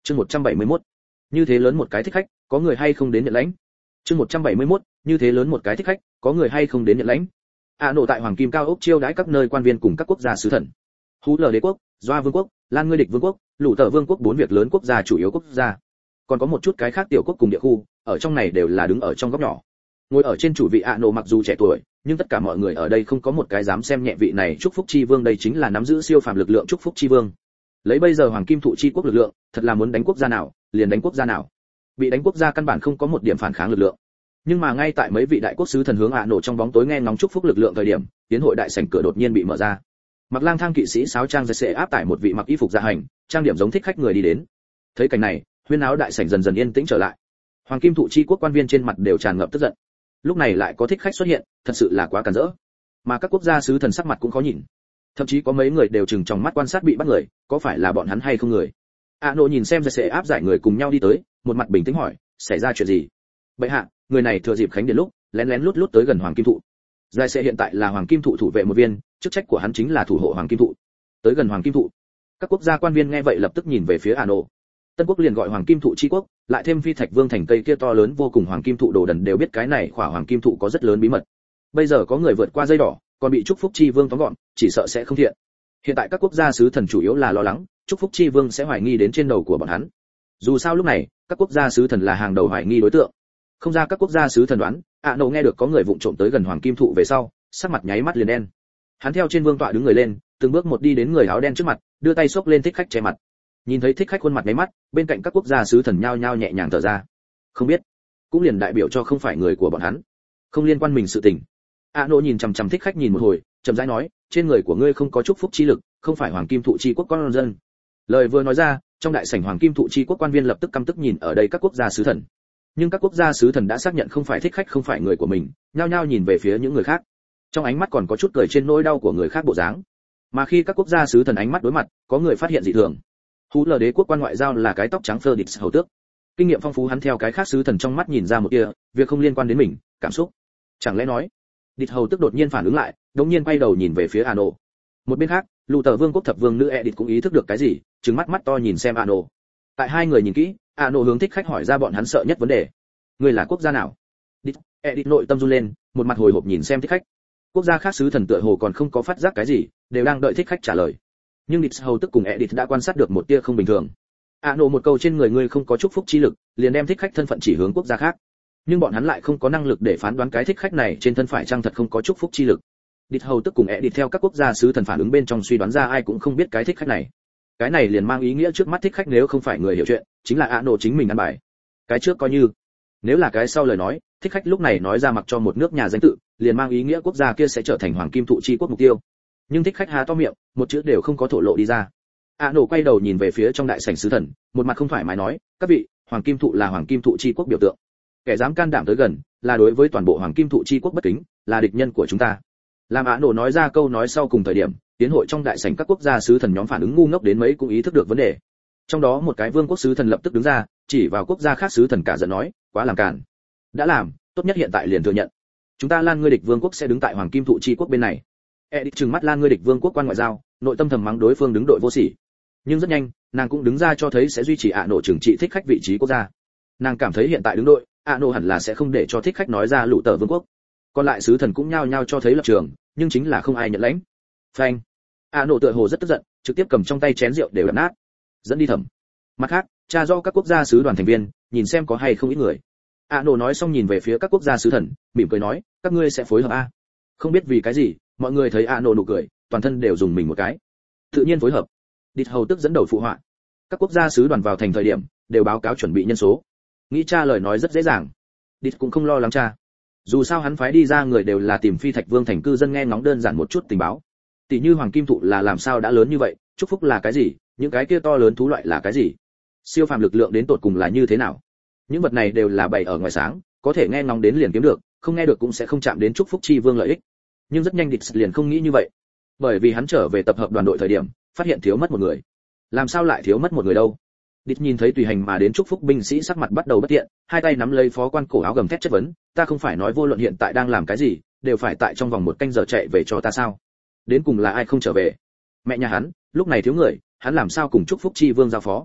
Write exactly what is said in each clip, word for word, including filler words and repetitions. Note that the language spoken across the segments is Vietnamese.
Chương một trăm bảy mươi mốt. Như thế lớn một cái thích khách, có người hay không đến nhận lãnh? Chương một trăm bảy mươi mốt. Như thế lớn một cái thích khách, có người hay không đến nhận lãnh? À nổ tại Hoàng Kim Cao ốc chiêu đãi các nơi quan viên cùng các quốc gia sứ thần. Hú Lờ Đế quốc, Doa Vương quốc, Lan Ngươi Địch Vương quốc, Lũ Tở Vương quốc bốn việc lớn quốc gia chủ yếu quốc gia. Còn có một chút cái khác tiểu quốc cùng địa khu, ở trong này đều là đứng ở trong góc nhỏ. Ngồi ở trên chủ vị ạ nổ mặc dù trẻ tuổi, nhưng tất cả mọi người ở đây không có một cái dám xem nhẹ vị này chúc phúc chi vương, đây chính là nắm giữ siêu phàm lực lượng chúc phúc chi vương. Lấy bây giờ Hoàng Kim Thụ chi quốc lực lượng, thật là muốn đánh quốc gia nào, liền đánh quốc gia nào. Bị đánh quốc gia căn bản không có một điểm phản kháng lực lượng. Nhưng mà ngay tại mấy vị đại quốc sứ thần hướng ạ nổ trong bóng tối nghe ngóng chúc phúc lực lượng thời điểm, tiến hội đại sảnh cửa đột nhiên bị mở ra. Mặc lang thang kỵ sĩ sáo trang sẽ áp tải một vị mặc y phục dạ hành, trang điểm giống thích khách người đi đến. Thấy cảnh này, huyên áo đại sảnh dần dần yên tĩnh trở lại. Hoàng Kim Thụ chi quốc quan viên trên mặt đều tràn ngập tức giận. Lúc này lại có thích khách xuất hiện, thật sự là quá cản rỡ. Mà các quốc gia sứ thần sắc mặt cũng khó nhìn. Thậm chí có mấy người đều chừng trong mắt quan sát bị bắt người, có phải là bọn hắn hay không người. ạ nổ nhìn xem sẽ áp giải người cùng nhau đi tới, một mặt bình tĩnh hỏi, xảy ra chuyện gì? Bệ hạ, người này thừa dịp khánh điện lúc, lén lén lút lút tới gần Hoàng Kim Thụ. Giải sẽ hiện tại là Hoàng Kim Thụ thủ vệ một viên, chức trách của hắn chính là thủ hộ Hoàng Kim Thụ. Tới gần Hoàng Kim Thụ. Các quốc gia quan viên nghe vậy lập tức nhìn về phía ạ nổ. Tân quốc liền gọi Hoàng Kim Thụ chi quốc, lại thêm Phi Thạch Vương thành cây kia to lớn vô cùng Hoàng Kim Thụ, đồ đần đều biết cái này khỏa Hoàng Kim Thụ có rất lớn bí mật. Bây giờ có người vượt qua dây đỏ, còn bị chúc phúc chi vương tóm gọn, chỉ sợ sẽ không thiện. Hiện tại các quốc gia sứ thần chủ yếu là lo lắng, chúc phúc chi vương sẽ hoài nghi đến trên đầu của bọn hắn. Dù sao lúc này, các quốc gia sứ thần là hàng đầu hoài nghi đối tượng. Không ra các quốc gia sứ thần đoán, ạ nổ nghe được có người vụng trộm tới gần Hoàng Kim Thụ về sau, sắc mặt nháy mắt liền đen. Hắn theo trên vương tọa đứng người lên, từng bước một đi đến người áo đen trước mặt, đưa tay xốc lên thích khách che mặt. Nhìn thấy thích khách khuôn mặt nháy mắt, bên cạnh các quốc gia sứ thần nhao nhao nhẹ nhàng thở ra. Không biết, cũng liền đại biểu cho không phải người của bọn hắn, không liên quan mình sự tình. A nô nhìn chằm chằm thích khách nhìn một hồi, chậm rãi nói, trên người của ngươi không có chúc phúc chi lực, không phải Hoàng Kim Thụ chi quốc con dân. Lời vừa nói ra, trong đại sảnh Hoàng Kim Thụ chi quốc quan viên lập tức căm tức nhìn ở đây các quốc gia sứ thần. Nhưng các quốc gia sứ thần đã xác nhận không phải thích khách không phải người của mình, nhao nhao nhìn về phía những người khác. Trong ánh mắt còn có chút cười trên nỗi đau của người khác bộ dáng. Mà khi các quốc gia sứ thần ánh mắt đối mặt, có người phát hiện dị thường. Hú Lờ Đế quốc quan ngoại giao là cái tóc trắng phơ địch hầu tước. Kinh nghiệm phong phú hắn theo cái khác sứ thần trong mắt nhìn ra một kia, việc không liên quan đến mình, cảm xúc. Chẳng lẽ nói, địch hầu tước đột nhiên phản ứng lại, đột nhiên quay đầu nhìn về phía Ano. Một bên khác, Lũ Tở Vương quốc thập vương nữ Edith cũng ý thức được cái gì, trừng mắt mắt to nhìn xem Ano. Tại hai người nhìn kỹ, Ano hướng thích khách hỏi ra bọn hắn sợ nhất vấn đề. Ngươi là quốc gia nào? Địch, Edith nội tâm run lên, một mặt hồi hộp nhìn xem thích khách. Quốc gia khác sứ thần tựa hồ còn không có phát giác cái gì, đều đang đợi thích khách trả lời. Nhưng địch hầu tức cùng Edith đã quan sát được một tia không bình thường. Ano một câu trên người ngươi không có chúc phúc chi lực, liền đem thích khách thân phận chỉ hướng quốc gia khác. Nhưng bọn hắn lại không có năng lực để phán đoán cái thích khách này trên thân phải chăng thật không có chúc phúc chi lực. Địch hầu tức cùng Edith theo các quốc gia sứ thần phản ứng bên trong suy đoán ra ai cũng không biết cái thích khách này. Cái này liền mang ý nghĩa trước mắt thích khách nếu không phải người hiểu chuyện, chính là Ano chính mình ăn bài. Cái trước coi như, nếu là cái sau lời nói, thích khách lúc này nói ra mặc cho một nước nhà danh tự, liền mang ý nghĩa quốc gia kia sẽ trở thành Hoàng Kim Thụ chi quốc mục tiêu. Nhưng thích khách há to miệng, một chữ đều không có thổ lộ đi ra. Ano quay đầu nhìn về phía trong đại sảnh sứ thần, một mặt không thoải mái nói, các vị, Hoàng Kim Thụ là Hoàng Kim Thụ chi quốc biểu tượng. Kẻ dám can đảm tới gần, là đối với toàn bộ Hoàng Kim Thụ chi quốc bất kính, là địch nhân của chúng ta. Làm Ano nói ra câu nói sau cùng thời điểm, tiến hội trong đại sảnh các quốc gia sứ thần nhóm phản ứng ngu ngốc đến mấy cũng ý thức được vấn đề. Trong đó một cái vương quốc sứ thần lập tức đứng ra, chỉ vào quốc gia khác sứ thần cả giận nói, quá làm càn. Đã làm, tốt nhất hiện tại liền thừa nhận. Chúng ta Lan Ngươi Địch Vương quốc sẽ đứng tại Hoàng Kim Thụ chi quốc bên này. Edith trừng mắt Lan Ngươi Địch Vương quốc quan ngoại giao, nội tâm thầm mắng đối phương đứng đội vô sỉ. Nhưng rất nhanh, nàng cũng đứng ra cho thấy sẽ duy trì ạ nổ trừng trị thích khách vị trí quốc gia. Nàng cảm thấy hiện tại đứng đội, ạ nổ hẳn là sẽ không để cho thích khách nói ra Lũ Tở Vương quốc. Còn lại sứ thần cũng nhao nhao cho thấy lập trường, nhưng chính là không ai nhận lãnh. Phanh. ạ nổ tựa hồ rất tức giận, trực tiếp cầm trong tay chén rượu đều đập nát, dẫn đi thẩm. Mặt khác, tra do các quốc gia sứ đoàn thành viên, nhìn xem có hay không ít người. ạ nổ nói xong nhìn về phía các quốc gia sứ thần, mỉm cười nói, các ngươi sẽ phối hợp a. Không biết vì cái gì, mọi người thấy ạ nổ nụ cười, toàn thân đều dùng mình một cái. Tự nhiên phối hợp. Địch hầu tức dẫn đầu phụ họa. Các quốc gia sứ đoàn vào thành thời điểm, đều báo cáo chuẩn bị nhân số. Nghĩ cha lời nói rất dễ dàng. Địch cũng không lo lắng cha. Dù sao hắn phái đi ra người đều là tìm Phi Thạch Vương thành cư dân nghe ngóng đơn giản một chút tình báo. Tỷ như Hoàng Kim Thụ là làm sao đã lớn như vậy, chúc phúc là cái gì, những cái kia to lớn thú loại là cái gì, siêu phàm lực lượng đến tột cùng là như thế nào. Những vật này đều là bày ở ngoài sáng, có thể nghe ngóng đến liền kiếm được, không nghe được cũng sẽ không chạm đến chúc phúc chi vương lợi ích. Nhưng rất nhanh Địch liền không nghĩ như vậy, bởi vì hắn trở về tập hợp đoàn đội thời điểm, phát hiện thiếu mất một người. Làm sao lại thiếu mất một người đâu? Địch nhìn thấy tùy hành mà đến chúc phúc binh sĩ sắc mặt bắt đầu bất thiện, hai tay nắm lấy phó quan cổ áo gầm thét chất vấn, ta không phải nói vô luận hiện tại đang làm cái gì, đều phải tại trong vòng một canh giờ chạy về cho ta sao? Đến cùng là ai không trở về? Mẹ nhà hắn, lúc này thiếu người, hắn làm sao cùng chúc phúc chi vương giao phó?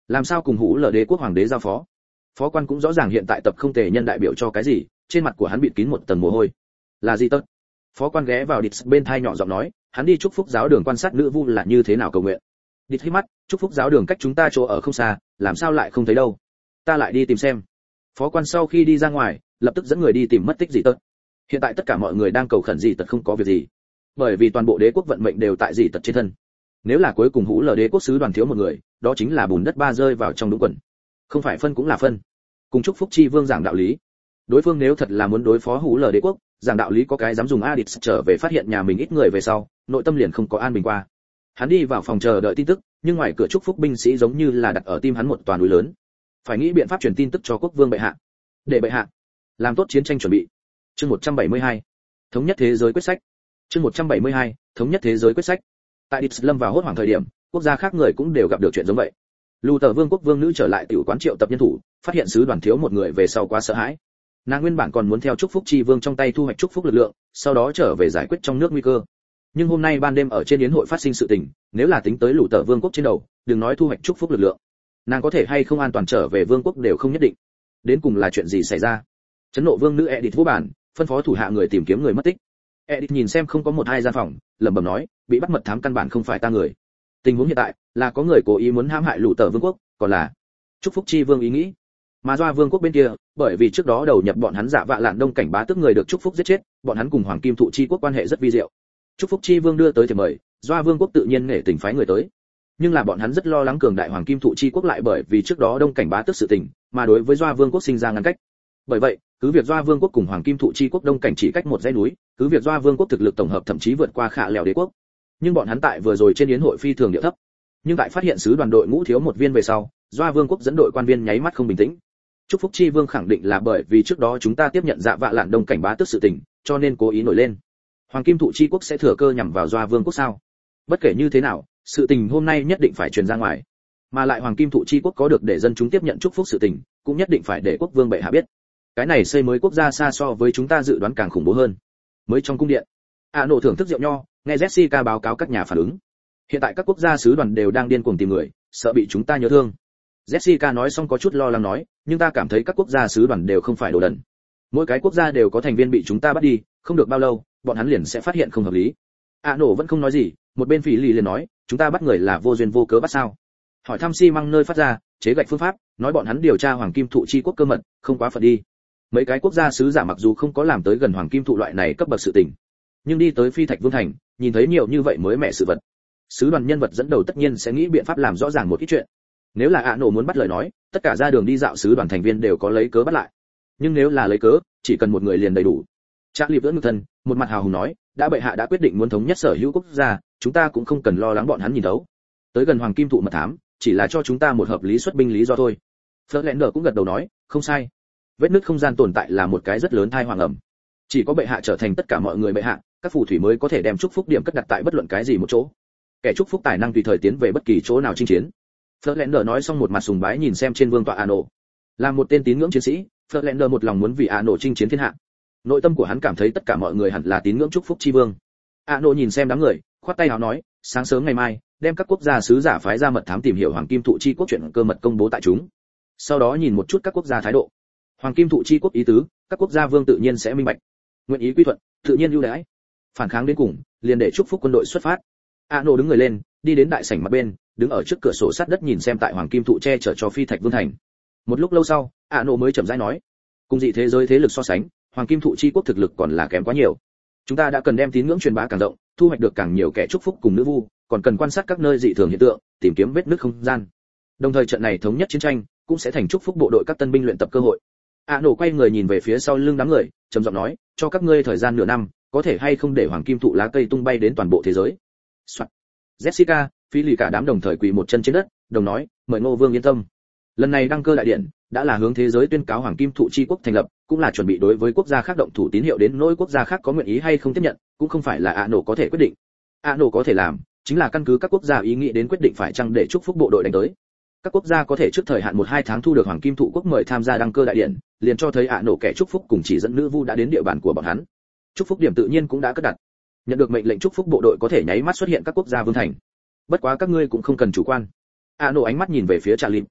làm sao cùng hữu lờ đế quốc hoàng đế giao phó? Phó quan cũng rõ ràng hiện tại tập không tề nhân đại biểu cho cái gì, trên mặt của hắn bịt kín một tầng mồ hôi. Là gì tất? Phó quan ghé vào địch bên thai nhỏ giọng nói, hắn đi chúc phúc giáo đường quan sát nữ vu là như thế nào cầu nguyện. Địch hít mắt, chúc phúc giáo đường cách chúng ta chỗ ở không xa, làm sao lại không thấy đâu? Ta lại đi tìm xem. Phó quan sau khi đi ra ngoài, lập tức dẫn người đi tìm mất tích gì tất. Hiện tại tất cả mọi người đang cầu khẩn gì tật không có việc gì, bởi vì toàn bộ đế quốc vận mệnh đều tại gì tật trên thân. Nếu là cuối cùng hữu lờ đế quốc sứ đoàn thiếu một người, đó chính là bùn đất ba rơi vào trong đúng quần. Không phải phân cũng là phân. Cùng chúc phúc chi vương giảng đạo lý. Đối phương nếu thật là muốn đối phó hữu lờ đế quốc, giảng đạo lý có cái dám dùng Adix trở về phát hiện nhà mình ít người về sau, nội tâm liền không có an bình qua. Hắn đi vào phòng chờ đợi tin tức, nhưng ngoài cửa chúc phúc binh sĩ giống như là đặt ở tim hắn một toàn núi lớn. Phải nghĩ biện pháp truyền tin tức cho quốc vương bệ hạ. Để bệ hạ làm tốt chiến tranh chuẩn bị. Chương một trăm bảy mươi hai, thống nhất thế giới quyết sách. Chương một trăm bảy mươi hai, thống nhất thế giới quyết sách. Tại Địch lâm vào hốt hoảng thời điểm, quốc gia khác người cũng đều gặp được chuyện giống vậy. Lù Tờ Vương quốc vương nữ trở lại tiểu quán triệu tập nhân thủ, phát hiện sứ đoàn thiếu một người về sau quá sợ hãi. Nàng nguyên bản còn muốn theo chúc phúc chi vương trong tay thu hoạch chúc phúc lực lượng, sau đó trở về giải quyết trong nước nguy cơ. Nhưng hôm nay ban đêm ở trên yến hội phát sinh sự tình, nếu là tính tới Lù Tờ Vương quốc trên đầu, đừng nói thu hoạch chúc phúc lực lượng, nàng có thể hay không an toàn trở về vương quốc đều không nhất định. Đến cùng là chuyện gì xảy ra? Chấn nộ vương nữ Edith vô bản, phân phó thủ hạ người tìm kiếm người mất tích. Edith nhìn xem không có một hai gian phòng, lẩm bẩm nói, bị bắt mật thám căn bản không phải ta người. Tình huống hiện tại là có người cố ý muốn hãm hại Lù Tờ Vương quốc, còn là chúc phúc chi vương ý nghĩ. Mà Doa Vương quốc bên kia, bởi vì trước đó đầu nhập bọn hắn giả vạ lạn đông cảnh bá tức người được chúc phúc giết chết, bọn hắn cùng Hoàng Kim Thụ Chi quốc quan hệ rất vi diệu. Chúc phúc chi vương đưa tới thì mời, Doa Vương quốc tự nhiên nể tình phái người tới. Nhưng là bọn hắn rất lo lắng cường đại Hoàng Kim Thụ Chi quốc lại bởi vì trước đó đông cảnh bá tức sự tình, mà đối với Doa Vương quốc sinh ra ngăn cách. Bởi vậy, cứ việc Doa Vương quốc cùng Hoàng Kim Thụ Chi quốc đông cảnh chỉ cách một dãy núi, cứ việc Doa Vương quốc thực lực tổng hợp thậm chí vượt qua Khả Lèo đế quốc. Nhưng bọn hắn tại vừa rồi trên yến hội phi thường điệu thấp. Nhưng tại phát hiện sứ đoàn đội ngũ thiếu một viên về sau, Doa Vương quốc dẫn đội quan viên nháy mắt không bình tĩnh. Chúc phúc chi vương khẳng định là bởi vì trước đó chúng ta tiếp nhận dạ vạ lạn đông cảnh bá tức sự tình, cho nên cố ý nổi lên. Hoàng Kim Thụ Chi quốc sẽ thừa cơ nhằm vào Doa Vương quốc sao? Bất kể như thế nào, sự tình hôm nay nhất định phải truyền ra ngoài. Mà lại Hoàng Kim Thụ Chi quốc có được để dân chúng tiếp nhận chúc phúc sự tình, cũng nhất định phải để quốc vương bệ hạ biết. Cái này xây mới quốc gia xa so với chúng ta dự đoán càng khủng bố hơn. Mới trong cung điện, A nổ thưởng thức rượu nho, nghe Jessica báo cáo các nhà phản ứng. Hiện tại các quốc gia sứ đoàn đều đang điên cuồng tìm người, sợ bị chúng ta nhớ thương. Jessica nói xong có chút lo lắng nói, nhưng ta cảm thấy các quốc gia sứ đoàn đều không phải đồ đần. Mỗi cái quốc gia đều có thành viên bị chúng ta bắt đi, không được bao lâu, bọn hắn liền sẽ phát hiện không hợp lý. A nổ vẫn không nói gì, một bên Phỉ Lì liền nói, chúng ta bắt người là vô duyên vô cớ bắt sao? Hỏi thăm xi măng nơi phát ra, chế gạch phương pháp, nói bọn hắn điều tra Hoàng Kim Thụ Chi quốc cơ mật, không quá phận đi. Mấy cái quốc gia sứ giả mặc dù không có làm tới gần Hoàng Kim Thụ loại này cấp bậc sự tình, nhưng đi tới Phi Thạch Vương thành, nhìn thấy nhiều như vậy mới mẻ sự vật. Sứ đoàn nhân vật dẫn đầu tất nhiên sẽ nghĩ biện pháp làm rõ ràng một ít chuyện. Nếu là A nổ muốn bắt lời nói, tất cả ra đường đi dạo sứ đoàn thành viên đều có lấy cớ bắt lại. Nhưng nếu là lấy cớ, chỉ cần một người liền đầy đủ. Charlie vỡ ngực thân, một mặt hào hùng nói, đã bệ hạ đã quyết định muốn thống nhất sở hữu quốc gia, chúng ta cũng không cần lo lắng bọn hắn nhìn thấu. Tới gần Hoàng Kim Thụ mật thám, chỉ là cho chúng ta một hợp lý xuất binh lý do thôi. Flerlander cũng gật đầu nói, không sai. Vết nứt không gian tồn tại là một cái rất lớn tai hoàng ẩm. Chỉ có bệ hạ trở thành tất cả mọi người bệ hạ, các phù thủy mới có thể đem chúc phúc điểm cất đặt tại bất luận cái gì một chỗ. Kẻ chúc phúc tài năng tùy thời tiến về bất kỳ chỗ nào chinh chiến. Flerlander nói xong một mặt sùng bái nhìn xem trên vương tọa Ano. Là một tên tín ngưỡng chiến sĩ, Flerlander một lòng muốn vì Ano chinh chiến thiên hạ. Nội tâm của hắn cảm thấy tất cả mọi người hẳn là tín ngưỡng chúc phúc chi vương. Ano nhìn xem đám người, khoát tay áo nói, sáng sớm ngày mai, đem các quốc gia sứ giả phái ra mật thám tìm hiểu Hoàng Kim Thụ Chi quốc chuyện cơ mật công bố tại chúng. Sau đó nhìn một chút các quốc gia thái độ. Hoàng Kim Thụ Chi quốc ý tứ, các quốc gia vương tự nhiên sẽ minh bạch. Nguyện ý quy thuận, tự nhiên ưu đãi. Phản kháng đến cùng, liền để chúc phúc quân đội xuất phát. Ano đứng người lên, đi đến đại sảnh mặt bên, đứng ở trước cửa sổ sát đất nhìn xem tại Hoàng Kim Thụ che chở cho Phi Thạch Vương thành. Một lúc lâu sau, Ano mới chậm rãi nói, cùng dị thế giới thế lực so sánh, Hoàng Kim Thụ Chi quốc thực lực còn là kém quá nhiều. Chúng ta đã cần đem tín ngưỡng truyền bá càng rộng, thu hoạch được càng nhiều kẻ chúc phúc cùng nữ vu, còn cần quan sát các nơi dị thường hiện tượng, tìm kiếm vết nứt không gian. Đồng thời trận này thống nhất chiến tranh, cũng sẽ thành chúc phúc bộ đội các tân binh luyện tập cơ hội. Ano quay người nhìn về phía sau lưng đám người, trầm giọng nói, cho các ngươi thời gian nửa năm, có thể hay không để Hoàng Kim Thụ lá cây tung bay đến toàn bộ thế giới. Soạn. Jessica, Phi lì cả đám đồng thời quỳ một chân trên đất, đồng nói, mời Ngô Vương yên tâm. Lần này đăng cơ đại điện, đã là hướng thế giới tuyên cáo Hoàng Kim Thụ Chi quốc thành lập, cũng là chuẩn bị đối với quốc gia khác động thủ tín hiệu đến nỗi quốc gia khác có nguyện ý hay không tiếp nhận, cũng không phải là Ano có thể quyết định. Ano có thể làm, chính là căn cứ các quốc gia ý nghĩ đến quyết định phải chăng để chúc phúc bộ đội đánh tới. Các quốc gia có thể trước thời hạn một hai tháng thu được Hoàng Kim Thụ quốc mời tham gia đăng cơ đại điện, liền cho thấy Ano kẻ chúc phúc cùng chỉ dẫn nữ vu đã đến địa bàn của bọn hắn. Chúc phúc điểm tự nhiên cũng đã cất đặt. Nhận được mệnh lệnh chúc phúc bộ đội có thể nháy mắt xuất hiện các quốc gia vương thành. Bất quá các ngươi cũng không cần chủ quan. Ano ánh mắt nhìn về phía Charlie,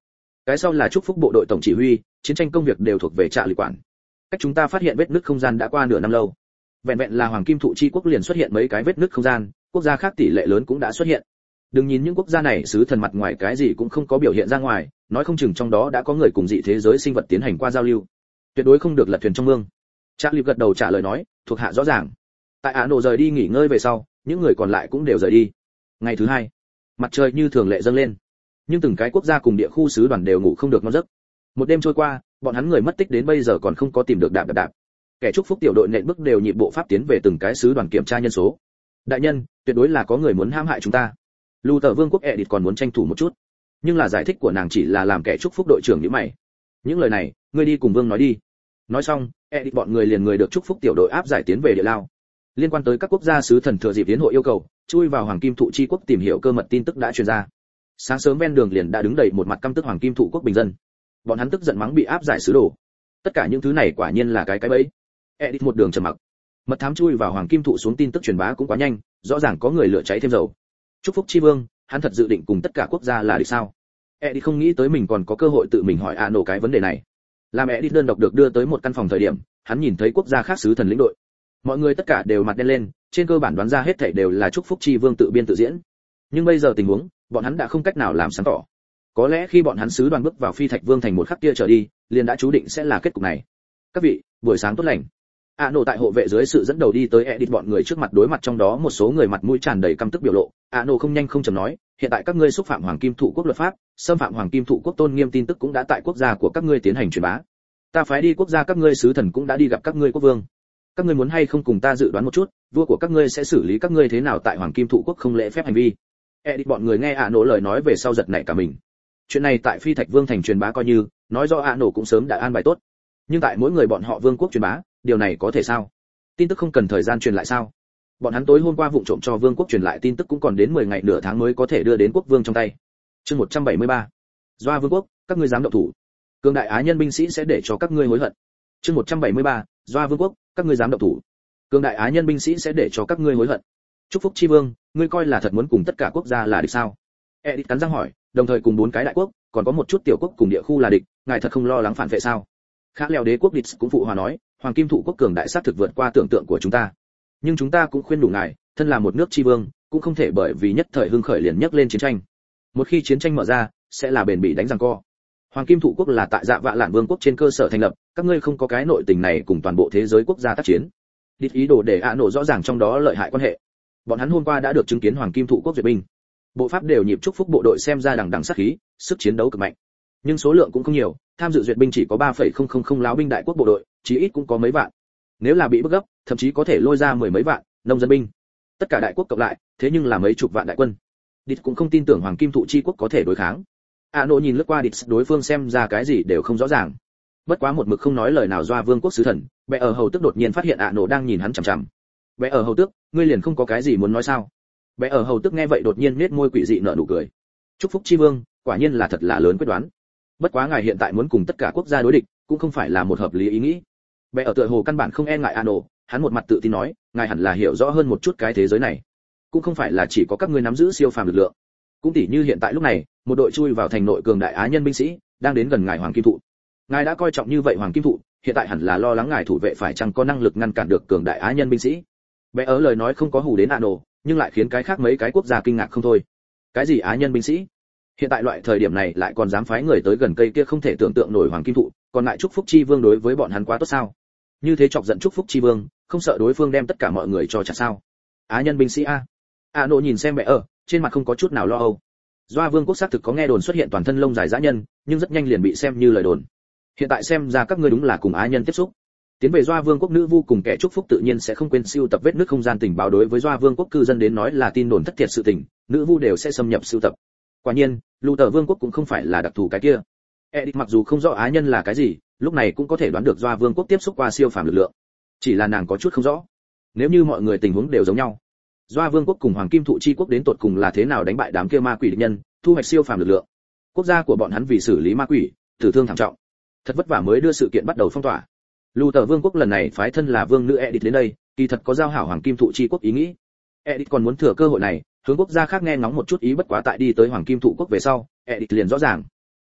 Cái sau là chúc phúc bộ đội tổng chỉ huy, chiến tranh công việc đều thuộc về trạ lì quản. Cách chúng ta phát hiện vết nứt không gian đã qua nửa năm lâu. Vẹn vẹn là Hoàng Kim Thụ Chi quốc liền xuất hiện mấy cái vết nứt không gian, quốc gia khác tỷ lệ lớn cũng đã xuất hiện. Đừng nhìn những quốc gia này sứ thần mặt ngoài cái gì cũng không có biểu hiện ra ngoài, nói không chừng trong đó đã có người cùng dị thế giới sinh vật tiến hành qua giao lưu. Tuyệt đối không được lật thuyền trong mương. Charlie gật đầu trả lời nói, thuộc hạ rõ ràng. Tại Á Nổ rời đi nghỉ ngơi về sau, những người còn lại cũng đều rời đi. Ngày thứ hai, mặt trời như thường lệ dâng lên, nhưng từng cái quốc gia cùng địa khu sứ đoàn đều ngủ không được ngon giấc. Một đêm trôi qua, bọn hắn người mất tích đến bây giờ còn không có tìm được đạp đạp đạp. Kẻ chúc phúc tiểu đội nện bước đều nhịp bộ pháp tiến về từng cái sứ đoàn kiểm tra nhân số. Đại nhân, tuyệt đối là có người muốn hãm hại chúng ta. Lưu Tở Vương quốc Edith còn muốn tranh thủ một chút, nhưng là giải thích của nàng chỉ là làm kẻ chúc phúc đội trưởng như mày. Những lời này, ngươi đi cùng Vương nói đi. Nói xong, Edith bọn người liền người được chúc phúc tiểu đội áp giải tiến về địa lao. Liên quan tới các quốc gia sứ thần thừa dịp tiến hội yêu cầu, chui vào Hoàng Kim Thụ Chi quốc tìm hiểu cơ mật tin tức đã truyền ra. Sáng sớm ven đường liền đã đứng đầy một mặt căm tức Hoàng Kim Thụ quốc bình dân. Bọn hắn tức giận mắng bị áp giải sứ đồ. Tất cả những thứ này quả nhiên là cái cái bẫy. Edith một đường trầm mặc. Mật thám chui vào Hoàng Kim Thụ xuống tin tức truyền bá cũng quá nhanh, rõ ràng có người lửa cháy thêm dầu. Chúc phúc chi vương, hắn thật dự định cùng tất cả quốc gia là địch sao? Edith không nghĩ tới mình còn có cơ hội tự mình hỏi A nổ cái vấn đề này. Làm Edith đơn độc được đưa tới một căn phòng thời điểm, hắn nhìn thấy quốc gia khác sứ thần lĩnh đội. Mọi người tất cả đều mặt đen lên, trên cơ bản đoán ra hết thảy đều là chúc phúc chi vương tự biên tự diễn. Nhưng bây giờ tình huống, bọn hắn đã không cách nào làm sáng tỏ. Có lẽ khi bọn hắn sứ đoàn bước vào Phi Thạch Vương thành một khắc kia trở đi, liền đã chú định sẽ là kết cục này. Các vị, buổi sáng tốt lành. A nổ tại hộ vệ dưới sự dẫn đầu đi tới Edith bọn người trước mặt, đối mặt trong đó một số người mặt mũi tràn đầy căm tức biểu lộ. A nổ không nhanh không chậm nói, hiện tại các ngươi xúc phạm Hoàng Kim Thụ quốc luật pháp, xâm phạm Hoàng Kim Thụ quốc tôn nghiêm tin tức cũng đã tại quốc gia của các ngươi tiến hành truyền bá. Ta phái đi quốc gia các ngươi sứ thần cũng đã đi gặp các ngươi quốc vương. Các ngươi muốn hay không cùng ta dự đoán một chút, vua của các ngươi sẽ xử lý các ngươi thế nào tại Hoàng Kim Thụ quốc không lễ phép hành vi? Edith bọn người nghe A nổ lời nói về sau giật nảy cả mình. Chuyện này tại Phi Thạch Vương thành truyền bá coi như, nói rõ A nổ cũng sớm đã an bài tốt. Nhưng tại mỗi người bọn họ vương quốc truyền bá, điều này có thể sao? Tin tức không cần thời gian truyền lại sao? Bọn hắn tối hôm qua vụng trộm cho vương quốc truyền lại tin tức cũng còn đến mười ngày nửa tháng mới có thể đưa đến quốc vương trong tay. Chương một trăm bảy mươi ba. Doa vương quốc, các ngươi dám động thủ, cường đại á nhân binh sĩ sẽ để cho các ngươi hối hận. Chương một trăm bảy mươi ba. Doa vương quốc, các ngươi dám động thủ, cường đại á nhân binh sĩ sẽ để cho các ngươi hối hận. Chúc phúc chi vương, ngươi coi là thật muốn cùng tất cả quốc gia là địch sao? Edith cắn răng hỏi, đồng thời cùng bốn cái đại quốc, còn có một chút tiểu quốc cùng địa khu là địch, ngài thật không lo lắng phản vệ sao? Khá leo đế quốc địch cũng phụ hòa nói, Hoàng Kim Thụ quốc cường đại sát thực vượt qua tưởng tượng của chúng ta. Nhưng chúng ta cũng khuyên đủ ngài, thân là một nước chi vương, cũng không thể bởi vì nhất thời hưng khởi liền nhấc lên chiến tranh. Một khi chiến tranh mở ra, sẽ là bền bỉ đánh giằng co. Hoàng Kim Thụ quốc là tại Dạ Vạ Lạn Vương quốc trên cơ sở thành lập, các ngươi không có cái nội tình này cùng toàn bộ thế giới quốc gia tác chiến. Địch ý đồ để A nổ rõ ràng trong đó lợi hại quan hệ. Bọn hắn hôm qua đã được chứng kiến Hoàng Kim Thụ quốc duyệt binh. Bộ pháp đều nhịp chúc phúc bộ đội xem ra đằng đằng sát khí, sức chiến đấu cực mạnh. Nhưng số lượng cũng không nhiều, tham dự duyệt binh chỉ có ba phẩy không không không lão binh đại quốc bộ đội, chí ít cũng có mấy vạn. Nếu là bị bức gấp, thậm chí có thể lôi ra mười mấy vạn nông dân binh. Tất cả đại quốc cộng lại, thế nhưng là mấy chục vạn đại quân. Địch cũng không tin tưởng Hoàng Kim Thụ chi quốc có thể đối kháng. A nô nhìn lướt qua địch, đối phương xem ra cái gì đều không rõ ràng. Bất quá một mực không nói lời nào Doa vương quốc sứ thần, Bệ ở hầu tức đột nhiên phát hiện A nô đang nhìn hắn chằm chằm. Bệ ở hầu tước, ngươi liền không có cái gì muốn nói sao? Bệ ở hầu tức nghe vậy đột nhiên nhếch môi quỷ dị nở nụ cười. Chúc phúc chi vương, quả nhiên là thật là lớn quyết đoán. Bất quá ngài hiện tại muốn cùng tất cả quốc gia đối địch, cũng không phải là một hợp lý ý nghĩ. Bệ ở tựa hồ căn bản không e ngại A nô, hắn một mặt tự tin nói, ngài hẳn là hiểu rõ hơn một chút cái thế giới này. Cũng không phải là chỉ có các ngươi nắm giữ siêu phàm lực lượng. Cũng tỉ như hiện tại lúc này, một đội chui vào thành nội cường đại á nhân binh sĩ, đang đến gần ngài Hoàng Kim Thụ. Ngài đã coi trọng như vậy Hoàng Kim Thụ, hiện tại hẳn là lo lắng ngài thủ vệ phải chăng có năng lực ngăn cản được cường đại á nhân binh sĩ. Bé ở lời nói không có hù đến A nô, nhưng lại khiến cái khác mấy cái quốc gia kinh ngạc không thôi. Cái gì á nhân binh sĩ? Hiện tại loại thời điểm này lại còn dám phái người tới gần cây kia không thể tưởng tượng nổi Hoàng Kim Thụ, còn ngại chúc phúc chi vương đối với bọn hắn quá tốt sao? Như thế chọc giận chúc phúc chi vương, không sợ đối phương đem tất cả mọi người cho chặt sao? Á nhân binh sĩ a. A nô nhìn xem mẹ ở, trên mặt không có chút nào lo âu. Doa vương quốc xác thực có nghe đồn xuất hiện toàn thân lông dài dã nhân, nhưng rất nhanh liền bị xem như lời đồn. Hiện tại xem ra các ngươi đúng là cùng á nhân tiếp xúc. Tiến về Doa vương quốc nữ vu cùng kẻ chúc phúc tự nhiên sẽ không quên siêu tập vết nứt không gian tình báo, đối với Doa vương quốc cư dân đến nói là tin đồn thất thiệt sự tình, nữ vu đều sẽ xâm nhập siêu tập. Quả nhiên, Lù Tở vương quốc cũng không phải là đặc thù cái kia. Edith mặc dù không rõ á nhân là cái gì, lúc này cũng có thể đoán được Doa vương quốc tiếp xúc qua siêu phàm lực lượng. Chỉ là nàng có chút không rõ. Nếu như mọi người tình huống đều giống nhau, Doa vương quốc cùng Hoàng Kim Thụ chi quốc đến tột cùng là thế nào đánh bại đám kia ma quỷ địch nhân, thu hoạch siêu phàm lực lượng. Quốc gia của bọn hắn vì xử lý ma quỷ, tử thương thảm trọng. Thật vất vả mới đưa sự kiện bắt đầu phong tỏa. Lù Tở vương quốc lần này phái thân là vương nữ Edith đến đây, kỳ thật có giao hảo Hoàng Kim Thụ chi quốc ý nghĩ. Edith còn muốn thừa cơ hội này, hướng quốc gia khác nghe ngóng một chút ý, bất quá tại đi tới Hoàng Kim Thụ quốc về sau, Edith liền rõ ràng.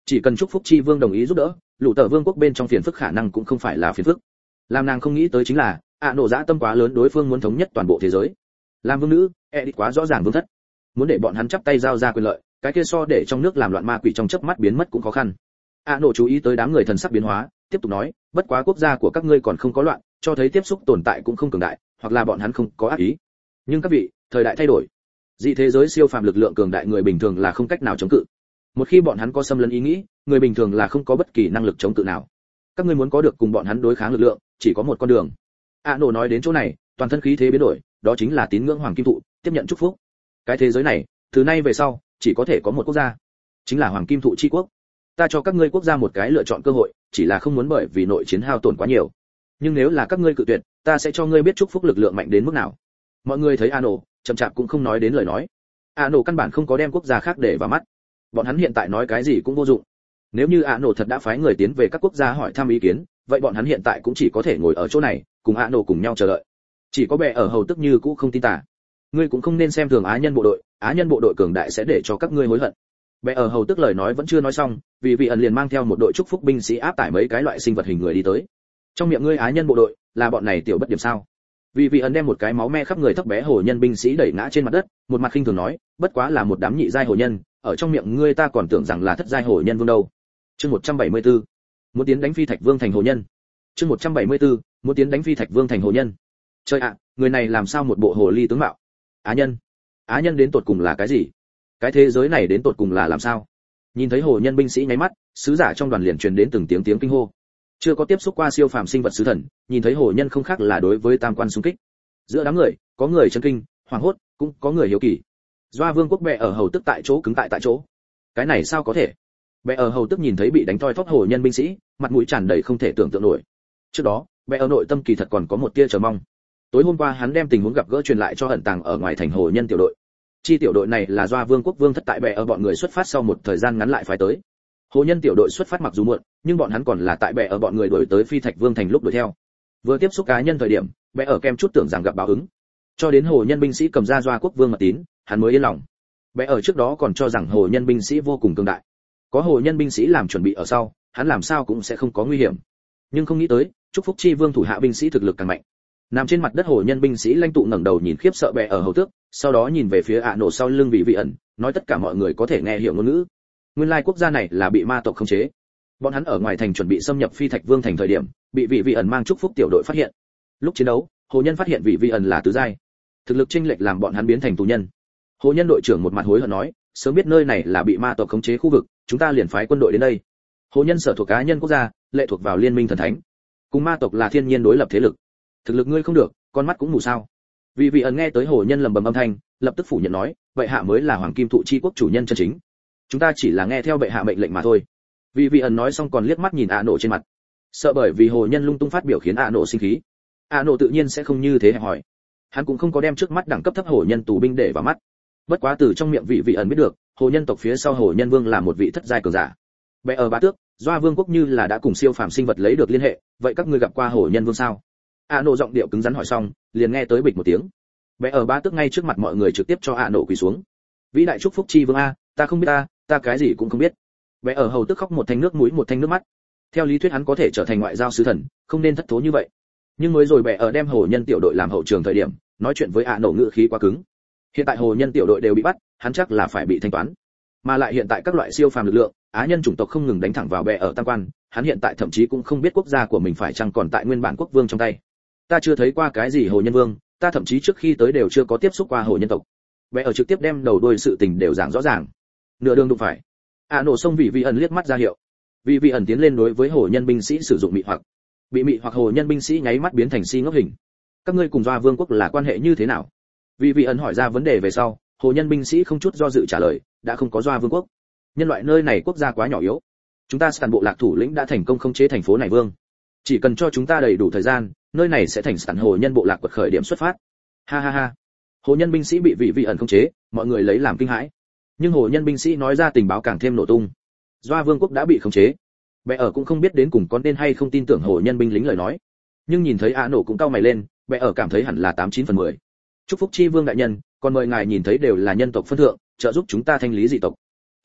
chỉ cần chúc phúc chi vương đồng ý giúp đỡ, lũ tờ vương quốc bên trong phiền phức khả năng cũng không phải là phiền phức. Làm nàng không nghĩ tới chính là ạ nổ dã tâm quá lớn, đối phương muốn thống nhất toàn bộ thế giới. Làm vương nữ Edith quá rõ ràng vương thất, muốn để bọn hắn chắp tay giao ra quyền lợi, cái kia so để trong nước làm loạn ma quỷ trong chớp mắt biến mất cũng khó khăn. ạ nổ chú ý tới đám người thần sắc biến hóa, tiếp tục nói, bất quá quốc gia của các ngươi còn không có loạn, cho thấy tiếp xúc tồn tại cũng không cường đại, hoặc là bọn hắn không có ác ý. Nhưng các vị, thời đại thay đổi, dị thế giới siêu phàm lực lượng cường đại, người bình thường là không cách nào chống cự. Một khi bọn hắn có xâm lấn ý nghĩ, người bình thường là không có bất kỳ năng lực chống cự nào. Các ngươi muốn có được cùng bọn hắn đối kháng lực lượng, chỉ có một con đường. ạ nổ nói đến chỗ này, toàn thân khí thế biến đổi, đó chính là tín ngưỡng hoàng kim thụ, tiếp nhận chúc phúc. Cái thế giới này, từ nay về sau, chỉ có thể có một quốc gia, chính là hoàng kim thụ chi quốc. Ta cho các ngươi quốc gia một cái lựa chọn cơ hội, chỉ là không muốn bởi vì nội chiến hao tổn quá nhiều. Nhưng nếu là các ngươi cự tuyệt, ta sẽ cho ngươi biết chúc phúc lực lượng mạnh đến mức nào. Mọi người thấy Ano, chậm chạp cũng không nói đến lời nói. Ano căn bản không có đem quốc gia khác để vào mắt. Bọn hắn hiện tại nói cái gì cũng vô dụng. Nếu như Ano thật đã phái người tiến về các quốc gia hỏi thăm ý kiến, vậy bọn hắn hiện tại cũng chỉ có thể ngồi ở chỗ này, cùng Ano cùng nhau chờ đợi. Chỉ có bè ở hầu tức như cũ không tin tà. Ngươi cũng không nên xem thường Á nhân bộ đội, Á nhân bộ đội cường đại sẽ để cho các ngươi hối hận. Bè ở hầu tức lời nói vẫn chưa nói xong, vì vị ẩn liền mang theo một đội chúc phúc binh sĩ áp tải mấy cái loại sinh vật hình người đi tới. Trong miệng ngươi Á nhân bộ đội, là bọn này tiểu bất điểm sao? Vì vị ẩn đem một cái máu me khắp người thấp bé hồ nhân binh sĩ đẩy ngã trên mặt đất, một mặt khinh thường nói, bất quá là một đám nhị giai hồ nhân, ở trong miệng ngươi ta còn tưởng rằng là thất giai hồ nhân vương đâu. Chương một trăm bảy mươi tư, muốn tiến đánh Phi Thạch Vương thành hồ nhân. Chương một trăm bảy mươi tư, muốn tiến đánh Phi Thạch Vương thành hồ nhân. Trời ạ, người này làm sao một bộ hồ ly tướng mạo? Á nhân? Á nhân đến tột cùng là cái gì? Cái thế giới này đến tột cùng là làm sao? Nhìn thấy hồ nhân binh sĩ nháy mắt, sứ giả trong đoàn liền truyền đến từng tiếng tiếng kinh hô. Chưa có tiếp xúc qua siêu phàm sinh vật sứ thần, nhìn thấy hồ nhân không khác là đối với tam quan xung kích. Giữa đám người, có người chấn kinh, hoảng hốt, cũng có người hiếu kỳ. Doa Vương quốc bè ở hầu tức tại chỗ cứng tại tại chỗ. Cái này sao có thể? Bè ở hầu tức nhìn thấy bị đánh toi thóp hồ nhân binh sĩ, mặt mũi tràn đầy không thể tưởng tượng nổi. Trước đó, bè ở nội tâm kỳ thật còn có một tia chờ mong. Tối hôm qua hắn đem tình huống gặp gỡ truyền lại cho ẩn tàng ở ngoài thành hồ nhân tiểu đội. Chi tiểu đội này là Doa Vương quốc vương thất tại bè ở bọn người xuất phát sau một thời gian ngắn lại phái tới. Hồ nhân tiểu đội xuất phát mặc dù muộn, nhưng bọn hắn còn là tại bè ở bọn người đuổi tới Phi Thạch Vương thành lúc đuổi theo. Vừa tiếp xúc cá nhân thời điểm, bè ở kem chút tưởng rằng gặp báo ứng. Cho đến hồ nhân binh sĩ cầm ra Doa quốc vương mật tín, hắn mới yên lòng. Bè ở trước đó còn cho rằng hồ nhân binh sĩ vô cùng cường đại. Có hồ nhân binh sĩ làm chuẩn bị ở sau, hắn làm sao cũng sẽ không có nguy hiểm. Nhưng không nghĩ tới, chúc phúc chi vương thủ hạ binh sĩ thực lực càng mạnh. Nằm trên mặt đất hồ nhân binh sĩ lãnh tụ ngẩng đầu nhìn khiếp sợ bè ở hầu tước, sau đó nhìn về phía ạ nổ sau lưng vị vị ẩn, nói tất cả mọi người có thể nghe hiểu ngôn ngữ. Nguyên lai quốc gia này là bị ma tộc khống chế. Bọn hắn ở ngoài thành chuẩn bị xâm nhập Phi Thạch Vương thành thời điểm, bị vị vị ẩn mang chúc phúc tiểu đội phát hiện. Lúc chiến đấu, hồ nhân phát hiện vị vị ẩn là tứ giai, thực lực chênh lệch làm bọn hắn biến thành tù nhân. Hồ nhân đội trưởng một mặt hối hận nói, sớm biết nơi này là bị ma tộc khống chế khu vực, chúng ta liền phái quân đội đến đây. Hồ nhân sở thuộc cá nhân quốc gia, lệ thuộc vào liên minh thần thánh, cùng ma tộc là thiên nhiên đối lập thế lực. Thực lực ngươi không được, con mắt cũng mù sao? Vị vị ẩn nghe tới hồ nhân lầm bầm âm thanh, lập tức phủ nhận nói, vậy hạ mới là hoàng kim thụ chi quốc chủ nhân chân chính. Chúng ta chỉ là nghe theo bệ hạ mệnh lệnh mà thôi. Vị vị ẩn nói xong còn liếc mắt nhìn ạ nổ trên mặt, sợ bởi vì hồ nhân lung tung phát biểu khiến ạ nổ sinh khí. ạ nổ tự nhiên sẽ không như thế hẹp hỏi, hắn cũng không có đem trước mắt đẳng cấp thấp hồ nhân tù binh để vào mắt. Bất quá từ trong miệng vị vị ẩn biết được, hồ nhân tộc phía sau hồ nhân vương là một vị thất giai cường giả. Bệ ở bá tước, Doa Vương quốc như là đã cùng siêu phàm sinh vật lấy được liên hệ, vậy các ngươi gặp qua hồ nhân vương sao? ạ nổ giọng điệu cứng rắn hỏi xong, liền nghe tới bịch một tiếng. Bệ ở bá tước ngay trước mặt mọi người trực tiếp cho ạ nổ quỳ xuống. Vĩ đại chúc phúc chi vương a, ta không biết ta, ta cái gì cũng không biết. Bệ ở hầu tức khóc một thanh nước mũi một thanh nước mắt. Theo lý thuyết hắn có thể trở thành ngoại giao sứ thần, không nên thất thố như vậy. Nhưng mới rồi bệ ở đem hồ nhân tiểu đội làm hậu trường thời điểm, nói chuyện với ạ nổ ngữ khí quá cứng. Hiện tại hồ nhân tiểu đội đều bị bắt, hắn chắc là phải bị thanh toán. Mà lại hiện tại các loại siêu phàm lực lượng, á nhân chủng tộc không ngừng đánh thẳng vào bệ ở tam quan, hắn hiện tại thậm chí cũng không biết quốc gia của mình phải chăng còn tại nguyên bản quốc vương trong tay. Ta chưa thấy qua cái gì hồ nhân vương, ta thậm chí trước khi tới đều chưa có tiếp xúc qua hồ nhân tộc. Bệ ở trực tiếp đem đầu đuôi sự tình đều giảng rõ ràng. Nửa đường đụng phải, ạ nổ xông vị vị ẩn liếc mắt ra hiệu. Vị vị ẩn tiến lên đối với hồ nhân binh sĩ sử dụng mị hoặc. Bị mị hoặc hồ nhân binh sĩ nháy mắt biến thành si ngốc hình. Các ngươi cùng Doa Vương quốc là quan hệ như thế nào? Vị vị ẩn hỏi ra vấn đề về sau, hồ nhân binh sĩ không chút do dự trả lời, đã không có Doa Vương quốc. Nhân loại nơi này quốc gia quá nhỏ yếu. Chúng ta toàn bộ lạc thủ lĩnh đã thành công khống chế thành phố này vương. Chỉ cần cho chúng ta đầy đủ thời gian, nơi này sẽ thành sản hồ nhân bộ lạc quật khởi điểm xuất phát. Ha ha ha. Hồ nhân binh sĩ bị vị vị ẩn khống chế, mọi người lấy làm kinh hãi. Nhưng hồ nhân binh sĩ nói ra tình báo càng thêm nổ tung. Doa Vương quốc đã bị khống chế. Bệ ở cũng không biết đến cùng có nên hay không tin tưởng hồ nhân binh lính lời nói. Nhưng nhìn thấy ạ nổ cũng cau mày lên, bệ ở cảm thấy hẳn là tám chín phần mười. Chúc phúc chi vương đại nhân, còn mời ngài nhìn thấy đều là nhân tộc phân thượng, trợ giúp chúng ta thanh lý dị tộc.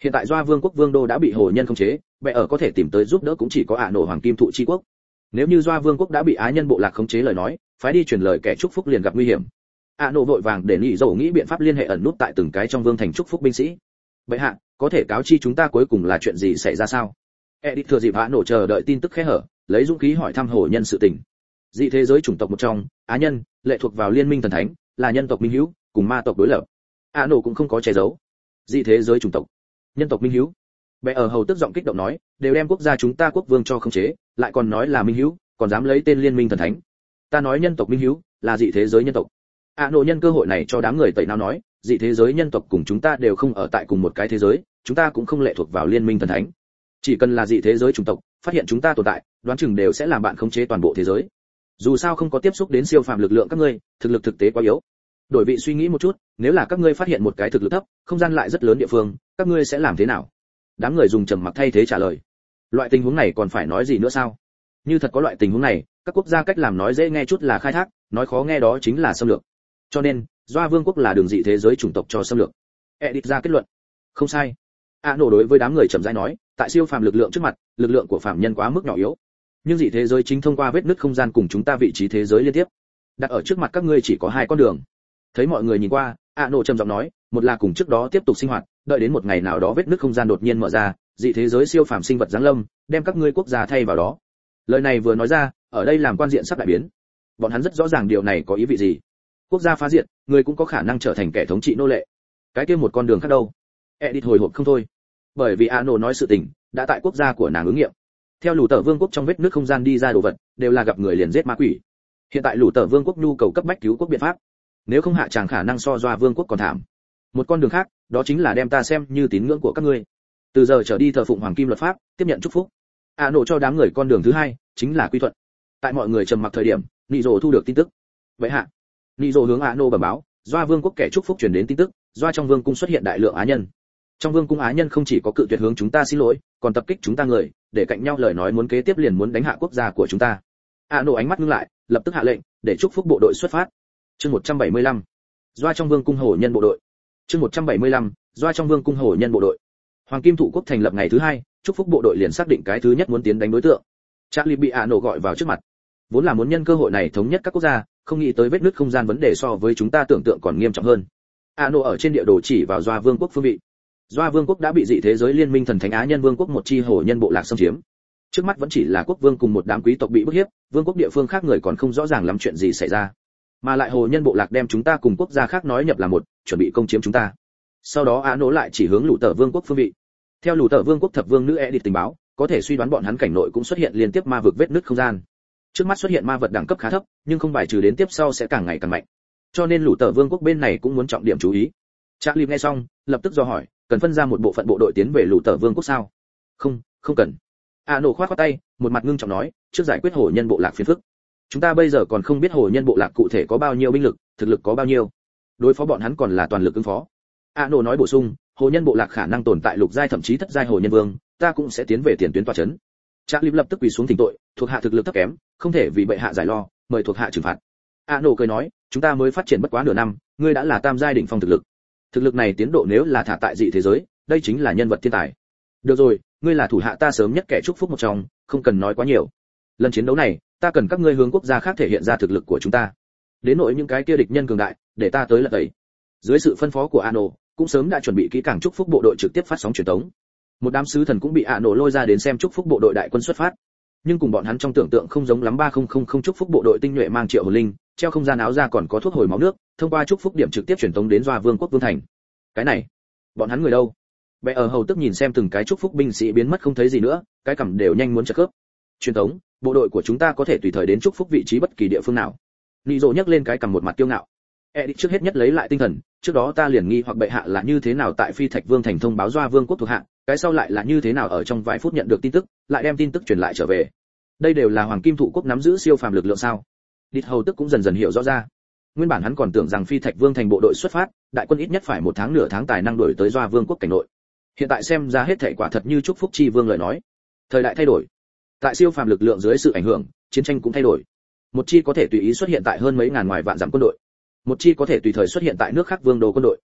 Hiện tại Doa Vương quốc vương đô đã bị hồ nhân khống chế, bệ ở có thể tìm tới giúp đỡ cũng chỉ có Ả Nổ Hoàng Kim Thụ Chi quốc. Nếu như Doa Vương quốc đã bị Á nhân bộ lạc khống chế lời nói, phái đi truyền lời kẻ chúc phúc liền gặp nguy hiểm. Ả Nổ vội vàng để Nghị Dầu nghĩ biện pháp liên hệ ẩn nút tại từng cái trong vương thành chúc phúc binh sĩ. Bệ hạ, có thể cáo chi chúng ta cuối cùng là chuyện gì xảy ra sao? Edith thừa dịp Ả Nổ chờ đợi tin tức khẽ hở, lấy dũng khí hỏi thăm hồ nhân sự tình. Dị thế giới chủng tộc một trong, Á nhân, lệ thuộc vào liên minh thần thánh, là nhân tộc minh hữu, cùng ma tộc đối lập. Ả Nổ cũng không có che giấu. Dị thế giới chủng tộc, nhân tộc minh hữu. Bệ ở hầu tức giọng kích động nói, đều đem quốc gia chúng ta quốc vương cho khống chế, lại còn nói là minh hữu, còn dám lấy tên liên minh thần thánh. Ta nói nhân tộc minh hữu, là dị thế giới nhân tộc. Ả Nổ nhân cơ hội này cho đám người tẩy não nói, dị thế giới nhân tộc cùng chúng ta đều không ở tại cùng một cái thế giới, chúng ta cũng không lệ thuộc vào liên minh thần thánh. Chỉ cần là dị thế giới chủng tộc, phát hiện chúng ta tồn tại, đoán chừng đều sẽ làm bạn khống chế toàn bộ thế giới. Dù sao không có tiếp xúc đến siêu phàm lực lượng các ngươi, thực lực thực tế quá yếu. Đổi vị suy nghĩ một chút, nếu là các ngươi phát hiện một cái thực lực thấp, không gian lại rất lớn địa phương, các ngươi sẽ làm thế nào? Đám người dùng trầm mặc thay thế trả lời. Loại tình huống này còn phải nói gì nữa sao? Như thật có loại tình huống này, các quốc gia cách làm nói dễ nghe chút là khai thác, nói khó nghe đó chính là xâm lược. Cho nên, Doa Vương quốc là đường dị thế giới chủng tộc cho xâm lược. Edit ra kết luận. Không sai. Ả Nổ đối với đám người trầm rãi nói, tại siêu phàm lực lượng trước mặt, lực lượng của phàm nhân quá mức nhỏ yếu. Nhưng dị thế giới chính thông qua vết nứt không gian cùng chúng ta vị trí thế giới liên tiếp. Đặt ở trước mặt các ngươi chỉ có hai con đường. Thấy mọi người nhìn qua, Ả Nổ trầm giọng nói, một là cùng trước đó tiếp tục sinh hoạt, đợi đến một ngày nào đó vết nứt không gian đột nhiên mở ra, dị thế giới siêu phàm sinh vật giáng lâm, đem các ngươi quốc gia thay vào đó. Lời này vừa nói ra, ở đây làm quan diện sắp đại biến. Bọn hắn rất rõ ràng điều này có ý vị gì. Quốc gia phá diệt, người cũng có khả năng trở thành kẻ thống trị nô lệ. Cái kia một con đường khác đâu? Edith hồi hộp không thôi. Bởi vì Ả Nổ nói sự tình, đã tại quốc gia của nàng ứng nghiệm. Theo Lũ Tở Vương quốc trong vết nứt không gian đi ra đồ vật, đều là gặp người liền giết ma quỷ. Hiện tại Lũ Tở Vương quốc nhu cầu cấp bách cứu quốc biện pháp. Nếu không hạ tràng khả năng so Doa Vương quốc còn thảm. Một con đường khác, đó chính là đem ta xem như tín ngưỡng của các ngươi. Từ giờ trở đi thờ phụng hoàng kim luật pháp, tiếp nhận chúc phúc. Ả Nổ cho đám người con đường thứ hai, chính là quy thuận. Tại mọi người trầm mặc thời điểm, Nị Dồ thu được tin tức. Vậy hạ, Nị Dồ hướng Ả Nổ bẩm báo, Doa Vương quốc kẻ chúc phúc truyền đến tin tức, Doa trong vương cung xuất hiện đại lượng á nhân. Trong vương cung á nhân không chỉ có cự tuyệt hướng chúng ta xin lỗi, còn tập kích chúng ta người, để cạnh nhau lời nói muốn kế tiếp liền muốn đánh hạ quốc gia của chúng ta. Ả Nổ ánh mắt ngưng lại, lập tức hạ lệnh, để chúc phúc bộ đội xuất phát. Chương một trăm bảy mươi lăm. Doa trong vương cung hổ nhân bộ đội. Chương một trăm bảy mươi lăm. Doa trong vương cung hổ nhân bộ đội. Hoàng Kim Thụ quốc thành lập ngày thứ hai, chúc phúc bộ đội liền xác định cái thứ nhất muốn tiến đánh đối tượng. Charlie bị Ả Nổ gọi vào trước mặt. Vốn là muốn nhân cơ hội này thống nhất các quốc gia, không nghĩ tới vết nứt không gian vấn đề so với chúng ta tưởng tượng còn nghiêm trọng hơn. Ả Nổ ở trên địa đồ chỉ vào Doa Vương quốc phương vị. Doa Vương quốc đã bị dị thế giới liên minh thần thánh Á nhân vương quốc một chi hổ nhân bộ lạc xâm chiếm. Trước mắt vẫn chỉ là quốc vương cùng một đám quý tộc bị bức hiếp, vương quốc địa phương khác người còn không rõ ràng lắm chuyện gì xảy ra. Mà lại hổ nhân bộ lạc đem chúng ta cùng quốc gia khác nói nhập là một, chuẩn bị công chiếm chúng ta. Sau đó Ả Nổ lại chỉ hướng Lũ Tở Vương quốc phương vị. Theo Lũ Tở Vương quốc thập vương nữ Edith tình báo, có thể suy đoán bọn hắn cảnh nội cũng xuất hiện liên tiếp ma vực vết nứt không gian. Trước mắt xuất hiện ma vật đẳng cấp khá thấp, nhưng không bài trừ đến tiếp sau sẽ càng ngày càng mạnh. Cho nên Lũ Tở Vương quốc bên này cũng muốn trọng điểm chú ý. Charlie nghe xong, lập tức do hỏi, cần phân ra một bộ phận bộ đội tiến về Lũ Tở Vương quốc sao? Không, không cần. Ả Nổ khoát khoát tay, một mặt ngưng trọng nói, trước giải quyết hổ nhân bộ lạc phiền phức. Chúng ta bây giờ còn không biết hổ nhân bộ lạc cụ thể có bao nhiêu binh lực, thực lực có bao nhiêu. Đối phó bọn hắn còn là toàn lực ứng phó. Ả Nổ nói bổ sung, hổ nhân bộ lạc khả năng tồn tại lục giai thậm chí thất giai hổ nhân vương, ta cũng sẽ tiến về tiền tuyến tọa trấn. Charlie lập tức quỳ xuống thỉnh tội, thuộc hạ thực lực thấp kém, không thể vì bệ hạ giải lo, mời thuộc hạ trừng phạt. Ả Nổ cười nói, chúng ta mới phát triển bất quá nửa năm, ngươi đã là tam giai đỉnh phong thực lực. Thực lực này tiến độ nếu là thả tại dị thế giới, đây chính là nhân vật thiên tài. Được rồi, ngươi là thủ hạ ta sớm nhất kẻ chúc phúc một trong, không cần nói quá nhiều. Lần chiến đấu này, ta cần các ngươi hướng quốc gia khác thể hiện ra thực lực của chúng ta. Đến nỗi những cái kia địch nhân cường đại, để ta tới lật tẩy. Dưới sự phân phó của Ả Nổ, cũng sớm đã chuẩn bị kỹ càng chúc phúc bộ đội trực tiếp phát sóng truyền tống. Một đám sứ thần cũng bị Ả Nổ lôi ra đến xem chúc phúc bộ đội đại quân xuất phát. Nhưng cùng bọn hắn trong tưởng tượng không giống lắm, ba không không không chúc phúc bộ đội tinh nhuệ mang triệu hồn linh, treo không gian áo ra còn có thuốc hồi máu nước, thông qua chúc phúc điểm trực tiếp truyền tống đến Doa Vương quốc vương thành. Cái này, bọn hắn người đâu? Bệ ở hầu tức nhìn xem từng cái chúc phúc binh sĩ biến mất không thấy gì nữa, cái cằm đều nhanh muốn chật khớp. Truyền tống, bộ đội của chúng ta có thể tùy thời đến chúc phúc vị trí bất kỳ địa phương nào. Nị Dồ nhấc lên cái cằm một mặt kiêu ngạo. Edith trước hết nhất lấy lại tinh thần, trước đó ta liền nghi hoặc bệ hạ là như thế nào tại Phi Thạch Vương thành thông báo Doa Vương quốc thuộc hạ, cái sau lại là như thế nào ở trong vài phút nhận được tin tức, lại đem tin tức truyền lại trở về. Đây đều là Hoàng Kim Thụ quốc nắm giữ siêu phàm lực lượng sao? Địch hầu tức cũng dần dần hiểu rõ ra. Nguyên bản hắn còn tưởng rằng Phi Thạch Vương thành bộ đội xuất phát, đại quân ít nhất phải một tháng nửa tháng tài năng đuổi tới Doa Vương quốc cảnh nội. Hiện tại xem ra hết thảy quả thật như chúc phúc chi vương lời nói. Thời đại thay đổi. Tại siêu phàm lực lượng dưới sự ảnh hưởng, chiến tranh cũng thay đổi. Một chi có thể tùy ý xuất hiện tại hơn mấy ngàn ngoài vạn dặm quân đội, một chi có thể tùy thời xuất hiện tại nước khác vương đô quân đội.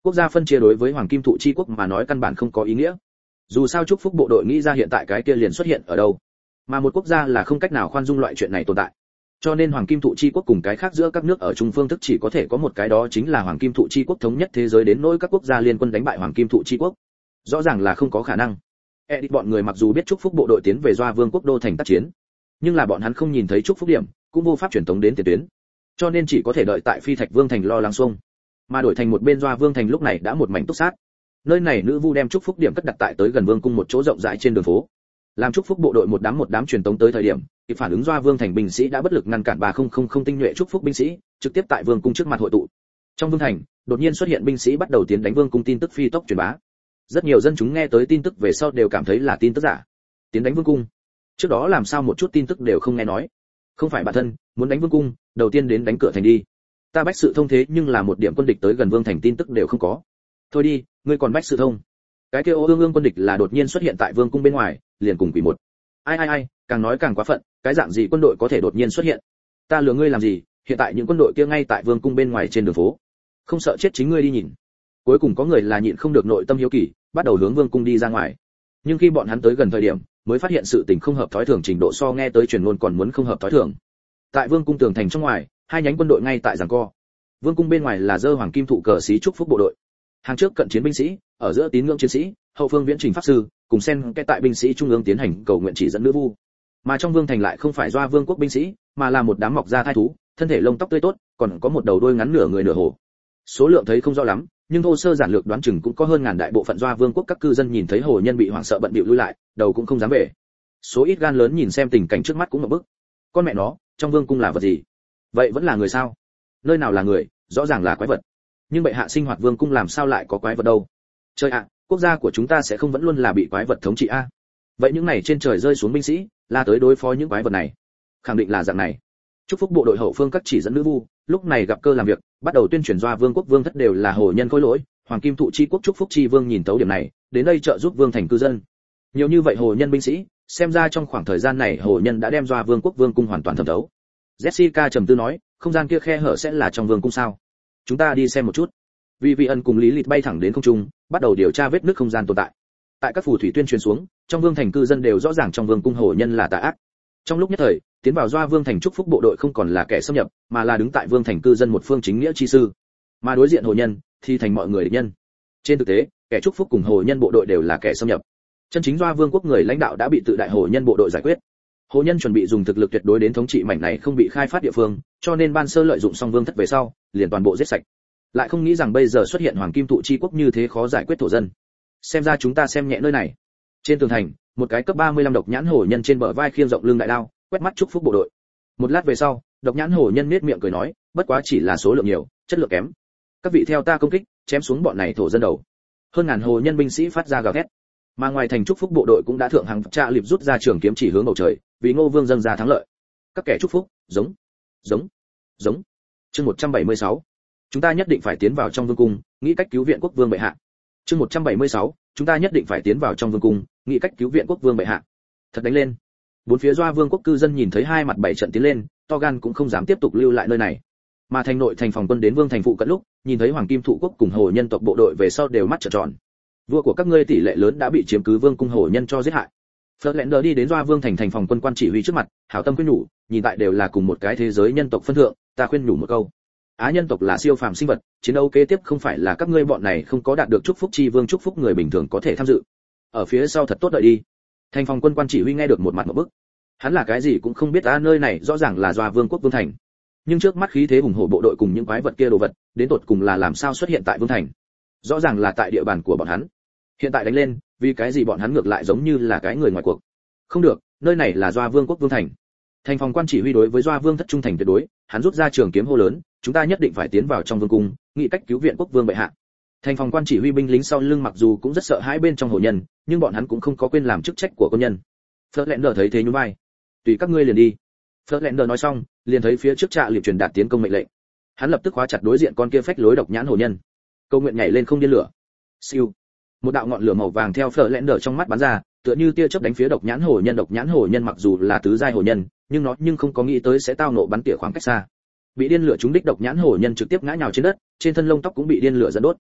Quốc gia phân chia đối với Hoàng Kim Thụ Chi quốc mà nói căn bản không có ý nghĩa. Dù sao chúc phúc bộ đội nghĩ ra hiện tại cái kia liền xuất hiện ở đâu, mà một quốc gia là không cách nào khoan dung loại chuyện này tồn tại. Cho nên Hoàng Kim Thụ Chi quốc cùng cái khác giữa các nước ở Trung phương thức chỉ có thể có một cái, đó chính là Hoàng Kim Thụ Chi quốc thống nhất thế giới, đến nỗi các quốc gia liên quân đánh bại Hoàng Kim Thụ Chi quốc, rõ ràng là không có khả năng. Edit bọn người mặc dù biết chúc phúc bộ đội tiến về Doa Vương quốc đô thành tác chiến, nhưng là bọn hắn không nhìn thấy chúc phúc điểm, cũng vô pháp truyền tống đến tiền tuyến, cho nên chỉ có thể đợi tại Phi Thạch Vương thành lo lắng xuông. Mà đổi thành một bên Doa Vương thành lúc này đã một mảnh túc sát. Nơi này nữ vu đem chúc phúc điểm cất đặt tại tới gần Vương cung một chỗ rộng rãi trên đường phố. Làm chúc phúc bộ đội một đám một đám truyền tống tới thời điểm, kịp phản ứng Doa Vương thành binh sĩ đã bất lực ngăn cản ba không không không tinh nhuệ chúc phúc binh sĩ, trực tiếp tại Vương cung trước mặt hội tụ. Trong Vương thành, đột nhiên xuất hiện binh sĩ bắt đầu tiến đánh Vương cung, tin tức phi tốc truyền bá. Rất nhiều dân chúng nghe tới tin tức về sau đều cảm thấy là tin tức giả. Tiến đánh Vương cung, trước đó làm sao một chút tin tức đều không nghe nói. Không phải bản thân muốn đánh Vương cung, đầu tiên đến đánh cửa thành đi. Ta bách sự thông thế nhưng là một điểm quân địch tới gần Vương thành tin tức đều không có. Thôi đi, ngươi còn bách sự thông. Cái kia ô ương ương quân địch là đột nhiên xuất hiện tại Vương cung bên ngoài, liền cùng quỷ một. Ai ai ai, càng nói càng quá phận, cái dạng gì quân đội có thể đột nhiên xuất hiện? Ta lừa ngươi làm gì? Hiện tại những quân đội kia ngay tại Vương cung bên ngoài trên đường phố, không sợ chết chính ngươi đi nhìn. Cuối cùng có người là nhịn không được nội tâm hiếu kỳ, bắt đầu hướng Vương cung đi ra ngoài. Nhưng khi bọn hắn tới gần thời điểm, mới phát hiện sự tình không hợp thói thường trình độ so nghe tới truyền ngôn còn muốn không hợp thói thường. Tại Vương cung tường thành trong ngoài, hai nhánh quân đội ngay tại giằng co. Vương cung bên ngoài là dơ Hoàng Kim Thụ cờ xí chúc phúc bộ đội, hàng trước cận chiến binh sĩ, ở giữa tín ngưỡng chiến sĩ, hậu phương viễn trình pháp sư, cùng xen kẽ tại binh sĩ trung ương tiến hành cầu nguyện chỉ dẫn nữ vu. Mà trong Vương thành lại không phải Doa Vương quốc binh sĩ, mà là một đám mọc da thai thú, thân thể lông tóc tươi tốt, còn có một đầu đuôi ngắn nửa người nửa hổ. Số lượng thấy không rõ lắm, nhưng thô sơ giản lược đoán chừng cũng có hơn ngàn đại bộ phận Doa Vương quốc các cư dân nhìn thấy hổ nhân bị hoảng sợ bận bịu lui lại, đầu cũng không dám về. Số ít gan lớn nhìn xem tình cảnh trước mắt cũng một bức. Con mẹ nó, trong vương cung là vật gì? Vậy vẫn là người sao? Nơi nào là người, rõ ràng là quái vật. Nhưng bệ hạ sinh hoạt vương cung làm sao lại có quái vật đâu? Trời ạ, quốc gia của chúng ta sẽ không vẫn luôn là bị quái vật thống trị a? Vậy những này trên trời rơi xuống binh sĩ, là tới đối phó những quái vật này? Khẳng định là dạng này. Chúc phúc bộ đội hậu phương các chỉ dẫn nữ vu, lúc này gặp cơ làm việc, bắt đầu tuyên truyền Doa Vương quốc vương thất đều là hồ nhân khối lỗi, Hoàng Kim Thụ Chi quốc chúc phúc chi vương nhìn tấu điểm này, đến đây trợ giúp vương thành cư dân. Nhiều như vậy hồ nhân binh sĩ, xem ra trong khoảng thời gian này hồ nhân đã đem Doa Vương quốc vương cung hoàn toàn thẩm thấu. Jessica trầm tư nói, không gian kia khe hở sẽ là trong vương cung sao? Chúng ta đi xem một chút. Vì vị ân cùng Lý Lịch bay thẳng đến không trung, bắt đầu điều tra vết nứt không gian tồn tại. Tại các phù thủy tuyên truyền xuống, trong vương thành cư dân đều rõ ràng trong vương cung hồ nhân là tà ác. Trong lúc nhất thời, tiến vào Doa Vương thành chúc phúc bộ đội không còn là kẻ xâm nhập, mà là đứng tại vương thành cư dân một phương chính nghĩa chi sư. Mà đối diện hồ nhân thì thành mọi người địch nhân. Trên thực tế, kẻ chúc phúc cùng hồ nhân bộ đội đều là kẻ xâm nhập. Chân chính Doa Vương quốc người lãnh đạo đã bị tự đại hồ nhân bộ đội giải quyết. Hồ nhân chuẩn bị dùng thực lực tuyệt đối đến thống trị mảnh này không bị khai phát địa phương, cho nên ban sơ lợi dụng xong vương thất về sau, liền toàn bộ giết sạch. Lại không nghĩ rằng bây giờ xuất hiện Hoàng Kim Thụ Chi quốc như thế khó giải quyết thổ dân. Xem ra chúng ta xem nhẹ nơi này. Trên tường thành, một cái cấp ba mươi lăm độc nhãn hổ nhân trên bờ vai khiêng rộng lưng đại đao, quét mắt chúc phúc bộ đội. Một lát về sau, độc nhãn hổ nhân nhếch miệng cười nói, bất quá chỉ là số lượng nhiều, chất lượng kém. Các vị theo ta công kích, chém xuống bọn này thổ dân đầu. Hơn ngàn hồ nhân binh sĩ phát ra gào thét. Mà ngoài thành chúc phúc bộ đội cũng đã thượng hàng trạ liệp rút ra trường kiếm chỉ hướng bầu trời, vì Ngô Vương dâng ra thắng lợi. Các kẻ chúc phúc, giống, giống, giống. Chương một trăm bảy mươi sáu. Chúng ta nhất định phải tiến vào trong vương cung, nghĩ cách cứu viện quốc vương bệ hạ. Chương một trăm bảy mươi sáu. Chúng ta nhất định phải tiến vào trong vương cung, nghĩ cách cứu viện quốc vương bệ hạ. Thật đánh lên. Bốn phía Doa Vương quốc cư dân nhìn thấy hai mặt bảy trận tiến lên, to gan cũng không dám tiếp tục lưu lại nơi này. Mà thành nội thành phòng quân đến vương thành phụ cận lúc, nhìn thấy Hoàng Kim Thụ quốc cùng hồ nhân tộc bộ đội về sau đều mắt trợn tròn. Vua của các ngươi tỷ lệ lớn đã bị chiếm cứ vương cung hồ nhân cho giết hại. Fletcher đi đến Doa Vương thành thành phòng quân quan chỉ huy trước mặt, hảo tâm khuyên nhủ, nhìn tại đều là cùng một cái thế giới nhân tộc phân thượng, ta khuyên nhủ một câu. Á nhân tộc là siêu phàm sinh vật, chiến đấu kế tiếp không phải là các ngươi bọn này không có đạt được chúc phúc chi vương chúc phúc người bình thường có thể tham dự. Ở phía sau thật tốt đợi đi. Thành phòng quân quan chỉ huy nghe được một mặt một bức. Hắn là cái gì cũng không biết, á nơi này rõ ràng là Doa Vương quốc vương thành. Nhưng trước mắt khí thế hùng hổ bộ đội cùng những quái vật kia đồ vật, đến tột cùng là làm sao xuất hiện tại vương thành? Rõ ràng là tại địa bàn của bọn hắn. Hiện tại đánh lên, vì cái gì bọn hắn ngược lại giống như là cái người ngoài cuộc? Không được, nơi này là Doa Vương quốc vương thành. Thành phòng quan chỉ huy đối với Doa Vương thất trung thành tuyệt đối, hắn rút ra trường kiếm hô lớn, chúng ta nhất định phải tiến vào trong vương cung, nghĩ cách cứu viện quốc vương bệ hạ. Thành phòng quan chỉ huy binh lính sau lưng mặc dù cũng rất sợ hãi bên trong hồ nhân, nhưng bọn hắn cũng không có quên làm chức trách của quân nhân. Fletcher thấy thế nhún vai, tùy các ngươi liền đi. Fletcher nói xong, liền thấy phía trước trạ liệp truyền đạt tiến công mệnh lệnh. Hắn lập tức khóa chặt đối diện con kia phách lối độc nhãn hồ nhân. Câu nguyện nhảy lên không điên lửa. Siêu. Một đạo ngọn lửa màu vàng theo Fletcher trong mắt bắn ra, tựa như tia chớp đánh phía độc nhãn hồ nhân. Độc nhãn hồ nhân mặc dù là tứ giai hồ nhân, nhưng nó nhưng không có nghĩ tới sẽ tao nộ bắn tỉa khoảng cách xa. Bị điên lửa trúng đích độc nhãn hồ nhân trực tiếp ngã nhào trên đất, trên thân lông tóc cũng bị điên lửa dẫn đốt.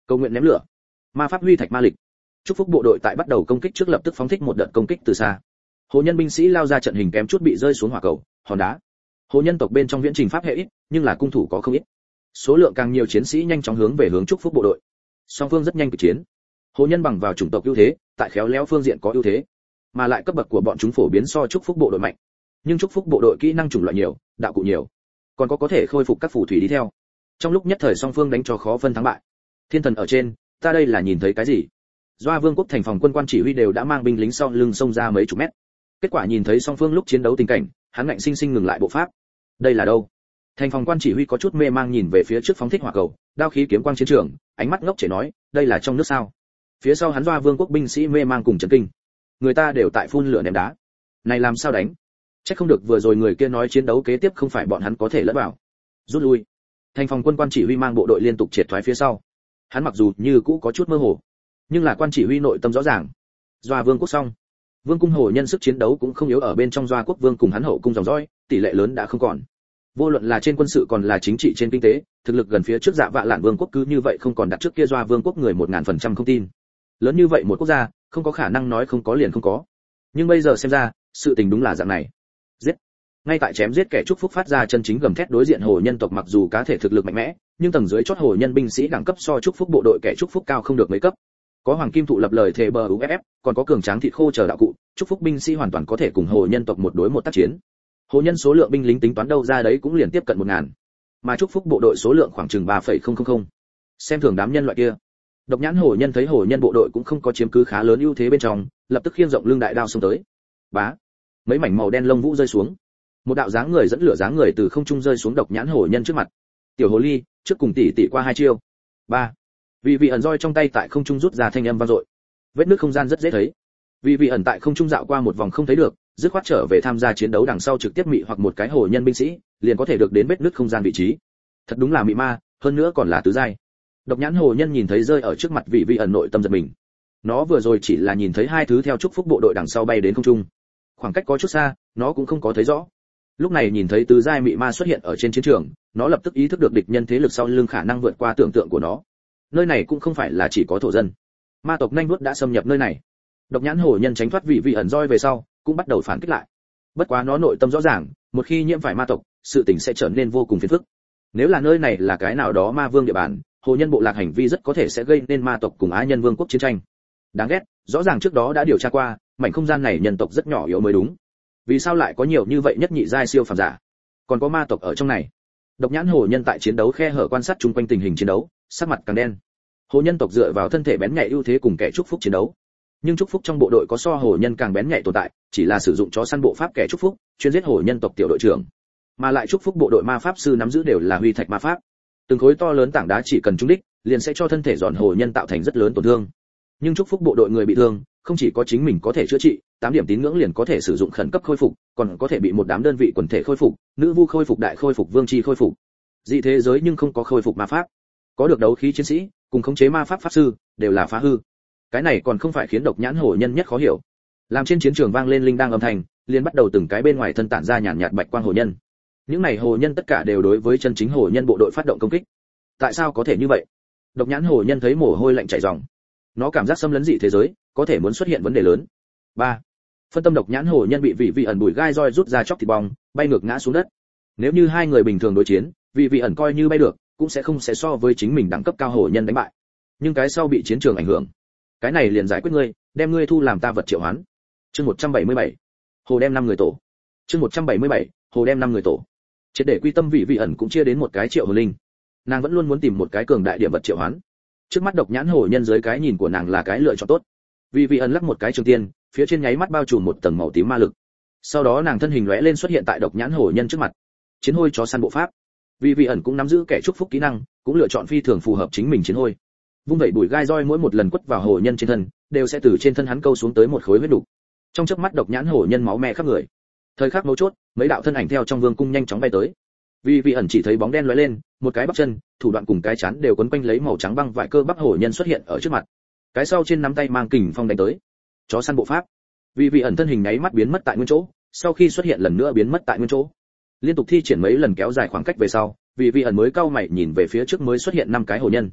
Cầu nguyện ném lửa. Ma pháp huy thạch ma lịch. Chúc phúc bộ đội tại bắt đầu công kích trước lập tức phóng thích một đợt công kích từ xa. Hồ nhân binh sĩ lao ra trận hình kém chút bị rơi xuống hỏa cầu, hòn đá. Hồ nhân tộc bên trong viễn trình pháp hệ ít, nhưng là cung thủ có không ít. Số lượng càng nhiều chiến sĩ nhanh chóng hướng về hướng chúc phúc bộ đội. Song phương rất nhanh kịch chiến. Hồ nhân bằng vào chủng tộc ưu thế, tại khéo léo phương diện có ưu thế, mà lại cấp bậc của bọn chúng phổ biến so chúc phúc bộ đội mạnh. Nhưng chúc phúc bộ đội kỹ năng chủng loại nhiều, đạo cụ nhiều, còn có có thể khôi phục các phù thủy đi theo. Trong lúc nhất thời song phương đánh cho khó phân thắng bại. Thiên thần ở trên, ta đây là nhìn thấy cái gì? Doa Vương quốc thành phòng quân quan chỉ huy đều đã mang binh lính sau lưng xông ra mấy chục mét. Kết quả nhìn thấy song phương lúc chiến đấu tình cảnh, hắn ngạnh sinh sinh ngừng lại bộ pháp. Đây là đâu? Thành phòng quan chỉ huy có chút mê mang nhìn về phía trước phóng thích hỏa cầu, đao khí kiếm quang chiến trường, ánh mắt ngốc trẻ nói, đây là trong nước sao? Phía sau hắn Doa Vương quốc binh sĩ mê mang cùng chấn kinh. Người ta đều tại phun lửa ném đá. Này làm sao đánh? Chắc không được vừa rồi người kia nói chiến đấu kế tiếp không phải bọn hắn có thể lẫn vào. Rút lui. Thành phòng quân quan chỉ huy mang bộ đội liên tục triệt thoái phía sau. Hắn mặc dù như cũ có chút mơ hồ, nhưng là quan chỉ huy nội tâm rõ ràng. Doa Vương quốc xong, Vương cung hồ nhân sức chiến đấu cũng không yếu ở bên trong Doa quốc vương cùng hắn hậu cung dòng dõi, tỷ lệ lớn đã không còn. Vô luận là trên quân sự còn là chính trị trên kinh tế, thực lực gần phía trước Dạ Vạ Lạn Vương quốc cứ như vậy không còn đặt trước kia Doa Vương quốc người một ngàn phần trăm không tin. Lớn như vậy một quốc gia, không có khả năng nói không có liền không có. Nhưng bây giờ xem ra, sự tình đúng là dạng này. Giết. Ngay tại chém giết kẻ chúc phúc phát ra chân chính gầm thét đối diện hồ nhân tộc mặc dù cá thể thực lực mạnh mẽ, nhưng tầng dưới chót hồ nhân binh sĩ đẳng cấp so chúc phúc bộ đội kẻ chúc phúc cao không được mấy cấp. Có hoàng kim thụ lập lời thề bờ u ép ép, còn có cường tráng thịt khô chờ đạo cụ, chúc phúc binh sĩ hoàn toàn có thể cùng hồ nhân tộc một đối một tác chiến. Hồ nhân số lượng binh lính tính toán đâu ra đấy cũng liền tiếp cận một ngàn, mà chúc phúc bộ đội số lượng khoảng chừng ba phẩy không không không. Xem thường đám nhân loại kia. Độc nhãn hồ nhân thấy hồ nhân bộ đội cũng không có chiếm cứ khá lớn ưu thế bên trong, lập tức khiêng rộng lưng đại đao xông tới. Bá, mấy mảnh màu đen lông vũ rơi xuống. Một đạo dáng người dẫn lửa dáng người từ không trung rơi xuống độc nhãn hồ nhân trước mặt. Tiểu hồ ly, trước cùng tỷ tỷ qua hai chiêu. Ba. Vì vị ẩn roi trong tay tại không trung rút ra thanh âm vang dội. Vết nứt không gian rất dễ thấy. Vì vị ẩn tại không trung dạo qua một vòng không thấy được, dứt khoát trở về tham gia chiến đấu đằng sau trực tiếp mị hoặc một cái hồ nhân binh sĩ, liền có thể được đến vết nứt không gian vị trí. Thật đúng là mị ma, hơn nữa còn là tứ giai. Độc nhãn hồ nhân nhìn thấy rơi ở trước mặt vị vị ẩn nội tâm giật mình. Nó vừa rồi chỉ là nhìn thấy hai thứ theo chúc phúc bộ đội đằng sau bay đến không trung. Khoảng cách có chút xa, nó cũng không có thấy rõ. Lúc này nhìn thấy tứ giai mị ma xuất hiện ở trên chiến trường, nó lập tức ý thức được địch nhân thế lực sau lưng khả năng vượt qua tưởng tượng của nó. Nơi này cũng không phải là chỉ có thổ dân. Ma tộc nhanh vuốt đã xâm nhập nơi này. Độc nhãn hồ nhân tránh thoát vị vị ẩn roi về sau, cũng bắt đầu phản kích lại. Bất quá nó nội tâm rõ ràng, một khi nhiễm phải ma tộc, sự tình sẽ trở nên vô cùng phiền phức. Nếu là nơi này là cái nào đó ma vương địa bàn, hồ nhân bộ lạc hành vi rất có thể sẽ gây nên ma tộc cùng á nhân vương quốc chiến tranh. Đáng ghét, rõ ràng trước đó đã điều tra qua, mảnh không gian này nhân tộc rất nhỏ yếu mới đúng. Vì sao lại có nhiều như vậy nhất nhị giai siêu phàm giả? Còn có ma tộc ở trong này. Độc nhãn hồ nhân tại chiến đấu khe hở quan sát chung quanh tình hình chiến đấu, sắc mặt càng đen. Hồ nhân tộc dựa vào thân thể bén nhạy ưu thế cùng kẻ chúc phúc chiến đấu. Nhưng chúc phúc trong bộ đội có so hồ nhân càng bén nhạy tồn tại, chỉ là sử dụng chó săn bộ pháp kẻ chúc phúc, chuyên giết hồ nhân tộc tiểu đội trưởng. Mà lại chúc phúc bộ đội ma pháp sư nắm giữ đều là huy thạch ma pháp. Từng khối to lớn tảng đá chỉ cần trúng đích, liền sẽ cho thân thể giòn hồ nhân tạo thành rất lớn tổn thương. Nhưng chúc phúc bộ đội người bị thương, không chỉ có chính mình có thể chữa trị, tám điểm tín ngưỡng liền có thể sử dụng khẩn cấp khôi phục, còn có thể bị một đám đơn vị quần thể khôi phục, nữ vu khôi phục, đại khôi phục, vương chi khôi phục. Dị thế giới nhưng không có khôi phục ma pháp. Có được đấu khí chiến sĩ, cùng khống chế ma pháp pháp sư, đều là phá hư. Cái này còn không phải khiến độc nhãn hổ nhân nhất khó hiểu. Làm trên chiến trường vang lên linh đang âm thanh, liền bắt đầu từng cái bên ngoài thân tản ra nhàn nhạt bạch quang hổ nhân. Những này hổ nhân tất cả đều đối với chân chính hổ nhân bộ đội phát động công kích. Tại sao có thể như vậy? Độc nhãn hổ nhân thấy mồ hôi lạnh chảy ròng. Nó cảm giác xâm lấn dị thế giới, có thể muốn xuất hiện vấn đề lớn. Ba. Phân tâm độc nhãn hổ nhân bị vị vị ẩn bùi gai roi rút ra chóc thịt bong, bay ngược ngã xuống đất. Nếu như hai người bình thường đối chiến, vị vị ẩn coi như bay được, cũng sẽ không sẽ so với chính mình đẳng cấp cao hổ nhân đánh bại. Nhưng cái sau bị chiến trường ảnh hưởng, cái này liền giải quyết ngươi, đem ngươi thu làm ta vật triệu hoán. Chương một trăm bảy mươi bảy. Hồ đem năm người tổ. Chương một trăm bảy mươi bảy. Hồ đem năm người tổ. Triệt để quy tâm vị vị ẩn cũng chia đến một cái triệu hồn linh. Nàng vẫn luôn muốn tìm một cái cường đại điểm vật triệu hoán. Trước mắt độc nhãn hổ nhân dưới cái nhìn của nàng là cái lựa chọn tốt. Vị vị ẩn lắc một cái trường tiên, phía trên nháy mắt bao trùm một tầng màu tím ma lực. Sau đó nàng thân hình lóe lên xuất hiện tại độc nhãn hổ nhân trước mặt. Chiến hôi chó săn bộ pháp. Vị vị ẩn cũng nắm giữ kẻ chúc phúc kỹ năng, cũng lựa chọn phi thường phù hợp chính mình chiến hôi. Vung vẩy bùi gai roi mỗi một lần quất vào hổ nhân trên thân, đều sẽ từ trên thân hắn câu xuống tới một khối huyết đục. Trong chớp mắt độc nhãn hổ nhân máu me khắp người. Thời khắc mấu chốt, mấy đạo thân ảnh theo trong vương cung nhanh chóng bay tới. Vì vị ẩn chỉ thấy bóng đen lóe lên, một cái bắp chân, thủ đoạn cùng cái chắn đều quấn quanh lấy màu trắng băng vải cơ bắp hổ nhân xuất hiện ở trước mặt. Cái sau trên nắm tay mang kình phong đánh tới. Chó săn bộ pháp. Vì vị ẩn thân hình nháy mắt biến mất tại nguyên chỗ, sau khi xuất hiện lần nữa biến mất tại nguyên chỗ. Liên tục thi triển mấy lần kéo dài khoảng cách về sau, vì vị ẩn mới cau mày nhìn về phía trước mới xuất hiện năm cái hổ nhân.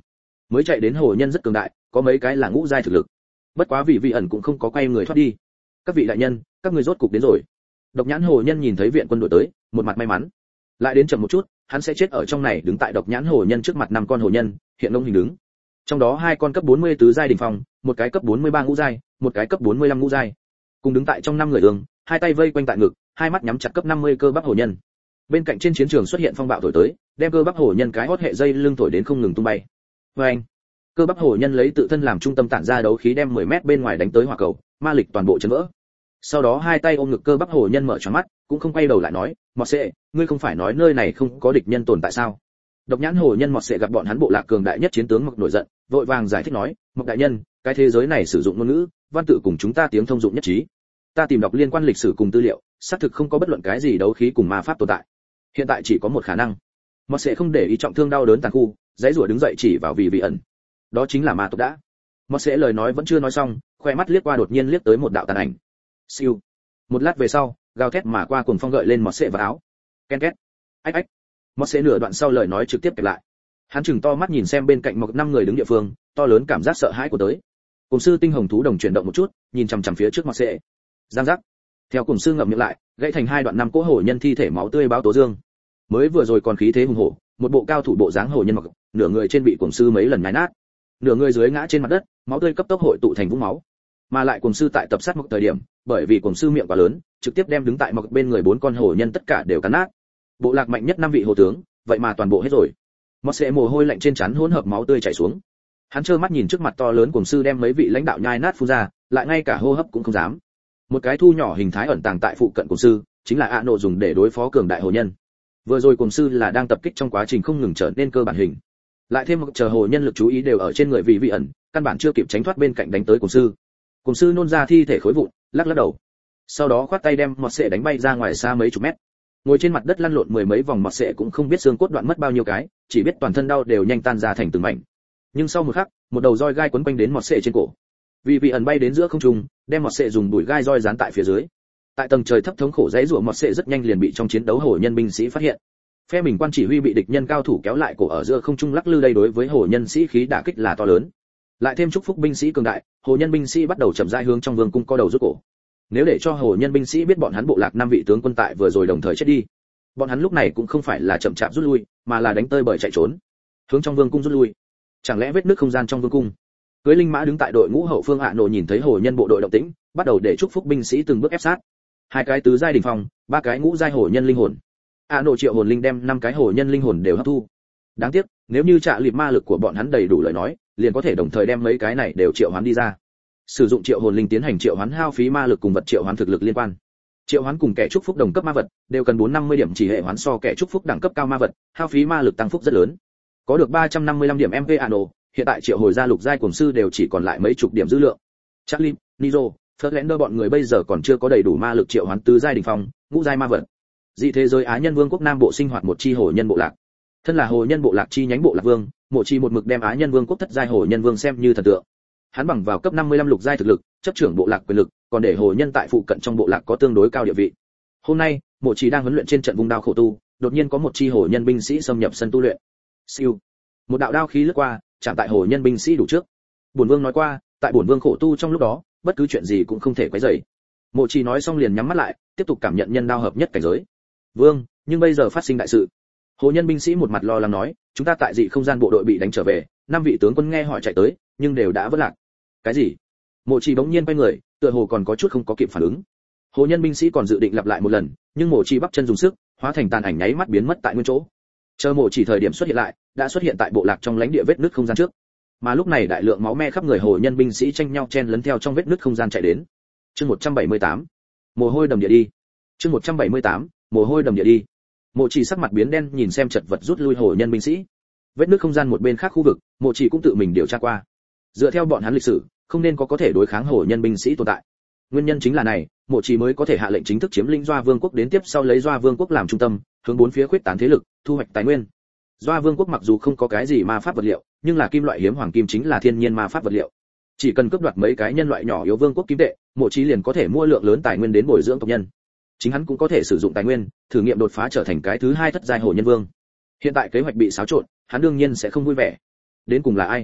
Mới chạy đến hồ nhân rất cường đại, có mấy cái là ngũ giai thực lực. Bất quá vị vị ẩn cũng không có quay người thoát đi. Các vị đại nhân, các người rốt cục đến rồi. Độc nhãn hồ nhân nhìn thấy viện quân đội tới, một mặt may mắn. Lại đến chậm một chút, hắn sẽ chết ở trong này. Đứng tại độc nhãn hồ nhân trước mặt năm con hồ nhân, hiện lông hình đứng. Trong đó hai con cấp bốn mươi tứ giai đỉnh phong, một cái cấp bốn mươi ba ngũ giai, một cái cấp bốn mươi lăm ngũ giai. Cùng đứng tại trong năm người ương, hai tay vây quanh tại ngực, hai mắt nhắm chặt cấp năm mươi cơ bắp hồ nhân. Bên cạnh trên chiến trường xuất hiện phong bạo thổi tới, đem cơ bắp hồ nhân cái hót hệ dây lưng thổi đến không ngừng tung bay. Và anh, cơ bắp hồ nhân lấy tự thân làm trung tâm tản ra đấu khí đem mười mét bên ngoài đánh tới hỏa cầu, ma lực toàn bộ chấn vỡ. Sau đó hai tay ôm ngực cơ bắp hồ nhân mở tròn mắt, cũng không quay đầu lại nói, "Mọt Sệ, ngươi không phải nói nơi này không có địch nhân tồn tại sao?" Độc nhãn hồ nhân Mọt Sệ gặp bọn hắn bộ lạc cường đại nhất chiến tướng Mộc nổi giận, vội vàng giải thích nói, "Mộc đại nhân, cái thế giới này sử dụng ngôn ngữ, văn tự cùng chúng ta tiếng thông dụng nhất trí. Ta tìm đọc liên quan lịch sử cùng tư liệu, xác thực không có bất luận cái gì đấu khí cùng ma pháp tồn tại. Hiện tại chỉ có một khả năng." Mọt Sệ không để ý trọng thương đau đớn tàn khu, dãy rủa đứng dậy chỉ vào vị vị ẩn. Đó chính là ma tộc đã. Mọt Sệ lời nói vẫn chưa nói xong, khoe mắt liếc qua đột nhiên liếc tới một đạo tàn ảnh. Siêu. Một lát về sau, gào thét mà qua cuồng phong gợi lên Mọt Sệ vào áo. Ken két. Ách ách. Mọt Sệ nửa đoạn sau lời nói trực tiếp kẹp lại. Hắn chừng to mắt nhìn xem bên cạnh một năm người đứng địa phương, to lớn cảm giác sợ hãi của tới. Cùng sư tinh hồng thú đồng chuyển động một chút, nhìn chằm chằm phía trước Mọt Sệ. Giang giác. Theo cùng sư ngậm miệng lại, gãy thành hai đoạn năm cỗ hổ nhân thi thể máu tươi báo tố dương. Mới vừa rồi còn khí thế hùng hổ, một bộ cao thủ bộ dáng hổ nhân mặc, nửa người trên bị cùng sư mấy lần nhái nát, nửa người dưới ngã trên mặt đất, máu tươi cấp tốc hội tụ thành vũng máu. Mà lại cùng sư tại tập sát một thời điểm, bởi vì cùng sư miệng quá lớn, trực tiếp đem đứng tại một bên người bốn con hổ nhân tất cả đều cắn nát. Bộ lạc mạnh nhất năm vị hổ tướng, vậy mà toàn bộ hết rồi. Mọt Sệ mồ hôi lạnh trên trán hỗn hợp máu tươi chảy xuống. Hắn trơ mắt nhìn trước mặt to lớn cùng sư đem mấy vị lãnh đạo nhai nát phun ra, lại ngay cả hô hấp cũng không dám. Một cái thu nhỏ hình thái ẩn tàng tại phụ cận cùng sư, chính là ạ nộ dùng để đối phó cường đại hổ nhân. Vừa rồi cùng sư là đang tập kích trong quá trình không ngừng trở nên cơ bản hình. Lại thêm một chờ hổ nhân lực chú ý đều ở trên người vị vị ẩn, căn bản chưa kịp tránh thoát bên cạnh đánh tới cùng sư. Cùng sư nôn ra thi thể khối vụn, lắc lắc đầu. Sau đó khoát tay đem Mọt Sệ đánh bay ra ngoài xa mấy chục mét. Ngồi trên mặt đất lăn lộn mười mấy vòng Mọt Sệ cũng không biết xương cốt đoạn mất bao nhiêu cái, chỉ biết toàn thân đau đều nhanh tan ra thành từng mảnh. Nhưng sau một khắc, một đầu roi gai quấn quanh đến Mọt Sệ trên cổ. Vị vị ẩn bay đến giữa không trung, đem Mọt Sệ dùng đùi gai roi dán tại phía dưới. Tại tầng trời thấp thống khổ dãy rủa Mọt Sệ rất nhanh liền bị trong chiến đấu hổ nhân binh sĩ phát hiện. Phe mình quan chỉ huy bị địch nhân cao thủ kéo lại cổ ở giữa không trung lắc lư, đây đối với hổ nhân sĩ khí đả kích là to lớn. Lại thêm chúc phúc binh sĩ cường đại, hổ nhân binh sĩ bắt đầu chậm rãi hướng trong vương cung co đầu rút cổ. Nếu để cho hổ nhân binh sĩ biết bọn hắn bộ lạc năm vị tướng quân tại vừa rồi đồng thời chết đi, bọn hắn lúc này cũng không phải là chậm chạp rút lui, mà là đánh tơi bời chạy trốn, hướng trong vương cung rút lui. Chẳng lẽ vết nứt không gian trong vương cung? Cưới linh mã đứng tại đội ngũ hậu phương ạ nổ nhìn thấy hổ nhân bộ đội động tĩnh, bắt đầu để chúc phúc binh sĩ từng bước ép sát. Hai cái tứ giai đỉnh phong, ba cái ngũ giai hổ nhân linh hồn. ạ nổ triệu hồn linh đem năm cái hổ nhân linh hồn đều hấp thu. Đáng tiếc, nếu như trả liệp ma lực của bọn hắn đầy đủ lời nói, liền có thể đồng thời đem mấy cái này đều triệu hoán đi ra. Sử dụng triệu hồn linh tiến hành triệu hoán hao phí ma lực cùng vật triệu hoán thực lực liên quan. Triệu hoán cùng kẻ chúc phúc đồng cấp ma vật, đều cần bốn trăm năm mươi điểm chỉ hệ hoán, so kẻ chúc phúc đẳng cấp cao ma vật, hao phí ma lực tăng phúc rất lớn. Có được ba trăm năm mươi lăm điểm em pê ạ nổ, hiện tại triệu hồi ra lục giai cuồng sư đều chỉ còn lại mấy chục điểm dư lượng. Charlie, Niro, Ferdinand bọn người bây giờ còn chưa có đầy đủ ma lực triệu hoán tứ giai đỉnh phong, ngũ giai ma vật. Dị thế giới Á Nhân Vương quốc Nam bộ sinh hoạt một chi hổ nhân bộ lạc. Thân là hổ nhân bộ lạc chi nhánh bộ lạc vương, Mộ Chi một mực đem Á Nhân Vương quốc thất giai hổ nhân vương xem như thần tượng. Hắn bằng vào cấp năm mươi lăm lục giai thực lực, chấp trưởng bộ lạc quyền lực, còn để hổ nhân tại phụ cận trong bộ lạc có tương đối cao địa vị. Hôm nay, Mộ Chi đang huấn luyện trên trận vùng đao khổ tu, đột nhiên có một chi hổ nhân binh sĩ xâm nhập sân tu luyện. Siêu, một đạo đao khí lướt qua, chạm tại hổ nhân binh sĩ đủ trước. Bổn vương nói qua, tại bổn vương khổ tu trong lúc đó, bất cứ chuyện gì cũng không thể quấy rầy. Mộ Chi nói xong liền nhắm mắt lại, tiếp tục cảm nhận nhân đao hợp nhất cảnh giới. Vương, nhưng bây giờ phát sinh đại sự. Hổ nhân binh sĩ một mặt lo lắng nói, chúng ta tại dị không gian bộ đội bị đánh trở về, năm vị tướng quân nghe hỏi chạy tới, nhưng đều đã vỡ lạc. Cái gì? Mộ Chi bỗng nhiên quay người, tựa hồ còn có chút không có kịp phản ứng. Hổ nhân binh sĩ còn dự định lặp lại một lần, nhưng Mộ Chi bắp chân dùng sức, hóa thành tàn ảnh nháy mắt biến mất tại nguyên chỗ. Chờ Mộ Chi thời điểm xuất hiện lại, đã xuất hiện tại bộ lạc trong lãnh địa vết nứt không gian trước. Mà lúc này đại lượng máu me khắp người hổ nhân binh sĩ tranh nhau chen lấn theo trong vết nứt không gian chạy đến. Chương một trăm bảy mươi tám, mồ hôi đầm địa đi. Chương một trăm bảy mươi tám, mồ hôi đầm địa đi. Mộ Chỉ sắc mặt biến đen nhìn xem chật vật rút lui hổ nhân binh sĩ. Vết nứt không gian một bên khác khu vực, Mộ Chỉ cũng tự mình điều tra qua. Dựa theo bọn hắn lịch sử, không nên có có thể đối kháng hổ nhân binh sĩ tồn tại. Nguyên nhân chính là này, Mộ Chỉ mới có thể hạ lệnh chính thức chiếm lĩnh Doa Vương quốc, đến tiếp sau lấy Doa Vương quốc làm trung tâm, hướng bốn phía khuyết tán thế lực, thu hoạch tài nguyên. Doa Vương quốc mặc dù không có cái gì ma pháp vật liệu, nhưng là kim loại hiếm hoàng kim chính là thiên nhiên ma pháp vật liệu. Chỉ cần cướp đoạt mấy cái nhân loại nhỏ yếu vương quốc kim tệ, Mộ Chỉ liền có thể mua lượng lớn tài nguyên đến bồi dưỡng tộc nhân. Chính hắn cũng có thể sử dụng tài nguyên, thử nghiệm đột phá trở thành cái thứ hai thất giai hổ nhân vương. Hiện tại kế hoạch bị xáo trộn, hắn đương nhiên sẽ không vui vẻ. Đến cùng là ai?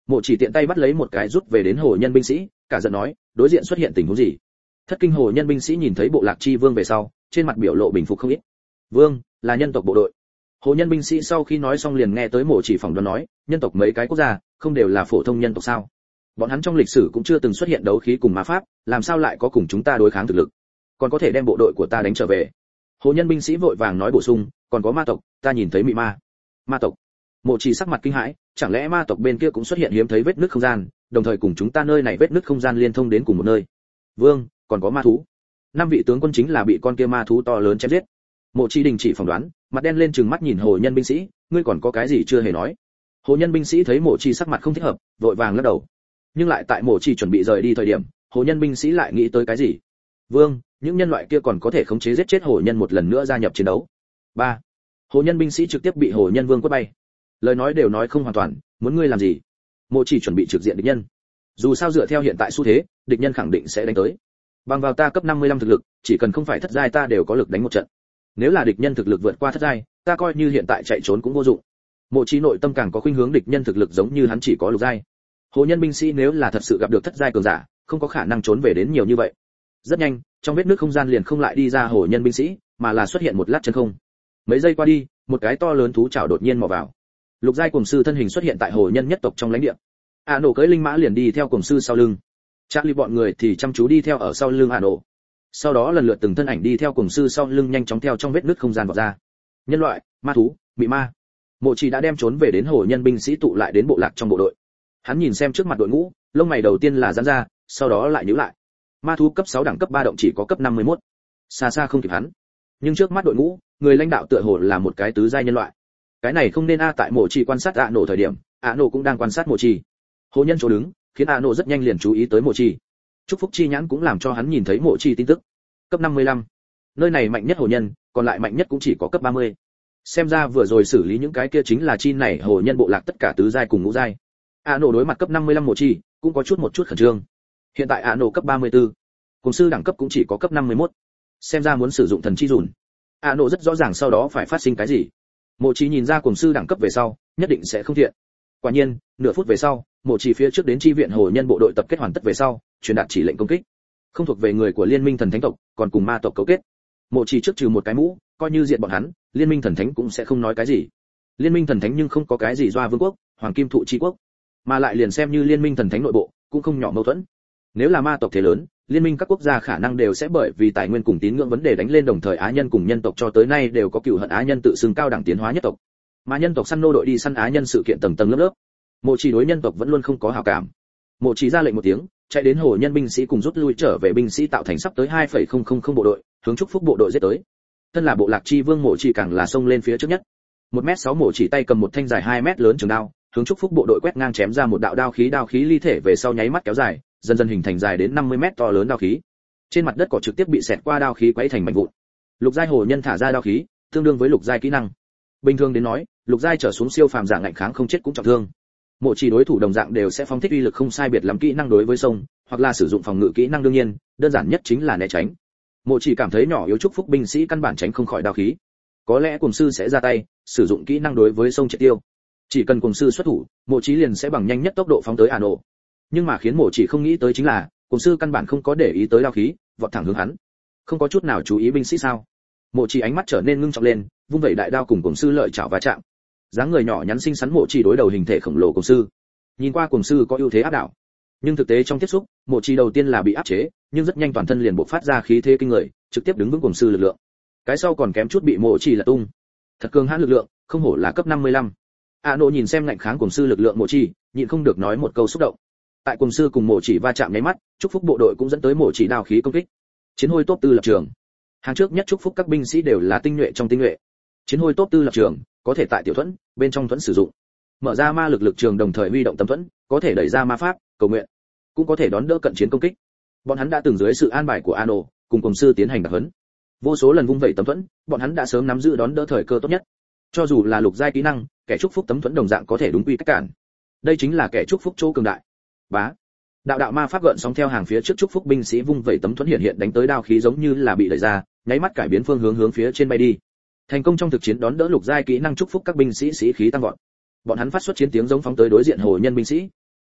Mộ Chỉ tiện tay bắt lấy một cái rút về đến hồ nhân binh sĩ, cả giận nói, đối diện xuất hiện tình huống gì? Thất kinh hồ nhân binh sĩ nhìn thấy bộ lạc chi vương về sau, trên mặt biểu lộ bình phục không ít. Vương, là nhân tộc bộ đội. Hồ nhân binh sĩ sau khi nói xong liền nghe tới Mộ Chỉ phỏng đoán nói, nhân tộc mấy cái quốc gia, không đều là phổ thông nhân tộc sao? Bọn hắn trong lịch sử cũng chưa từng xuất hiện đấu khí cùng ma pháp, làm sao lại có cùng chúng ta đối kháng thực lực? Còn có thể đem bộ đội của ta đánh trở về. Hồ nhân binh sĩ vội vàng nói bổ sung, còn có ma tộc, ta nhìn thấy mị ma. Ma tộc? Mộ Chỉ sắc mặt kinh hãi, chẳng lẽ ma tộc bên kia cũng xuất hiện hiếm thấy vết nứt không gian, đồng thời cùng chúng ta nơi này vết nứt không gian liên thông đến cùng một nơi. Vương, còn có ma thú. Năm vị tướng quân chính là bị con kia ma thú to lớn chém giết. Mộ Chỉ đình chỉ phỏng đoán, mặt đen lên trừng mắt nhìn hồ nhân binh sĩ, ngươi còn có cái gì chưa hề nói. Hồ nhân binh sĩ thấy Mộ Chỉ sắc mặt không thích hợp, vội vàng lắc đầu. Nhưng lại tại Mộ Chỉ chuẩn bị rời đi thời điểm, hồ nhân binh sĩ lại nghĩ tới cái gì. Vương, những nhân loại kia còn có thể khống chế giết chết hồ nhân một lần nữa gia nhập chiến đấu. Ba, hồ nhân binh sĩ trực tiếp bị hồ nhân vương quất bay. Lời nói đều nói không hoàn toàn, muốn ngươi làm gì? Mộ Chỉ chuẩn bị trực diện địch nhân. Dù sao dựa theo hiện tại xu thế, địch nhân khẳng định sẽ đánh tới. Bằng vào ta cấp năm mươi lăm thực lực, chỉ cần không phải thất giai ta đều có lực đánh một trận. Nếu là địch nhân thực lực vượt qua thất giai, ta coi như hiện tại chạy trốn cũng vô dụng. Mộ Chỉ nội tâm càng có khuynh hướng địch nhân thực lực giống như hắn chỉ có lục giai. Hồ nhân binh sĩ nếu là thật sự gặp được thất giai cường giả, không có khả năng trốn về đến nhiều như vậy. Rất nhanh, trong vết nước không gian liền không lại đi ra hồ nhân binh sĩ, mà là xuất hiện một lát chân không. Mấy giây qua đi, một cái to lớn thú chảo đột nhiên mò vào. Lục giai cuồng sư thân hình xuất hiện tại hồ nhân nhất tộc trong lãnh địa. A nổ cưỡi linh mã liền đi theo cuồng sư sau lưng. Charlie bọn người thì chăm chú đi theo ở sau lưng A nổ. Sau đó lần lượt từng thân ảnh đi theo cuồng sư sau lưng nhanh chóng theo trong vết nứt không gian vọt ra. Nhân loại, ma thú, bị ma. Mộ Chỉ đã đem trốn về đến hồ nhân binh sĩ tụ lại đến bộ lạc trong bộ đội. Hắn nhìn xem trước mặt đội ngũ, lông mày đầu tiên là giãn ra, sau đó lại nhíu lại. Ma thú cấp sáu đẳng cấp ba động chỉ có cấp năm mươi mốt. Xa xa không kịp hắn. Nhưng trước mắt đội ngũ, người lãnh đạo tựa hồ là một cái tứ giai nhân loại. Cái này không nên a tại Mộ Chỉ quan sát A nổ thời điểm, A nổ cũng đang quan sát Mộ Chỉ. Hồ nhân chỗ đứng, khiến A nổ rất nhanh liền chú ý tới Mộ Chỉ. Chúc phúc chi nhãn cũng làm cho hắn nhìn thấy Mộ Chỉ tin tức. Cấp năm mươi lăm. Nơi này mạnh nhất hồ nhân, còn lại mạnh nhất cũng chỉ có cấp ba mươi. Xem ra vừa rồi xử lý những cái kia chính là chi này hồ nhân bộ lạc tất cả tứ giai cùng ngũ giai. A nổ đối mặt cấp năm mươi lăm Mộ Chỉ, cũng có chút một chút khẩn trương. Hiện tại A nổ cấp ba mươi tư, cùng sư đẳng cấp cũng chỉ có cấp năm mươi mốt. Xem ra muốn sử dụng thần chi dùn. A nổ rất rõ ràng sau đó phải phát sinh cái gì. Mộ Chỉ nhìn ra cùng sư đẳng cấp về sau, nhất định sẽ không thiện. Quả nhiên, nửa phút về sau, Mộ Chỉ phía trước đến chi viện hồ nhân bộ đội tập kết hoàn tất về sau, truyền đạt chỉ lệnh công kích. Không thuộc về người của Liên minh thần thánh tộc, còn cùng ma tộc cấu kết. Mộ Chỉ trước trừ một cái mũ, coi như diện bọn hắn, Liên minh thần thánh cũng sẽ không nói cái gì. Liên minh thần thánh nhưng không có cái gì doa vương quốc, hoàng kim thụ chi quốc, mà lại liền xem như Liên minh thần thánh nội bộ, cũng không nhỏ mâu thuẫn. Nếu là ma tộc thế lớn, liên minh các quốc gia khả năng đều sẽ bởi vì tài nguyên cùng tín ngưỡng vấn đề đánh lên, đồng thời á nhân cùng nhân tộc cho tới nay đều có cựu hận, á nhân tự xưng cao đẳng tiến hóa nhất tộc, mà nhân tộc săn nô đội đi săn á nhân sự kiện tầng tầng lớp lớp. Mộ Chỉ đối nhân tộc vẫn luôn không có hảo cảm. Mộ Chỉ ra lệnh một tiếng, chạy đến hồ nhân binh sĩ cùng rút lui trở về binh sĩ tạo thành sắp tới hai phẩy không không không bộ đội, hướng chúc phúc bộ đội giết tới. Thân là bộ lạc chi vương Mộ Chỉ càng là xông lên phía trước nhất. một mét sáu Mộ Chỉ tay cầm một thanh dài hai mét lớn trường đao, hướng chúc phúc bộ đội quét ngang chém ra một đạo đao khí, đao khí ly thể về sau nháy mắt kéo dài, dần dần hình thành dài đến năm mươi mét to lớn đao khí. Trên mặt đất cỏ trực tiếp bị xẹt qua đao khí quấy thành mảnh vụn. Lục giai hồ nhân thả ra đao khí, tương đương với lục giai kỹ năng. Bình thường đến nói, lục giai trở xuống siêu phàm giả ngạnh kháng không chết cũng trọng thương. Mộ Chỉ đối thủ đồng dạng đều sẽ phóng thích uy lực không sai biệt lắm kỹ năng đối với sông, hoặc là sử dụng phòng ngự kỹ năng, đương nhiên, đơn giản nhất chính là né tránh. Mộ Chỉ cảm thấy nhỏ yếu chúc phúc binh sĩ căn bản tránh không khỏi đao khí. Có lẽ cùng sư sẽ ra tay, sử dụng kỹ năng đối với sông triệt tiêu. Chỉ cần cùng sư xuất thủ, Mộ Chỉ liền sẽ bằng nhanh nhất tốc độ phóng tới A nổ. Nhưng mà khiến Mộ Chỉ không nghĩ tới chính là, cùng sư căn bản không có để ý tới đao khí, vọt thẳng hướng hắn. Không có chút nào chú ý binh sĩ sao? Mộ Chỉ ánh mắt trở nên ngưng trọng lên, vung vẩy đại đao cùng cùng sư lợi chảo va chạm. Dáng người nhỏ nhắn xinh xắn Mộ Chỉ đối đầu hình thể khổng lồ cùng sư. Nhìn qua cùng sư có ưu thế áp đảo, nhưng thực tế trong tiếp xúc, Mộ Chỉ đầu tiên là bị áp chế, nhưng rất nhanh toàn thân liền bộc phát ra khí thế kinh người, trực tiếp đứng vững cùng sư lực lượng. Cái sau còn kém chút bị Mộ Chỉ lật tung. Thật cường hãn lực lượng, không hổ là cấp năm mươi lăm. A nổ nhìn xem ngạnh kháng cùng sư lực lượng Mộ Chỉ, nhịn không được nói một câu xúc động. Tại cùng sư cùng Mộ Chỉ va chạm nháy mắt, chúc phúc bộ đội cũng dẫn tới Mộ Chỉ đao khí công kích. Chiến hôi top tư lập trường. Hàng trước nhất chúc phúc các binh sĩ đều là tinh nhuệ trong tinh nhuệ. Chiến hôi top tư lập trường, có thể tại tiểu thuẫn, bên trong thuẫn sử dụng. Mở ra ma lực lực trường đồng thời huy động tấm thuẫn, có thể đẩy ra ma pháp, cầu nguyện, cũng có thể đón đỡ cận chiến công kích. Bọn hắn đã từng dưới sự an bài của Ano, cùng cùng sư tiến hành đặc huấn. Vô số lần vung vẩy tấm thuẫn, bọn hắn đã sớm nắm giữ đón đỡ thời cơ tốt nhất. Cho dù là lục giai kỹ năng, kẻ chúc phúc tấm thuẫn đồng dạng có thể đúng quy cách cản. Đây chính là kẻ chúc phúc chỗ cường đại. Bá. Đạo đạo ma pháp gợn sóng theo hàng phía trước chúc phúc binh sĩ vung vẩy tấm thuẫn hiện hiện đánh tới đao khí giống như là bị đẩy ra, nháy mắt cải biến phương hướng hướng phía trên bay đi. Thành công trong thực chiến đón đỡ lục giai kỹ năng chúc phúc các binh sĩ sĩ khí tăng vọt. Bọn hắn phát xuất chiến tiếng giống phóng tới đối diện hồ nhân binh sĩ.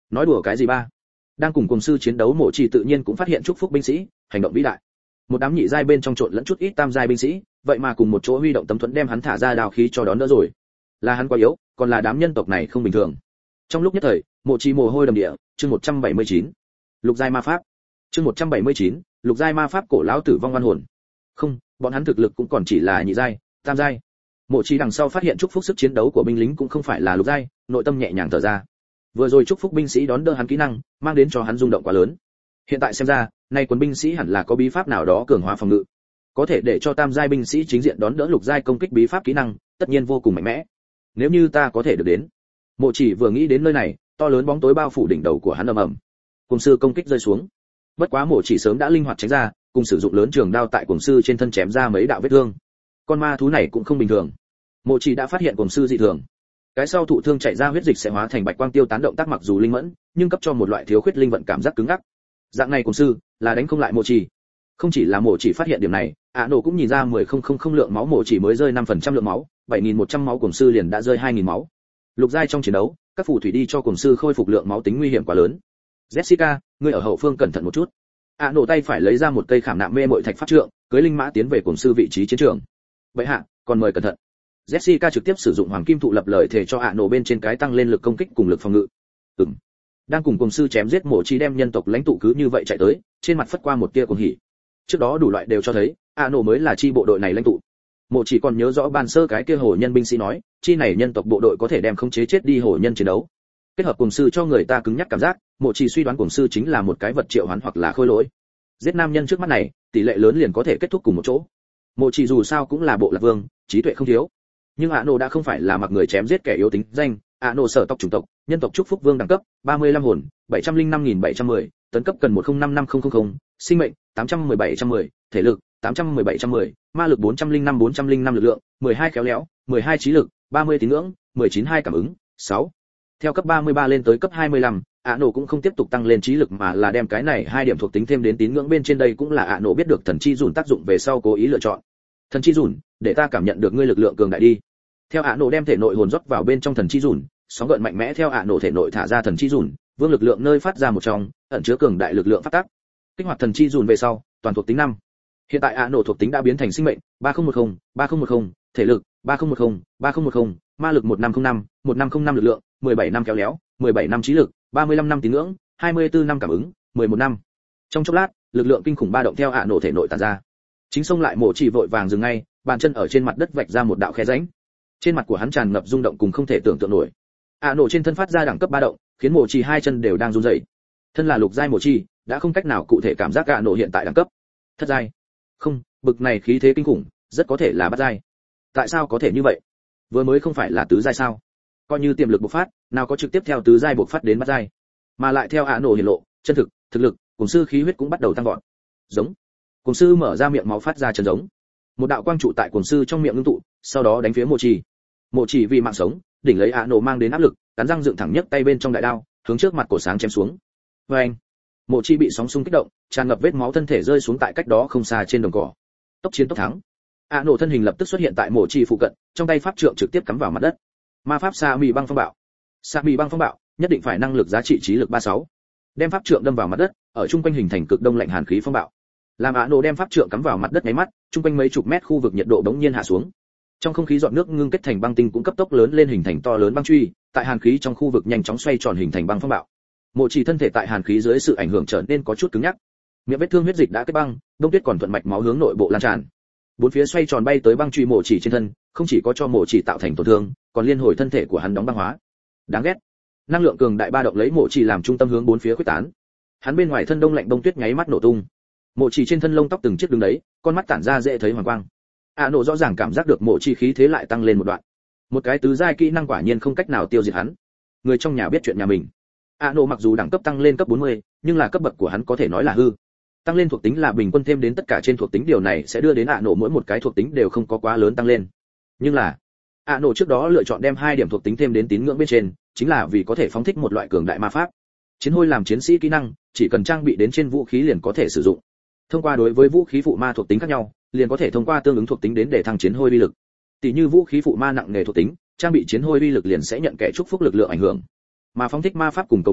nói đùa cái gì ba? Đang cùng cùng sư chiến đấu Mộ Chỉ tự nhiên cũng phát hiện chúc phúc binh sĩ, hành động vĩ đại. Một đám nhị giai bên trong trộn lẫn chút ít tam giai binh sĩ, vậy mà cùng một chỗ huy động tấm thuẫn đem hắn thả ra đào khí cho đón đỡ rồi. Là hắn quá yếu, còn là đám nhân tộc này không bình thường. Trong lúc nhất thời, Mộ Chỉ mồ hôi đầm địa, chương một trăm bảy mươi chín. Lục giai ma pháp. Chương một trăm bảy mươi chín, lục giai ma pháp cổ lão tử vong oan hồn. Không, bọn hắn thực lực cũng còn chỉ là nhị giai, tam giai. Mộ Chỉ đằng sau phát hiện chúc phúc sức chiến đấu của binh lính cũng không phải là lục giai, nội tâm nhẹ nhàng thở ra. Vừa rồi chúc phúc binh sĩ đón đỡ hắn kỹ năng, mang đến cho hắn rung động quá lớn. Hiện tại xem ra, nay quân binh sĩ hẳn là có bí pháp nào đó cường hóa phòng ngự, có thể để cho tam giai binh sĩ chính diện đón đỡ lục giai công kích bí pháp kỹ năng, tất nhiên vô cùng mạnh mẽ. Nếu như ta có thể được đến. Mộ Chỉ vừa nghĩ đến nơi này, to lớn bóng tối bao phủ đỉnh đầu của hắn ầm ầm. Cùng sư công kích rơi xuống. Bất quá Mộ Chỉ sớm đã linh hoạt tránh ra, cùng sử dụng lớn trường đao tại cùng sư trên thân chém ra mấy đạo vết thương. Con ma thú này cũng không bình thường. Mộ Chỉ đã phát hiện cùng sư dị thường. Cái sau thụ thương chảy ra huyết dịch sẽ hóa thành bạch quang tiêu tán, động tác mặc dù linh mẫn, nhưng cấp cho một loại thiếu khuyết linh vận cảm giác cứng ngắc. Dạng này cùng sư là đánh không lại Mộ Chỉ. Không chỉ là Mộ Chỉ phát hiện điểm này, ạ nổ cũng nhìn ra mười không không không lượng máu Mộ Chỉ mới rơi năm phần trăm lượng máu, bảy nghìn một trăm máu cùng sư liền đã rơi hai nghìn máu. Lục giai trong chiến đấu, các phù thủy đi cho cùng sư khôi phục lượng máu tính nguy hiểm quá lớn. Jessica, ngươi ở hậu phương cẩn thận một chút. ạ nổ tay phải lấy ra một cây khảm nạm mê muội thạch pháp trượng, cưỡi linh mã tiến về cùng sư vị trí chiến trường. Vậy hạ, còn mời cẩn thận. Jessica trực tiếp sử dụng hoàng kim thụ lập lời thể cho ạ nổ bên trên cái tăng lên lực công kích cùng lực phòng ngự. Ừm. Đang cùng cùng sư chém giết Mộ Chỉ đem nhân tộc lãnh tụ cứ như vậy chạy tới, trên mặt phất qua một tia cuồng hỉ. Trước đó đủ loại đều cho thấy, ạ nổ mới là chi bộ đội này lãnh tụ. Mộ Chỉ còn nhớ rõ ban sơ cái kia hổ nhân binh sĩ nói, chi này nhân tộc bộ đội có thể đem khống chế chết đi hổ nhân chiến đấu. Kết hợp cùng sư cho người ta cứng nhắc cảm giác, Mộ Chỉ suy đoán cùng sư chính là một cái vật triệu hoán hoặc là khôi lỗi. Giết nam nhân trước mắt này, tỷ lệ lớn liền có thể kết thúc cùng một chỗ. Mộ Chỉ dù sao cũng là bộ lạc vương, trí tuệ không thiếu. Nhưng ạ nổ đã không phải là mặc người chém giết kẻ yếu tính danh, ạ nổ sở tộc chủng tộc, nhân tộc chúc phúc vương đẳng cấp ba mươi lăm hồn, bảy trăm lẻ năm nghìn bảy trăm mười, tấn cấp cần một không năm năm không không không, sinh mệnh tám trăm mười bảy trăm mười, thể lực tám trăm mười bảy trăm mười, ma lực bốn trăm lẻ năm bốn trăm lẻ năm lực lượng, mười hai khéo léo, mười hai trí lực, ba mươi tín ngưỡng, mười chín hai cảm ứng, sáu. Theo cấp ba mươi ba lên tới cấp hai mươi lăm, ạ nổ cũng không tiếp tục tăng lên trí lực mà là đem cái này hai điểm thuộc tính thêm đến tín ngưỡng bên trên, đây cũng là ạ nổ biết được thần chi dùn tác dụng về sau cố ý lựa chọn. Thần chi dùn, để ta cảm nhận được ngươi lực lượng cường đại đi. Theo ạ nổ đem thể nội hồn rót vào bên trong thần chi dùn, sóng gợn mạnh mẽ theo ạ nổ thể nội thả ra thần chi dùn, vương lực lượng nơi phát ra một trong, ẩn chứa cường đại lực lượng phát tác. Kích hoạt thần chi dùn về sau, toàn thuộc tính năm. Hiện tại ạ nổ thuộc tính đã biến thành sinh mệnh ba không một không, ba không một không, thể lực ba không một không, ba không một không, ma lực một năm không năm, một năm không năm lực lượng, mười bảy năm khéo léo, mười bảy năm trí lực, ba mươi lăm năm tín ngưỡng, hai mươi tư năm cảm ứng, mười một năm. Trong chốc lát, lực lượng kinh khủng ba động theo ạ nổ thể nội tản ra. Chính xông lại Mộ Chỉ vội vàng dừng ngay, bàn chân ở trên mặt đất vạch ra một đạo khe rãnh. Trên mặt của hắn tràn ngập rung động cùng không thể tưởng tượng nổi. ạ nổ trên thân phát ra đẳng cấp ba động, khiến Mộ Chỉ hai chân đều đang run rẩy. Thân là lục giai Mộ Chỉ, đã không cách nào cụ thể cảm giác ạ nổ hiện tại đẳng cấp. Thất giai. Không, bực này khí thế kinh khủng, rất có thể là bát giai. Tại sao có thể như vậy? Vừa mới không phải là tứ giai sao? Coi như tiềm lực bộc phát, nào có trực tiếp theo tứ giai bộc phát đến bát giai, mà lại theo ạ nổ hiển lộ, chân thực, thực lực, cùng sư khí huyết cũng bắt đầu tăng vọt. Giống. Cùng sư mở ra miệng máu phát ra chân giống. Một đạo quang trụ tại cùng sư trong miệng ngưng tụ, sau đó đánh phía Mộ Chỉ. Mộ Chỉ vì mạng sống, đỉnh lấy ạ nổ mang đến áp lực, cắn răng dựng thẳng nhấc tay bên trong đại đao, hướng trước mặt cổ sáng chém xuống. Oeng! Mộ Chỉ bị sóng xung kích động, tràn ngập vết máu thân thể rơi xuống tại cách đó không xa trên đồng cỏ. Tốc chiến tốc thắng. ạ nổ thân hình lập tức xuất hiện tại Mộ Chỉ phụ cận, trong tay pháp trượng trực tiếp cắm vào mặt đất. Ma pháp Sa Mị băng phong bạo. Sa Mị băng phong bạo, nhất định phải năng lực giá trị trí lực ba mươi sáu. Đem pháp trượng đâm vào mặt đất, ở trung quanh hình thành cực đông lạnh hàn khí phong bạo. Làm ạ nổ đem pháp trượng cắm vào mặt đất nháy mắt, trung quanh mấy chục mét khu vực nhiệt độ đống nhiên hạ xuống. Trong không khí giọt nước ngưng kết thành băng tinh cũng cấp tốc lớn lên hình thành to lớn băng truy, tại hàn khí trong khu vực nhanh chóng xoay tròn hình thành băng phong bạo. Mộ Chỉ thân thể tại hàn khí dưới sự ảnh hưởng trở nên có chút cứng nhắc. Miệng vết thương huyết dịch đã kết băng, đông tuyết còn thuận mạch máu hướng nội bộ lan tràn. Bốn phía xoay tròn bay tới băng truy Mộ Chỉ trên thân, không chỉ có cho Mộ Chỉ tạo thành tổn thương, còn liên hồi thân thể của hắn đóng băng hóa. Đáng ghét. Năng lượng cường đại ba động lấy Mộ Chỉ làm trung tâm hướng bốn phía khuếch tán. Hắn bên ngoài thân đông lạnh đông tuyết nháy mắt nổ tung. Mộ Chỉ trên thân lông tóc từng chiếc đứng đấy, con mắt tản ra dễ thấy hoàng quang. ạ nổ rõ ràng cảm giác được Mộ Chỉ khí thế lại tăng lên một đoạn. Một cái tứ giai kỹ năng quả nhiên không cách nào tiêu diệt hắn. Người trong nhà biết chuyện nhà mình. ạ nổ mặc dù đẳng cấp tăng lên cấp bốn mươi, nhưng là cấp bậc của hắn có thể nói là hư. Tăng lên thuộc tính là bình quân thêm đến tất cả trên thuộc tính, điều này sẽ đưa đến ạ nổ mỗi một cái thuộc tính đều không có quá lớn tăng lên. Nhưng là ạ nổ trước đó lựa chọn đem hai điểm thuộc tính thêm đến tín ngưỡng bên trên, chính là vì có thể phóng thích một loại cường đại ma pháp. Chiến hôi làm chiến sĩ kỹ năng, chỉ cần trang bị đến trên vũ khí liền có thể sử dụng. Thông qua đối với vũ khí phụ ma thuộc tính khác nhau, liền có thể thông qua tương ứng thuộc tính đến để thăng chiến hôi uy lực. Tỷ như vũ khí phụ ma nặng nghề thuộc tính, trang bị chiến hôi uy lực liền sẽ nhận kẻ chúc phúc lực lượng ảnh hưởng. Mà phóng thích ma pháp cùng cầu nguyện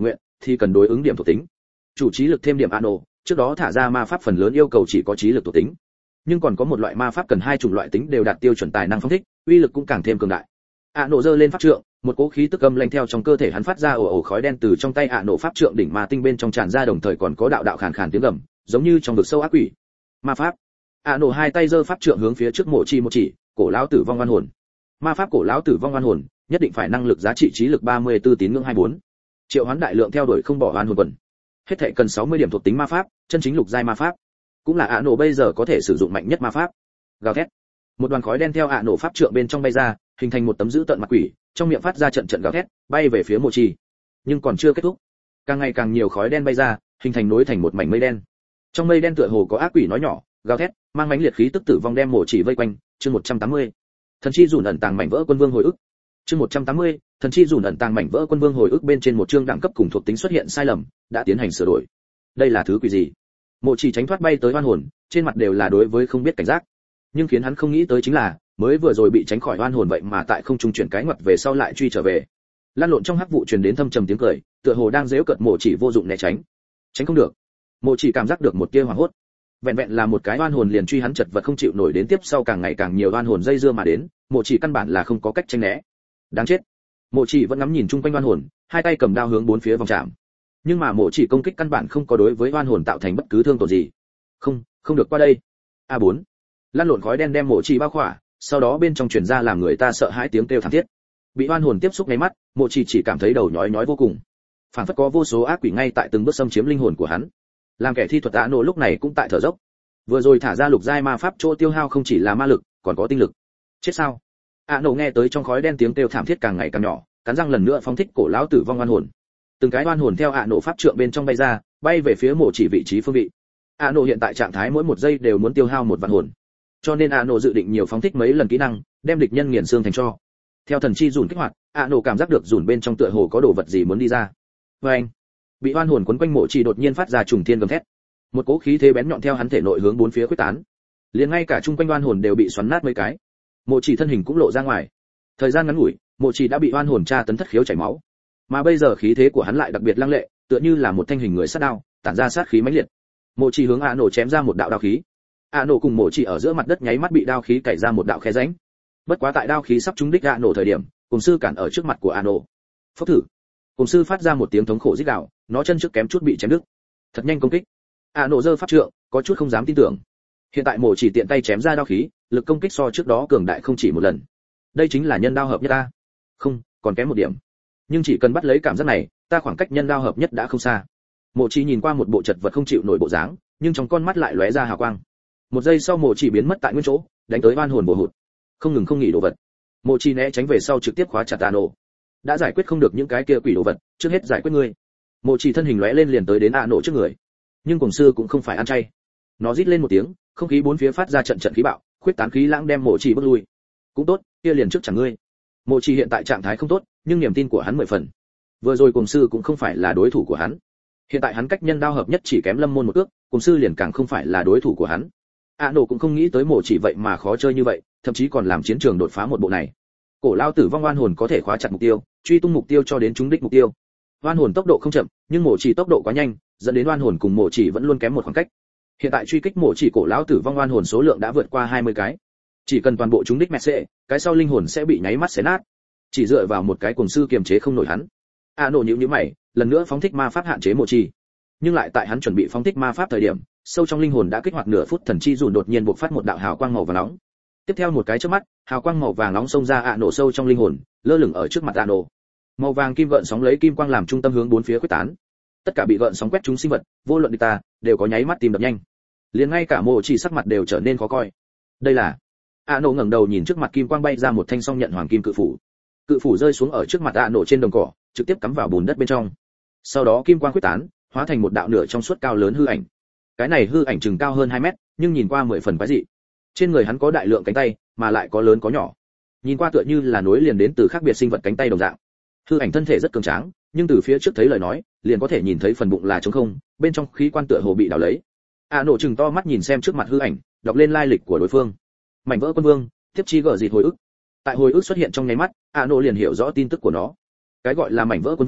thì cần đối ứng điểm thuộc tính. Chủ trí lực thêm điểm Ano, trước đó thả ra ma pháp phần lớn yêu cầu chỉ có trí lực thuộc tính, nhưng còn có một loại ma pháp cần hai chủng loại tính đều đạt tiêu chuẩn tài năng phóng thích, uy lực cũng càng thêm cường đại. Ano giơ lên pháp trượng, một cỗ khí tức âm lanh theo trong cơ thể hắn phát ra ồ ồ khói đen từ trong tay Ano pháp trượng đỉnh ma tinh bên trong tràn ra, đồng thời còn có đạo đạo khàn khàn tiếng gầm, giống như trong vực sâu ác quỷ. Ma pháp. Ano hai tay giơ pháp trượng hướng phía trước mộ chi một chỉ, cổ lão tử vong oan hồn. Ma pháp cổ lão tử vong oan hồn, nhất định phải năng lực giá trị trí lực ba mươi tư tín ngưỡng hai mươi bốn. Triệu hoán đại lượng theo đuổi không bỏ oan hồn quần. Hết thảy cần sáu mươi điểm thuộc tính ma pháp, chân chính lục giai ma pháp, cũng là Ano bây giờ có thể sử dụng mạnh nhất ma pháp. Gào thét. Một đoàn khói đen theo Ano pháp trượng bên trong bay ra, hình thành một tấm dữ tợn mặt quỷ, trong miệng phát ra trận trận gào thét, bay về phía Mochi. Nhưng còn chưa kết thúc, càng ngày càng nhiều khói đen bay ra, hình thành nối thành một mảnh mây đen. Trong mây đen tựa hồ có ác quỷ nói nhỏ, gào thét, mang mãnh liệt khí tức tử vong đem Mochi vây quanh. Chương một trăm tám mươi. Thần chi dùn ẩn tàng mảnh vỡ quân vương hồi ức. Chương một trăm tám mươi, thần chi dùn ẩn tàng mảnh vỡ quân vương hồi ức bên trên một chương đẳng cấp cùng thuộc tính xuất hiện sai lầm, đã tiến hành sửa đổi. Đây là thứ quỷ gì? Mochi tránh thoát bay tới oan hồn, trên mặt đều là đối với không biết cảnh giác. Nhưng khiến hắn không nghĩ tới chính là, mới vừa rồi bị tránh khỏi oan hồn vậy mà tại không trung chuyển cái ngoặt về sau lại truy trở về. Lan lộn trong hắc vụ truyền đến thâm trầm tiếng cười, tựa hồ đang giễu cợt Mochi vô dụng né tránh. Tránh không được. Mochi cảm giác được một tia hoảng hốt. Vẹn vẹn là một cái oan hồn liền truy hắn chật vật không chịu nổi, đến tiếp sau càng ngày càng nhiều oan hồn dây dưa mà đến, Mochi căn bản là không có cách tránh né. Đáng chết. Mochi vẫn ngắm nhìn chung quanh oan hồn, hai tay cầm đao hướng bốn phía vòng chạm. Nhưng mà Mochi công kích căn bản không có đối với oan hồn tạo thành bất cứ thương tổn gì. Không, không được qua đây. a bốn. Lan lộn khói đen đem Mochi bao khỏa, sau đó bên trong truyền ra làm người ta sợ hãi tiếng kêu thảm thiết. Bị oan hồn tiếp xúc ngay mắt, Mochi chỉ cảm thấy đầu nhói nhói vô cùng. Phản phất có vô số ác quỷ ngay tại từng bước xâm chiếm linh hồn của hắn. Làm kẻ thi thuật Ano lúc này cũng tại thở dốc. Vừa rồi thả ra lục giai ma pháp chỗ tiêu hao không chỉ là ma lực, còn có tinh lực. Chết sao? Ano nghe tới trong khói đen tiếng kêu thảm thiết càng ngày càng nhỏ, cắn răng lần nữa phóng thích cổ lão tử vong oan hồn. Từng cái oan hồn theo Ano pháp trượng bên trong bay ra, bay về phía mộ chỉ vị trí phương vị. Ano hiện tại trạng thái mỗi một giây đều muốn tiêu hao một vạn hồn, cho nên Ano dự định nhiều phóng thích mấy lần kỹ năng, đem địch nhân nghiền xương thành tro. Theo thần chi dùn kích hoạt, Ano cảm giác được dùn bên trong tựa hồ có đồ vật gì muốn đi ra. Với anh, bị oan hồn quấn quanh mộ chỉ đột nhiên phát ra trùng thiên gầm thét. Một cỗ khí thế bén nhọn theo hắn thể nội hướng bốn phía khuếch tán, liền ngay cả chung quanh oan hồn đều bị xoắn nát mấy cái. Mộ chỉ thân hình cũng lộ ra ngoài. Thời gian ngắn ngủi, mộ chỉ đã bị oan hồn tra tấn thất khiếu chảy máu, mà bây giờ khí thế của hắn lại đặc biệt lăng lệ, tựa như là một thanh hình người sát đao, tản ra sát khí mãnh liệt. Mộ chỉ hướng Ano chém ra một đạo đao khí. Ano cùng mộ chỉ ở giữa mặt đất nháy mắt bị đao khí cày ra một đạo khe rãnh. Bất quá tại đao khí sắp trúng đích Ano thời điểm, cùng sư cản ở trước mặt của Ano. Phốc thử. Cùng sư phát ra một tiếng thống khổ rít gào, nó chân trước kém chút bị chém đứt. Thật nhanh công kích. Ano giơ pháp trượng, có chút không dám tin tưởng. Hiện tại mộ chỉ tiện tay chém ra đao khí, lực công kích so trước đó cường đại không chỉ một lần. Đây chính là nhân đao hợp nhất ta. Không, còn kém một điểm. Nhưng chỉ cần bắt lấy cảm giác này, ta khoảng cách nhân đao hợp nhất đã không xa. Mộ chỉ nhìn qua một bộ chật vật không chịu nổi bộ dáng, nhưng trong con mắt lại lóe ra hào quang. Một giây sau mộ chỉ biến mất tại nguyên chỗ, đánh tới oan hồn bổ hụt. Không ngừng không nghỉ đồ vật. Mộ chỉ né tránh về sau trực tiếp khóa chặt Ano. Đã giải quyết không được những cái kia quỷ đồ vật, trước hết giải quyết ngươi. Mộ chỉ thân hình lóe lên liền tới đến Ano trước người. Nhưng cùng sư cũng không phải ăn chay. Nó rít lên một tiếng, không khí bốn phía phát ra trận trận khí bạo, khuyết tán khí lãng đem mộ chỉ bước lui. Cũng tốt, kia liền trước chẳng ngươi. Mộ chỉ hiện tại trạng thái không tốt, nhưng niềm tin của hắn mười phần. Vừa rồi cùng sư cũng không phải là đối thủ của hắn. Hiện tại hắn cách nhân đao hợp nhất chỉ kém lâm môn một ước, cùng sư liền càng không phải là đối thủ của hắn. Ano cũng không nghĩ tới mộ chỉ vậy mà khó chơi như vậy, thậm chí còn làm chiến trường đột phá một bộ này. Cổ lao tử vong oan hồn có thể khóa chặt mục tiêu, truy tung mục tiêu cho đến trúng đích mục tiêu. Oan hồn tốc độ không chậm, nhưng mộ chỉ tốc độ quá nhanh, dẫn đến oan hồn cùng mộ chỉ vẫn luôn kém một khoảng cách. Hiện tại truy kích mộ chỉ cổ lão tử vong oan hồn số lượng đã vượt qua hai mươi cái. Chỉ cần toàn bộ chúng đích mẹ sẽ, cái sau linh hồn sẽ bị nháy mắt xé nát. Chỉ dựa vào một cái cuồng sư kiềm chế không nổi hắn. Ano nhíu nhíu mày, lần nữa phóng thích ma pháp hạn chế mộ chỉ. Nhưng lại tại hắn chuẩn bị phóng thích ma pháp thời điểm, sâu trong linh hồn đã kích hoạt nửa phút thần chi dùn đột nhiên bộc phát một đạo hào quang màu vàng nóng. Tiếp theo một cái chớp mắt, hào quang màu vàng nóng xông ra Ano sâu trong linh hồn, lơ lửng ở trước mặt Ano. Màu vàng kim gợn sóng lấy kim quang làm trung tâm hướng bốn phía khuếch tán. Tất cả bị gợn sóng quét trúng sinh vật, vô luận địch ta, đều có nháy mắt tìm đập nhanh. Liền ngay cả mộ chỉ sắc mặt đều trở nên khó coi. Đây là Ano ngẩng đầu nhìn trước mặt kim quang bay ra một thanh song nhận hoàng kim cự phủ. Cự phủ rơi xuống ở trước mặt Ano trên đồng cỏ, trực tiếp cắm vào bùn đất bên trong. Sau đó kim quang khuếch tán, hóa thành một đạo nửa trong suốt cao lớn hư ảnh. Cái này hư ảnh chừng cao hơn hai mét, nhưng nhìn qua mười phần quái dị. Trên người hắn có đại lượng cánh tay, mà lại có lớn có nhỏ. Nhìn qua tựa như là nối liền đến từ khác biệt sinh vật cánh tay đồng dạng. Hư ảnh thân thể rất cường tráng, nhưng từ phía trước thấy lời nói, liền có thể nhìn thấy phần bụng là trống không, bên trong khí quan tựa hồ bị đào lấy. Ano chừng to mắt nhìn xem trước mặt hư ảnh, đọc lên lai lịch của đối phương. Mảnh vỡ quân vương, tiếp chi gở gì hồi ức. Tại hồi ức xuất hiện trong nháy mắt, Ano liền hiểu rõ tin tức của nó. Cái gọi là mảnh vỡ quân vương,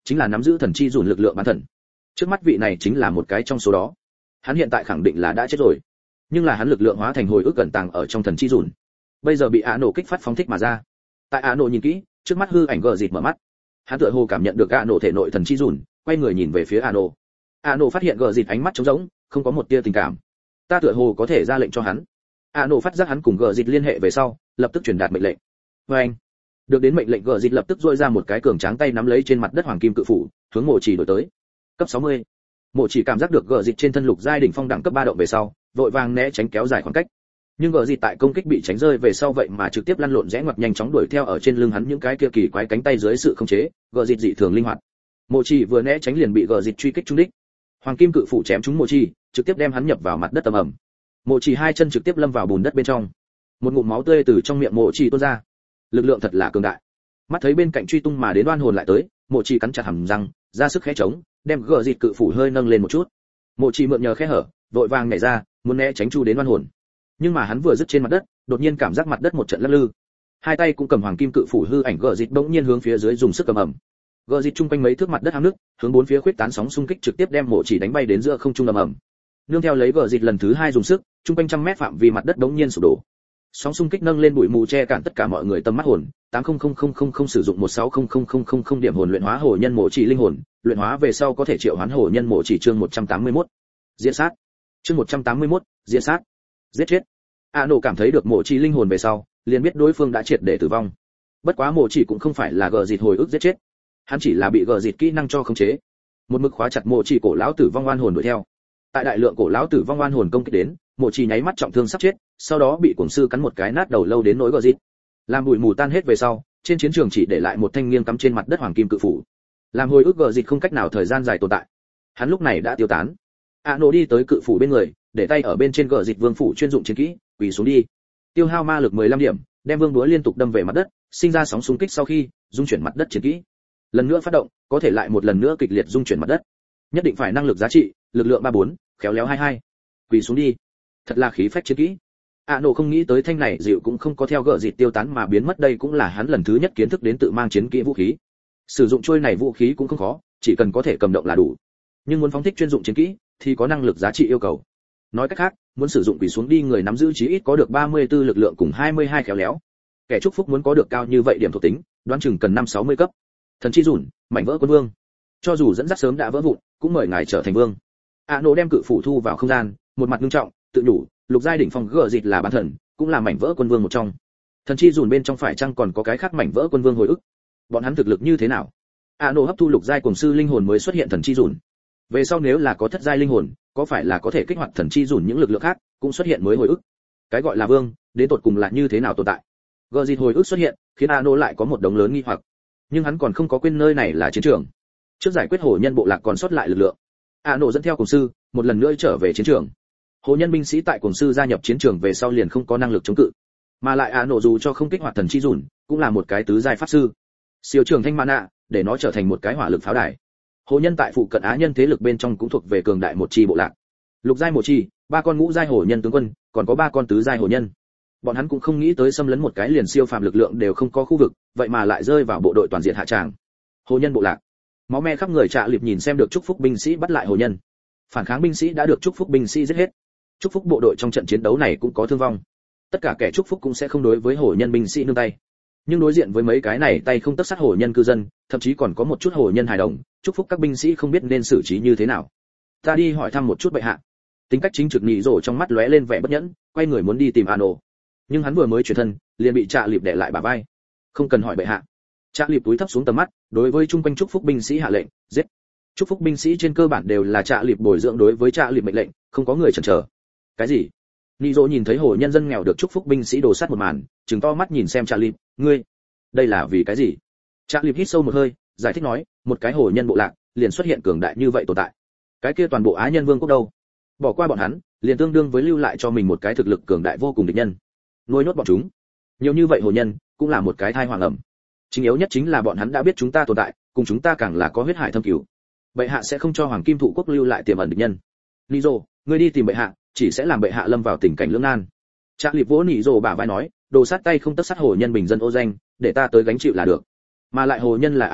chính là nắm giữ thần chi dùn lực lượng bán thần. Trước mắt vị này chính là một cái trong số đó. Hắn hiện tại khẳng định là đã chết rồi, nhưng là hắn lực lượng hóa thành hồi ức cẩn tàng ở trong thần chi dùn, bây giờ bị ạ nổ kích phát phóng thích mà ra. Tại ạ nổ nhìn kỹ, trước mắt hư ảnh gờ dịt mở mắt, hắn tựa hồ cảm nhận được ạ nổ thể nội thần chi dùn, quay người nhìn về phía ạ nổ. ạ nổ phát hiện gờ dịt ánh mắt trống rỗng, không có một tia tình cảm. Ta tựa hồ có thể ra lệnh cho hắn. ạ nổ phát giác hắn cùng gờ dịt liên hệ về sau, lập tức truyền đạt mệnh lệnh. Với anh, được đến mệnh lệnh gờ dịt lập tức duỗi ra một cái cường tráng tay nắm lấy trên mặt đất hoàng kim cự phủ, hướng mộ chỉ đổi tới. Cấp sáu mươi. Mộ chỉ cảm giác được gờ dịt trên thân lục giai đỉnh phong đẳng cấp ba động về sau, vội vàng né tránh kéo dài khoảng cách. Nhưng gờ dịt tại công kích bị tránh rơi về sau vậy mà trực tiếp lăn lộn rẽ ngoặt nhanh chóng đuổi theo ở trên lưng hắn những cái kia kỳ quái cánh tay dưới sự khống chế, gờ dịt dị thường linh hoạt. Mộ chỉ vừa né tránh liền bị gờ dịt truy kích trúng đích. Hoàng kim cự phủ chém trúng mộ chỉ, trực tiếp đem hắn nhập vào mặt đất ầm ầm. Mộ chỉ hai chân trực tiếp lâm vào bùn đất bên trong. Một ngụm máu tươi từ trong miệng mộ chỉ tuôn ra. Lực lượng thật là cường đại. Mắt thấy bên cạnh truy tung mà đến oan hồn lại tới, mộ chỉ cắn chặt hàm răng, ra sức khẽ chống, đem gờ dịt cự phủ hơi nâng lên một chút. Mộ chỉ mượn nhờ khe hở, vội vàng nhảy ra, muốn né tránh chu đến oan hồn. Nhưng mà hắn vừa dứt trên mặt đất, đột nhiên cảm giác mặt đất một trận lắc lư. Hai tay cũng cầm hoàng kim cự phủ hư ảnh gờ dịt bỗng nhiên hướng phía dưới dùng sức cầm ẩm. Gờ dịt trung quanh mấy thước mặt đất hang nước, hướng bốn phía khuyết tán sóng xung kích trực tiếp đem mộ chỉ đánh bay đến giữa không trung ầm ầm. Nương theo lấy gờ dịt lần thứ hai dùng sức, trung quanh trăm mét phạm vi mặt đất bỗng nhiên sụp đổ. Sóng xung kích nâng lên bụi mù che cản tất cả mọi người tâm mắt hồn. tám không không không không không sử dụng một sáu không không không không điểm hồn luyện hóa hổ nhân mộ chỉ linh hồn, luyện hóa về sau có thể triệu hoán hổ nhân mộ chỉ chương một trăm tám mươi mốt. Diễn sát. Chương một trăm tám mươi mốt, diễn sát. Giết chết. A nổ cảm thấy được mộ chỉ linh hồn về sau, liền biết đối phương đã triệt để tử vong. Bất quá mộ chỉ cũng không phải là gờ dịt hồi ức giết chết, hắn chỉ là bị gờ dịt kỹ năng cho khống chế. Một mực khóa chặt mộ chỉ cổ lão tử vong oan hồn đuổi theo. Tại đại lượng cổ lão tử vong oan hồn công kích đến, mộ chỉ nháy mắt trọng thương sắp chết, sau đó bị cuồng sư cắn một cái nát đầu lâu đến nỗi gờ dịt. Làm bụi mù tan hết về sau, trên chiến trường chỉ để lại một thanh nghiêng cắm trên mặt đất hoàng kim cự phủ. Làm hồi ức gờ dịt không cách nào thời gian dài tồn tại. Hắn lúc này đã tiêu tán. A nổ đi tới cự phủ bên người, để tay ở bên trên gờ dịt vương phủ chuyên dụng chiến kỹ, quỳ xuống đi. Tiêu hao ma lực mười lăm điểm, đem vương búa liên tục đâm về mặt đất, sinh ra sóng xung kích sau khi dung chuyển mặt đất chiến kỹ. Lần nữa phát động, có thể lại một lần nữa kịch liệt dung chuyển mặt đất. Nhất định phải năng lực giá trị, lực lượng ba bốn, khéo léo hai hai. Quỳ xuống đi. Thật là khí phách chiến kỹ. A nổ không nghĩ tới thanh này dịu cũng không có theo gờ dịt tiêu tán mà biến mất, đây cũng là hắn lần thứ nhất kiến thức đến tự mang chiến kỹ vũ khí. Sử dụng trôi này vũ khí cũng không khó, chỉ cần có thể cầm động là đủ. Nhưng muốn phóng thích chuyên dụng chiến kỹ thì có năng lực giá trị yêu cầu. Nói cách khác, muốn sử dụng quỳ xuống đi người nắm giữ chí ít có được ba mươi tư lực lượng cùng hai mươi hai khéo léo. Kẻ chúc phúc muốn có được cao như vậy điểm thuộc tính, đoán chừng cần năm sáu mươi cấp. Thần chi dùn, mảnh vỡ quân vương. Cho dù dẫn dắt sớm đã vỡ vụn, cũng mời ngài trở thành vương. A nổ đem cự phủ thu vào không gian, một mặt nghiêm trọng, tự nhủ, lục giai đỉnh phong gở dịt là bán thần, cũng là mảnh vỡ quân vương một trong. Thần chi dùn bên trong phải chăng còn có cái khác mảnh vỡ quân vương hồi ức? Bọn hắn thực lực như thế nào? A nổ hấp thu lục giai cùng sư linh hồn mới xuất hiện thần chi dùn. Về sau nếu là có thất giai linh hồn, có phải là có thể kích hoạt thần chi dùn những lực lượng khác, cũng xuất hiện mới hồi ức. Cái gọi là vương, đến tột cùng là như thế nào tồn tại? Gở dịt hồi ức xuất hiện, khiến A nổ lại có một đống lớn nghi hoặc. Nhưng hắn còn không có quên nơi này là chiến trường. Trước giải quyết hổ nhân bộ lạc còn sót lại lực lượng, A nổ dẫn theo cùng sư, một lần nữa trở về chiến trường. Hồ nhân binh sĩ tại cùng sư gia nhập chiến trường về sau liền không có năng lực chống cự, mà lại A nổ dù cho không kích hoạt thần chi dùn, cũng là một cái tứ giai pháp sư. Siêu trường thanh mana, để nó trở thành một cái hỏa lực pháo đài. Hồ nhân tại phụ cận á nhân thế lực bên trong cũng thuộc về cường đại một chi bộ lạc. Lục giai một chi, ba con ngũ giai hồ nhân tướng quân, còn có ba con tứ giai hồ nhân. Bọn hắn cũng không nghĩ tới xâm lấn một cái liền siêu phàm lực lượng đều không có khu vực, vậy mà lại rơi vào bộ đội toàn diện hạ tràng. Hồ nhân bộ lạc. Máu me khắp người Trạ Liệp nhìn xem được chúc phúc binh sĩ bắt lại hồ nhân. Phản kháng binh sĩ đã được chúc phúc binh sĩ giết hết. Chúc phúc bộ đội trong trận chiến đấu này cũng có thương vong. Tất cả kẻ chúc phúc cũng sẽ không đối với hồ nhân binh sĩ nương tay. Nhưng đối diện với mấy cái này tay không tất sát hồ nhân cư dân, thậm chí còn có một chút hồ nhân hài đồng, chúc phúc các binh sĩ không biết nên xử trí như thế nào. Ta đi hỏi thăm một chút bệ hạ. Tính cách chính trực nhị rồ trong mắt lóe lên vẻ bất nhẫn, quay người muốn đi tìm Ano. Nhưng hắn vừa mới chuyển thân, liền bị Trạ Liệp đè lại bả vai. Không cần hỏi bệ hạ. Trạ Liệp túi thấp xuống tầm mắt, đối với chung quanh chúc phúc binh sĩ hạ lệnh, giết. Chúc phúc binh sĩ trên cơ bản đều là Trạ Liệp bồi dưỡng, đối với Trạ Liệp mệnh lệnh, không có người chần chờ. Cái gì? Niro nhìn thấy hồ nhân dân nghèo được chúc phúc binh sĩ đồ sát một màn, trừng to mắt nhìn xem Trạ Liệp, ngươi, đây là vì cái gì? Trạ Liệp hít sâu một hơi, giải thích nói, một cái hồ nhân bộ lạc, liền xuất hiện cường đại như vậy tồn tại. Cái kia toàn bộ Á nhân vương quốc đâu? Bỏ qua bọn hắn, liền tương đương với lưu lại cho mình một cái thực lực cường đại vô cùng địch nhân. Nuôi nốt bọn chúng. Nhiều như vậy hồ nhân, cũng là một cái thai hoàng ẩm. Chính yếu nhất chính là bọn hắn đã biết chúng ta tồn tại, cùng chúng ta càng là có huyết hải thâm cửu. Bệ hạ sẽ không cho Hoàng Kim Thụ quốc lưu lại tiềm ẩn địch nhân. Niro, ngươi đi tìm bệ hạ, chỉ sẽ làm bệ hạ lâm vào tình cảnh lưỡng nan. Trạ Liệp vỗ Niro bả vai nói, đồ sát tay không tất sát hồ nhân bình dân ô danh, để ta tới gánh chịu là được. Mà lại hồ nhân là Á nhân tộc,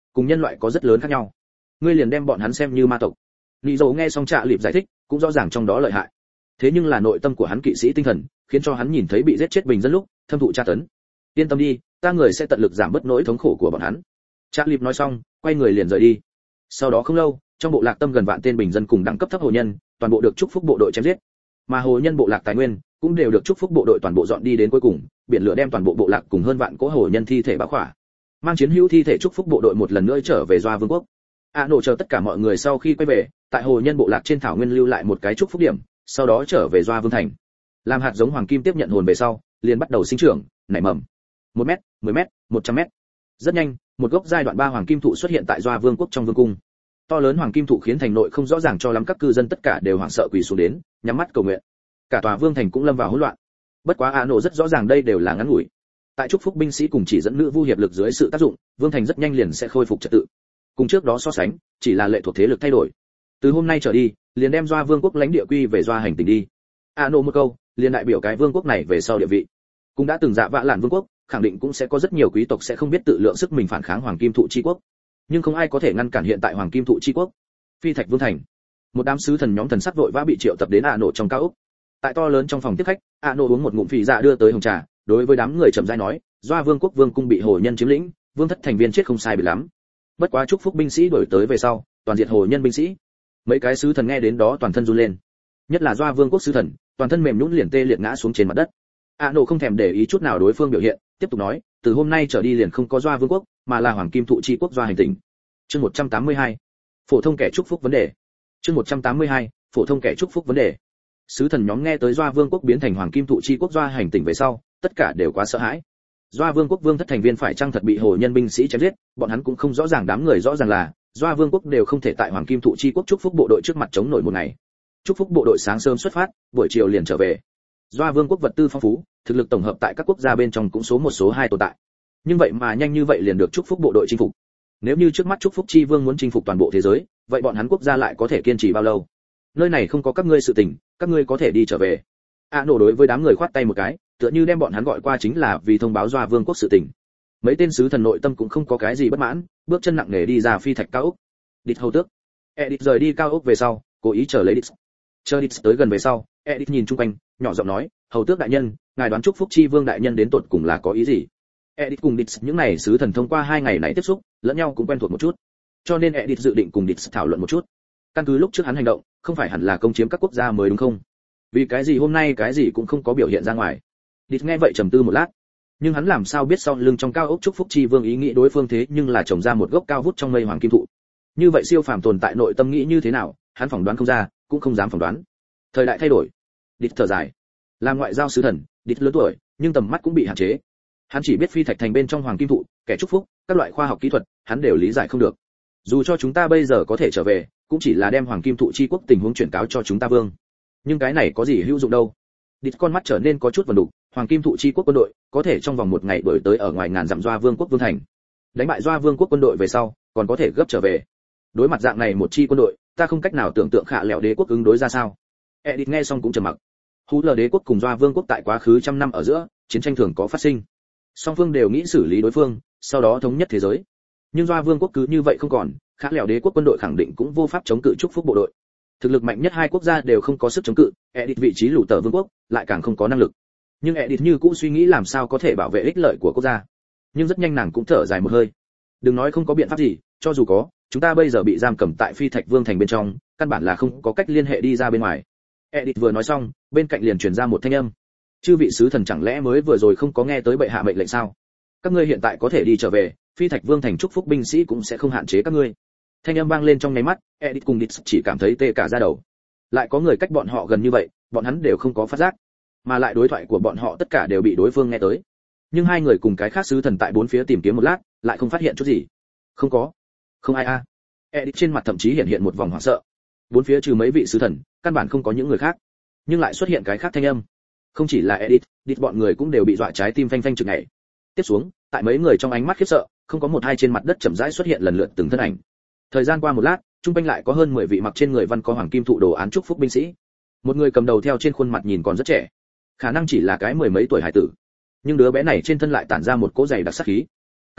cùng nhân loại có rất lớn khác nhau. Ngươi liền đem bọn hắn xem như ma tộc. Lý Dầu nghe xong Trạ Lịp giải thích, cũng rõ ràng trong đó lợi hại. Thế nhưng là nội tâm của hắn kỵ sĩ tinh thần, khiến cho hắn nhìn thấy bị giết chết bình dân lúc, thâm thụ tra tấn. Yên tâm đi, ta người sẽ tận lực giảm bớt nỗi thống khổ của bọn hắn. Trạ Lịp nói xong, quay người liền rời đi. Sau đó không lâu, trong bộ lạc tâm gần vạn tên bình dân cùng đẳng cấp thấp hồ nhân, toàn bộ được chúc phúc bộ đội chém giết. Mà hồ nhân bộ lạc tài nguyên cũng đều được chúc phúc bộ đội toàn bộ dọn đi đến cuối cùng, biển lửa đem toàn bộ bộ lạc cùng hơn vạn cỗ hồ nhân thi thể bao khỏa. Mang chiến hữu thi thể chúc phúc bộ đội một lần nữa trở về Doa Vương quốc. A nổ chờ tất cả mọi người sau khi quay về, tại hồ nhân bộ lạc trên thảo nguyên lưu lại một cái chúc phúc điểm, sau đó trở về Doa Vương thành. Làm hạt giống hoàng kim tiếp nhận hồn về sau, liền bắt đầu sinh trưởng, nảy mầm. một mét, mười mét, một trăm mét. Rất nhanh, một gốc giai đoạn ba hoàng kim thụ xuất hiện tại Doa Vương quốc trong vương cung. To lớn hoàng kim thụ khiến thành nội không rõ ràng cho lắm các cư dân tất cả đều hoảng sợ quỳ xuống đến, nhắm mắt cầu nguyện. Cả tòa vương thành cũng lâm vào hỗn loạn. Bất quá A nổ rất rõ ràng đây đều là ngắn ngủi. Tại chúc phúc binh sĩ cùng chỉ dẫn nữ vu hiệp lực dưới sự tác dụng, vương thành rất nhanh liền sẽ khôi phục trật tự. Cùng trước đó so sánh, chỉ là lệ thuộc thế lực thay đổi. Từ hôm nay trở đi, liền đem Doa Vương quốc lãnh địa quy về Doa hành tinh đi. A nổ một câu, liền đại biểu cái vương quốc này về sau địa vị. Cũng đã từng dạ vạ lạn vương quốc, khẳng định cũng sẽ có rất nhiều quý tộc sẽ không biết tự lượng sức mình phản kháng hoàng kim thụ chi quốc. Nhưng không ai có thể ngăn cản hiện tại hoàng kim thụ chi quốc. Phi Thạch Vương thành. Một đám sứ thần nhóm thần sắc vội vã bị triệu tập đến A nổ trong cao ốc. Tại to lớn trong phòng tiếp khách, A nổ uống một ngụm phì dạ đưa tới hồng trà, đối với đám người chậm rãi nói, Doa Vương quốc vương cung bị hồ nhân chiếm lĩnh, vương thất thành viên chết không sai biệt lắm. Bất quá chúc phúc binh sĩ đổi tới về sau, toàn diệt hồ nhân binh sĩ. Mấy cái sứ thần nghe đến đó toàn thân run lên. Nhất là Doa Vương quốc sứ thần, toàn thân mềm nhũn liền tê liệt ngã xuống trên mặt đất. A nổ không thèm để ý chút nào đối phương biểu hiện, tiếp tục nói, từ hôm nay trở đi liền không có Doa Vương quốc, mà là hoàng kim thụ chi quốc Doa hành tinh. Chương một trăm tám mươi hai, phổ thông kẻ chúc phúc vấn đề. Chương một trăm tám mươi hai, phổ thông kẻ chúc phúc vấn đề. Sứ thần nhóm nghe tới Doa Vương quốc biến thành hoàng kim thụ chi quốc Doa hành tinh về sau, tất cả đều quá sợ hãi. Doa Vương quốc vương thất thành viên phải chăng thật bị hồ nhân binh sĩ chém giết, bọn hắn cũng không rõ ràng, đám người rõ ràng là Doa Vương quốc đều không thể tại hoàng kim thụ chi quốc chúc phúc bộ đội trước mặt chống nổi một ngày. Chúc phúc bộ đội sáng sớm xuất phát, buổi chiều liền trở về. Doa Vương quốc vật tư phong phú, thực lực tổng hợp tại các quốc gia bên trong cũng số một số hai tồn tại. Nhưng vậy mà nhanh như vậy liền được chúc phúc bộ đội chinh phục. Nếu như trước mắt chúc phúc chi vương muốn chinh phục toàn bộ thế giới, vậy bọn hắn quốc gia lại có thể kiên trì bao lâu? Nơi này không có các ngươi sự tình, các ngươi có thể đi trở về. A nổ đối với đám người khoát tay một cái, tựa như đem bọn hắn gọi qua chính là vì thông báo Doa Vương quốc sự tình. Mấy tên sứ thần nội tâm cũng không có cái gì bất mãn, bước chân nặng nề đi ra phi thạch cao ốc. Địch hầu tước. Edith rời đi cao ốc về sau, cố ý chờ lấy Địch. Chờ Địch tới gần về sau, Edith nhìn chung quanh, nhỏ giọng nói, hầu tước đại nhân, ngài đoán chúc phúc chi vương đại nhân đến tột cùng là có ý gì? Edith cùng Địch những này sứ thần thông qua hai ngày này tiếp xúc, lẫn nhau cũng quen thuộc một chút. Cho nên Edith dự định cùng Địch thảo luận một chút. Căn cứ lúc trước hắn hành động, không phải hẳn là công chiếm các quốc gia mới đúng không? Vì cái gì hôm nay cái gì cũng không có biểu hiện ra ngoài. Địch nghe vậy trầm tư một lát, nhưng hắn làm sao biết sau lưng trong cao ốc chúc phúc chi vương ý nghĩ đối phương thế nhưng là trồng ra một gốc cao vút trong mây hoàng kim thụ. Như vậy siêu phàm tồn tại nội tâm nghĩ như thế nào, hắn phỏng đoán không ra, cũng không dám phỏng đoán. Thời đại thay đổi, Địch thở dài. Làm ngoại giao sứ thần, Địch lớn tuổi, nhưng tầm mắt cũng bị hạn chế. Hắn chỉ biết phi thạch thành bên trong hoàng kim thụ, kẻ chúc phúc, các loại khoa học kỹ thuật, hắn đều lý giải không được. Dù cho chúng ta bây giờ có thể trở về, cũng chỉ là đem hoàng kim thụ chi quốc tình huống chuyển cáo cho chúng ta vương. Nhưng cái này có gì hữu dụng đâu? Địch con mắt trở nên có chút vần đục, hoàng kim thụ chi quốc quân đội có thể trong vòng một ngày đuổi tới ở ngoài ngàn dặm Doa Vương quốc vương thành. Đánh bại Doa Vương quốc quân đội về sau, còn có thể gấp trở về. Đối mặt dạng này một chi quân đội, ta không cách nào tưởng tượng Khả Lẹo đế quốc ứng đối ra sao. Edith nghe xong cũng trầm mặc. Hú lờ đế quốc cùng Doa Vương quốc tại quá khứ trăm năm ở giữa, chiến tranh thường có phát sinh. Song phương đều nghĩ xử lý đối phương, sau đó thống nhất thế giới. Nhưng Doa Vương quốc cứ như vậy không còn, Khả Lẹo đế quốc quân đội khẳng định cũng vô pháp chống cự chúc phúc bộ đội. Thực lực mạnh nhất hai quốc gia đều không có sức chống cự, Edith vị trí lũ tờ vương quốc lại càng không có năng lực. Nhưng Edith như cũ suy nghĩ làm sao có thể bảo vệ ích lợi của quốc gia. Nhưng rất nhanh nàng cũng thở dài một hơi. Đừng nói không có biện pháp gì, cho dù có, chúng ta bây giờ bị giam cầm tại Phi Thạch Vương thành bên trong, căn bản là không có cách liên hệ đi ra bên ngoài. Edith vừa nói xong, bên cạnh liền truyền ra một thanh âm. Chư vị sứ thần chẳng lẽ mới vừa rồi không có nghe tới bệ hạ mệnh lệnh sao? Các ngươi hiện tại có thể đi trở về, Phi Thạch Vương thành chúc phúc binh sĩ cũng sẽ không hạn chế các ngươi. Thanh âm vang lên trong nháy mắt, Edith cùng Địch chỉ cảm thấy tê cả da đầu. Lại có người cách bọn họ gần như vậy, bọn hắn đều không có phát giác, mà lại đối thoại của bọn họ tất cả đều bị đối phương nghe tới. Nhưng hai người cùng cái khác sứ thần tại bốn phía tìm kiếm một lát, lại không phát hiện chút gì. Không có, không ai a. À. Edith trên mặt thậm chí hiện hiện một vòng hoảng sợ. Bốn phía trừ mấy vị sứ thần, căn bản không có những người khác, nhưng lại xuất hiện cái khác thanh âm. Không chỉ là Edith, Địch bọn người cũng đều bị dọa trái tim phanh phanh chực nhảy. Tiếp xuống, tại mấy người trong ánh mắt khiếp sợ, không có một hai trên mặt đất chậm rãi xuất hiện lần lượt từng thân ảnh. Thời gian qua một lát, trung quanh lại có hơn mười vị mặc trên người văn có hoàng kim thụ đồ án chúc phúc binh sĩ. Một người cầm đầu theo trên khuôn mặt nhìn còn rất trẻ, khả năng chỉ là cái mười mấy tuổi hải tử, nhưng đứa bé này trên thân lại tản ra một cỗ dày đặc sát khí.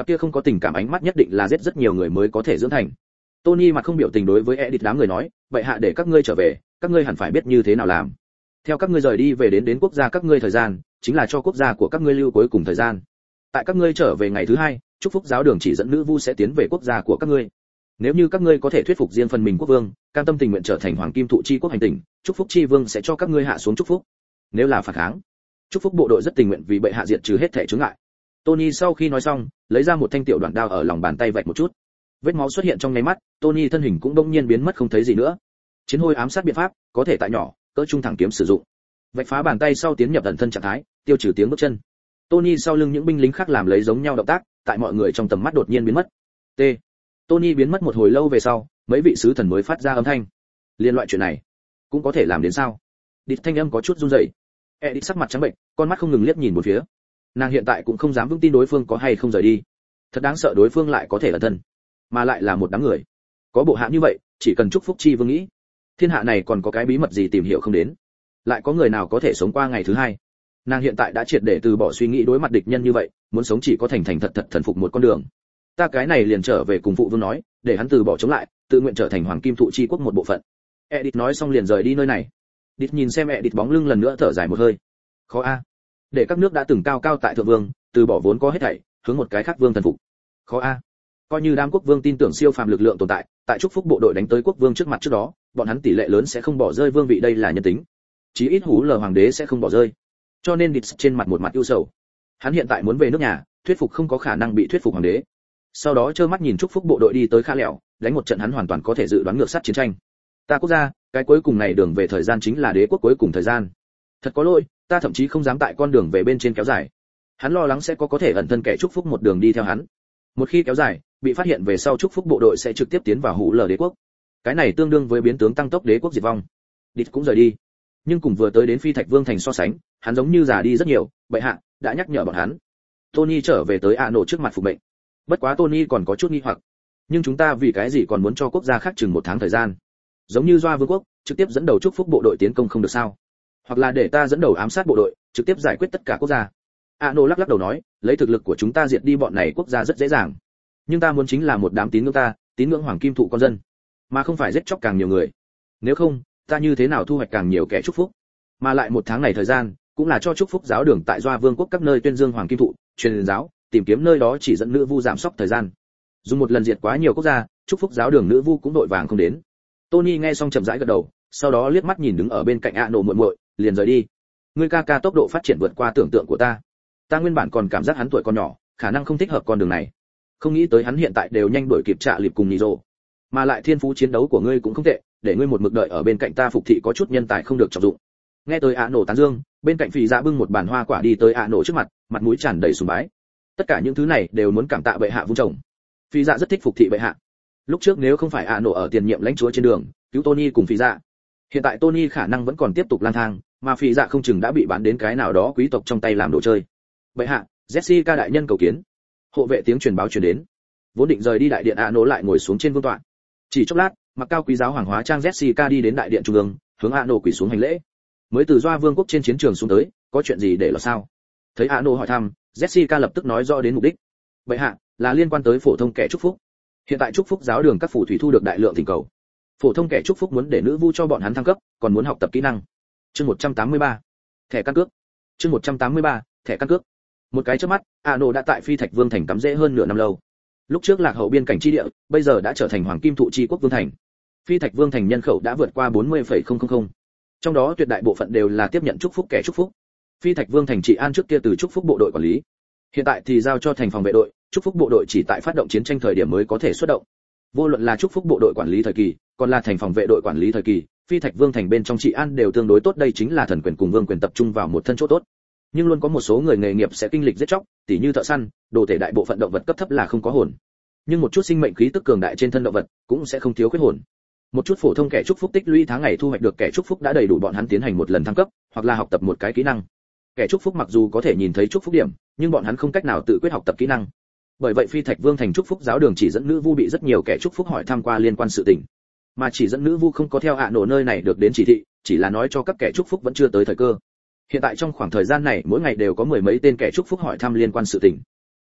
cặp kia không có tình cảm ánh mắt nhất định là giết rất nhiều người mới có thể dưỡng thành. Tony mặt không biểu tình đối với Edith đám người nói, vậy hạ để các ngươi trở về, các ngươi hẳn phải biết như thế nào làm. Theo các ngươi rời đi về đến đến quốc gia các ngươi thời gian, chính là cho quốc gia của các ngươi lưu cuối cùng thời gian. Tại các ngươi trở về ngày thứ hai, chúc phúc giáo đường chỉ dẫn nữ vu sẽ tiến về quốc gia của các ngươi. Nếu như các ngươi có thể thuyết phục riêng phần mình quốc vương, cam tâm tình nguyện trở thành hoàng kim thụ chi quốc hành tinh, chúc phúc chi vương sẽ cho các ngươi hạ xuống chúc phúc. Nếu là phản kháng, chúc phúc bộ đội rất tình nguyện vì bệ hạ diệt trừ hết thảy chướng ngại. Tony sau khi nói xong, lấy ra một thanh tiểu đoạn đao ở lòng bàn tay vạch một chút. Vết máu xuất hiện trong nháy mắt, Tony thân hình cũng bỗng nhiên biến mất không thấy gì nữa. Chiến hôi ám sát biện pháp, có thể tại nhỏ, cỡ trung thẳng kiếm sử dụng. Vạch phá bàn tay sau tiến nhập ẩn thân trạng thái, tiêu trừ tiếng bước chân. Tony sau lưng những binh lính khác làm lấy giống nhau động tác, tại mọi người trong tầm mắt đột nhiên biến mất. T. Tony biến mất một hồi lâu về sau, mấy vị sứ thần mới phát ra âm thanh. Liên loại chuyện này, cũng có thể làm đến sao? Địch thanh âm có chút run rẩy. Edith sắc mặt trắng bệnh, con mắt không ngừng liếc nhìn một phía. Nàng hiện tại cũng không dám vững tin đối phương có hay không rời đi. Thật đáng sợ đối phương lại có thể ẩn thân, mà lại là một đám người. Có bộ hạ như vậy, chỉ cần chúc phúc chi vương nghĩ, thiên hạ này còn có cái bí mật gì tìm hiểu không đến. Lại có người nào có thể sống qua ngày thứ hai? Nàng hiện tại đã triệt để từ bỏ suy nghĩ đối mặt địch nhân như vậy, muốn sống chỉ có thành thành thật thật thần phục một con đường. Ta cái này liền trở về cùng phụ vương nói, để hắn từ bỏ chống lại, tự nguyện trở thành hoàng kim thụ chi quốc một bộ phận. Edith nói xong liền rời đi nơi này. Địch nhìn xem Edith bóng lưng lần nữa thở dài một hơi. Khó a. Để các nước đã từng cao cao tại thượng vương, từ bỏ vốn có hết thảy, hướng một cái khác vương thần phục. Khó a. Coi như đám quốc vương tin tưởng siêu phàm lực lượng tồn tại, tại chúc phúc bộ đội đánh tới quốc vương trước mặt trước đó, bọn hắn tỷ lệ lớn sẽ không bỏ rơi vương vị, đây là nhân tính. Chí ít hú lờ hoàng đế sẽ không bỏ rơi. Cho nên Địch trên mặt một mặt ưu sầu. Hắn hiện tại muốn về nước nhà, thuyết phục không có khả năng bị thuyết phục hoàng đế. Sau đó trơ mắt nhìn chúc phúc bộ đội đi tới Kha Lẹo, đánh một trận hắn hoàn toàn có thể dự đoán ngược sát chiến tranh. Ta quốc gia, cái cuối cùng này đường về thời gian chính là đế quốc cuối cùng thời gian. Thật có lỗi, ta thậm chí không dám tại con đường về bên trên kéo dài. Hắn lo lắng sẽ có có thể ẩn thân kẻ chúc phúc một đường đi theo hắn. Một khi kéo dài, bị phát hiện về sau chúc phúc bộ đội sẽ trực tiếp tiến vào hủ lờ đế quốc. Cái này tương đương với biến tướng tăng tốc đế quốc diệt vong. Địch cũng rời đi. Nhưng cùng vừa tới đến Phi Thạch Vương thành so sánh, hắn giống như già đi rất nhiều, bệ hạ đã nhắc nhở bọn hắn. Tony trở về tới Ano trước mặt phục mệnh. Bất quá Tony còn có chút nghi hoặc. Nhưng chúng ta vì cái gì còn muốn cho quốc gia khác chừng một tháng thời gian? Giống như Doa Vương quốc, trực tiếp dẫn đầu chúc phúc bộ đội tiến công không được sao? Hoặc là để ta dẫn đầu ám sát bộ đội, trực tiếp giải quyết tất cả quốc gia. Ano lắc lắc đầu nói, lấy thực lực của chúng ta diệt đi bọn này quốc gia rất dễ dàng. Nhưng ta muốn chính là một đám tín ngưỡng ta, tín ngưỡng hoàng kim thụ con dân, mà không phải giết chóc càng nhiều người. Nếu không, ta như thế nào thu hoạch càng nhiều kẻ chúc phúc? Mà lại một tháng này thời gian, cũng là cho chúc phúc giáo đường tại Doa Vương quốc các nơi tuyên dương hoàng kim thụ, truyền giáo, tìm kiếm nơi đó chỉ dẫn nữ vu giảm sóc thời gian. Dùng một lần diệt quá nhiều quốc gia, chúc phúc giáo đường nữ vu cũng đội vàng không đến. Tony nghe xong chậm rãi gật đầu, sau đó liếc mắt nhìn đứng ở bên cạnh Ano muội muội, liền rời đi. Ngươi ca ca tốc độ phát triển vượt qua tưởng tượng của ta. Ta nguyên bản còn cảm giác hắn tuổi còn nhỏ, khả năng không thích hợp con đường này. Không nghĩ tới hắn hiện tại đều nhanh đuổi kịp Trạ Lịp cùng Niro. Mà lại thiên phú chiến đấu của ngươi cũng không tệ, để ngươi một mực đợi ở bên cạnh ta phục thị có chút nhân tài không được trọng dụng. Nghe tới Ano tán dương, bên cạnh Phỉ Dạ bưng một bàn hoa quả đi tới Ano trước mặt, mặt mũi tràn đầy sùng bái. Tất cả những thứ này đều muốn cảm tạ bệ hạ vung chồng. Phỉ Dạ rất thích phục thị bệ hạ. Lúc trước nếu không phải Ano ở tiền nhiệm lãnh chúa trên đường cứu Tony cùng Phỉ Dạ, hiện tại Tony khả năng vẫn còn tiếp tục lang thang, mà Phỉ Dạ không chừng đã bị bán đến cái nào đó quý tộc trong tay làm đồ chơi. Bệ hạ, Jessica đại nhân cầu kiến. Hộ vệ tiếng truyền báo truyền đến. Vốn định rời đi đại điện Ano lại ngồi xuống trên vương tọa. Chỉ chốc lát, mặc cao quý giáo hoàng hóa trang Jessica đi đến đại điện trung ương, hướng Ano quỳ xuống hành lễ. Mới từ Doa Vương quốc trên chiến trường xuống tới, có chuyện gì để lo sao? Thấy Ano hỏi thăm, Jessica lập tức nói rõ đến mục đích. Bệ hạ, là liên quan tới phổ thông kẻ chúc phúc. Hiện tại chúc phúc giáo đường các phù thủy thu được đại lượng thỉnh cầu. Phổ thông kẻ chúc phúc muốn để nữ vu cho bọn hắn thăng cấp, còn muốn học tập kỹ năng. Chương một trăm tám mươi ba, thẻ căn cước. Chương một trăm tám mươi ba, thẻ căn cước. Một cái chớp mắt, Ano đã tại Phi Thạch Vương thành cắm rễ hơn nửa năm lâu. Lúc trước lạc hậu biên cảnh chi địa, bây giờ đã trở thành hoàng kim thụ chi quốc vương thành. Phi Thạch Vương thành nhân khẩu đã vượt qua bốn mươi phẩy không không không. Trong đó tuyệt đại bộ phận đều là tiếp nhận chúc phúc kẻ chúc phúc. Phi Thạch Vương thành trị an trước kia từ chúc phúc bộ đội quản lý, hiện tại thì giao cho thành phòng vệ đội, chúc phúc bộ đội chỉ tại phát động chiến tranh thời điểm mới có thể xuất động. Vô luận là chúc phúc bộ đội quản lý thời kỳ, còn là thành phòng vệ đội quản lý thời kỳ, Phi Thạch Vương thành bên trong trị an đều tương đối tốt, đây chính là thần quyền cùng vương quyền tập trung vào một thân chỗ tốt. Nhưng luôn có một số người nghề nghiệp sẽ kinh lịch giết chóc, tỉ như thợ săn, đồ thể đại bộ phận động vật cấp thấp là không có hồn. Nhưng một chút sinh mệnh khí tức cường đại trên thân động vật cũng sẽ không thiếu khuyết hồn. Một chút phổ thông kẻ chúc phúc tích lũy tháng ngày thu hoạch được kẻ chúc phúc đã đầy đủ bọn hắn tiến hành một lần thăng cấp, hoặc là học tập một cái kỹ năng. Kẻ chúc phúc mặc dù có thể nhìn thấy chúc phúc điểm, nhưng bọn hắn không cách nào tự quyết học tập kỹ năng. Bởi vậy Phi Thạch Vương thành chúc phúc giáo đường chỉ dẫn nữ vu bị rất nhiều kẻ chúc phúc hỏi tham qua liên quan sự tình. Mà chỉ dẫn nữ vu không có theo Ano nơi này được đến chỉ thị, chỉ là nói cho các kẻ chúc phúc vẫn chưa tới thời cơ. Hiện tại trong khoảng thời gian này mỗi ngày đều có mười mấy tên kẻ chúc phúc hỏi thăm liên quan sự tình.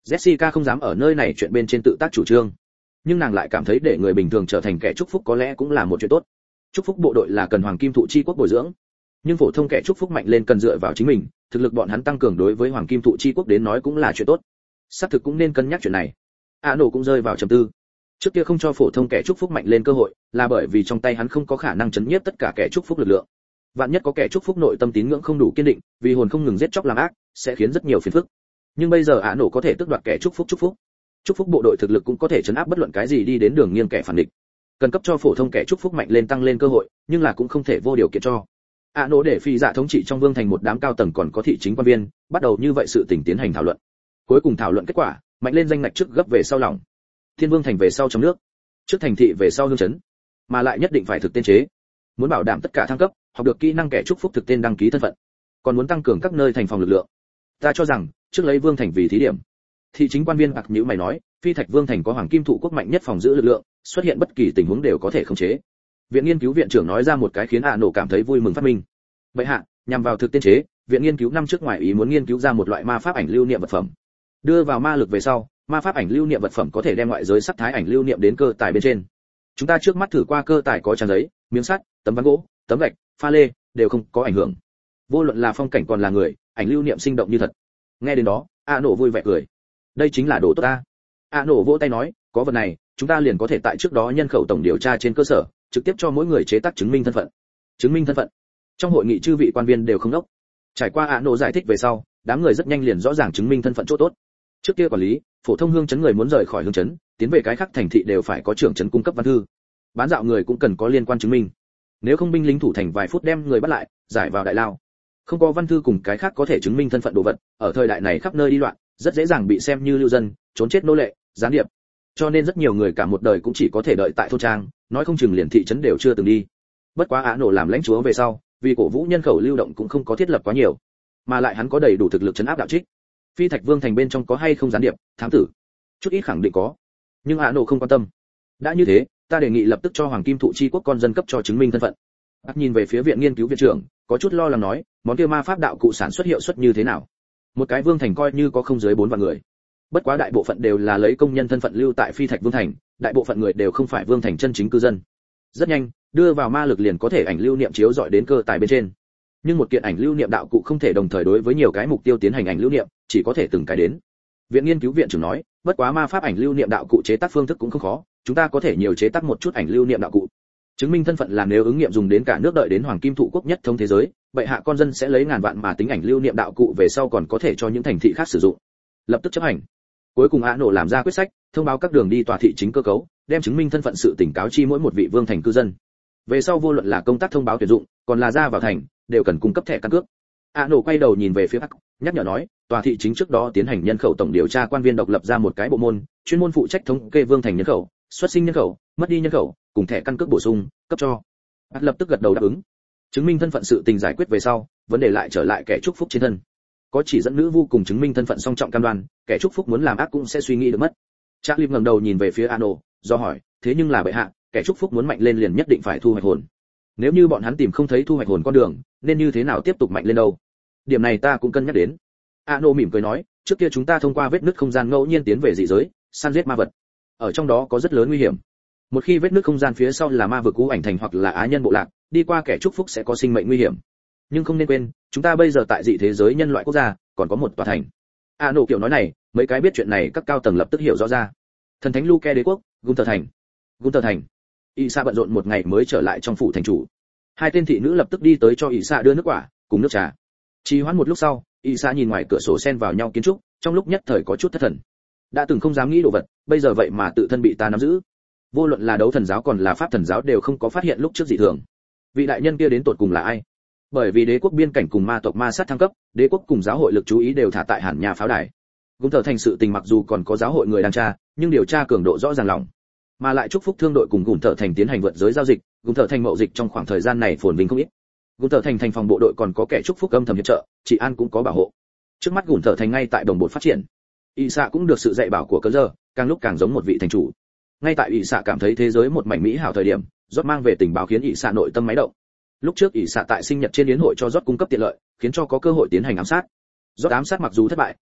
Jessica không dám ở nơi này chuyện bên trên tự tác chủ trương, nhưng nàng lại cảm thấy để người bình thường trở thành kẻ chúc phúc có lẽ cũng là một chuyện tốt. Chúc phúc bộ đội là cần hoàng kim thụ chi quốc bồi dưỡng, nhưng phổ thông kẻ chúc phúc mạnh lên cần dựa vào chính mình, thực lực bọn hắn tăng cường đối với hoàng kim thụ chi quốc đến nói cũng là chuyện tốt. Xác thực cũng nên cân nhắc chuyện này. A nổ cũng rơi vào trầm tư. Trước kia không cho phổ thông kẻ chúc phúc mạnh lên cơ hội, là bởi vì trong tay hắn không có khả năng chấn nhiếp tất cả kẻ chúc phúc lực lượng. Vạn nhất có kẻ chúc phúc nội tâm tín ngưỡng không đủ kiên định, vì hồn không ngừng giết chóc làm ác, sẽ khiến rất nhiều phiền phức. Nhưng bây giờ A nổ có thể tước đoạt kẻ chúc phúc chúc phúc. Chúc phúc bộ đội thực lực cũng có thể chấn áp bất luận cái gì đi đến đường nghiêng kẻ phản địch. Cần cấp cho phổ thông kẻ chúc phúc mạnh lên tăng lên cơ hội, nhưng là cũng không thể vô điều kiện cho. A nổ để phi dạ thống trị trong vương thành một đám cao tầng còn có thị chính quan viên, bắt đầu như vậy sự tình tiến hành thảo luận. Cuối cùng thảo luận kết quả, mạnh lên danh ngạch trước gấp về sau lòng. Thiên vương thành về sau trong nước, trước thành thị về sau hương chấn, mà lại nhất định phải thực tên chế. Muốn bảo đảm tất cả thăng cấp, học được kỹ năng kẻ chúc phúc thực tên đăng ký thân phận, còn muốn tăng cường các nơi thành phòng lực lượng. Ta cho rằng, trước lấy vương thành vì thí điểm. Thị chính quan viên bạc nhữ mày nói, phi thạch vương thành có hoàng kim thụ quốc mạnh nhất phòng giữ lực lượng, xuất hiện bất kỳ tình huống đều có thể khống chế. Viện nghiên cứu viện trưởng nói ra một cái khiến A nổ cảm thấy vui mừng phát minh. Vậy hạ, nhằm vào thực tên chế, viện nghiên cứu năm trước ngoài ý muốn nghiên cứu ra một loại ma pháp ảnh lưu niệm vật phẩm. Đưa vào ma lực về sau, ma pháp ảnh lưu niệm vật phẩm có thể đem ngoại giới sắc thái ảnh lưu niệm đến cơ tài bên trên. Chúng ta trước mắt thử qua cơ tài có trang giấy, miếng sắt, tấm ván gỗ, tấm gạch, pha lê, đều không có ảnh hưởng. Vô luận là phong cảnh còn là người, ảnh lưu niệm sinh động như thật. Nghe đến đó, A nổ vui vẻ cười. Đây chính là đồ tốt ta. A nổ vỗ tay nói, có vật này, chúng ta liền có thể tại trước đó nhân khẩu tổng điều tra trên cơ sở, trực tiếp cho mỗi người chế tác chứng minh thân phận. Chứng minh thân phận. Trong hội nghị chư vị quan viên đều không đốc. Trải qua A nổ giải thích về sau, đám người rất nhanh liền rõ ràng chứng minh thân phận chỗ tốt. Trước kia quản lý, phổ thông hương chấn người muốn rời khỏi hương chấn, tiến về cái khác thành thị đều phải có trưởng chấn cung cấp văn thư. Bán dạo người cũng cần có liên quan chứng minh. Nếu không binh lính thủ thành vài phút đem người bắt lại, giải vào đại lao. Không có văn thư cùng cái khác có thể chứng minh thân phận đồ vật, ở thời đại này khắp nơi đi loạn, rất dễ dàng bị xem như lưu dân, trốn chết nô lệ, gián điệp. Cho nên rất nhiều người cả một đời cũng chỉ có thể đợi tại thôn trang, nói không chừng liền thị trấn đều chưa từng đi. Bất quá Á nổ làm lãnh chúa về sau, vì cổ vũ nhân khẩu lưu động cũng không có thiết lập quá nhiều, mà lại hắn có đầy đủ thực lực trấn áp đạo trích. Phi thạch vương thành bên trong có hay không gián điệp, thám tử, chút ít khẳng định có, nhưng Á nổ không quan tâm. Đã như thế, ta đề nghị lập tức cho hoàng kim thụ chi quốc con dân cấp cho chứng minh thân phận. Bác nhìn về phía viện nghiên cứu viện trưởng, có chút lo lắng nói, món kia ma pháp đạo cụ sản xuất hiệu suất như thế nào? Một cái vương thành coi như có không dưới bốn vạn người. Bất quá đại bộ phận đều là lấy công nhân thân phận lưu tại phi thạch vương thành, đại bộ phận người đều không phải vương thành chân chính cư dân. Rất nhanh, đưa vào ma lực liền có thể ảnh lưu niệm chiếu dọi đến cơ tài bên trên. Nhưng một kiện ảnh lưu niệm đạo cụ không thể đồng thời đối với nhiều cái mục tiêu tiến hành ảnh lưu niệm, chỉ có thể từng cái đến. Viện nghiên cứu viện trưởng nói, bất quá ma pháp ảnh lưu niệm đạo cụ chế tác phương thức cũng không khó, chúng ta có thể nhiều chế tác một chút ảnh lưu niệm đạo cụ. Chứng minh thân phận là nếu ứng nghiệm dùng đến cả nước đợi đến hoàng kim thụ quốc nhất thống thế giới, bệ hạ con dân sẽ lấy ngàn vạn mà tính ảnh lưu niệm đạo cụ về sau còn có thể cho những thành thị khác sử dụng. Lập tức chấp hành. Cuối cùng Á nổ làm ra quyết sách, thông báo các đường đi tòa thị chính cơ cấu, đem chứng minh thân phận sự tỉnh cáo chi mỗi một vị vương thành cư dân. Về sau vô luận là công tác thông báo tuyển dụng, còn là ra vào thành, đều cần cung cấp thẻ căn cước. Á nổ quay đầu nhìn về phía Bắc, nhắc nhở nói, tòa thị chính trước đó tiến hành nhân khẩu tổng điều tra quan viên độc lập ra một cái bộ môn, chuyên môn phụ trách thống kê vương thành nhân khẩu, xuất sinh nhân khẩu, mất đi nhân khẩu, cùng thẻ căn cước bổ sung, cấp cho. Bắc lập tức gật đầu đáp ứng. Chứng minh thân phận sự tình giải quyết về sau, vấn đề lại trở lại kẻ chúc phúc trên thân. Có chỉ dẫn nữ vu cùng chứng minh thân phận song trọng cam đoan, kẻ chúc phúc muốn làm ác cũng sẽ suy nghĩ được mất. Charlie ngẩng đầu nhìn về phía Ano, do hỏi, thế nhưng là bệ hạ, kẻ chúc phúc muốn mạnh lên liền nhất định phải thu hoạch hồn. Nếu như bọn hắn tìm không thấy thu hoạch hồn con đường, nên như thế nào tiếp tục mạnh lên đâu? Điểm này ta cũng cân nhắc đến. Ano mỉm cười nói, trước kia chúng ta thông qua vết nứt không gian ngẫu nhiên tiến về dị giới, săn giết ma vật. Ở trong đó có rất lớn nguy hiểm. Một khi vết nứt không gian phía sau là ma vực cũ ảnh thành hoặc là á nhân bộ lạc, đi qua kẻ chúc phúc sẽ có sinh mệnh nguy hiểm. Nhưng không nên quên, chúng ta bây giờ tại dị thế giới nhân loại quốc gia, còn có một tòa thành. Ano kiểu nói này, mấy cái biết chuyện này các cao tầng lập tức hiểu rõ ra. Thần thánh Luke đế quốc, Gunther thành. Gunther thành. Isa bận rộn một ngày mới trở lại trong phủ thành chủ. Hai tên thị nữ lập tức đi tới cho Isa đưa nước quả, cùng nước trà. Trì hoãn một lúc sau, Isa nhìn ngoài cửa sổ xen vào nhau kiến trúc, trong lúc nhất thời có chút thất thần. Đã từng không dám nghĩ đồ vật, bây giờ vậy mà tự thân bị ta nắm giữ. Vô luận là đấu thần giáo còn là pháp thần giáo đều không có phát hiện lúc trước dị thường. Vị đại nhân kia đến tột cùng là ai? Bởi vì đế quốc biên cảnh cùng ma tộc ma sát thăng cấp, đế quốc cùng giáo hội lực chú ý đều thả tại hẳn nhà pháo đài. Gunther thành sự tình mặc dù còn có giáo hội người đang tra, nhưng điều tra cường độ rõ ràng lỏng. Mà lại chúc phúc thương đội cùng Gunther thành tiến hành vượt giới giao dịch, Gunther thành mậu dịch trong khoảng thời gian này phồn vinh không ít. Gunther thành thành phòng bộ đội còn có kẻ chúc phúc âm thầm hiệp trợ, trị an cũng có bảo hộ. Trước mắt Gunther thành ngay tại đồng bộ phát triển. Isa cũng được sự dạy bảo của Cơ Giờ, càng lúc càng giống một vị thành chủ. Ngay tại Isa cảm thấy thế giới một mảnh mỹ hảo thời điểm, Rốt mang về tình báo khiến Isa nội tâm máy động. Lúc trước Isa tại sinh nhật trên yến hội cho Rốt cung cấp tiện lợi, khiến cho có cơ hội tiến hành ám sát. Rốt ám sát mặc dù thất bại,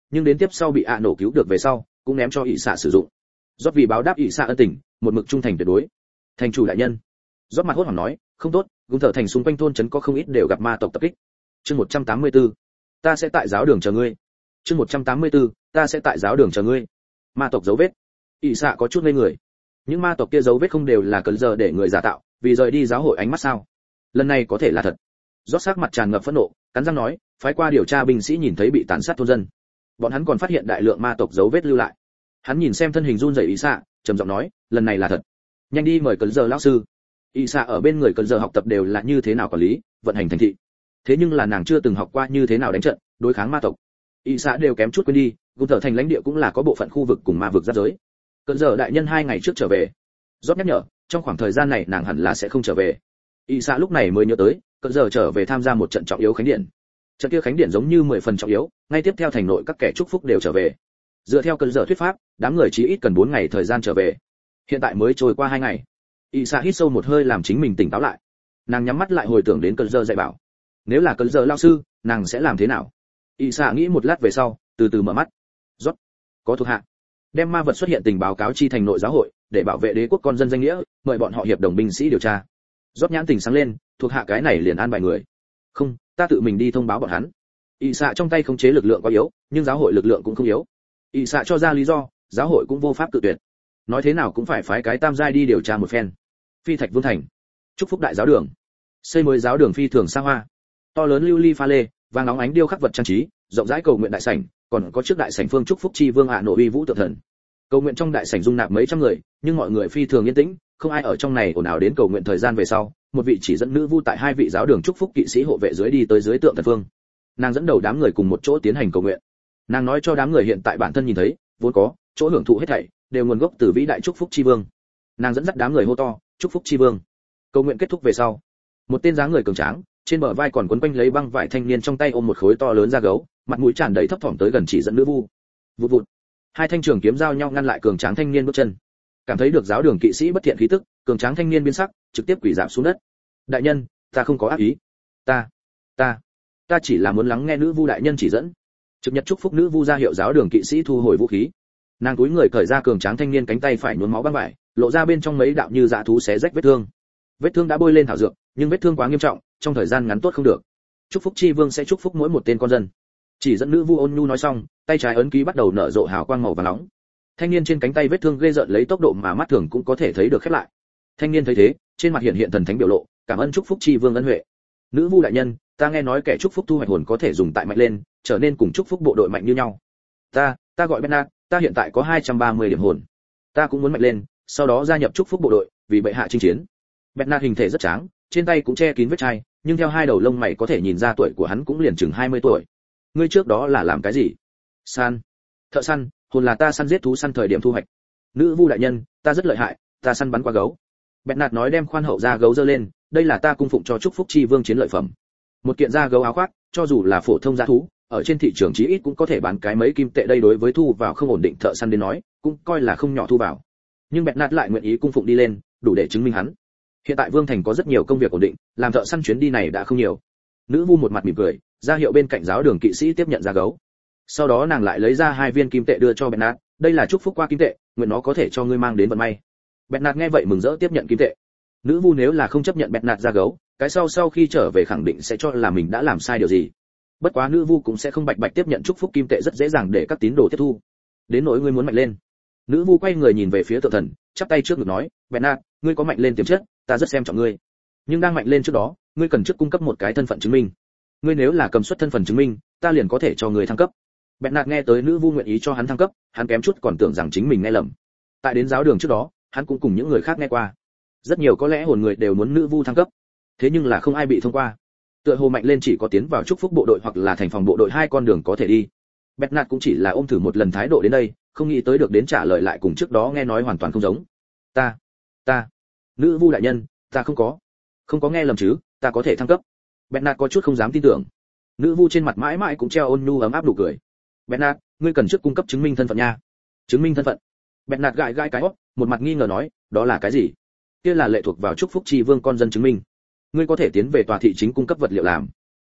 nhưng đến tiếp sau bị ạ nổ cứu được về sau cũng ném cho ỷ xạ sử dụng. Rót vì báo đáp ỷ xạ ân tình, một mực trung thành tuyệt đối. Thành chủ đại nhân. Rót mặt hốt hoảng nói, không tốt, Gung Thở thành xung quanh thôn trấn có không ít đều gặp ma tộc tập kích. Chương một trăm tám mươi tư, ta sẽ tại giáo đường chờ ngươi. Chương một trăm tám mươi tư, ta sẽ tại giáo đường chờ ngươi. Ma tộc dấu vết. ỷ xạ có chút ngây người. Những ma tộc kia dấu vết không đều là cấn giờ để người giả tạo, vì rời đi giáo hội ánh mắt sao? Lần này có thể là thật. Rót sắc mặt tràn ngập phẫn nộ, cắn răng nói, phái qua điều tra binh sĩ nhìn thấy bị tàn sát thôn dân. Bọn hắn còn phát hiện đại lượng ma tộc dấu vết lưu lại. Hắn nhìn xem thân hình run rẩy ỷ xạ, trầm giọng nói, lần này là thật. Nhanh đi mời cấn giờ lão sư. ỷ xạ ở bên người cấn giờ học tập đều là như thế nào quản lý, vận hành thành thị. Thế nhưng là nàng chưa từng học qua như thế nào đánh trận, đối kháng ma tộc. ỷ xạ đều kém chút quên đi, Gung Thở thành lãnh địa cũng là có bộ phận khu vực cùng ma vực giáp giới. Cấn giờ đại nhân hai ngày trước trở về. Rót nhắc nhở, trong khoảng thời gian này nàng hẳn là sẽ không trở về. ỷ xạ lúc này mới nhớ tới, cận giờ trở về tham gia một trận trọng yếu khánh điện. Trận kia khánh điện giống như mười phần trọng yếu, ngay tiếp theo thành nội các kẻ chúc phúc đều trở về. Dựa theo cận giờ thuyết pháp, đám người chỉ ít cần bốn ngày thời gian trở về. Hiện tại mới trôi qua hai ngày. ỷ xạ hít sâu một hơi làm chính mình tỉnh táo lại. Nàng nhắm mắt lại hồi tưởng đến cận giờ dạy bảo. Nếu là cận giờ lão sư, nàng sẽ làm thế nào? ỷ xạ nghĩ một lát về sau, từ từ mở mắt. Rót, có thuộc hạ. Đem ma vật xuất hiện tình báo cáo chi thành nội giáo hội, để bảo vệ đế quốc con dân danh nghĩa, mời bọn họ hiệp đồng binh sĩ điều tra. Rót nhãn tình sáng lên, thuộc hạ cái này liền an bài người. Không, ta tự mình đi thông báo bọn hắn. ỷ xạ trong tay khống chế lực lượng quá yếu, nhưng giáo hội lực lượng cũng không yếu. ỷ xạ cho ra lý do, giáo hội cũng vô pháp tự tuyệt. Nói thế nào cũng phải phái cái tam giai đi điều tra một phen. Phi Thạch Vương thành, chúc phúc đại giáo đường. Xây mới giáo đường phi thường xa hoa, to lớn lưu ly pha lê, vàng óng ánh điêu khắc vật trang trí, rộng rãi cầu nguyện đại sảnh, còn có trước đại sảnh phương chúc phúc chi vương hạ nội uy vũ tượng thần. Cầu nguyện trong đại sảnh dung nạp mấy trăm người, nhưng mọi người phi thường yên tĩnh, không ai ở trong này ồn ào. Đến cầu nguyện thời gian về sau, một vị chỉ dẫn nữ vu tại hai vị giáo đường chúc phúc kỵ sĩ hộ vệ dưới đi tới dưới tượng thần phương. Nàng dẫn đầu đám người cùng một chỗ tiến hành cầu nguyện. Nàng nói cho đám người hiện tại bản thân nhìn thấy, vốn có, chỗ hưởng thụ hết thảy đều nguồn gốc từ vĩ đại chúc phúc chi vương. Nàng dẫn dắt đám người hô to, chúc phúc chi vương. Cầu nguyện kết thúc về sau, một tên dáng người cường tráng, trên bờ vai còn quấn quanh lấy băng vải thanh niên trong tay ôm một khối to lớn da gấu, mặt mũi tràn đầy thấp thỏm tới gần chỉ dẫn nữ vu. Vụt vụt. Hai thanh trường kiếm giao nhau ngăn lại cường tráng thanh niên bước chân. Cảm thấy được giáo đường kỵ sĩ bất thiện khí tức, cường tráng thanh niên biến sắc, trực tiếp quỳ rạp xuống đất. Đại nhân, ta không có ác ý. Ta, ta, ta chỉ là muốn lắng nghe nữ vu đại nhân chỉ dẫn. Trực nhật chúc phúc nữ vu ra hiệu giáo đường kỵ sĩ thu hồi vũ khí. Nàng túi người cởi ra cường tráng thanh niên cánh tay phải nhuốm máu băng vải, lộ ra bên trong mấy đạo như dã thú xé rách vết thương. Vết thương đã bôi lên thảo dược, nhưng vết thương quá nghiêm trọng, trong thời gian ngắn tốt không được. Chúc phúc chi vương sẽ chúc phúc mỗi một tên con dân. Chỉ dẫn nữ vu ôn nhu nói xong, tay trái ấn ký bắt đầu nở rộ hào quang màu vàng nóng. Thanh niên trên cánh tay vết thương ghê rợn lấy tốc độ mà mắt thường cũng có thể thấy được khép lại. Thanh niên thấy thế, trên mặt hiện hiện thần thánh biểu lộ, cảm ơn chúc phúc chi vương ân huệ. Nữ vu đại nhân, ta nghe nói kẻ chúc phúc thu hoạch hồn có thể dùng tại mạnh lên, trở nên cùng chúc phúc bộ đội mạnh như nhau. Ta, ta gọi Bernard, ta hiện tại có hai trăm ba mươi điểm hồn. Ta cũng muốn mạnh lên, sau đó gia nhập chúc phúc bộ đội, vì bệ hạ chinh chiến. Bernard hình thể rất tráng, trên tay cũng che kín vết chai, nhưng theo hai đầu lông mày có thể nhìn ra tuổi của hắn cũng liền chừng hai mươi tuổi. Ngươi trước đó là làm cái gì? Săn. Thợ săn, hồn là ta săn giết thú săn thời điểm thu hoạch. Nữ vu đại nhân, ta rất lợi hại, ta săn bắn qua gấu. Bernard nói đem khoan hậu da gấu giơ lên, đây là ta cung phụng cho chúc phúc chi vương chiến lợi phẩm. Một kiện da gấu áo khoác, cho dù là phổ thông dã thú, ở trên thị trường chí ít cũng có thể bán cái mấy kim tệ, đây đối với thu vào không ổn định thợ săn đến nói, cũng coi là không nhỏ thu vào. Nhưng Bernard lại nguyện ý cung phụng đi lên, đủ để chứng minh hắn. Hiện tại Vương thành có rất nhiều công việc ổn định, làm thợ săn chuyến đi này đã không nhiều. Nữ vu một mặt mỉm cười, ra hiệu bên cạnh giáo đường kỵ sĩ tiếp nhận da gấu. Sau đó nàng lại lấy ra hai viên kim tệ đưa cho Bernard, đây là chúc phúc qua kim tệ, nguyện nó có thể cho ngươi mang đến vận may. Bernard nghe vậy mừng rỡ tiếp nhận kim tệ. Nữ vu nếu là không chấp nhận Bernard da gấu, cái sau sau khi trở về khẳng định sẽ cho là mình đã làm sai điều gì. Bất quá nữ vu cũng sẽ không bạch bạch tiếp nhận chúc phúc kim tệ, rất dễ dàng để các tín đồ tiếp thu. Đến nỗi ngươi muốn mạnh lên. Nữ vu quay người nhìn về phía tượng thần, chắp tay trước ngực nói, Bernard, ngươi có mạnh lên tiềm chất, ta rất xem trọng ngươi. Nhưng đang mạnh lên trước đó, ngươi cần trước cung cấp một cái thân phận chứng minh. Ngươi nếu là cầm xuất thân phận chứng minh, ta liền có thể cho ngươi thăng cấp. Bernard nghe tới nữ vu nguyện ý cho hắn thăng cấp, hắn kém chút còn tưởng rằng chính mình nghe lầm. Tại đến giáo đường trước đó, hắn cũng cùng những người khác nghe qua. Rất nhiều có lẽ hồn người đều muốn nữ vu thăng cấp, thế nhưng là không ai bị thông qua. Tựa hồ mạnh lên chỉ có tiến vào chúc phúc bộ đội hoặc là thành phòng bộ đội hai con đường có thể đi. Bernard cũng chỉ là ôm thử một lần thái độ đến đây, không nghĩ tới được đến trả lời lại cùng trước đó nghe nói hoàn toàn không giống. Ta, ta, nữ vu đại nhân, ta không có, không có nghe lầm chứ, ta có thể thăng cấp. Bernard có chút không dám tin tưởng. Nữ vu trên mặt mãi mãi cũng treo ôn nhu ấm áp nụ cười. Bernard, ngươi cần trước cung cấp chứng minh thân phận nha. Chứng minh thân phận? Bernard gãi gãi cái hốc, một mặt nghi ngờ nói, đó là cái gì? Kia là lệ thuộc vào chúc phúc chi vương con dân chứng minh. Ngươi có thể tiến về tòa thị chính cung cấp vật liệu làm.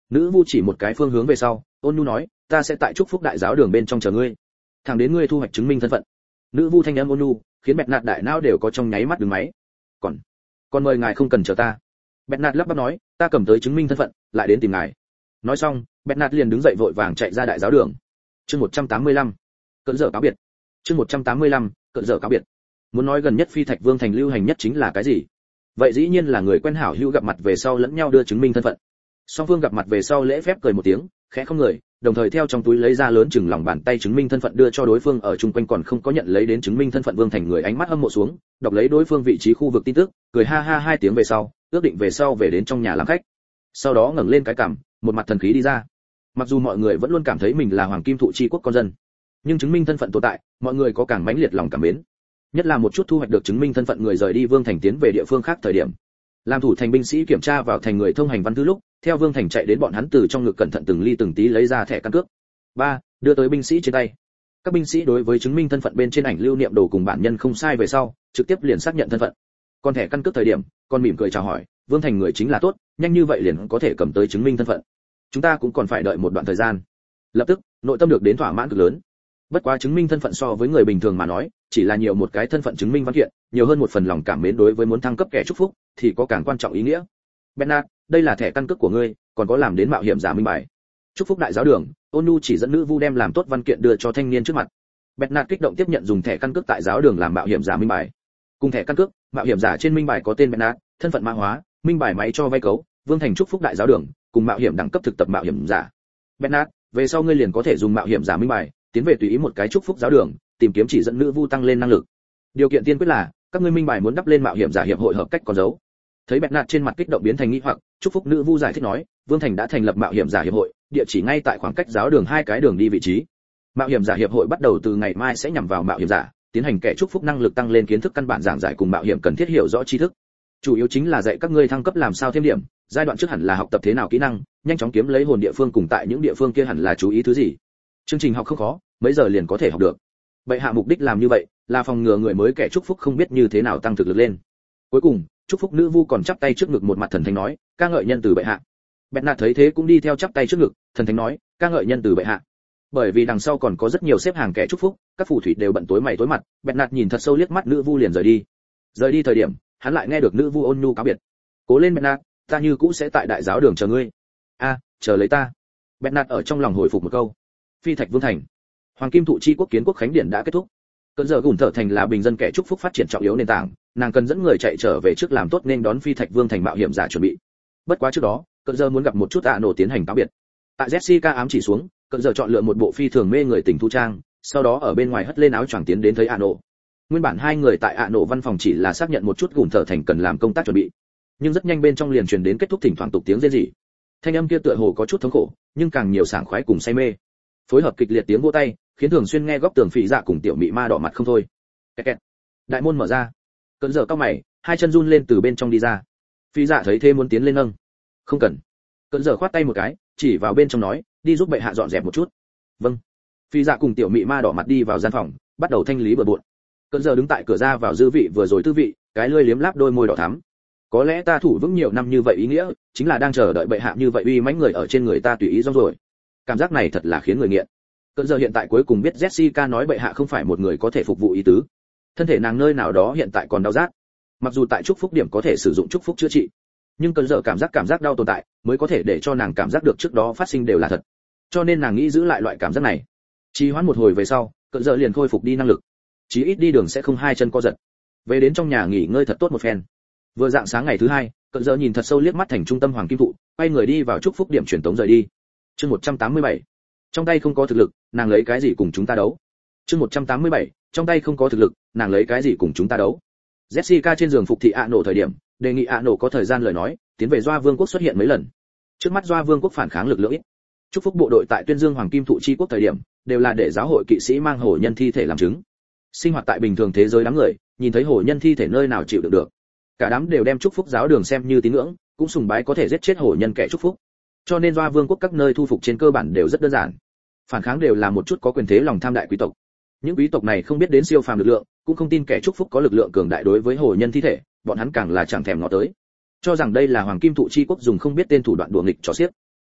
Nữ vu chỉ một cái phương hướng về sau, ôn nhu nói, ta sẽ tại chúc phúc đại giáo đường bên trong chờ ngươi, thẳng đến ngươi thu hoạch chứng minh thân phận. Nữ vu thanh âm ôn nhu, khiến bẹt nạt đại não đều có trong nháy mắt đứng máy. Còn, còn mời ngài không cần chờ ta. Bẹt nạt lắp bắp nói, ta cầm tới chứng minh thân phận, lại đến tìm ngài. Nói xong, bẹt nạt liền đứng dậy vội vàng chạy ra đại giáo đường. Chương một trăm tám mươi lăm, cận dở cáo biệt. Chương một trăm tám mươi lăm, cận dở cáo biệt. Muốn nói gần nhất Phi Thạch Vương thành lưu hành nhất chính là cái gì? Vậy dĩ nhiên là người quen hảo hữu gặp mặt về sau lẫn nhau đưa chứng minh thân phận. Song phương gặp mặt về sau lễ phép cười một tiếng, khẽ không người, đồng thời theo trong túi lấy ra lớn chừng lòng bàn tay chứng minh thân phận đưa cho đối phương. Ở chung quanh còn không có nhận lấy đến chứng minh thân phận Vương thành người ánh mắt hâm mộ xuống, đọc lấy đối phương vị trí khu vực tin tức, cười ha ha hai tiếng về sau, ước định về sau về đến trong nhà làm khách. Sau đó ngẩng lên cái cằm, một mặt thần khí đi ra. Mặc dù mọi người vẫn luôn cảm thấy mình là hoàng kim thụ chi quốc con dân, nhưng chứng minh thân phận tồn tại, mọi người có càng mãnh liệt lòng cảm mến. Nhất là một chút thu hoạch được chứng minh thân phận người rời đi Vương thành tiến về địa phương khác thời điểm, làm thủ thành binh sĩ kiểm tra vào thành người thông hành văn thư lúc, theo Vương thành chạy đến bọn hắn từ trong ngực cẩn thận từng ly từng tí lấy ra thẻ căn cước. Ba, đưa tới binh sĩ trên tay. Các binh sĩ đối với chứng minh thân phận bên trên ảnh lưu niệm đồ cùng bản nhân không sai về sau, trực tiếp liền xác nhận thân phận. Còn thẻ căn cước thời điểm, còn mỉm cười chào hỏi, Vương thành người chính là tốt, nhanh như vậy liền có thể cầm tới chứng minh thân phận. Chúng ta cũng còn phải đợi một đoạn thời gian. Lập tức, nội tâm được đến thỏa mãn cực lớn. Bất quá chứng minh thân phận so với người bình thường mà nói, chỉ là nhiều một cái thân phận chứng minh văn kiện, nhiều hơn một phần lòng cảm mến đối với muốn thăng cấp kẻ chúc phúc, thì có càng quan trọng ý nghĩa. Bernard, đây là thẻ căn cước của ngươi, còn có làm đến mạo hiểm giả minh bài. Chúc phúc đại giáo đường, Ôn Nhu chỉ dẫn nữ vu đem làm tốt văn kiện đưa cho thanh niên trước mặt. Bernard kích động tiếp nhận dùng thẻ căn cước tại giáo đường làm mạo hiểm giả minh bài. Cùng thẻ căn cước, mạo hiểm giả trên minh bài có tên Bernard, thân phận mã hóa, minh bài máy cho vay cấu, Vương thành chúc phúc đại giáo đường, cùng mạo hiểm đẳng cấp thực tập mạo hiểm giả. Bernard, về sau ngươi liền có thể dùng mạo hiểm giả minh bài, tiến về tùy ý một cái chúc phúc giáo đường, tìm kiếm chỉ dẫn nữ vu tăng lên năng lực. Điều kiện tiên quyết là các ngươi minh bài muốn đắp lên mạo hiểm giả hiệp hội hợp cách con dấu. Thấy Bernard trên mặt kích động biến thành nghi hoặc, chúc phúc nữ vu giải thích nói, Vương thành đã thành lập mạo hiểm giả hiệp hội, địa chỉ ngay tại khoảng cách giáo đường hai cái đường đi vị trí. Mạo hiểm giả hiệp hội bắt đầu từ ngày mai sẽ nhằm vào mạo hiểm giả, tiến hành kẻ chúc phúc năng lực tăng lên kiến thức căn bản giảng giải cùng mạo hiểm cần thiết hiểu rõ tri thức. Chủ yếu chính là dạy các ngươi thăng cấp làm sao thêm điểm, giai đoạn trước hẳn là học tập thế nào kỹ năng, nhanh chóng kiếm lấy hồn địa phương cùng tại những địa phương kia hẳn là chú ý thứ gì. Chương trình học không khó, mấy giờ liền có thể học được. Bệ hạ mục đích làm như vậy là phòng ngừa người mới kẻ chúc phúc không biết như thế nào tăng thực lực lên. Cuối cùng, chúc phúc nữ vu còn chắp tay trước ngực một mặt thần thánh nói, ca ngợi nhân từ bệ hạ. Bernard thấy thế cũng đi theo chắp tay trước ngực, thần thánh nói, ca ngợi nhân từ bệ hạ. Bởi vì đằng sau còn có rất nhiều xếp hàng kẻ chúc phúc, các phù thủy đều bận tối mày tối mặt, Bernard nhìn thật sâu liếc mắt nữ vu liền rời đi. Rời đi thời điểm, hắn lại nghe được nữ vu ôn nhu cáo biệt. Cố lên Bernard, ta như cũ sẽ tại đại giáo đường chờ ngươi. A, chờ lấy ta. Bernard ở trong lòng hồi phục một câu. Phi Thạch Vương thành, Hoàng Kim Thụ Chi quốc kiến quốc khánh điển đã kết thúc. Cơn giờ gùn thở thành là bình dân kẻ chúc phúc phát triển trọng yếu nền tảng, nàng cần dẫn người chạy trở về trước làm tốt nên đón Phi Thạch Vương thành mạo hiểm giả chuẩn bị. Bất quá trước đó, cơn giờ muốn gặp một chút ạ nổ tiến hành cáo biệt. Tại Jessica ám chỉ xuống, cơn giờ chọn lựa một bộ phi thường mê người tình thu trang, sau đó ở bên ngoài hất lên áo choàng tiến đến thấy ạ nổ. Nguyên bản hai người tại ạ nổ văn phòng chỉ là xác nhận một chút gùn thở thành cần làm công tác chuẩn bị, nhưng rất nhanh bên trong liền truyền đến kết thúc thỉnh thoảng tục tiếng rên rỉ. Thanh âm kia tựa hồ có chút thống khổ, nhưng càng nhiều sảng khoái cùng say mê. Phối hợp kịch liệt tiếng vỗ tay, khiến thường xuyên nghe góc tường Phỉ Dạ cùng tiểu mị ma đỏ mặt không thôi. Kẹt kẹt. Đại môn mở ra. Cơn giờ cao mày, hai chân run lên từ bên trong đi ra. Phỉ Dạ thấy thế muốn tiến lên nâng. Không cần. Cơn giờ khoát tay một cái, chỉ vào bên trong nói, đi giúp bệ hạ dọn dẹp một chút. Vâng. Phỉ Dạ cùng tiểu mị ma đỏ mặt đi vào gian phòng, bắt đầu thanh lý bừa bộn. Cơn giờ đứng tại cửa ra vào dư vị vừa rồi tư vị, cái lưỡi liếm láp đôi môi đỏ thắm. Có lẽ ta thủ vững nhiều năm như vậy ý nghĩa, chính là đang chờ đợi bệ hạ như vậy uy mãnh người ở trên người ta tùy ý rong rồi. Cảm giác này thật là khiến người nghiện. Cơn giờ hiện tại cuối cùng biết Jessica nói bệ hạ không phải một người có thể phục vụ ý tứ. Thân thể nàng nơi nào đó hiện tại còn đau rát. Mặc dù tại chúc phúc điểm có thể sử dụng chúc phúc chữa trị, nhưng cơn giờ cảm giác cảm giác đau tồn tại, mới có thể để cho nàng cảm giác được trước đó phát sinh đều là thật. Cho nên nàng nghĩ giữ lại loại cảm giác này. Trì hoãn một hồi về sau, cơn giờ liền khôi phục đi năng lực. Chí ít đi đường sẽ không hai chân co giật. Về đến trong nhà nghỉ ngơi thật tốt một phen. Vừa dạng sáng ngày thứ hai, cơn giờ nhìn thật sâu liếc mắt thành trung tâm hoàng kim thụ, quay người đi vào chúc phúc điểm truyền tống rời đi. Chương một trăm tám mươi bảy. Trong tay không có thực lực, nàng lấy cái gì cùng chúng ta đấu? Chương một trăm tám mươi bảy. Trong tay không có thực lực, nàng lấy cái gì cùng chúng ta đấu? Jessica trên giường phục thị ạ nổ thời điểm, đề nghị ạ nổ có thời gian lời nói, tiến về Doa Vương quốc xuất hiện mấy lần. Trước mắt Doa Vương quốc phản kháng lực lượng ít. Chúc phúc bộ đội tại Tuyên Dương Hoàng Kim Thụ Chi quốc thời điểm, đều là để giáo hội kỵ sĩ mang hổ nhân thi thể làm chứng. Sinh hoạt tại bình thường thế giới đám người, nhìn thấy hổ nhân thi thể nơi nào chịu được được. Cả đám đều đem chúc phúc giáo đường xem như tín ngưỡng, cũng sùng bái có thể giết chết hổ nhân kẻ chúc phúc. Cho nên Doa Vương quốc các nơi thu phục trên cơ bản đều rất đơn giản. Phản kháng đều là một chút có quyền thế lòng tham đại quý tộc. Những quý tộc này không biết đến siêu phàm lực lượng, cũng không tin kẻ chúc phúc có lực lượng cường đại đối với hổ nhân thi thể, bọn hắn càng là chẳng thèm ngó tới. Cho rằng đây là Hoàng Kim Thụ Chi quốc dùng không biết tên thủ đoạn đùa nghịch trò xiếc.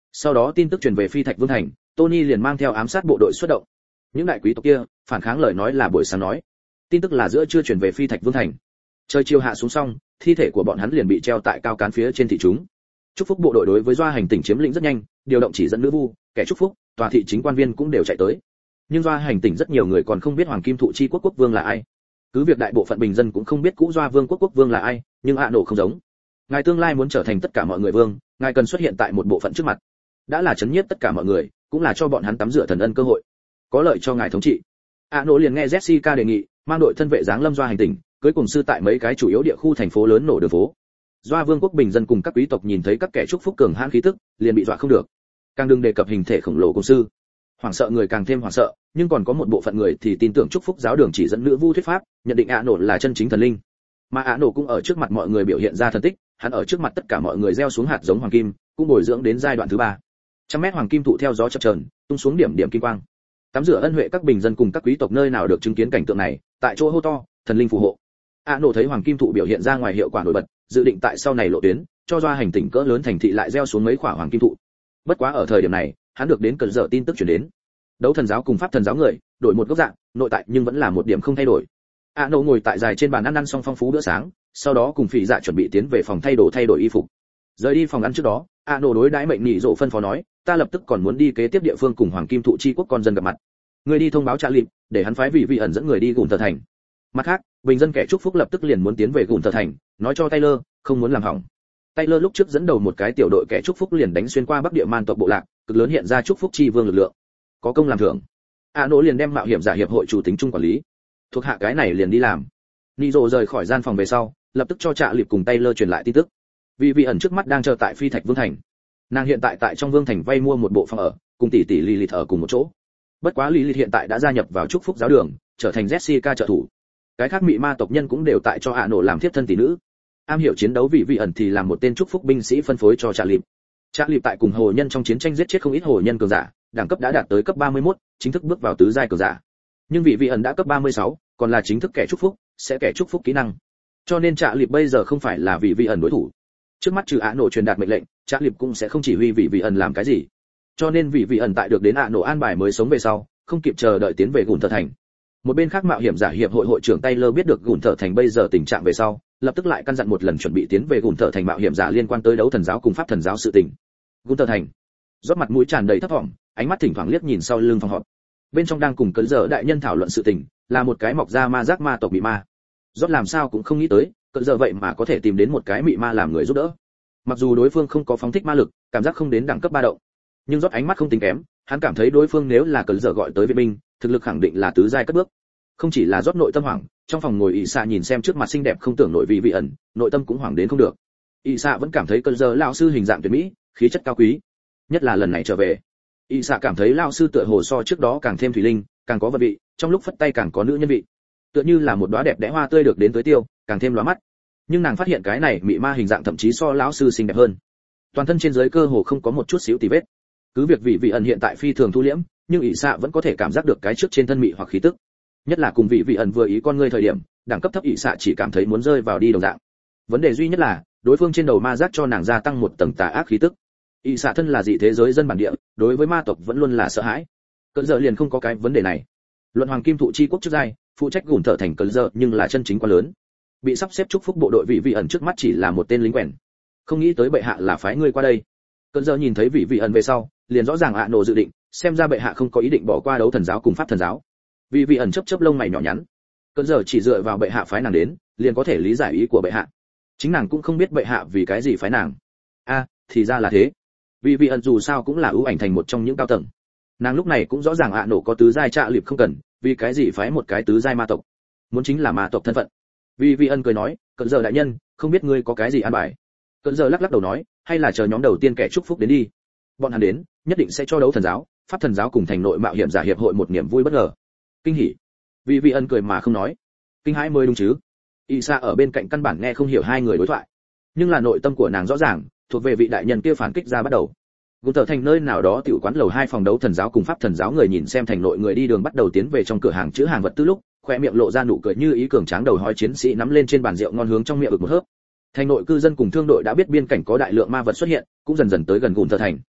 Sau đó tin tức truyền về Phi Thạch Vương thành, Tony liền mang theo ám sát bộ đội xuất động. Những đại quý tộc kia phản kháng lời nói là buổi sáng nói. Tin tức là giữa trưa truyền về Phi Thạch Vương thành. Trời chiều hạ xuống xong, thi thể của bọn hắn liền bị treo tại cao cán phía trên thị chúng. Chúc phúc bộ đội đối với Doa hành tỉnh chiếm lĩnh rất nhanh, điều động chỉ dẫn nữ vu, kẻ chúc phúc, tòa thị chính quan viên cũng đều chạy tới. Nhưng Doa hành tỉnh rất nhiều người còn không biết Hoàng Kim Thụ Chi quốc quốc vương là ai. Cứ việc đại bộ phận bình dân cũng không biết cũ Doa vương quốc quốc vương là ai, nhưng ạ nổ không giống. Ngài tương lai muốn trở thành tất cả mọi người vương, ngài cần xuất hiện tại một bộ phận trước mặt. Đã là chấn nhiếp tất cả mọi người, cũng là cho bọn hắn tắm rửa thần ân cơ hội. Có lợi cho ngài thống trị. ạ nổ liền nghe Jessica đề nghị, mang đội thân vệ giáng lâm Doa hành tỉnh, cưới cùng sư tại mấy cái chủ yếu địa khu thành phố lớn nổ đường phố. Doa vương quốc bình dân cùng các quý tộc nhìn thấy các kẻ chúc phúc cường hãn khí tức, liền bị dọa không được. Càng đừng đề cập hình thể khổng lồ cùng sư. Hoảng sợ người càng thêm hoảng sợ, nhưng còn có một bộ phận người thì tin tưởng chúc phúc giáo đường chỉ dẫn nữ vu thuyết pháp, nhận định ạ nổ là chân chính thần linh. Mà ạ nổ cũng ở trước mặt mọi người biểu hiện ra thần tích, hắn ở trước mặt tất cả mọi người gieo xuống hạt giống hoàng kim, cũng bồi dưỡng đến giai đoạn thứ ba. Trăm mét hoàng kim thụ theo gió chập chờn, tung xuống điểm điểm kim quang. Tắm rửa ân huệ các bình dân cùng các quý tộc nơi nào được chứng kiến cảnh tượng này, tại chỗ hô to, thần linh phù hộ. ạ nổ thấy hoàng kim thụ biểu hiện ra ngoài hiệu quả nổi bật, dự định tại sau này lộ tuyến, cho Doa hành tỉnh cỡ lớn thành thị lại gieo xuống mấy quả hoàng kim thụ. Bất quá ở thời điểm này, hắn được đến cần giờ tin tức truyền đến. Đấu thần giáo cùng pháp thần giáo người, đổi một góc dạng, nội tại nhưng vẫn là một điểm không thay đổi. ạ nổ ngồi tại dài trên bàn ăn ăn xong phong phú bữa sáng, sau đó cùng Phỉ Dạ chuẩn bị tiến về phòng thay đồ thay đổi y phục. Rời đi phòng ăn trước đó, ạ nổ đối đãi mệnh nhị rộ phân phó nói, ta lập tức còn muốn đi kế tiếp địa phương cùng Hoàng Kim Thụ Chi quốc con dân gặp mặt. Người đi thông báo Trạ Lịp, để hắn phái vị vị ẩn dẫn người đi Gùn Thờ thành. Mặt khác, bình dân kẻ chúc phúc lập tức liền muốn tiến về Gùn Thờ thành, nói cho Taylor, không muốn làm hỏng. Taylor lúc trước dẫn đầu một cái tiểu đội kẻ chúc phúc liền đánh xuyên qua Bắc Địa Man tộc bộ lạc, cực lớn hiện ra chúc phúc chi vương lực lượng. Có công làm thưởng. A Nỗ liền đem mạo hiểm giả hiệp hội chủ tính trung quản lý. Thuộc hạ cái này liền đi làm. Niro rời khỏi gian phòng về sau, lập tức cho Trạ Lịp cùng Taylor truyền lại tin tức. Vì vị ẩn trước mắt đang chờ tại Phi Thạch Vương thành. Nàng hiện tại tại trong Vương thành vay mua một bộ phòng ở, cùng tỷ tỷ Lilith ở cùng một chỗ. Bất quá Lilith hiện tại đã gia nhập vào chúc phúc giáo đường, trở thành Jessica trợ thủ. Cái khác mị ma tộc nhân cũng đều tại cho A Nỗ làm thiếp thân tỷ nữ. Am hiểu chiến đấu vì vị ẩn thì làm một tên chúc phúc binh sĩ phân phối cho Trạ Lịp. Trạ Lịp tại cùng hồ nhân trong chiến tranh giết chết không ít hồ nhân cường giả, đẳng cấp đã đạt tới cấp ba mươi mốt, chính thức bước vào tứ giai cường giả. Nhưng vị vị ẩn đã cấp ba mươi sáu, còn là chính thức kẻ chúc phúc, sẽ kẻ chúc phúc kỹ năng. Cho nên Trạ Lịp bây giờ không phải là vị vị ẩn đối thủ. Trước mắt trừ Á Nổ truyền đạt mệnh lệnh, Trạ Lịp cũng sẽ không chỉ huy vị vị ẩn làm cái gì. Cho nên vị vị ẩn tại được đến Á Nổ an bài mới sống về sau, không kịp chờ đợi tiến về Gùn Thờ thành. Một bên khác mạo hiểm giả hiệp hội hội trưởng Taylor biết được Gùn Thờ thành bây giờ tình trạng về sau, lập tức lại căn dặn một lần chuẩn bị tiến về Gùn Thờ thành mạo hiểm giả liên quan tới đấu thần giáo cùng pháp thần giáo sự tình. Gùn Thờ thành, rót mặt mũi tràn đầy thất vọng, ánh mắt thỉnh thoảng liếc nhìn sau lưng phòng họp. Bên trong đang cùng cấn giờ đại nhân thảo luận sự tình, là một cái mọc ra ma giác ma tộc bị ma. Rót làm sao cũng không nghĩ tới, cấn giờ vậy mà có thể tìm đến một cái mị ma làm người giúp đỡ. Mặc dù đối phương không có phóng thích ma lực, cảm giác không đến đẳng cấp ba động, nhưng rót ánh mắt không tính kém, hắn cảm thấy đối phương nếu là cấn giờ gọi tới viện binh, thực lực khẳng định là tứ giai cất bước. Không chỉ là rót nội tâm hoảng, trong phòng ngồi ỷ xạ nhìn xem trước mặt xinh đẹp không tưởng nổi vị vị ẩn, nội tâm cũng hoảng đến không được. ỷ xạ vẫn cảm thấy cấn giờ lão sư hình dạng tuyệt mỹ, khí chất cao quý, nhất là lần này trở về, ỷ xạ cảm thấy lão sư tựa hồ so trước đó càng thêm thủy linh, càng có vật vị, trong lúc phất tay càng có nữ nhân vị, tựa như là một đóa đẹp đẽ hoa tươi được đến tới tiêu, càng thêm lóa mắt. Nhưng nàng phát hiện cái này mị ma hình dạng thậm chí so lão sư xinh đẹp hơn, toàn thân trên dưới cơ hồ không có một chút xíu tì vết. Cứ việc vị vị ẩn hiện tại phi thường thu liễm, nhưng ỷ xạ vẫn có thể cảm giác được cái trước trên thân mị hoặc khí tức, nhất là cùng vị vị ẩn vừa ý con ngươi thời điểm, đẳng cấp thấp ỷ xạ chỉ cảm thấy muốn rơi vào đi đồng dạng. Vấn đề duy nhất là đối phương trên đầu ma giác cho nàng gia tăng một tầng tà ác khí tức. ỷ xạ thân là dị thế giới dân bản địa, đối với ma tộc vẫn luôn là sợ hãi. Cơn giờ liền không có cái vấn đề này. Luận Hoàng Kim Thụ Chi quốc trước giai, phụ trách Gùn Thờ thành cơn giờ nhưng là chân chính quá lớn. Bị sắp xếp chúc phúc bộ đội vị vị ẩn trước mắt chỉ là một tên lính quèn. Không nghĩ tới bệ hạ là phái ngươi qua đây. Cơn giờ nhìn thấy vị vị ẩn về sau, liền rõ ràng ạ nổ dự định, xem ra bệ hạ không có ý định bỏ qua đấu thần giáo cùng pháp thần giáo. Vị vị ẩn chớp chớp lông mày nhỏ nhắn. Cơn giờ chỉ dựa vào bệ hạ phái nàng đến, liền có thể lý giải ý của bệ hạ. Chính nàng cũng không biết bệ hạ vì cái gì phái nàng. A, thì ra là thế. Vị vị ẩn dù sao cũng là ưu ảnh thành một trong những cao tầng. Nàng lúc này cũng rõ ràng ạ nổ có tứ giai Trạ Lịp không cần, vì cái gì phái một cái tứ giai ma tộc. Muốn chính là ma tộc thân phận. Vị vị ẩn cười nói, cơn giờ đại nhân, không biết ngươi có cái gì an bài. Cơn giờ lắc lắc đầu nói, hay là chờ nhóm đầu tiên kẻ chúc phúc đến đi. Bọn hắn đến, nhất định sẽ cho đấu thần giáo, pháp thần giáo cùng thành nội mạo hiểm giả hiệp hội một niềm vui bất ngờ. Kinh hỉ. Vị vị ẩn cười mà không nói. Kinh hãi mới đúng chứ. Isa ở bên cạnh căn bản nghe không hiểu hai người đối thoại, nhưng là nội tâm của nàng rõ ràng, thuộc về vị đại nhân kia phản kích ra bắt đầu. Gùn Thờ thành nơi nào đó tiểu quán lầu hai phòng đấu thần giáo cùng pháp thần giáo người nhìn xem thành nội người đi đường bắt đầu tiến về trong cửa hàng chứa hàng vật tư lúc, khoe miệng lộ ra nụ cười như ý cường tráng đầu hói chiến sĩ nắm lên trên bàn rượu ngon hướng trong miệng ực một hớp. Thành nội cư dân cùng thương đội đã biết biên cảnh có đại lượng ma vật xuất hiện, cũng dần dần tới gần Gùn Thờ thành.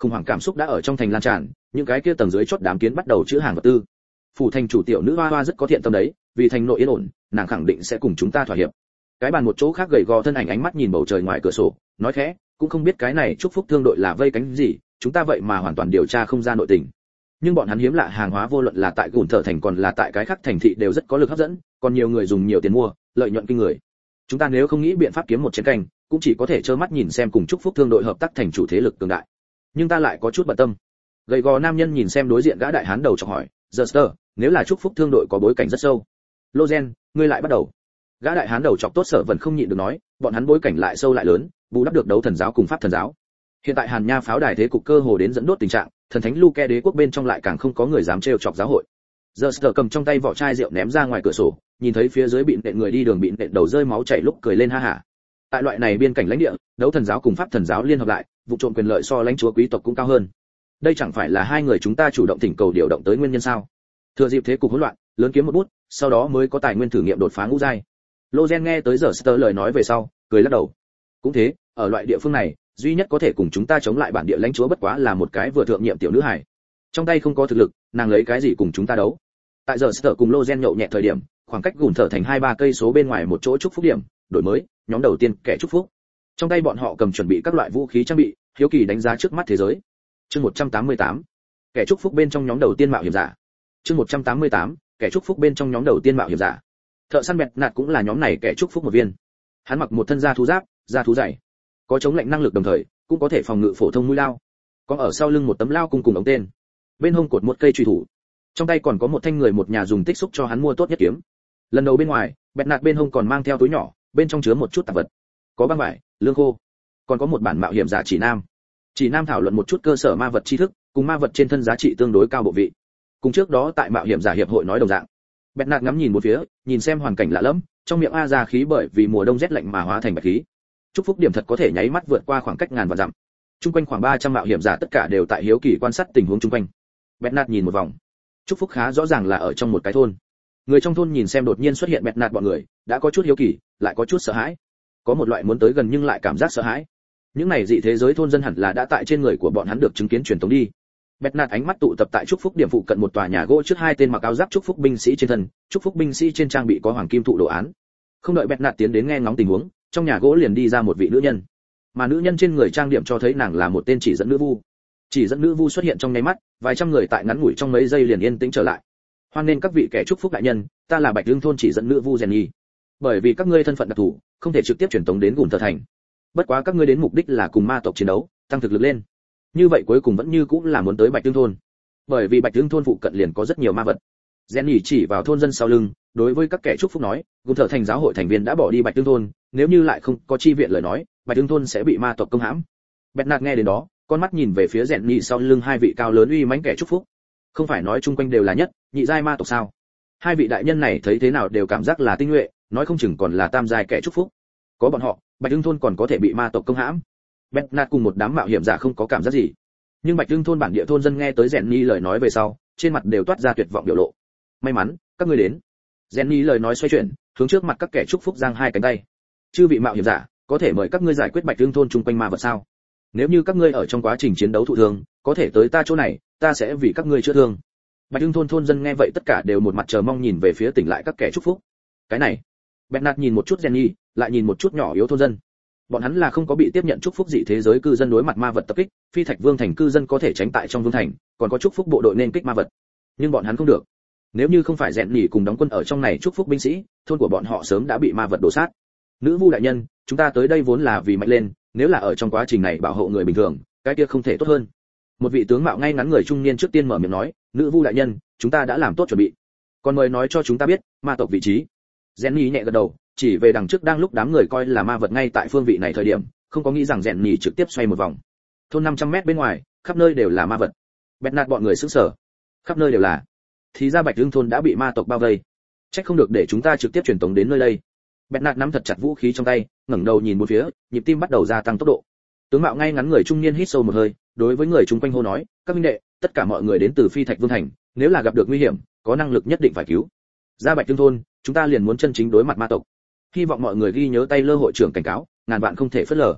Khủng hoảng cảm xúc đã ở trong thành lan tràn, những cái kia tầng dưới chót đám kiến bắt đầu chữ hàng vật tư. Phủ thành chủ tiểu nữ hoa hoa rất có thiện tâm đấy, vì thành nội yên ổn, nàng khẳng định sẽ cùng chúng ta thỏa hiệp. Cái bàn một chỗ khác gầy gò thân ảnh ánh mắt nhìn bầu trời ngoài cửa sổ, nói khẽ, cũng không biết cái này chúc phúc thương đội là vây cánh gì, chúng ta vậy mà hoàn toàn điều tra không ra nội tình. Nhưng bọn hắn hiếm lạ hàng hóa vô luận là tại Gùn Thở thành còn là tại cái khác thành thị đều rất có lực hấp dẫn, còn nhiều người dùng nhiều tiền mua, lợi nhuận kinh người. Chúng ta nếu không nghĩ biện pháp kiếm một chén canh, cũng chỉ có thể trơ mắt nhìn xem cùng chúc phúc thương đội hợp tác thành chủ thế lực cường đại. Nhưng ta lại có chút bận tâm. Gầy gò nam nhân nhìn xem đối diện gã đại hán đầu chọc hỏi, "Gister, nếu là chúc phúc thương đội có bối cảnh rất sâu." "Lozen, ngươi lại bắt đầu." Gã đại hán đầu chọc tốt sở vẫn không nhịn được nói, bọn hắn bối cảnh lại sâu lại lớn, bù đắp được đấu thần giáo cùng pháp thần giáo. Hiện tại Hàn Nha pháo đài thế cục cơ hồ đến dẫn đốt tình trạng, thần thánh Luke đế quốc bên trong lại càng không có người dám trêu chọc giáo hội. Gister cầm trong tay vỏ chai rượu ném ra ngoài cửa sổ, nhìn thấy phía dưới bị nện người đi đường bị nện đầu rơi máu chảy lúc cười lên ha hả. Tại loại này biên cảnh lãnh địa, đấu thần giáo cùng pháp thần giáo liên hợp lại, vụ trộm quyền lợi so lãnh chúa quý tộc cũng cao hơn. Đây chẳng phải là hai người chúng ta chủ động thỉnh cầu điều động tới nguyên nhân sao? Thừa dịp thế cục hỗn loạn, lớn kiếm một bút, sau đó mới có tài nguyên thử nghiệm đột phá ngũ giai. Lozen nghe tới Gister lời nói về sau, cười lắc đầu. Cũng thế, ở loại địa phương này, duy nhất có thể cùng chúng ta chống lại bản địa lãnh chúa bất quá là một cái vừa thượng nhiệm tiểu nữ hài. Trong tay không có thực lực, nàng lấy cái gì cùng chúng ta đấu? Tại Gister cùng Lozen nhậu nhẹ thời điểm, khoảng cách Gùn Thở thành hai ba cây số bên ngoài một chỗ chúc phúc điểm, đổi mới, nhóm đầu tiên kẻ chúc phúc. Trong tay bọn họ cầm chuẩn bị các loại vũ khí trang bị, hiếu kỳ đánh giá trước mắt thế giới. Chương một trăm tám mươi tám, kẻ chúc phúc bên trong nhóm đầu tiên mạo hiểm giả. Chương một trăm tám mươi tám, kẻ chúc phúc bên trong nhóm đầu tiên mạo hiểm giả. Thợ săn bẹt nạt cũng là nhóm này kẻ chúc phúc một viên. Hắn mặc một thân da thú giáp, da thú dày, có chống lạnh năng lực đồng thời, cũng có thể phòng ngự phổ thông mũi lao. Có ở sau lưng một tấm lao cung cùng ống tên. Bên hông cột một cây chùy thủ. Trong tay còn có một thanh người một nhà dùng tích xúc cho hắn mua tốt nhất kiếm. Lần đầu bên ngoài, bẹt nạt bên hông còn mang theo túi nhỏ, bên trong chứa một chút tạp vật. Có băng vải, lương khô, còn có một bản mạo hiểm giả chỉ nam. Chỉ nam thảo luận một chút cơ sở ma vật tri thức, cùng ma vật trên thân giá trị tương đối cao bộ vị. Cùng trước đó tại mạo hiểm giả hiệp hội nói đồng dạng. Bẹt nạt ngắm nhìn một phía, nhìn xem hoàn cảnh lạ lẫm, trong miệng a ra khí bởi vì mùa đông rét lạnh mà hóa thành bạch khí. Chúc phúc điểm thật có thể nháy mắt vượt qua khoảng cách ngàn vạn dặm. Trung quanh khoảng ba trăm mạo hiểm giả tất cả đều tại hiếu kỳ quan sát tình huống chung quanh. Bẹt nạt nhìn một vòng. Chúc phúc khá rõ ràng là ở trong một cái thôn. Người trong thôn nhìn xem đột nhiên xuất hiện bẹt nạt bọn người, đã có chút hiếu kỳ, lại có chút sợ hãi. Có một loại muốn tới gần nhưng lại cảm giác sợ hãi. Những này dị thế giới thôn dân hẳn là đã tại trên người của bọn hắn được chứng kiến truyền thống đi. Bẹt nạt ánh mắt tụ tập tại chúc phúc điểm phụ cận một tòa nhà gỗ trước hai tên mặc áo giáp chúc phúc binh sĩ trên thân, chúc phúc binh sĩ trên trang bị có hoàng kim thụ đồ án. Không đợi bẹt nạt tiến đến nghe ngóng tình huống, trong nhà gỗ liền đi ra một vị nữ nhân. Mà nữ nhân trên người trang điểm cho thấy nàng là một tên chỉ dẫn nữ vu. Chỉ dẫn nữ vu xuất hiện trong nháy mắt, vài trăm người tại ngắn ngủi trong mấy giây liền yên tĩnh trở lại. Hoan nên các vị kẻ chúc phúc đại nhân, ta là Bạch Dương thôn chỉ dẫn nữ vu Jenny. Bởi vì các ngươi thân phận đặc thù, không thể trực tiếp truyền tống đến Gùn Thở thành. Bất quá các ngươi đến mục đích là cùng ma tộc chiến đấu, tăng thực lực lên. Như vậy cuối cùng vẫn như cũng là muốn tới Bạch Dương thôn. Bởi vì Bạch Dương thôn phụ cận liền có rất nhiều ma vật. Jenny chỉ vào thôn dân sau lưng, đối với các kẻ chúc phúc nói, Gùn Thở thành giáo hội thành viên đã bỏ đi Bạch Dương thôn, nếu như lại không có chi viện lời nói, Bạch Dương thôn sẽ bị ma tộc công hãm. Bernard nghe đến đó, con mắt nhìn về phía Jenny sau lưng hai vị cao lớn uy mãnh kẻ chúc phúc. Không phải nói chung quanh đều là nhất, nhị giai ma tộc sao? Hai vị đại nhân này thấy thế nào đều cảm giác là tinh nhuệ, nói không chừng còn là tam giai kẻ chúc phúc. Có bọn họ, Bạch Dương thôn còn có thể bị ma tộc công hãm. Bernard cùng một đám mạo hiểm giả không có cảm giác gì. Nhưng Bạch Dương thôn bản địa thôn dân nghe tới Jenny lời nói về sau, trên mặt đều toát ra tuyệt vọng biểu lộ. May mắn, các ngươi đến. Jenny lời nói xoay chuyển, hướng trước mặt các kẻ chúc phúc giang hai cánh tay. Chư vị mạo hiểm giả, có thể mời các ngươi giải quyết Bạch Dương thôn chung quanh ma vật sao? Nếu như các ngươi ở trong quá trình chiến đấu thụ thương, có thể tới ta chỗ này, ta sẽ vì các ngươi chữa thương. Bạch Dương thôn thôn dân nghe vậy tất cả đều một mặt chờ mong nhìn về phía tỉnh lại các kẻ chúc phúc. Cái này, Bernard nhìn một chút Jenny, lại nhìn một chút nhỏ yếu thôn dân. Bọn hắn là không có bị tiếp nhận chúc phúc dị thế giới cư dân đối mặt ma vật tập kích, Phi Thạch Vương thành cư dân có thể tránh tại trong vương thành, còn có chúc phúc bộ đội nên kích ma vật. Nhưng bọn hắn không được. Nếu như không phải Jenny cùng đóng quân ở trong này chúc phúc binh sĩ, thôn của bọn họ sớm đã bị ma vật đổ sát. Nữ vu đại nhân, chúng ta tới đây vốn là vì mạnh lên, nếu là ở trong quá trình này bảo hộ người bình thường, cái kia không thể tốt hơn. Một vị tướng mạo ngay ngắn người trung niên trước tiên mở miệng nói, nữ vu đại nhân, chúng ta đã làm tốt chuẩn bị, còn mời nói cho chúng ta biết ma tộc vị trí. Jenny nhẹ gật đầu, chỉ về đằng trước đang lúc đám người coi là ma vật ngay tại phương vị này thời điểm, không có nghĩ rằng Jenny trực tiếp xoay một vòng. Thôn năm trăm mét bên ngoài, khắp nơi đều là ma vật. Bernard bọn người sững sờ, khắp nơi đều là. Thì ra Bạch Dương thôn đã bị ma tộc bao vây, trách không được để chúng ta trực tiếp truyền tống đến nơi đây. Bernard nắm thật chặt vũ khí trong tay, ngẩng đầu nhìn một phía, nhịp tim bắt đầu gia tăng tốc độ. Tướng mạo ngay ngắn người trung niên hít sâu một hơi, đối với người chung quanh hô nói, các minh đệ, tất cả mọi người đến từ Phi Thạch Vương thành, nếu là gặp được nguy hiểm, có năng lực nhất định phải cứu. Ra Bạch Dương thôn, chúng ta liền muốn chân chính đối mặt ma tộc. Hy vọng mọi người ghi nhớ tay lơ hội trưởng cảnh cáo, ngàn vạn không thể phớt lờ.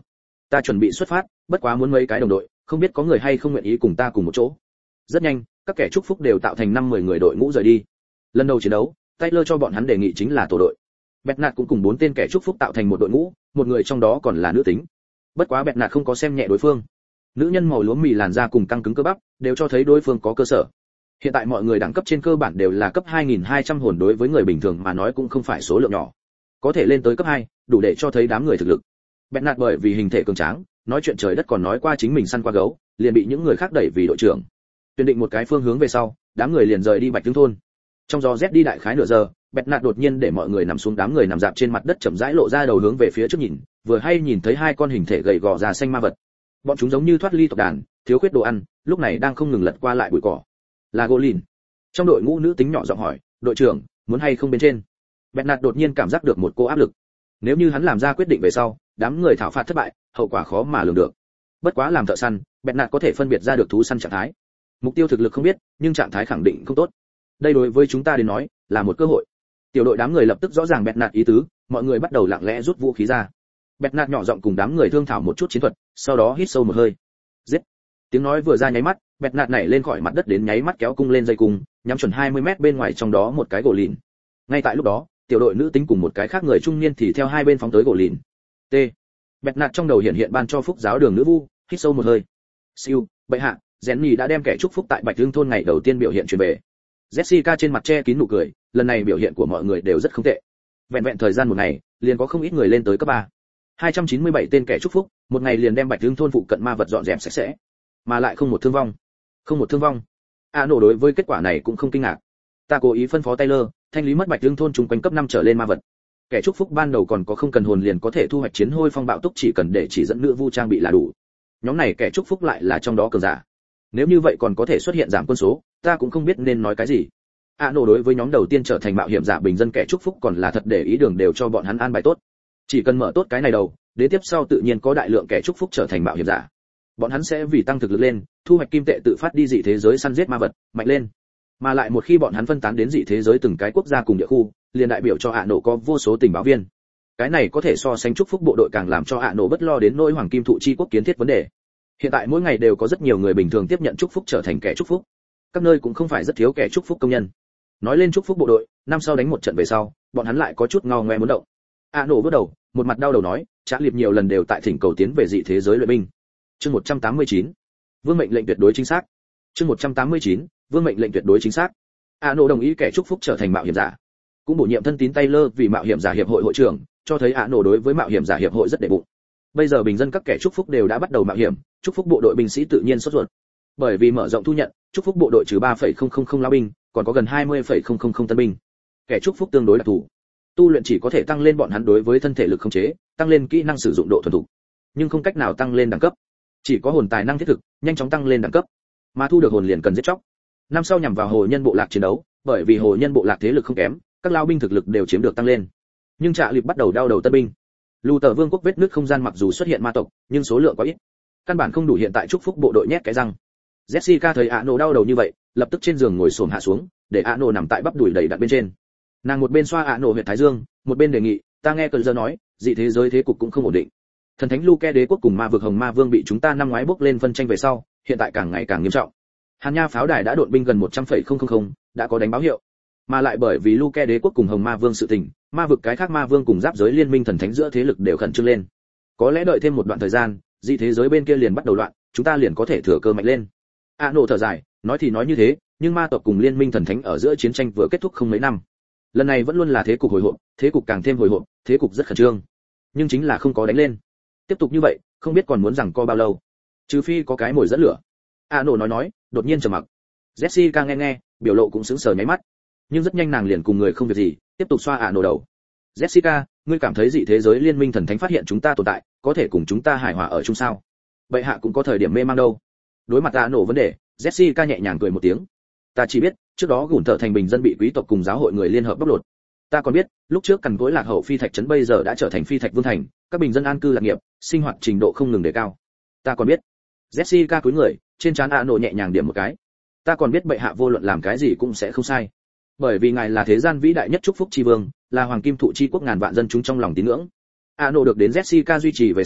Ta chuẩn bị xuất phát, bất quá muốn mấy cái đồng đội, không biết có người hay không nguyện ý cùng ta cùng một chỗ. Rất nhanh, các kẻ chúc phúc đều tạo thành năm mười người đội ngũ rời đi. Lần đầu chiến đấu, Taylor cho bọn hắn đề nghị chính là tổ đội. Bernard cũng cùng bốn tên kẻ chúc phúc tạo thành một đội ngũ, một người trong đó còn là nữ tính. Bất quá Bernard không có xem nhẹ đối phương. Nữ nhân màu lúa mì làn da cùng căng cứng cơ bắp, đều cho thấy đối phương có cơ sở. Hiện tại mọi người đẳng cấp trên cơ bản đều là cấp hai nghìn hai trăm hồn, đối với người bình thường mà nói cũng không phải số lượng nhỏ. Có thể lên tới cấp hai, đủ để cho thấy đám người thực lực. Bernard bởi vì hình thể cường tráng, nói chuyện trời đất còn nói qua chính mình săn qua gấu, liền bị những người khác đẩy vì đội trưởng. Tuyển định một cái phương hướng về sau, đám người liền rời đi Bạch Tương thôn. Trong gió rét đi đại khái nửa giờ, Bernard đột nhiên để mọi người nằm xuống, đám người nằm dạp trên mặt đất chậm rãi lộ ra đầu hướng về phía trước nhìn, vừa hay nhìn thấy hai con hình thể gầy gò già xanh ma vật. Bọn chúng giống như thoát ly tộc đàn, thiếu khuyết đồ ăn, lúc này đang không ngừng lật qua lại bụi cỏ. Là Golin. Trong đội ngũ nữ tính nhỏ giọng hỏi, đội trưởng, muốn hay không bên trên? Bernard đột nhiên cảm giác được một cô áp lực. Nếu như hắn làm ra quyết định về sau, đám người thảo phạt thất bại, hậu quả khó mà lường được. Bất quá làm thợ săn, Bernard có thể phân biệt ra được thú săn trạng thái. Mục tiêu thực lực không biết, nhưng trạng thái khẳng định không tốt. Đây đối với chúng ta đến nói, là một cơ hội. Tiểu đội đám người lập tức rõ ràng Bernard ý tứ, mọi người bắt đầu lặng lẽ rút vũ khí ra. Bernard nhỏ giọng cùng đám người thương thảo một chút chiến thuật, sau đó hít sâu một hơi. Giết! Tiếng nói vừa ra nháy mắt, Bernard nảy lên khỏi mặt đất đến nháy mắt kéo cung lên dây cung, nhắm chuẩn hai mươi mét bên ngoài, trong đó một cái gỗ lìn. Ngay tại lúc đó, tiểu đội nữ tính cùng một cái khác người trung niên thì theo hai bên phóng tới gỗ lìn. T. Bernard trong đầu hiện hiện ban cho phúc giáo đường nữ vu, hít sâu một hơi. Siêu, bệ hạ, Jenny đã đem kẻ chúc phúc tại Bạch Hương thôn ngày đầu tiên biểu hiện truyền về. Jessica trên mặt che kín nụ cười, lần này biểu hiện của mọi người đều rất không tệ. Vẹn vẹn thời gian một ngày, liền có không ít người lên tới cấp ba. hai trăm chín mươi bảy tên kẻ chúc phúc, một ngày liền đem Bạch Hương thôn phụ cận ma vật dọn dẹp sạch sẽ, mà lại không một thương vong. Không một thương vong. A nổ đối với kết quả này cũng không kinh ngạc. Ta cố ý phân phó Taylor, thanh lý mất Bạch Hương thôn chung quanh cấp năm trở lên ma vật. Kẻ chúc phúc ban đầu còn có không cần hồn liền có thể thu hoạch chiến hôi phong bạo túc, chỉ cần để chỉ dẫn nữ vu trang bị là đủ. Nhóm này kẻ chúc phúc lại là trong đó cường giả. Nếu như vậy còn có thể xuất hiện giảm quân số, ta cũng không biết nên nói cái gì. A nổ đối với nhóm đầu tiên trở thành mạo hiểm giả bình dân kẻ chúc phúc còn là thật để ý đường đều cho bọn hắn an bài tốt. Chỉ cần mở tốt cái này đầu, đến tiếp sau tự nhiên có đại lượng kẻ chúc phúc trở thành mạo hiểm giả. Bọn hắn sẽ vì tăng thực lực lên, thu hoạch kim tệ tự phát đi dị thế giới săn giết ma vật, mạnh lên. Mà lại một khi bọn hắn phân tán đến dị thế giới từng cái quốc gia cùng địa khu, liền đại biểu cho A nổ có vô số tình báo viên. Cái này có thể so sánh chúc phúc bộ đội càng làm cho A nổ bất lo đến nỗi hoàng kim thụ chi quốc kiến thiết vấn đề. Hiện tại mỗi ngày đều có rất nhiều người bình thường tiếp nhận chúc phúc trở thành kẻ chúc phúc. Các nơi cũng không phải rất thiếu kẻ chúc phúc công nhân. Nói lên chúc phúc bộ đội, năm sau đánh một trận về sau, bọn hắn lại có chút ngao ngoe muốn động. A nổ bước đầu, một mặt đau đầu nói, Trác Liệp nhiều lần đều tại thỉnh cầu tiến về dị thế giới luyện binh. Chương một trăm tám mươi chín. Vương mệnh lệnh tuyệt đối chính xác. Chương một trăm tám mươi chín. Vương mệnh lệnh tuyệt đối chính xác. A nổ đồng ý kẻ chúc phúc trở thành mạo hiểm giả, cũng bổ nhiệm thân tín Taylor vì mạo hiểm giả hiệp hội hội trưởng, cho thấy A nổ đối với mạo hiểm giả hiệp hội rất để bụng. Bây giờ bình dân các kẻ chúc phúc đều đã bắt đầu mạo hiểm, chúc phúc bộ đội binh sĩ tự nhiên sốt ruột. Bởi vì mở rộng thu nhận, chúc phúc bộ đội trừ ba phẩy không không không lao binh, còn có gần hai mươi phẩy không không không tân binh. Kẻ chúc phúc tương đối đặc thù, tu luyện chỉ có thể tăng lên bọn hắn đối với thân thể lực khống chế, tăng lên kỹ năng sử dụng độ thuần thục, nhưng không cách nào tăng lên đẳng cấp. Chỉ có hồn tài năng thiết thực, nhanh chóng tăng lên đẳng cấp. Mà thu được hồn liền cần giết chóc. Năm sau nhằm vào hồ nhân bộ lạc chiến đấu, bởi vì hồ nhân bộ lạc thế lực không kém, các lao binh thực lực đều chiếm được tăng lên. Nhưng Trạ Liệp bắt đầu đau đầu tân binh. Lù Tờ Vương quốc vết nứt không gian mặc dù xuất hiện ma tộc, nhưng số lượng quá ít, căn bản không đủ hiện tại chúc phúc bộ đội nhét cái răng. Jessica thấy A nổ đau đầu như vậy, lập tức trên giường ngồi xổm hạ xuống, để A nổ nằm tại bắp đùi đầy đặn bên trên. Nàng một bên xoa A nổ huyệt thái dương, một bên đề nghị, ta nghe cơn giờ nói, dị thế giới thế cục cũng không ổn định. Thần thánh Luke đế quốc cùng ma vực hồng ma vương bị chúng ta năm ngoái bốc lên phân tranh về sau, hiện tại càng ngày càng nghiêm trọng. Hàn Nha pháo đài đã độn binh gần một trăm phẩy không không không, đã có đánh báo hiệu. Mà lại bởi vì Luke đế quốc cùng hồng ma vương sự tình, ma vực cái khác ma vương cùng giáp giới liên minh thần thánh giữa thế lực đều khẩn trương lên. Có lẽ đợi thêm một đoạn thời gian, dị thế giới bên kia liền bắt đầu loạn, chúng ta liền có thể thừa cơ mạnh lên. A nổ thở dài, nói thì nói như thế, nhưng ma tộc cùng liên minh thần thánh ở giữa chiến tranh vừa kết thúc không mấy năm. Lần này vẫn luôn là thế cục hồi hộp, thế cục càng thêm hồi hộp, thế cục rất khẩn trương. Nhưng chính là không có đánh lên. Tiếp tục như vậy, không biết còn muốn rằng co bao lâu. Trừ phi có cái mồi dẫn lửa. A nổ nói nói, đột nhiên trầm mặc. Jessica nghe nghe, biểu lộ cũng sững sờ nháy mắt. Nhưng rất nhanh nàng liền cùng người không việc gì, tiếp tục xoa A nổ đầu. Jessica, ngươi cảm thấy dị thế giới liên minh thần thánh phát hiện chúng ta tồn tại, có thể cùng chúng ta hài hòa ở chung sao? Vậy hạ cũng có thời điểm mê mang đâu. Đối mặt A nổ vấn đề, Jessica nhẹ nhàng cười một tiếng. Ta chỉ biết, trước đó gùn thở thành bình dân bị quý tộc cùng giáo hội người liên hợp bóc lột. Ta còn biết, lúc trước cằn cỗi lạc hậu phi thạch trấn bây giờ đã trở thành phi thạch vương thành, các bình dân an cư lạc nghiệp, sinh hoạt trình độ không ngừng đề cao. Ta còn biết. Jessica cúi người, trên trán A nổ nhẹ nhàng điểm một cái. Ta còn biết bệ hạ vô luận làm cái gì cũng sẽ không sai. Bởi vì ngài là thế gian vĩ đại nhất chúc phúc chi vương, là hoàng kim thụ chi quốc ngàn vạn dân chúng trong lòng tín ngưỡng. A nổ được đến Jessica duy trì về sau,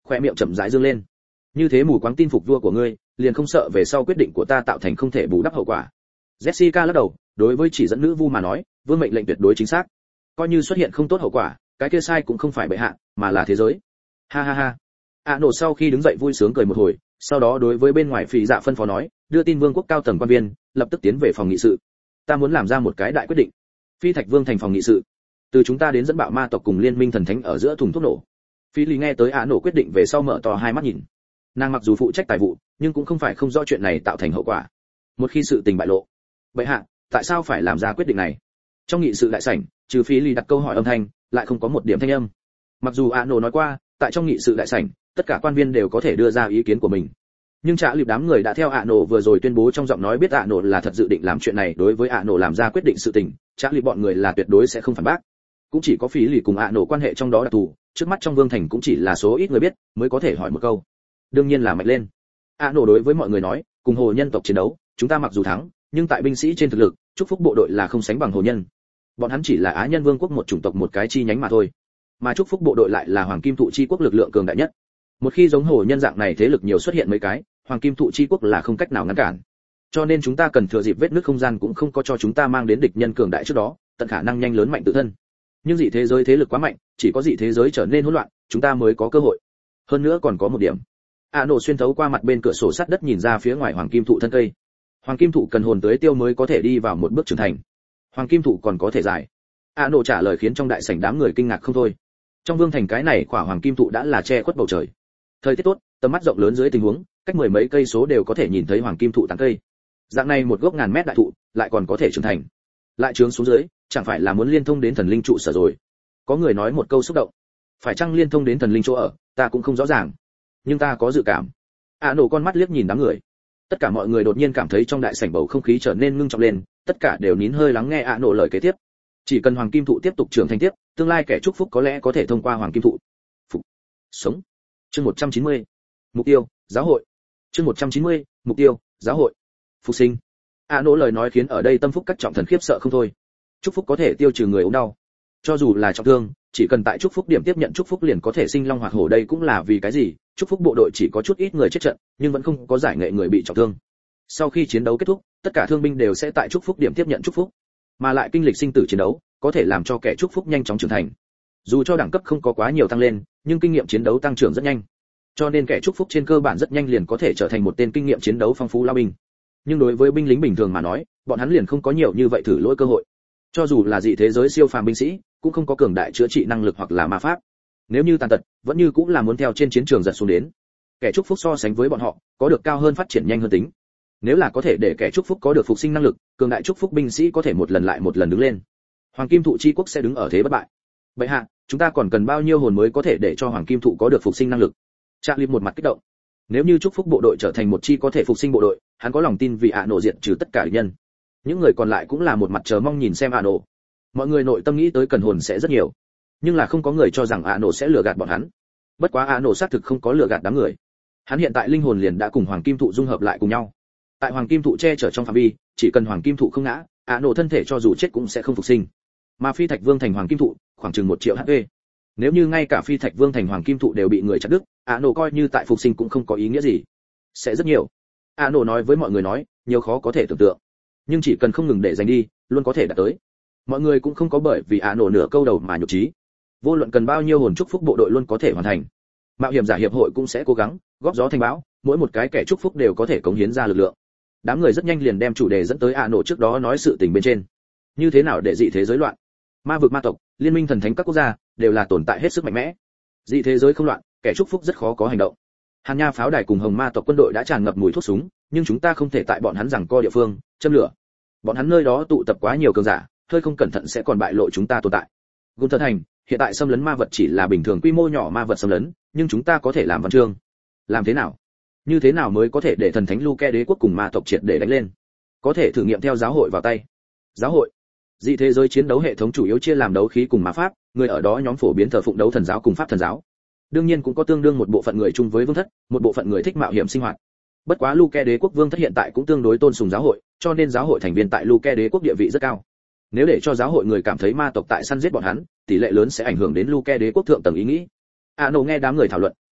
khoe miệng chậm rãi dương lên. Như thế mù quáng tin phục vua của ngươi, liền không sợ về sau quyết định của ta tạo thành không thể bù đắp hậu quả. Jessica lắc đầu, đối với chỉ dẫn nữ vu mà nói, vương mệnh lệnh tuyệt đối chính xác. Coi như xuất hiện không tốt hậu quả, cái kia sai cũng không phải bệ hạ, mà là thế giới. Ha ha ha. A nổ sau khi đứng dậy vui sướng cười một hồi, sau đó đối với bên ngoài phỉ dạ phân phó nói, đưa tin vương quốc cao tầng quan viên, lập tức tiến về phòng nghị sự. Ta muốn làm ra một cái đại quyết định. Phi Thạch Vương thành phòng nghị sự. Từ chúng ta đến dẫn bạo ma tộc cùng liên minh thần thánh ở giữa thùng thuốc nổ. Phi Lý nghe tới A nổ quyết định về sau mở to hai mắt nhìn. Nàng mặc dù phụ trách tài vụ, nhưng cũng không phải không rõ chuyện này tạo thành hậu quả. Một khi sự tình bại lộ, bệ hạ, tại sao phải làm ra quyết định này? Trong nghị sự đại sảnh, trừ Phi Lý đặt câu hỏi âm thanh, lại không có một điểm thanh âm. Mặc dù A nổ nói qua, tại trong nghị sự đại sảnh, tất cả quan viên đều có thể đưa ra ý kiến của mình. Nhưng trả lịp đám người đã theo A nổ vừa rồi tuyên bố trong giọng nói biết A nổ là thật dự định làm chuyện này, đối với A nổ làm ra quyết định sự tình, trả lịp bọn người là tuyệt đối sẽ không phản bác. Cũng chỉ có Phí Lý cùng A nổ quan hệ trong đó đặc thù, trước mắt trong vương thành cũng chỉ là số ít người biết, mới có thể hỏi một câu. Đương nhiên là mạnh lên. A nổ đối với mọi người nói, cùng hồ nhân tộc chiến đấu, chúng ta mặc dù thắng, nhưng tại binh sĩ trên thực lực, chúc phúc bộ đội là không sánh bằng hồ nhân. Bọn hắn chỉ là Á Nhân Vương quốc một chủng tộc một cái chi nhánh mà thôi, mà chúc phúc bộ đội lại là Hoàng Kim Thụ chi quốc lực lượng cường đại nhất. Một khi giống hồ nhân dạng này thế lực nhiều xuất hiện mấy cái, Hoàng Kim Thụ chi quốc là không cách nào ngăn cản. Cho nên chúng ta cần thừa dịp vết nứt không gian cũng không có cho chúng ta mang đến địch nhân cường đại trước đó, tận khả năng nhanh lớn mạnh tự thân. Nhưng dị thế giới thế lực quá mạnh, chỉ có dị thế giới trở nên hỗn loạn, chúng ta mới có cơ hội. Hơn nữa còn có một điểm. A nổ xuyên thấu qua mặt bên cửa sổ sắt đất nhìn ra phía ngoài Hoàng Kim Thụ thân cây. Hoàng Kim Thụ cần hồn tưới tiêu mới có thể đi vào một bước trưởng thành. Hoàng Kim Thụ còn có thể dài. A nổ trả lời khiến trong đại sảnh đám người kinh ngạc không thôi. Trong vương thành cái này quả Hoàng Kim Thụ đã là che khuất bầu trời. Thời tiết tốt, tầm mắt rộng lớn dưới tình huống, cách mười mấy cây số đều có thể nhìn thấy Hoàng Kim Thụ tán cây. Dạng này một gốc ngàn mét đại thụ, lại còn có thể trưởng thành. Lại trướng xuống dưới, chẳng phải là muốn liên thông đến thần linh trụ sở rồi. Có người nói một câu xúc động. Phải chăng liên thông đến thần linh chỗ ở, ta cũng không rõ ràng. Nhưng ta có dự cảm. A nổ con mắt liếc nhìn đám người. Tất cả mọi người đột nhiên cảm thấy trong đại sảnh bầu không khí trở nên ngưng trọng lên, tất cả đều nín hơi lắng nghe A nổ lời kế tiếp. Chỉ cần Hoàng Kim Thụ tiếp tục trưởng thành tiếp, tương lai kẻ chúc phúc có lẽ có thể thông qua Hoàng Kim Thụ. Phục. Sống. Chương một trăm chín mươi. Mục tiêu, giáo hội. Chương một trăm chín mươi. Mục tiêu, giáo hội. Phục sinh. A nỗ lời nói khiến ở đây tâm phúc các trọng thần khiếp sợ không thôi. Chúc phúc có thể tiêu trừ người ốm đau. Cho dù là trọng thương, chỉ cần tại chúc phúc điểm tiếp nhận chúc phúc liền có thể sinh long hoạt hổ, đây cũng là vì cái gì? Chúc phúc bộ đội chỉ có chút ít người chết trận, nhưng vẫn không có giải nghệ người bị trọng thương. Sau khi chiến đấu kết thúc, tất cả thương binh đều sẽ tại chúc phúc điểm tiếp nhận chúc phúc, mà lại kinh lịch sinh tử chiến đấu, có thể làm cho kẻ chúc phúc nhanh chóng trưởng thành. Dù cho đẳng cấp không có quá nhiều tăng lên, nhưng kinh nghiệm chiến đấu tăng trưởng rất nhanh. Cho nên kẻ chúc phúc trên cơ bản rất nhanh liền có thể trở thành một tên kinh nghiệm chiến đấu phong phú lao binh. Nhưng đối với binh lính bình thường mà nói, bọn hắn liền không có nhiều như vậy thử lỗi cơ hội. Cho dù là dị thế giới siêu phàm binh sĩ, cũng không có cường đại chữa trị năng lực hoặc là ma pháp. Nếu như tàn tật, vẫn như cũng là muốn theo trên chiến trường giật xuống đến. Kẻ chúc phúc so sánh với bọn họ, có được cao hơn phát triển nhanh hơn tính. Nếu là có thể để kẻ chúc phúc có được phục sinh năng lực, cường đại chúc phúc binh sĩ có thể một lần lại một lần đứng lên. Hoàng Kim Thụ chi quốc sẽ đứng ở thế bất bại. Bệ hạ, chúng ta còn cần bao nhiêu hồn mới có thể để cho Hoàng Kim Thụ có được phục sinh năng lực? Trác Liêm một mặt kích động. Nếu như chúc phúc bộ đội trở thành một chi có thể phục sinh bộ đội, hắn có lòng tin vì ạ nổ diệt trừ tất cả địch nhân. Những người còn lại cũng là một mặt chờ mong nhìn xem ạ nổ. Mọi người nội tâm nghĩ tới cần hồn sẽ rất nhiều, nhưng là không có người cho rằng ạ nổ sẽ lừa gạt bọn hắn. Bất quá ạ nổ xác thực không có lừa gạt đám người. Hắn hiện tại linh hồn liền đã cùng Hoàng Kim Thụ dung hợp lại cùng nhau. Tại Hoàng Kim Thụ che chở trong phạm vi, chỉ cần Hoàng Kim Thụ không ngã, ạ nổ thân thể cho dù chết cũng sẽ không phục sinh. Mà Phi Thạch Vương thành Hoàng Kim Thụ, khoảng chừng một triệu hát pê. Nếu như ngay cả Phi Thạch Vương thành Hoàng Kim Thụ đều bị người chặt đứt, ạ nổ coi như tại phục sinh cũng không có ý nghĩa gì. Sẽ rất nhiều. ạ nổ nói với mọi người nói, nhiều khó có thể tưởng tượng. Nhưng chỉ cần không ngừng để dành đi, luôn có thể đạt tới. Mọi người cũng không có bởi vì ạ nổ nửa câu đầu mà nhục trí. Vô luận cần bao nhiêu hồn chúc phúc bộ đội luôn có thể hoàn thành. Mạo hiểm giả hiệp hội cũng sẽ cố gắng góp gió thành bão, mỗi một cái kẻ chúc phúc đều có thể cống hiến ra lực lượng. Đám người rất nhanh liền đem chủ đề dẫn tới ạ nổ trước đó nói sự tình bên trên. Như thế nào để dị thế giới loạn? Ma vực ma tộc, liên minh thần thánh các quốc gia đều là tồn tại hết sức mạnh mẽ. Dị thế giới không loạn, kẻ chúc phúc rất khó có hành động. Hàn Nha pháo đài cùng Hồng Ma tộc quân đội đã tràn ngập mùi thuốc súng, nhưng chúng ta không thể tại bọn hắn giằng co địa phương châm lửa. Bọn hắn nơi đó tụ tập quá nhiều cường giả, hơi không cẩn thận sẽ còn bại lộ chúng ta tồn tại. Gunther thành, hiện tại xâm lấn ma vật chỉ là bình thường quy mô nhỏ ma vật xâm lấn, nhưng chúng ta có thể làm văn chương. Làm thế nào? Như thế nào mới có thể để thần thánh Luke đế quốc cùng ma tộc triệt để đánh lên? Có thể thử nghiệm theo giáo hội vào tay. Giáo hội. Dị thế giới chiến đấu hệ thống chủ yếu chia làm đấu khí cùng ma pháp, người ở đó nhóm phổ biến thờ phụng đấu thần giáo cùng pháp thần giáo. Đương nhiên cũng có tương đương một bộ phận người chung với vương thất, một bộ phận người thích mạo hiểm sinh hoạt. Bất quá Luke đế quốc vương thất hiện tại cũng tương đối tôn sùng giáo hội, cho nên giáo hội thành viên tại Luke đế quốc địa vị rất cao. Nếu để cho giáo hội người cảm thấy ma tộc tại săn giết bọn hắn, tỷ lệ lớn sẽ ảnh hưởng đến Luke đế quốc thượng tầng ý nghĩ. Ano nghe đám người thảo luận,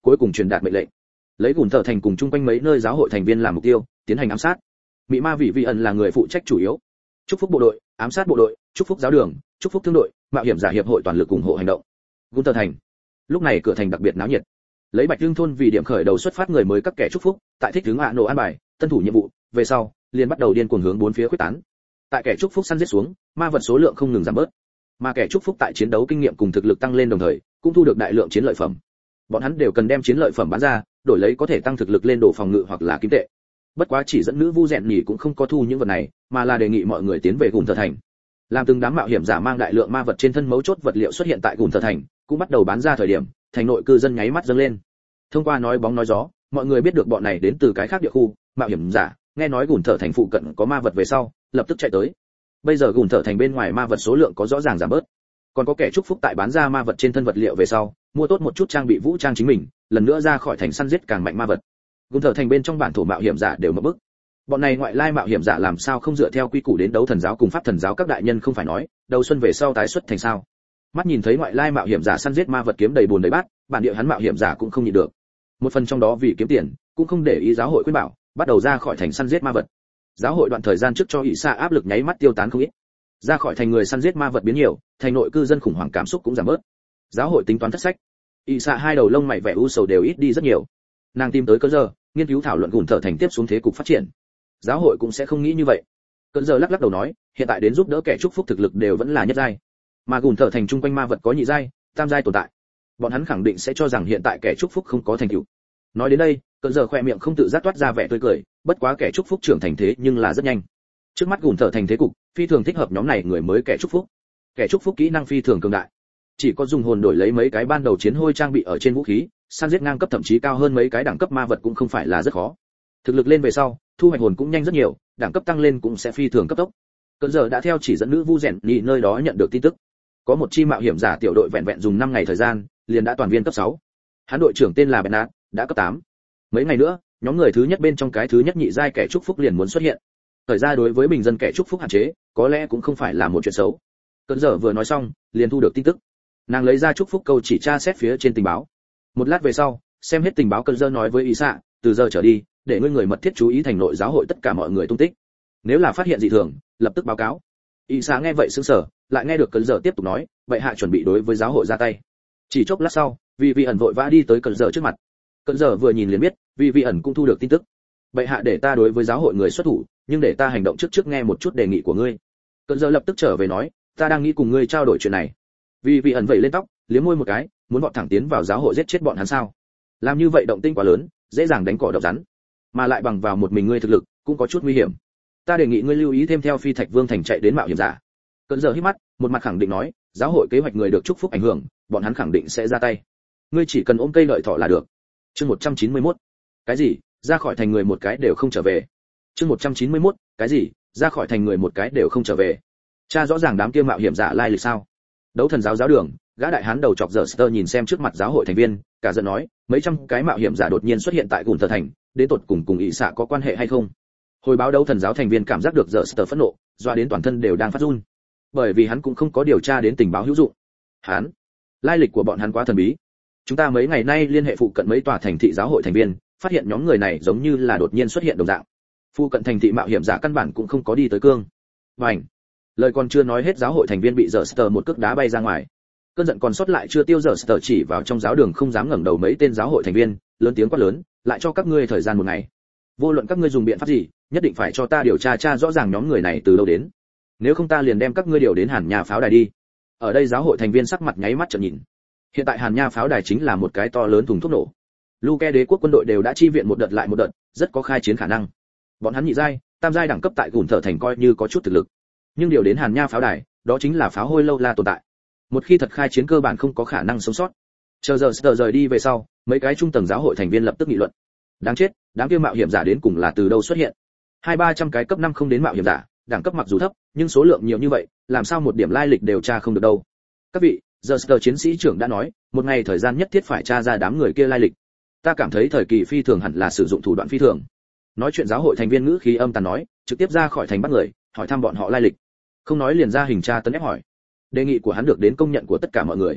cuối cùng truyền đạt mệnh lệnh, lấy gùn thở thành cùng chung quanh mấy nơi giáo hội thành viên làm mục tiêu, tiến hành ám sát. Mị ma vị vị ẩn là người phụ trách chủ yếu. Chúc phúc bộ đội, ám sát bộ đội, chúc phúc giáo đường, chúc phúc thương đội, mạo hiểm giả hiệp hội toàn lực ủng hộ hành động. Gùn thở thành. Lúc này cửa thành đặc biệt náo nhiệt. Lấy Bạch Dương thôn vì điểm khởi đầu xuất phát người mới các kẻ chúc phúc, tại thích hướng hạ nổ an bài, tân thủ nhiệm vụ, về sau, liền bắt đầu điên cuồng hướng bốn phía quyết tán. Tại kẻ chúc phúc săn giết xuống, ma vật số lượng không ngừng giảm bớt, mà kẻ chúc phúc tại chiến đấu kinh nghiệm cùng thực lực tăng lên đồng thời, cũng thu được đại lượng chiến lợi phẩm. Bọn hắn đều cần đem chiến lợi phẩm bán ra, đổi lấy có thể tăng thực lực lên đồ phòng ngự hoặc là kim tệ. Bất quá chỉ dẫn nữ vu rèn nhỉ cũng không có thu những vật này, mà là đề nghị mọi người tiến về Gùn Thở thành. Làm từng đám mạo hiểm giả mang đại lượng ma vật trên thân mấu chốt vật liệu xuất hiện tại Gùn Thở thành, cũng bắt đầu bán ra thời điểm, thành nội cư dân nháy mắt dâng lên. Thông qua nói bóng nói gió, mọi người biết được bọn này đến từ cái khác địa khu, mạo hiểm giả, nghe nói Gùn Thở thành phụ cận có ma vật về sau, lập tức chạy tới. Bây giờ Gùn Thở thành bên ngoài ma vật số lượng có rõ ràng giảm bớt, còn có kẻ chúc phúc tại bán ra ma vật trên thân vật liệu về sau, mua tốt một chút trang bị vũ trang chính mình, lần nữa ra khỏi thành săn giết càng mạnh ma vật. Gùn Thở thành bên trong bản thổ mạo hiểm giả đều mở bức. Bọn này ngoại lai mạo hiểm giả làm sao không dựa theo quy củ đến đấu thần giáo cùng pháp thần giáo các đại nhân không phải nói, đầu xuân về sau tái xuất thành sao? Mắt nhìn thấy ngoại lai mạo hiểm giả săn giết ma vật kiếm đầy buồn đầy bát, bản địa hắn mạo hiểm giả cũng không nhịn được. Một phần trong đó vì kiếm tiền, cũng không để ý giáo hội khuyên bảo, bắt đầu ra khỏi thành săn giết ma vật. Giáo hội đoạn thời gian trước cho ỷ xạ áp lực nháy mắt tiêu tán không ít. Ra khỏi thành người săn giết ma vật biến nhiều, thành nội cư dân khủng hoảng cảm xúc cũng giảm bớt. Giáo hội tính toán thất sách. ỷ xạ hai đầu lông mày vẻ u sầu đều ít đi rất nhiều. Nàng tìm tới Cơn Giờ, nghiên cứu thảo luận Gùn Thở thành tiếp xuống thế cục phát triển. Giáo hội cũng sẽ không nghĩ như vậy. Cơn Giờ lắc lắc đầu nói, hiện tại đến giúp đỡ kẻ chúc phúc thực lực đều vẫn là nhất giai, mà Gùn Thở thành trung quanh ma vật có nhị giai, tam giai tồn tại. Bọn hắn khẳng định sẽ cho rằng hiện tại kẻ chúc phúc không có thành tựu. Nói đến đây, Cơn Giờ khoe miệng không tự giác toát ra vẻ tươi cười, bất quá kẻ chúc phúc trưởng thành thế nhưng là rất nhanh. Trước mắt Gùn Thở thành thế cục, phi thường thích hợp nhóm này người mới kẻ chúc phúc. Kẻ chúc phúc kỹ năng phi thường cường đại, chỉ có dùng hồn đổi lấy mấy cái ban đầu chiến hôi trang bị ở trên vũ khí, săn giết ngang cấp thậm chí cao hơn mấy cái đẳng cấp ma vật cũng không phải là rất khó. Thực lực lên về sau, thu hoạch hồn cũng nhanh rất nhiều, đẳng cấp tăng lên cũng sẽ phi thường cấp tốc. Cơn Giờ đã theo chỉ dẫn nữ vu rèn nhị nơi đó nhận được tin tức, có một chi mạo hiểm giả tiểu đội vẹn vẹn dùng năm ngày thời gian, liền đã toàn viên cấp sáu. Hắn đội trưởng tên là Bernard, đã cấp tám. Mấy ngày nữa, nhóm người thứ nhất bên trong cái thứ nhất nhị giai kẻ chúc phúc liền muốn xuất hiện. Thời gian đối với bình dân kẻ chúc phúc hạn chế, có lẽ cũng không phải là một chuyện xấu. Cơn Giờ vừa nói xong, liền thu được tin tức. Nàng lấy ra chúc phúc câu chỉ tra xét phía trên tình báo. Một lát về sau, xem hết tình báo, Cơn Giờ nói với Ý Xạ, từ giờ trở đi, để ngươi người mật thiết chú ý thành nội giáo hội tất cả mọi người tung tích. Nếu là phát hiện dị thường, lập tức báo cáo. Ý Xạ nghe vậy sững sờ, lại nghe được Cơn Giờ tiếp tục nói, vậy hạ chuẩn bị đối với giáo hội ra tay. Chỉ chốc lát sau, vì vị ẩn vội vã đi tới Cơn Giờ trước mặt. Cơn Giờ vừa nhìn liền biết, vì vị ẩn cũng thu được tin tức. Vậy hạ để ta đối với giáo hội người xuất thủ, nhưng để ta hành động trước trước nghe một chút đề nghị của ngươi. Cơn Giờ lập tức trở về nói, ta đang nghĩ cùng ngươi trao đổi chuyện này. Vì vị ẩn vẩy lên tóc, liếm môi một cái, muốn vọt thẳng tiến vào giáo hội giết chết bọn hắn sao? Làm như vậy động tĩnh quá lớn, dễ dàng đánh cỏ độc rắn, mà lại bằng vào một mình ngươi thực lực, cũng có chút nguy hiểm. Ta đề nghị ngươi lưu ý thêm theo Phi Thạch Vương thành chạy đến mạo hiểm giả. Cơn Giờ hít mắt, một mặt khẳng định nói, giáo hội kế hoạch người được chúc phúc ảnh hưởng, bọn hắn khẳng định sẽ ra tay. Ngươi chỉ cần ôm cây lợi thọ là được. Chương một trăm chín mươi mốt. Cái gì? Ra khỏi thành người một cái đều không trở về. Chương một trăm chín mươi mốt. Cái gì? Ra khỏi thành người một cái đều không trở về. Cha rõ ràng đám kia mạo hiểm giả lai lịch sao? Đấu thần giáo giáo đường, gã đại hán đầu chọc giờ Sơ nhìn xem trước mặt giáo hội thành viên, cả giận nói, mấy trăm cái mạo hiểm giả đột nhiên xuất hiện tại Gùn Thở thành, đến tột cùng cùng Ý Xạ có quan hệ hay không? Hồi báo đấu thần giáo thành viên cảm giác được giờ Sơ phẫn nộ, doa đến toàn thân đều đang phát run. Bởi vì hắn cũng không có điều tra đến tình báo hữu dụng. Hắn, lai lịch của bọn hắn quá thần bí. Chúng ta mấy ngày nay liên hệ phụ cận mấy tòa thành thị giáo hội thành viên, phát hiện nhóm người này giống như là đột nhiên xuất hiện đồng dạng. Phụ cận thành thị mạo hiểm giả căn bản cũng không có đi tới cương. Bành! Lời còn chưa nói hết, giáo hội thành viên bị giờ Sơ một cước đá bay ra ngoài. Cơn giận còn sót lại chưa tiêu, giờ Sơ chỉ vào trong giáo đường không dám ngẩng đầu mấy tên giáo hội thành viên, lớn tiếng quát lớn, lại cho các ngươi thời gian một ngày. Vô luận các ngươi dùng biện pháp gì, nhất định phải cho ta điều tra tra rõ ràng nhóm người này từ đâu đến. Nếu không ta liền đem các ngươi điều đến Hàn Nha pháo đài đi. Ở đây giáo hội thành viên sắc mặt nháy mắt trợn nhìn. Hiện tại Hàn Nha pháo đài chính là một cái to lớn thùng thuốc nổ. Luke đế quốc quân đội đều đã chi viện một đợt lại một đợt, rất có khai chiến khả năng. Bọn hắn nhị giai, tam giai đẳng cấp tại Gùn Thở thành coi như có chút thực lực. Nhưng điều đến Hàn Nha pháo đài, đó chính là pháo hôi lâu la tồn tại. Một khi thật khai chiến cơ bản không có khả năng sống sót. Chờ giờ Sơ rời đi về sau, mấy cái trung tầng giáo hội thành viên lập tức nghị luận. Đáng chết, đám kia mạo hiểm giả đến cùng là từ đâu xuất hiện? Hai ba trăm cái cấp năm không đến mạo hiểm giả, đẳng cấp mặc dù thấp, nhưng số lượng nhiều như vậy, làm sao một điểm lai lịch đều tra không được đâu? Các vị, giờ Sơ chiến sĩ trưởng đã nói, một ngày thời gian nhất thiết phải tra ra đám người kia lai lịch. Ta cảm thấy thời kỳ phi thường hẳn là sử dụng thủ đoạn phi thường. Nói chuyện giáo hội thành viên ngữ khí âm tàn nói, trực tiếp ra khỏi thành bắt người, hỏi thăm bọn họ lai lịch. Không nói liền ra hình tra tấn ép hỏi. Đề nghị của hắn được đến công nhận của tất cả mọi người.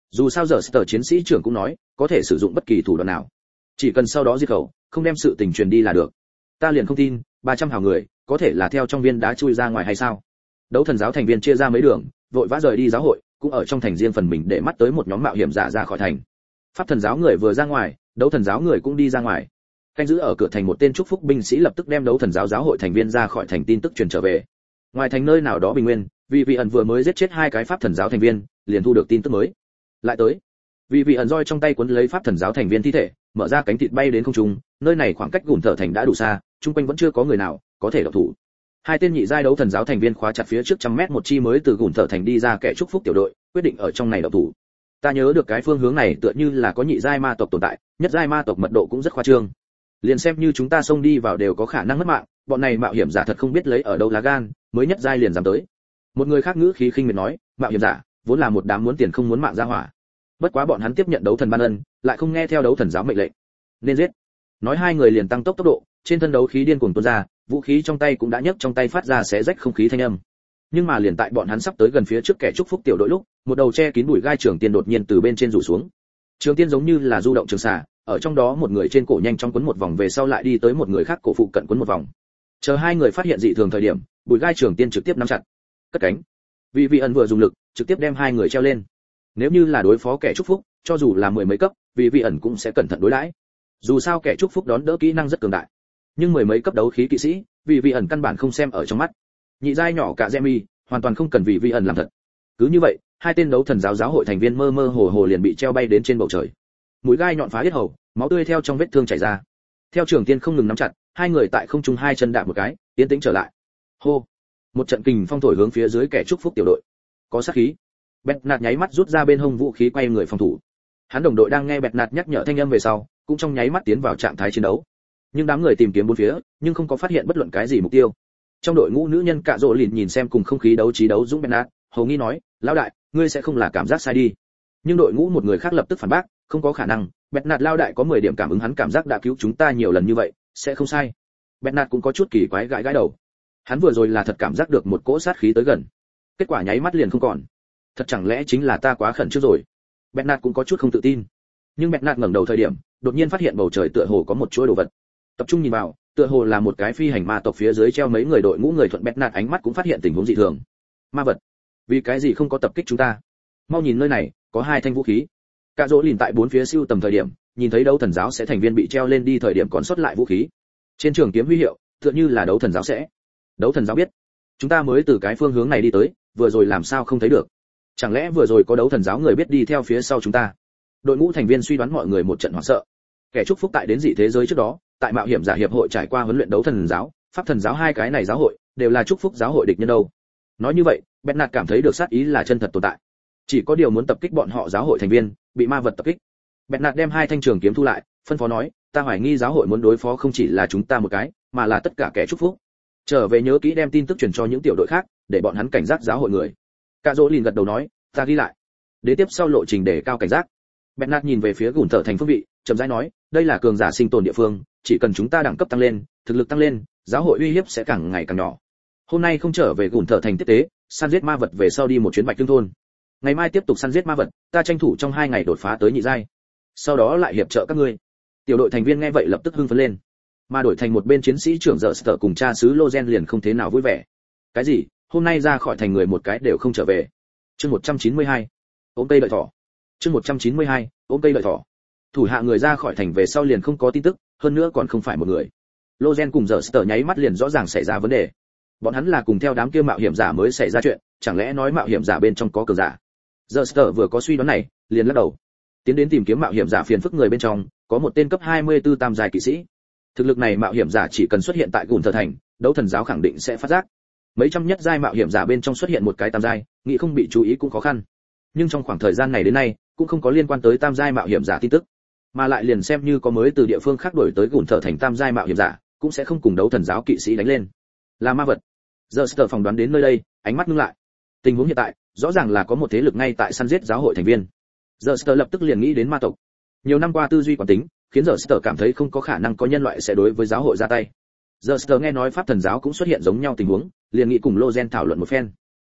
Dù sao giờ Sở chiến sĩ trưởng cũng nói, có thể sử dụng bất kỳ thủ đoạn nào, chỉ cần sau đó diệt khẩu, không đem sự tình truyền đi là được. Ta liền không tin, ba trăm hào người, có thể là theo trong viên đá chui ra ngoài hay sao? Đấu thần giáo thành viên chia ra mấy đường, vội vã rời đi giáo hội, cũng ở trong thành riêng phần mình để mắt tới một nhóm mạo hiểm giả ra khỏi thành. Pháp thần giáo người vừa ra ngoài, đấu thần giáo người cũng đi ra ngoài. Canh giữ ở cửa thành một tên chúc phúc binh sĩ lập tức đem đấu thần giáo giáo hội thành viên ra khỏi thành tin tức truyền trở về. Ngoài thành nơi nào đó bình nguyên, vì vị ẩn vừa mới giết chết hai cái pháp thần giáo thành viên, liền thu được tin tức mới. Lại tới, vì vị ẩn roi trong tay cuốn lấy pháp thần giáo thành viên thi thể, mở ra cánh thịt bay đến không trung, nơi này khoảng cách gùn thở thành đã đủ xa, chung quanh vẫn chưa có người nào có thể động thủ. Hai tên nhị giai đấu thần giáo thành viên khóa chặt phía trước trăm mét một chi mới từ gùn thở thành đi ra kẻ chúc phúc tiểu đội, quyết định ở trong này động thủ. Ta nhớ được cái phương hướng này tựa như là có nhị giai ma tộc tồn tại, nhất giai ma tộc mật độ cũng rất khoa trương. Liền xem như chúng ta xông đi vào đều có khả năng mất mạng, bọn này mạo hiểm giả thật không biết lấy ở đâu lá gan, mới nhất giai liền dám tới. Một người khác ngữ khí khinh miệt nói, mạo hiểm giả vốn là một đám muốn tiền không muốn mạng ra hỏa. Bất quá bọn hắn tiếp nhận đấu thần ban ân, lại không nghe theo đấu thần giáo mệnh lệnh, nên giết. Nói hai người liền tăng tốc tốc độ, trên thân đấu khí điên cuồng tuôn ra, vũ khí trong tay cũng đã nhấc trong tay phát ra xé rách không khí thanh âm. Nhưng mà liền tại bọn hắn sắp tới gần phía trước kẻ chúc phúc tiểu đội lúc, một đầu che kín bụi gai trường tiên đột nhiên từ bên trên rủ xuống. Trường tiên giống như là du động trường xà, ở trong đó một người trên cổ nhanh chóng quấn một vòng về sau lại đi tới một người khác cổ phụ cận quấn một vòng. Chờ hai người phát hiện dị thường thời điểm, bụi gai trường tiên trực tiếp nắm chặt, cất cánh. Vì vị ẩn vừa dùng lực, trực tiếp đem hai người treo lên. Nếu như là đối phó kẻ chúc phúc, cho dù là mười mấy cấp, vì vị ẩn cũng sẽ cẩn thận đối đãi. Dù sao kẻ chúc phúc đón đỡ kỹ năng rất cường đại, nhưng mười mấy cấp đấu khí kỵ sĩ, vì vị ẩn căn bản không xem ở trong mắt. Nhị giai nhỏ cả Gemi, hoàn toàn không cần vì vị ẩn làm thật. Cứ như vậy, hai tên đấu thần giáo giáo hội thành viên mơ mơ hồ hồ liền bị treo bay đến trên bầu trời. Mũi gai nhọn phá yết hầu, máu tươi theo trong vết thương chảy ra. Theo trường tiên không ngừng nắm chặt, hai người tại không trung hai chân đạp một cái, tiến tĩnh trở lại. Hô! Một trận kình phong thổi hướng phía dưới kẻ chúc phúc tiểu đội. Có sát khí. Bẹt nạt nháy mắt rút ra bên hông vũ khí quay người phòng thủ. Hắn đồng đội đang nghe bẹt nạt nhắc nhở thanh âm về sau, cũng trong nháy mắt tiến vào trạng thái chiến đấu. Nhưng đám người tìm kiếm bốn phía, nhưng không có phát hiện bất luận cái gì mục tiêu. Trong đội ngũ nữ nhân cạ rộ lìn nhìn xem cùng không khí đấu trí đấu dũng bẹt nạt, hầu nghi nói, lão đại, ngươi sẽ không là cảm giác sai đi. Nhưng đội ngũ một người khác lập tức phản bác, không có khả năng, bẹt nạt lão đại có mười điểm cảm ứng, hắn cảm giác đã cứu chúng ta nhiều lần như vậy, sẽ không sai. Bẹt nạt cũng có chút kỳ quái gãi gãi đầu. Hắn vừa rồi là thật cảm giác được một cỗ sát khí tới gần, kết quả nháy mắt liền không còn. Thật chẳng lẽ chính là ta quá khẩn trương rồi? Bẹt nạt cũng có chút không tự tin. Nhưng bẹt nạt ngẩng đầu thời điểm, đột nhiên phát hiện bầu trời tựa hồ có một chuỗi đồ vật. Tập trung nhìn vào, tựa hồ là một cái phi hành ma tộc, phía dưới treo mấy người đội ngũ người thuận. Bẹt nạt ánh mắt cũng phát hiện tình huống dị thường. Ma vật, vì cái gì không có tập kích chúng ta? Mau nhìn nơi này, có hai thanh vũ khí. Cả dỗ lìn tại bốn phía siêu tầm thời điểm, nhìn thấy đấu thần giáo sẽ thành viên bị treo lên đi thời điểm còn sót lại vũ khí. Trên trường kiếm huy hiệu, tựa như là đấu thần giáo sẽ. Đấu thần giáo biết, chúng ta mới từ cái phương hướng này đi tới, vừa rồi làm sao không thấy được? Chẳng lẽ vừa rồi có đấu thần giáo người biết đi theo phía sau chúng ta? Đội ngũ thành viên suy đoán, mọi người một trận hoảng sợ. Kẻ chúc phúc tại đến dị thế giới trước đó, tại mạo hiểm giả hiệp hội trải qua huấn luyện đấu thần giáo, pháp thần giáo, hai cái này giáo hội đều là chúc phúc giáo hội địch nhân đâu. Nói như vậy, bẹt nạt cảm thấy được sát ý là chân thật tồn tại. Chỉ có điều muốn tập kích bọn họ giáo hội thành viên, bị ma vật tập kích. Bẹt nạt đem hai thanh trường kiếm thu lại, phân phó nói, ta hoài nghi giáo hội muốn đối phó không chỉ là chúng ta một cái, mà là tất cả kẻ chúc phúc. Trở về nhớ kỹ đem tin tức truyền cho những tiểu đội khác, để bọn hắn cảnh giác giáo hội người. Cả dỗ lìn gật đầu nói, ta ghi lại. Đế tiếp sau lộ trình để cao cảnh giác. Bẹt nạt nhìn về phía gùn thở thành phương vị, chậm rãi nói, đây là cường giả sinh tồn địa phương, chỉ cần chúng ta đẳng cấp tăng lên, thực lực tăng lên, giáo hội uy hiếp sẽ càng ngày càng nhỏ. Hôm nay không trở về gùn thở thành tiếp tế, săn giết ma vật về sau đi một chuyến bạch tương thôn. Ngày mai tiếp tục săn giết ma vật, ta tranh thủ trong hai ngày đột phá tới nhị giai. Sau đó lại hiệp trợ các ngươi. Tiểu đội thành viên nghe vậy lập tức hưng phấn lên. Mà đổi thành một bên chiến sĩ trưởng dở sở cùng cha xứ Lozen liền không thế nào vui vẻ. Cái gì? Hôm nay ra khỏi thành người một cái đều không trở về. Chương một trăm chín mươi hai, ôm cây đợi thỏ. Chương một trăm chín mươi hai, ôm cây đợi thỏ. Thủ hạ người ra khỏi thành về sau liền không có tin tức, hơn nữa còn không phải một người. Lozen cùng dở sở nháy mắt liền rõ ràng xảy ra vấn đề. Bọn hắn là cùng theo đám kia mạo hiểm giả mới xảy ra chuyện, chẳng lẽ nói mạo hiểm giả bên trong có cường giả? Dở sở vừa có suy đoán này, liền lắc đầu. Tiến đến tìm kiếm mạo hiểm giả phiền phức người bên trong, có một tên cấp hai mươi tư tam giai kỵ sĩ. Thực lực này mạo hiểm giả chỉ cần xuất hiện tại gùn thờ thành, đấu thần giáo khẳng định sẽ phát giác. Mấy trăm nhất giai mạo hiểm giả bên trong xuất hiện một cái tam giai, nghĩ không bị chú ý cũng khó khăn. Nhưng trong khoảng thời gian này đến nay, cũng không có liên quan tới tam giai mạo hiểm giả tin tức, mà lại liền xem như có mới từ địa phương khác đổi tới gùn thờ thành tam giai mạo hiểm giả, cũng sẽ không cùng đấu thần giáo kỵ sĩ đánh lên. Là ma vật. Giờ Sở phỏng đoán đến nơi đây, ánh mắt ngưng lại. Tình huống hiện tại, rõ ràng là có một thế lực ngay tại săn giết giáo hội thành viên. Giờ Sở lập tức liền nghĩ đến ma tộc. Nhiều năm qua tư duy quán tính, khiến giờ Sở cảm thấy không có khả năng có nhân loại sẽ đối với giáo hội ra tay. Giờ Sở nghe nói pháp thần giáo cũng xuất hiện giống nhau tình huống, liền nghĩ cùng Lozen thảo luận một phen.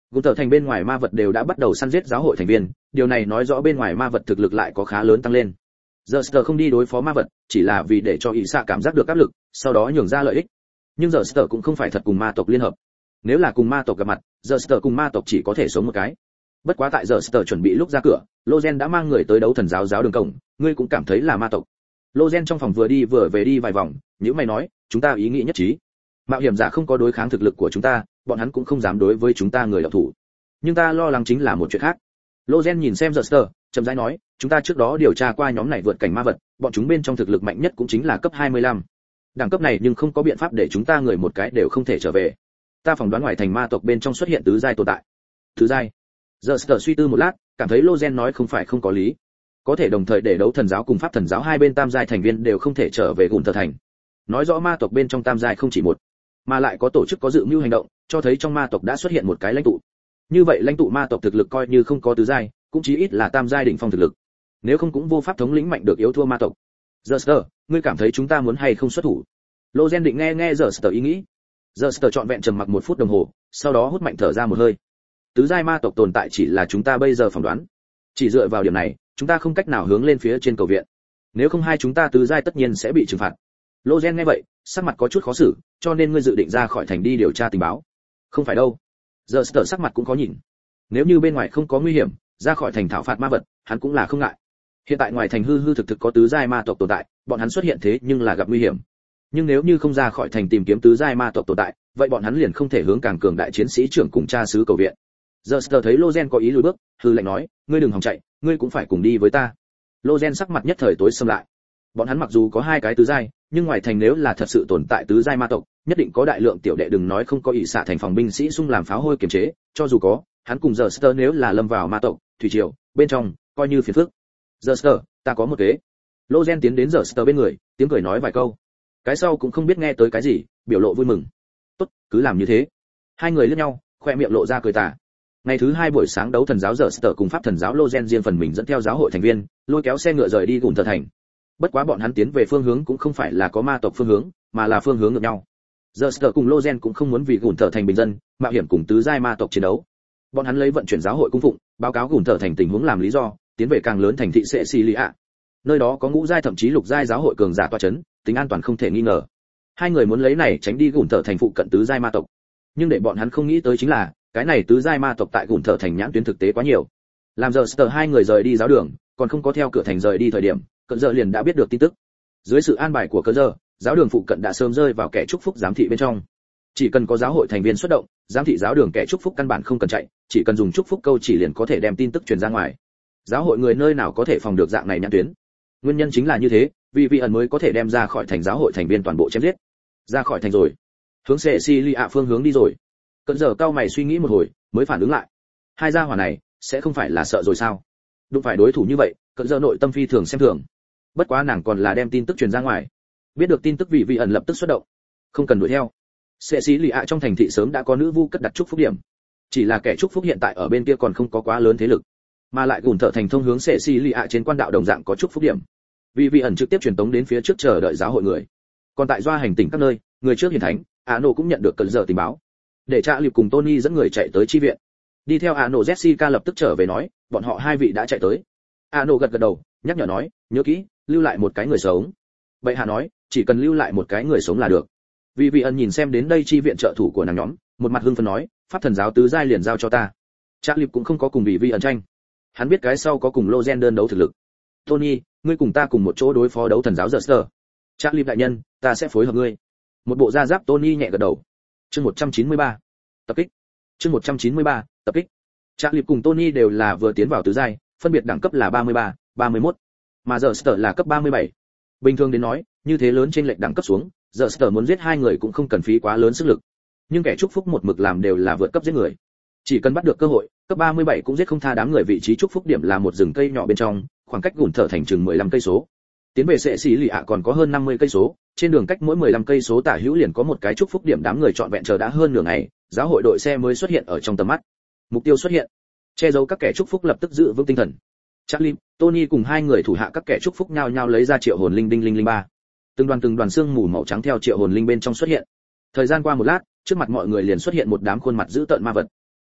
Gùn tờ thành bên ngoài ma vật đều đã bắt đầu săn giết giáo hội thành viên, điều này nói rõ bên ngoài ma vật thực lực lại có khá lớn tăng lên. Giờ không đi đối phó ma vật, chỉ là vì để cho Ỷ Xạ cảm giác được áp lực, sau đó nhường ra lợi ích. Nhưng giờ cũng không phải thật cùng ma tộc liên hợp. Nếu là cùng ma tộc gặp mặt, giờ cùng ma tộc chỉ có thể sống một cái. Bất quá tại giờ chuẩn bị lúc ra cửa, Lozen đã mang người tới đấu thần giáo giáo đường cổng, ngươi cũng cảm thấy là ma tộc. Lozen trong phòng vừa đi vừa về đi vài vòng, nhíu mày nói, chúng ta ý nghĩ nhất trí. Mạo hiểm giả không có đối kháng thực lực của chúng ta, bọn hắn cũng không dám đối với chúng ta người đạo thủ. Nhưng ta lo lắng chính là một chuyện khác. Lozen nhìn xem giờ chậm rãi nói, chúng ta trước đó điều tra qua nhóm này vượt cảnh ma vật, bọn chúng bên trong thực lực mạnh nhất cũng chính là cấp hai mươi lăm. Đẳng cấp này nhưng không có biện pháp để chúng ta người một cái đều không thể trở về. Ta phỏng đoán ngoài thành ma tộc bên trong xuất hiện tứ giai tồn tại. Tứ giai? Giờ suy tư một lát, cảm thấy Lozen nói không phải không có lý. Có thể đồng thời để đấu thần giáo cùng pháp thần giáo hai bên tam giai thành viên đều không thể trở về Gùn Tờ thành. Nói rõ ma tộc bên trong tam giai không chỉ một, mà lại có tổ chức có dự mưu hành động, cho thấy trong ma tộc đã xuất hiện một cái lãnh tụ. Như vậy lãnh tụ ma tộc thực lực coi như không có tứ giai, cũng chí ít là tam giai đỉnh phong thực lực. Nếu không cũng vô pháp thống lĩnh mạnh được yếu thua ma tộc. Giờ ngươi cảm thấy chúng ta muốn hay không xuất thủ? Lozen định nghe nghe giờ ý nghĩ. Giờ trọn vẹn trầm mặc một phút đồng hồ, sau đó hút mạnh thở ra một hơi. Tứ giai ma tộc tồn tại chỉ là chúng ta bây giờ phỏng đoán. Chỉ dựa vào điểm này, chúng ta không cách nào hướng lên phía trên cầu viện. Nếu không hai chúng ta tứ giai tất nhiên sẽ bị trừng phạt. Lozen nghe vậy, sắc mặt có chút khó xử, cho nên ngươi dự định ra khỏi thành đi điều tra tình báo. Không phải đâu. Giờ sắc mặt cũng có nhìn. Nếu như bên ngoài không có nguy hiểm, ra khỏi thành thảo phạt ma vật, hắn cũng là không ngại. Hiện tại ngoài thành hư hư thực thực có tứ giai ma tộc tồn tại, bọn hắn xuất hiện thế nhưng là gặp nguy hiểm. Nhưng nếu như không ra khỏi thành tìm kiếm tứ giai ma tộc tồn tại, vậy bọn hắn liền không thể hướng càng cường đại chiến sĩ trưởng cùng cha sứ cầu viện. Giờ thấy Lozen có ý lùi bước, hư lệnh nói, ngươi đừng hòng chạy, ngươi cũng phải cùng đi với ta. Lozen sắc mặt nhất thời tối sầm lại. Bọn hắn mặc dù có hai cái tứ giai, nhưng ngoài thành nếu là thật sự tồn tại tứ giai ma tộc, nhất định có đại lượng tiểu đệ đừng nói không có ỷ xạ thành phòng binh sĩ xung làm pháo hôi kiềm chế, cho dù có, hắn cùng giờ nếu là lâm vào ma tộc, thủy triều, bên trong, coi như phiền phức. Giờ ta có một kế. Lozen tiến đến giờ bên người, tiếng cười nói vài câu. Cái sau cũng không biết nghe tới cái gì, biểu lộ vui mừng. Tốt, cứ làm như thế. Hai người liếc nhau, khoe miệng lộ ra cười tà. Ngày thứ hai buổi sáng đấu thần giáo giờ cùng pháp thần giáo Lozen riêng phần mình dẫn theo giáo hội thành viên, lôi kéo xe ngựa rời đi Gùn Tờ thành. Bất quá bọn hắn tiến về phương hướng cũng không phải là có ma tộc phương hướng, mà là phương hướng ngược nhau. Giờ cùng Lozen cũng không muốn vì Gùn Tờ thành bình dân, mạo hiểm cùng tứ giai ma tộc chiến đấu. Bọn hắn lấy vận chuyển giáo hội cung phụng, báo cáo Gùn Tờ thành tình huống làm lý do, tiến về càng lớn thành thị Cecilia. Nơi đó có ngũ giai thậm chí lục giai giáo hội cường giả tọa chấn, tính an toàn không thể nghi ngờ. Hai người muốn lấy này tránh đi Gùn Tờ thành phụ cận tứ giai ma tộc. Nhưng để bọn hắn không nghĩ tới chính là, cái này tứ giai ma tộc tại Gùn Tờ thành nhãn tuyến thực tế quá nhiều. Làm giờ hai người rời đi giáo đường, còn không có theo cửa thành rời đi thời điểm, Cận Giờ liền đã biết được tin tức. Dưới sự an bài của Cận Giờ, giáo đường phụ cận đã sớm rơi vào kẻ chúc phúc giám thị bên trong. Chỉ cần có giáo hội thành viên xuất động, giám thị giáo đường kẻ chúc phúc căn bản không cần chạy, chỉ cần dùng chúc phúc câu chỉ liền có thể đem tin tức truyền ra ngoài. Giáo hội người nơi nào có thể phòng được dạng này nhãn tuyến. Nguyên nhân chính là như thế, vì vị ẩn mới có thể đem ra khỏi thành giáo hội thành viên toàn bộ chém giết. Ra khỏi thành rồi, hướng Cecilia phương hướng đi rồi. Cận Giờ cao mày suy nghĩ một hồi, mới phản ứng lại. Hai gia hỏa này sẽ không phải là sợ rồi sao? Đụng phải đối thủ như vậy, Cận Giờ nội tâm phi thường xem thường. Bất quá nàng còn là đem tin tức truyền ra ngoài. Biết được tin tức vì vị ẩn lập tức xuất động, không cần đuổi theo. Cecilia trong thành thị sớm đã có nữ vu cất đặt chúc phúc điểm. Chỉ là kẻ chúc phúc hiện tại ở bên kia còn không có quá lớn thế lực, mà lại Gùn Tờ thành thông hướng Cecilia trên quan đạo đồng dạng có chúc phúc điểm. Vì vị ẩn trực tiếp truyền tống đến phía trước chờ đợi giáo hội người. Còn tại doa hành tỉnh các nơi, người trước hiển thánh, Ano cũng nhận được Cận Giờ tình báo, để Trạ Liệp cùng Tony dẫn người chạy tới chi viện. Đi theo Ano, Jessica lập tức trở về nói, bọn họ hai vị đã chạy tới. Ano gật gật đầu, nhắc nhở nói, nhớ kỹ, lưu lại một cái người sống. Bệ hạ nói, chỉ cần lưu lại một cái người sống là được. Vì vị ẩn nhìn xem đến đây chi viện trợ thủ của nàng nhóm, một mặt hưng phấn nói, pháp thần giáo tứ giai liền giao cho ta. Trạ Liệp cũng không có cùng vì vị ẩn tranh. Hắn biết cái sau có cùng Lozen đơn đấu thực lực. Tony, ngươi cùng ta cùng một chỗ đối phó đấu thần giáo giờ. Trạ Liệp đại nhân, ta sẽ phối hợp ngươi. Một bộ da giáp Tony nhẹ gật đầu. Chương một trăm chín mươi ba, tập kích. Chương một trăm chín mươi ba, tập kích. Trạ Liệp cùng Tony đều là vừa tiến vào tứ giai, phân biệt đẳng cấp là ba mươi ba, ba mươi mốt, mà giờ là cấp ba mươi bảy. Bình thường đến nói, như thế lớn trên lệch đẳng cấp xuống, giờ muốn giết hai người cũng không cần phí quá lớn sức lực. Nhưng kẻ chúc phúc một mực làm đều là vượt cấp giết người. Chỉ cần bắt được cơ hội, cấp ba mươi bảy cũng giết không tha đám người. Vị trí chúc phúc điểm là một rừng cây nhỏ bên trong, khoảng cách Gùn Tờ thành chừng mười lăm cây số. Tiến về Sệ Xí Lì ạ còn có hơn năm mươi cây số, trên đường cách mỗi mười lăm cây số tả hữu liền có một cái chúc phúc điểm. Đám người trọn vẹn chờ đã hơn nửa ngày, giáo hội đội xe mới xuất hiện ở trong tầm mắt. Mục tiêu xuất hiện, che giấu các kẻ chúc phúc lập tức giữ vững tinh thần. Charlie, Tony cùng hai người thủ hạ các kẻ chúc phúc nhao nhao lấy ra triệu hồn linh đinh linh linh ba. Từng đoàn từng đoàn xương mù màu trắng theo triệu hồn linh bên trong xuất hiện. Thời gian qua một lát, trước mặt mọi người liền xuất hiện một đám khuôn mặt dữ tợn ma vật.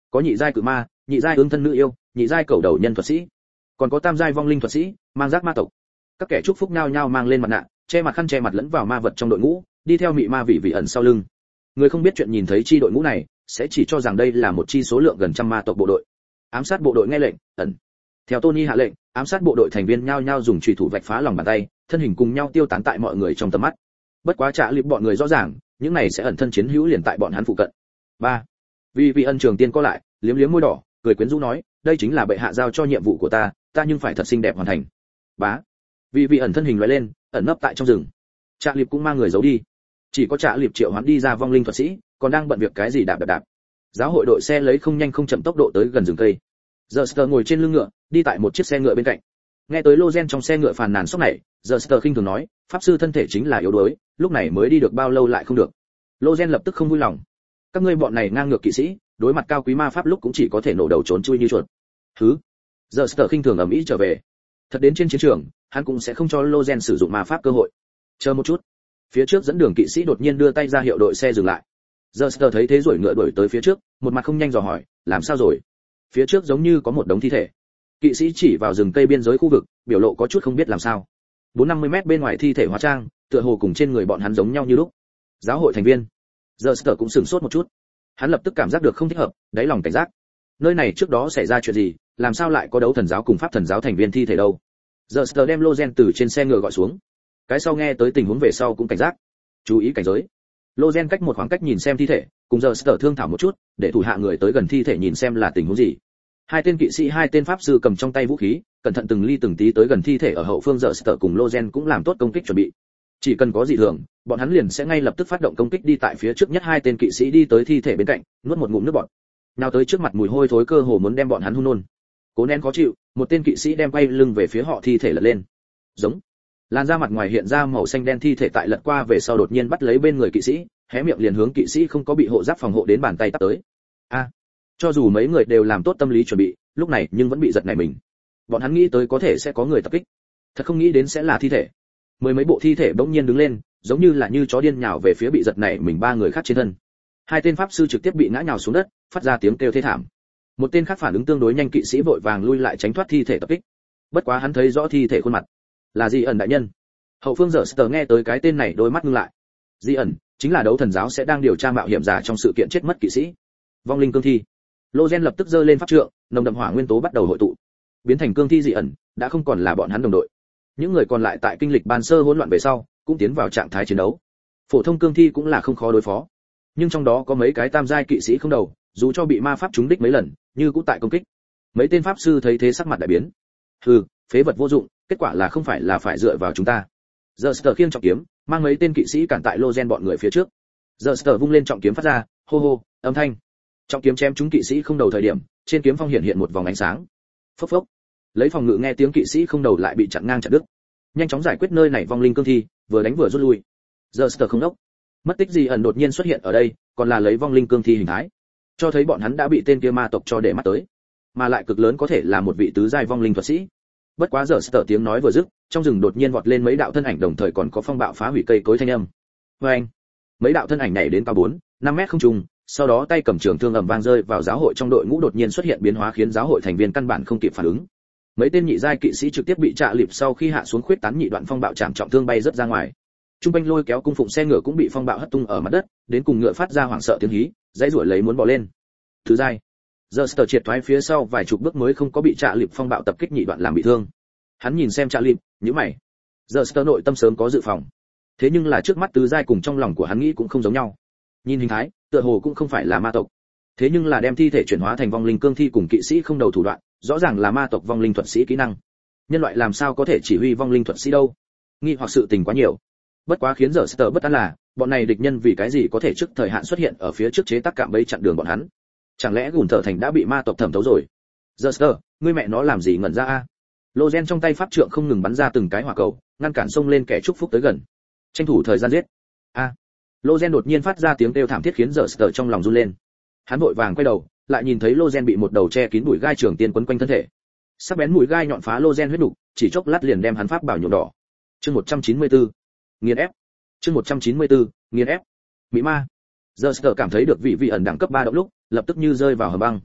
có nhị giai cự ma, nhị giai ứng thân nữ yêu, nhị giai cầu đầu nhân thuật sĩ, còn có tam giai vong linh thuật sĩ, mang giác ma tộc. Các kẻ chúc phúc nhao nhao mang lên mặt nạ, che mặt khăn che mặt lẫn vào ma vật trong đội ngũ, đi theo mị ma vị vị ẩn sau lưng. Người không biết chuyện nhìn thấy chi đội ngũ này, sẽ chỉ cho rằng đây là một chi số lượng gần trăm ma tộc bộ đội. Ám sát bộ đội nghe lệnh, ẩn. Theo Tony hạ lệnh, ám sát bộ đội thành viên nhao nhao dùng chùy thủ vạch phá lòng bàn tay, thân hình cùng nhau tiêu tán tại mọi người trong tầm mắt. Bất quá trả lịp bọn người rõ ràng, những này sẽ ẩn thân chiến hữu liền tại bọn hắn phụ cận. ba. Vì vị ân trường tiên có lại, liếm liếm môi đỏ, cười quyến rũ nói, đây chính là bệ hạ giao cho nhiệm vụ của ta, ta nhưng phải thật xinh đẹp hoàn thành. Bá. Vì vị ẩn thân hình lóe lên, ẩn nấp tại trong rừng. Trạ Liệp cũng mang người giấu đi. Chỉ có Trạ Liệp triệu hoán đi ra vong linh thuật sĩ, còn đang bận việc cái gì đạp đạp đạp. Giáo hội đội xe lấy không nhanh không chậm tốc độ tới gần rừng cây. Gister ngồi trên lưng ngựa, đi tại một chiếc xe ngựa bên cạnh. Nghe tới Lozen trong xe ngựa phàn nàn sốc này, Gister khinh thường nói, pháp sư thân thể chính là yếu đuối, lúc này mới đi được bao lâu lại không được. Lozen lập tức không vui lòng. Các ngươi bọn này ngang ngược kỵ sĩ, đối mặt cao quý ma pháp lúc cũng chỉ có thể nổ đầu trốn chui như chuột. Hứ. Gister khinh thường ầm ĩ trở về. Thật đến trên chiến trường, hắn cũng sẽ không cho Lozen sử dụng ma pháp cơ hội. Chờ một chút. Phía trước dẫn đường kỵ sĩ đột nhiên đưa tay ra hiệu đội xe dừng lại. Gister thấy thế rồi ngựa đuổi tới phía trước, một mặt không nhanh dò hỏi, làm sao rồi? Phía trước giống như có một đống thi thể. Kỵ sĩ chỉ vào rừng cây biên giới khu vực, biểu lộ có chút không biết làm sao. bốn năm mươi mét bên ngoài thi thể hóa trang, tựa hồ cùng trên người bọn hắn giống nhau như lúc. Giáo hội thành viên. Gister cũng sửng sốt một chút. Hắn lập tức cảm giác được không thích hợp, đáy lòng cảnh giác. Nơi này trước đó xảy ra chuyện gì, làm sao lại có đấu thần giáo cùng pháp thần giáo thành viên thi thể đâu? Gister đem Lozen từ trên xe ngựa gọi xuống. Cái sau nghe tới tình huống về sau cũng cảnh giác. Chú ý cảnh giới. Lozen cách một khoảng cách nhìn xem thi thể, cùng Gister thương thảo một chút, để thủ hạ người tới gần thi thể nhìn xem là tình huống gì. Hai tên kỵ sĩ, hai tên pháp sư cầm trong tay vũ khí, cẩn thận từng ly từng tí tới gần thi thể ở hậu phương. Gister cùng Lozen cũng làm tốt công kích chuẩn bị. Chỉ cần có dị thường, bọn hắn liền sẽ ngay lập tức phát động công kích. Đi tại phía trước nhất hai tên kỵ sĩ đi tới thi thể bên cạnh, nuốt một ngụm nước bọt. Nào tới trước mặt mùi hôi thối cơ hồ muốn đem bọn hắn hun nôn. Cố nén khó chịu, một tên kỵ sĩ đem quay lưng về phía họ thi thể lật lên. Giống. Làn da mặt ngoài hiện ra màu xanh đen thi thể tại lật qua về sau đột nhiên bắt lấy bên người kỵ sĩ, hé miệng liền hướng kỵ sĩ không có bị hộ giáp phòng hộ đến bàn tay tắt tới. A. Cho dù mấy người đều làm tốt tâm lý chuẩn bị, lúc này nhưng vẫn bị giật nảy mình. Bọn hắn nghĩ tới có thể sẽ có người tập kích, thật không nghĩ đến sẽ là thi thể. Mười mấy bộ thi thể bỗng nhiên đứng lên, giống như là như chó điên nhào về phía bị giật nảy mình ba người khác trên thân. Hai tên pháp sư trực tiếp bị ngã nhào xuống đất, phát ra tiếng kêu thê thảm. Một tên khác phản ứng tương đối nhanh, kỵ sĩ vội vàng lui lại tránh thoát thi thể tập kích. Bất quá hắn thấy rõ thi thể khuôn mặt, là Di ẩn đại nhân. Hậu phương Gister nghe tới cái tên này đôi mắt ngưng lại. Di ẩn chính là đấu thần giáo sẽ đang điều tra mạo hiểm giả trong sự kiện chết mất kỵ sĩ. Vong linh cương thi. Lozen lập tức giơ lên pháp trượng, nồng đậm hỏa nguyên tố bắt đầu hội tụ, biến thành cương thi Di ẩn đã không còn là bọn hắn đồng đội. Những người còn lại tại kinh lịch ban sơ hỗn loạn về sau, cũng tiến vào trạng thái chiến đấu. Phổ thông cương thi cũng là không khó đối phó, nhưng trong đó có mấy cái tam giai kỵ sĩ không đầu, dù cho bị ma pháp trúng đích mấy lần, như cũng tại công kích. Mấy tên pháp sư thấy thế sắc mặt đại biến. Hừ, phế vật vô dụng, kết quả là không phải là phải dựa vào chúng ta. Gister khiêng trọng kiếm, mang mấy tên kỵ sĩ cản tại Lozen bọn người phía trước. Gister vung lên trọng kiếm phát ra, hô hô, âm thanh. Trọng kiếm chém trúng kỵ sĩ không đầu thời điểm, trên kiếm phong hiện hiện một vòng ánh sáng. Phốc phốc. Lấy phòng ngự nghe tiếng kỵ sĩ không đầu lại bị chặn ngang chặt đứt. Nhanh chóng giải quyết nơi này vong linh cương thi, vừa đánh vừa rút lui. Gister không đốc. Mất tích gì ẩn đột nhiên xuất hiện ở đây, còn là lấy vong linh cương thi hình thái, cho thấy bọn hắn đã bị tên kia ma tộc cho để mắt tới, mà lại cực lớn có thể là một vị tứ giai vong linh thuật sĩ. Bất quá giờ Gister tiếng nói vừa dứt, trong rừng đột nhiên vọt lên mấy đạo thân ảnh, đồng thời còn có phong bạo phá hủy cây cối thanh âm. Oeng! Mấy đạo thân ảnh nhảy đến cao bốn, năm mét không trung, sau đó tay cầm trường thương ầm vang rơi vào giáo hội trong đội ngũ, đột nhiên xuất hiện biến hóa khiến giáo hội thành viên căn bản không kịp phản ứng. Mấy tên nhị giai kỵ sĩ trực tiếp bị Trạ Liệp sau khi hạ xuống khuyết tán nhị đoạn phong bạo chạm trọng thương bay rất ra ngoài. Trung quanh lôi kéo cung phụng xe ngựa cũng bị phong bạo hất tung ở mặt đất, đến cùng ngựa phát ra hoảng sợ tiếng hí, dãy rủa lấy muốn bò lên. Thứ giai. Gister triệt thoái phía sau vài chục bước mới không có bị Trạ Liệp phong bạo tập kích nhị đoạn làm bị thương. Hắn nhìn xem Trạ Liệp, nhíu mày. Gister nội tâm sớm có dự phòng. Thế nhưng là trước mắt tứ giai cùng trong lòng của hắn nghĩ cũng không giống nhau. Nhìn hình thái, tựa hồ cũng không phải là ma tộc. Thế nhưng là đem thi thể chuyển hóa thành vong linh cương thi cùng kỵ sĩ không đầu thủ đoạn, rõ ràng là ma tộc vong linh thuật sĩ kỹ năng. Nhân loại làm sao có thể chỉ huy vong linh thuật sĩ đâu? Nghi hoặc sự tình quá nhiều. Bất quá khiến Gister bất an là, bọn này địch nhân vì cái gì có thể trước thời hạn xuất hiện ở phía trước chế tác cạm bẫy chặn đường bọn hắn? Chẳng lẽ gùn thở thành đã bị ma tộc thẩm thấu rồi? Gister, ngươi mẹ nó làm gì ngẩn ra a? Lozen trong tay pháp trượng không ngừng bắn ra từng cái hỏa cầu, ngăn cản xông lên kẻ chúc phúc tới gần. Tranh thủ thời gian giết. A. Lozen đột nhiên phát ra tiếng kêu thảm thiết khiến Gister trong lòng run lên. Hắn vội vàng quay đầu, lại nhìn thấy Lozen bị một đầu che kín bụi gai trường tiên quấn quanh thân thể. Sắc bén mũi gai nhọn phá Lozen huyết nục, chỉ chốc lát liền đem hắn pháp bảo nhuộm đỏ. Chương một trăm chín mươi tư. Nghiền ép. Chương một trăm chín mươi tư. Nghiền ép. Mỹ ma. Gister cảm thấy được vị vị ẩn đẳng cấp ba động lúc, lập tức như rơi vào hầm băng.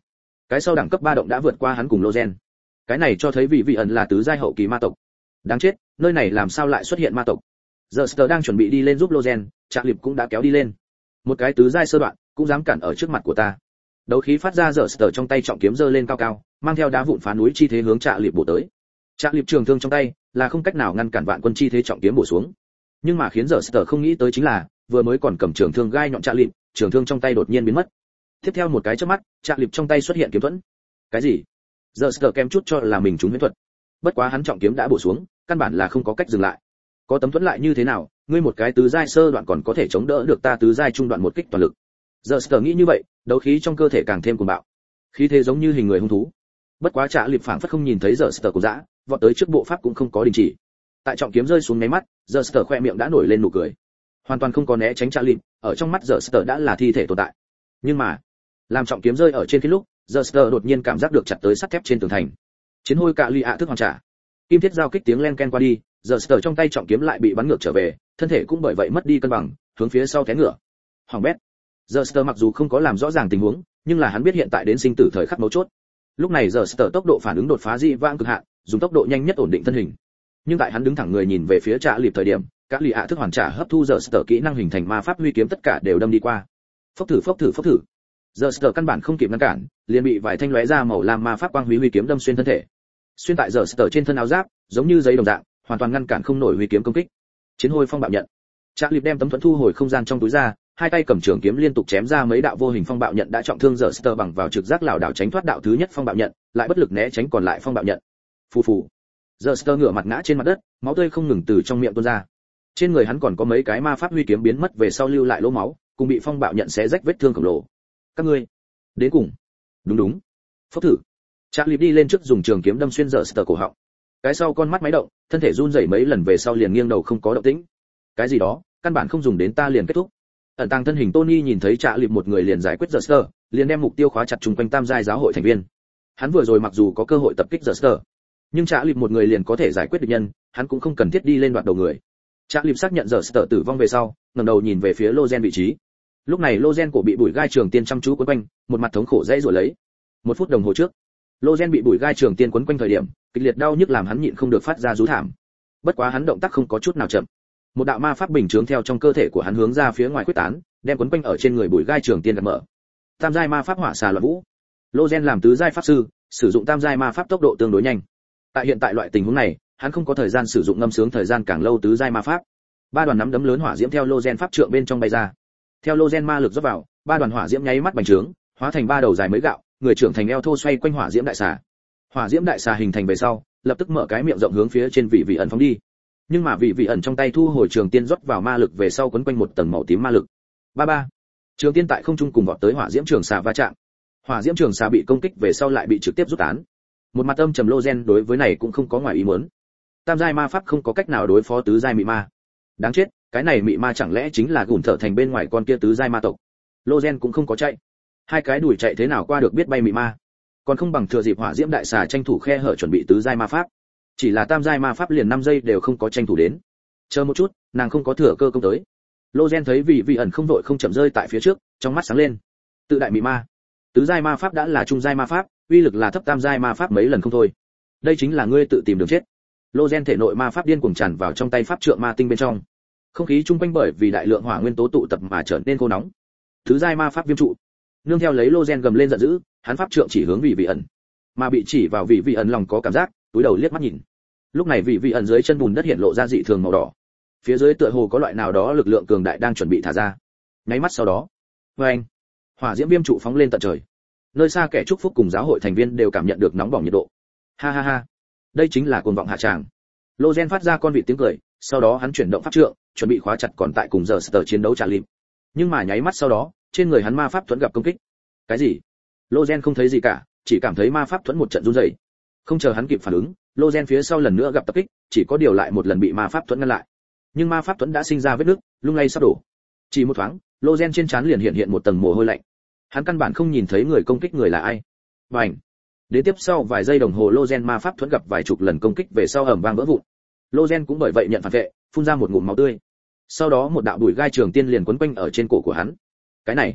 cái sau đẳng cấp ba động đã vượt qua hắn cùng Lozen. Cái này cho thấy vị vị ẩn là tứ giai hậu kỳ ma tộc. Đáng chết, nơi này làm sao lại xuất hiện ma tộc? Giờ Ster đang chuẩn bị đi lên giúp Lozen, Trạc Liệp cũng đã kéo đi lên. Một cái tứ giai sơ đoạn, cũng dám cản ở trước mặt của ta. Đấu khí phát ra, giờ Ster trong tay trọng kiếm giơ lên cao cao, mang theo đá vụn phá núi chi thế hướng Trạc Liệp bổ tới. Trạc Liệp trường thương trong tay, là không cách nào ngăn cản vạn quân chi thế trọng kiếm bổ xuống. Nhưng mà khiến giờ Ster không nghĩ tới chính là, vừa mới còn cầm trường thương gai nhọn Trạc Liệp, trường thương trong tay đột nhiên biến mất. Tiếp theo một cái chớp mắt, Trạc Liệp trong tay xuất hiện kiếm thuẫn. Cái gì? Giờ Ster kém chút cho là mình trúng huyễn thuật. Bất quá hắn trọng kiếm đã bổ xuống, căn bản là không có cách dừng lại. Có tấm thuẫn lại như thế nào, ngươi một cái tứ giai sơ đoạn còn có thể chống đỡ được ta tứ giai trung đoạn một kích toàn lực. Giờ Ster nghĩ như vậy, đấu khí trong cơ thể càng thêm cuồng bạo. Khí thế giống như hình người hung thú. Bất quá Trạ Liệp phảng phất không nhìn thấy giờ Ster của dã, vọt tới trước bộ pháp cũng không có đình chỉ. Tại trọng kiếm rơi xuống mấy mắt, giờ Ster khoe miệng đã nổi lên nụ cười. Hoàn toàn không có né tránh Trạ Liệp, ở trong mắt giờ Ster đã là thi thể tồn tại. Nhưng mà, làm trọng kiếm rơi ở trên cái lúc, giờ Ster đột nhiên cảm giác được chặt tới sắt thép trên tường thành. Chiến hôi cạ lì ạ thức hoàn trả. Kim thiết giao kích tiếng len ken qua đi, giờ Ster trong tay trọng kiếm lại bị bắn ngược trở về, thân thể cũng bởi vậy mất đi cân bằng, hướng phía sau té ngửa. Hoàng bét. Giờ Ster mặc dù không có làm rõ ràng tình huống, nhưng là hắn biết hiện tại đến sinh tử thời khắc mấu chốt. Lúc này giờ Ster tốc độ phản ứng đột phá dị vãng cực hạn, dùng tốc độ nhanh nhất ổn định thân hình. Nhưng tại hắn đứng thẳng người nhìn về phía Trạ Liệp thời điểm, các lì ạ thức hoàn trả hấp thu giờ Ster kỹ năng hình thành ma pháp huy kiếm tất cả đều đâm đi qua. Phốc thử phốc thử phốc thử. Giờ Ster căn bản không kịp ngăn cản, liền bị vài thanh lóe ra màu lam ma pháp quang huy huy kiếm đâm xuyên thân thể. Xuyên tại giờ Ster trên thân áo giáp, giống như giấy đồng dạng, hoàn toàn ngăn cản không nổi huy kiếm công kích. Chiến hôi phong bạo nhận. Trạ Liệp đem tấm thuẫn thu hồi không gian trong túi ra, hai tay cầm trường kiếm liên tục chém ra mấy đạo vô hình phong bạo nhận đã trọng thương giờ Ster bằng vào trực giác lảo đảo tránh thoát đạo thứ nhất phong bạo nhận, lại bất lực né tránh còn lại phong bạo nhận. Phù phù. Giờ Ster ngửa mặt ngã trên mặt đất, máu tươi không ngừng từ trong miệng tuôn ra. Trên người hắn còn có mấy cái ma pháp huy kiếm biến mất về sau lưu lại lỗ máu, cùng bị phong bạo nhận xé rách vết thương khổng lồ. Các ngươi, đến cùng. Đúng đúng. Phốc thử. Trạ Liệp đi lên trước dùng trường kiếm đâm xuyên giờ Ster cổ họng. Cái sau con mắt máy động, thân thể run rẩy mấy lần về sau liền nghiêng đầu không có động tĩnh. Cái gì đó, căn bản không dùng đến ta liền kết thúc. Ẩn tàng thân hình Tony nhìn thấy Trạ Liệp một người liền giải quyết giờ Ster, liền đem mục tiêu khóa chặt chung quanh tam giai giáo hội thành viên. Hắn vừa rồi mặc dù có cơ hội tập kích giờ Ster, nhưng Trạ Liệp một người liền có thể giải quyết địch nhân, hắn cũng không cần thiết đi lên đoạt đầu người. Trạ Liệp xác nhận giờ Ster tử vong về sau, ngẩng đầu nhìn về phía Lozen vị trí. Lúc này Lozen cổ bị bụi gai trường tiên chăm chú quấn quanh, một mặt thống khổ dãy rủa lấy. Một phút đồng hồ trước, Lozen bị bụi gai trường tiên quấn quanh thời điểm, kịch liệt đau nhức làm hắn nhịn không được phát ra rú thảm. Bất quá hắn động tác không có chút nào chậm. Một đạo ma pháp bình chướng theo trong cơ thể của hắn hướng ra phía ngoài quyết tán, đem quấn quanh ở trên người bụi gai trường tiên gạt mở. Tam giai ma pháp hỏa xà loạn vũ. Lozen làm tứ giai pháp sư, sử dụng tam giai ma pháp tốc độ tương đối nhanh. Tại hiện tại loại tình huống này, hắn không có thời gian sử dụng ngâm sướng thời gian càng lâu tứ giai ma pháp. Ba đoàn nắm đấm lớn hỏa diễm theo Lozen pháp trượng bên trong bay ra. Theo Lozen ma lực rót vào, ba đoàn hỏa diễm nháy mắt bành trướng, hóa thành ba đầu dài mấy gạo, người trưởng thành eo thô xoay quanh hỏa diễm đại xà. Hỏa diễm đại xà hình thành về sau, lập tức mở cái miệng rộng hướng phía trên vị vị ẩn phóng đi. Nhưng mà vị vị ẩn trong tay thu hồi trường tiên rót vào ma lực về sau quấn quanh một tầng màu tím ma lực. Ba ba. Trường tiên tại không trung cùng vọt tới hỏa diễm trường xà va chạm. Hỏa diễm trường xà bị công kích về sau lại bị trực tiếp rút tán. Một mặt âm trầm Lozen đối với này cũng không có ngoài ý muốn. Tam giai ma pháp không có cách nào đối phó tứ giai mị ma. Đáng chết, cái này mị ma chẳng lẽ chính là gùn thở thành bên ngoài con kia tứ giai ma tộc. Lozen cũng không có chạy. Hai cái đuổi chạy thế nào qua được biết bay mị ma. Còn không bằng thừa dịp hỏa diễm đại xà tranh thủ khe hở chuẩn bị tứ giai ma pháp. Chỉ là tam giai ma pháp liền năm giây đều không có tranh thủ đến. Chờ một chút, nàng không có thừa cơ công tới. Lozen thấy vị vị ẩn không vội không chậm rơi tại phía trước, trong mắt sáng lên. Tự đại mị ma. Tứ giai ma pháp đã là trung giai ma pháp, uy lực là thấp tam giai ma pháp mấy lần không thôi. Đây chính là ngươi tự tìm đường chết. Lozen thể nội ma pháp điên cuồng tràn vào trong tay pháp trượng ma tinh bên trong. Không khí chung quanh bởi vì đại lượng hỏa nguyên tố tụ tập mà trở nên khô nóng. Tứ giai ma pháp viêm trụ. Nương theo lấy Lozen gầm lên giận dữ, hắn pháp trượng chỉ hướng vị vị ẩn. Mà bị chỉ vào vị vị ẩn lòng có cảm giác, túi đầu liếc mắt nhìn. Lúc này vị vị ẩn dưới chân bùn đất hiện lộ ra dị thường màu đỏ. Phía dưới tựa hồ có loại nào đó lực lượng cường đại đang chuẩn bị thả ra. Nháy mắt sau đó, oeng, hỏa diễm viêm trụ phóng lên tận trời. Nơi xa kẻ chúc phúc cùng giáo hội thành viên đều cảm nhận được nóng bỏng nhiệt độ. Ha ha ha, đây chính là cuồng vọng hạ tràng. Lozen phát ra con vị tiếng cười, sau đó hắn chuyển động pháp trượng, chuẩn bị khóa chặt còn tại cùng giờ Ster chiến đấu Trạ Liệp. Nhưng mà nháy mắt sau đó, trên người hắn ma pháp thuẫn gặp công kích. Cái gì? Lozen không thấy gì cả, chỉ cảm thấy ma pháp thuẫn một trận run rẩy. Không chờ hắn kịp phản ứng, Lozen phía sau lần nữa gặp tập kích, chỉ có điều lại một lần bị ma pháp thuẫn ngăn lại. Nhưng ma pháp thuẫn đã sinh ra vết nứt, lung lay sắp đổ. Chỉ một thoáng, Lozen trên trán liền hiện hiện một tầng mồ hôi lạnh. Hắn căn bản không nhìn thấy người công kích người là ai. Bành! Đến tiếp sau vài giây đồng hồ Lozen ma pháp thuẫn gặp vài chục lần công kích về sau ầm vang vỡ vụn. Lozen cũng bởi vậy nhận phản vệ, phun ra một ngụm máu tươi. Sau đó một đạo bụi gai trường tiên liền quấn quanh ở trên cổ của hắn. Cái này,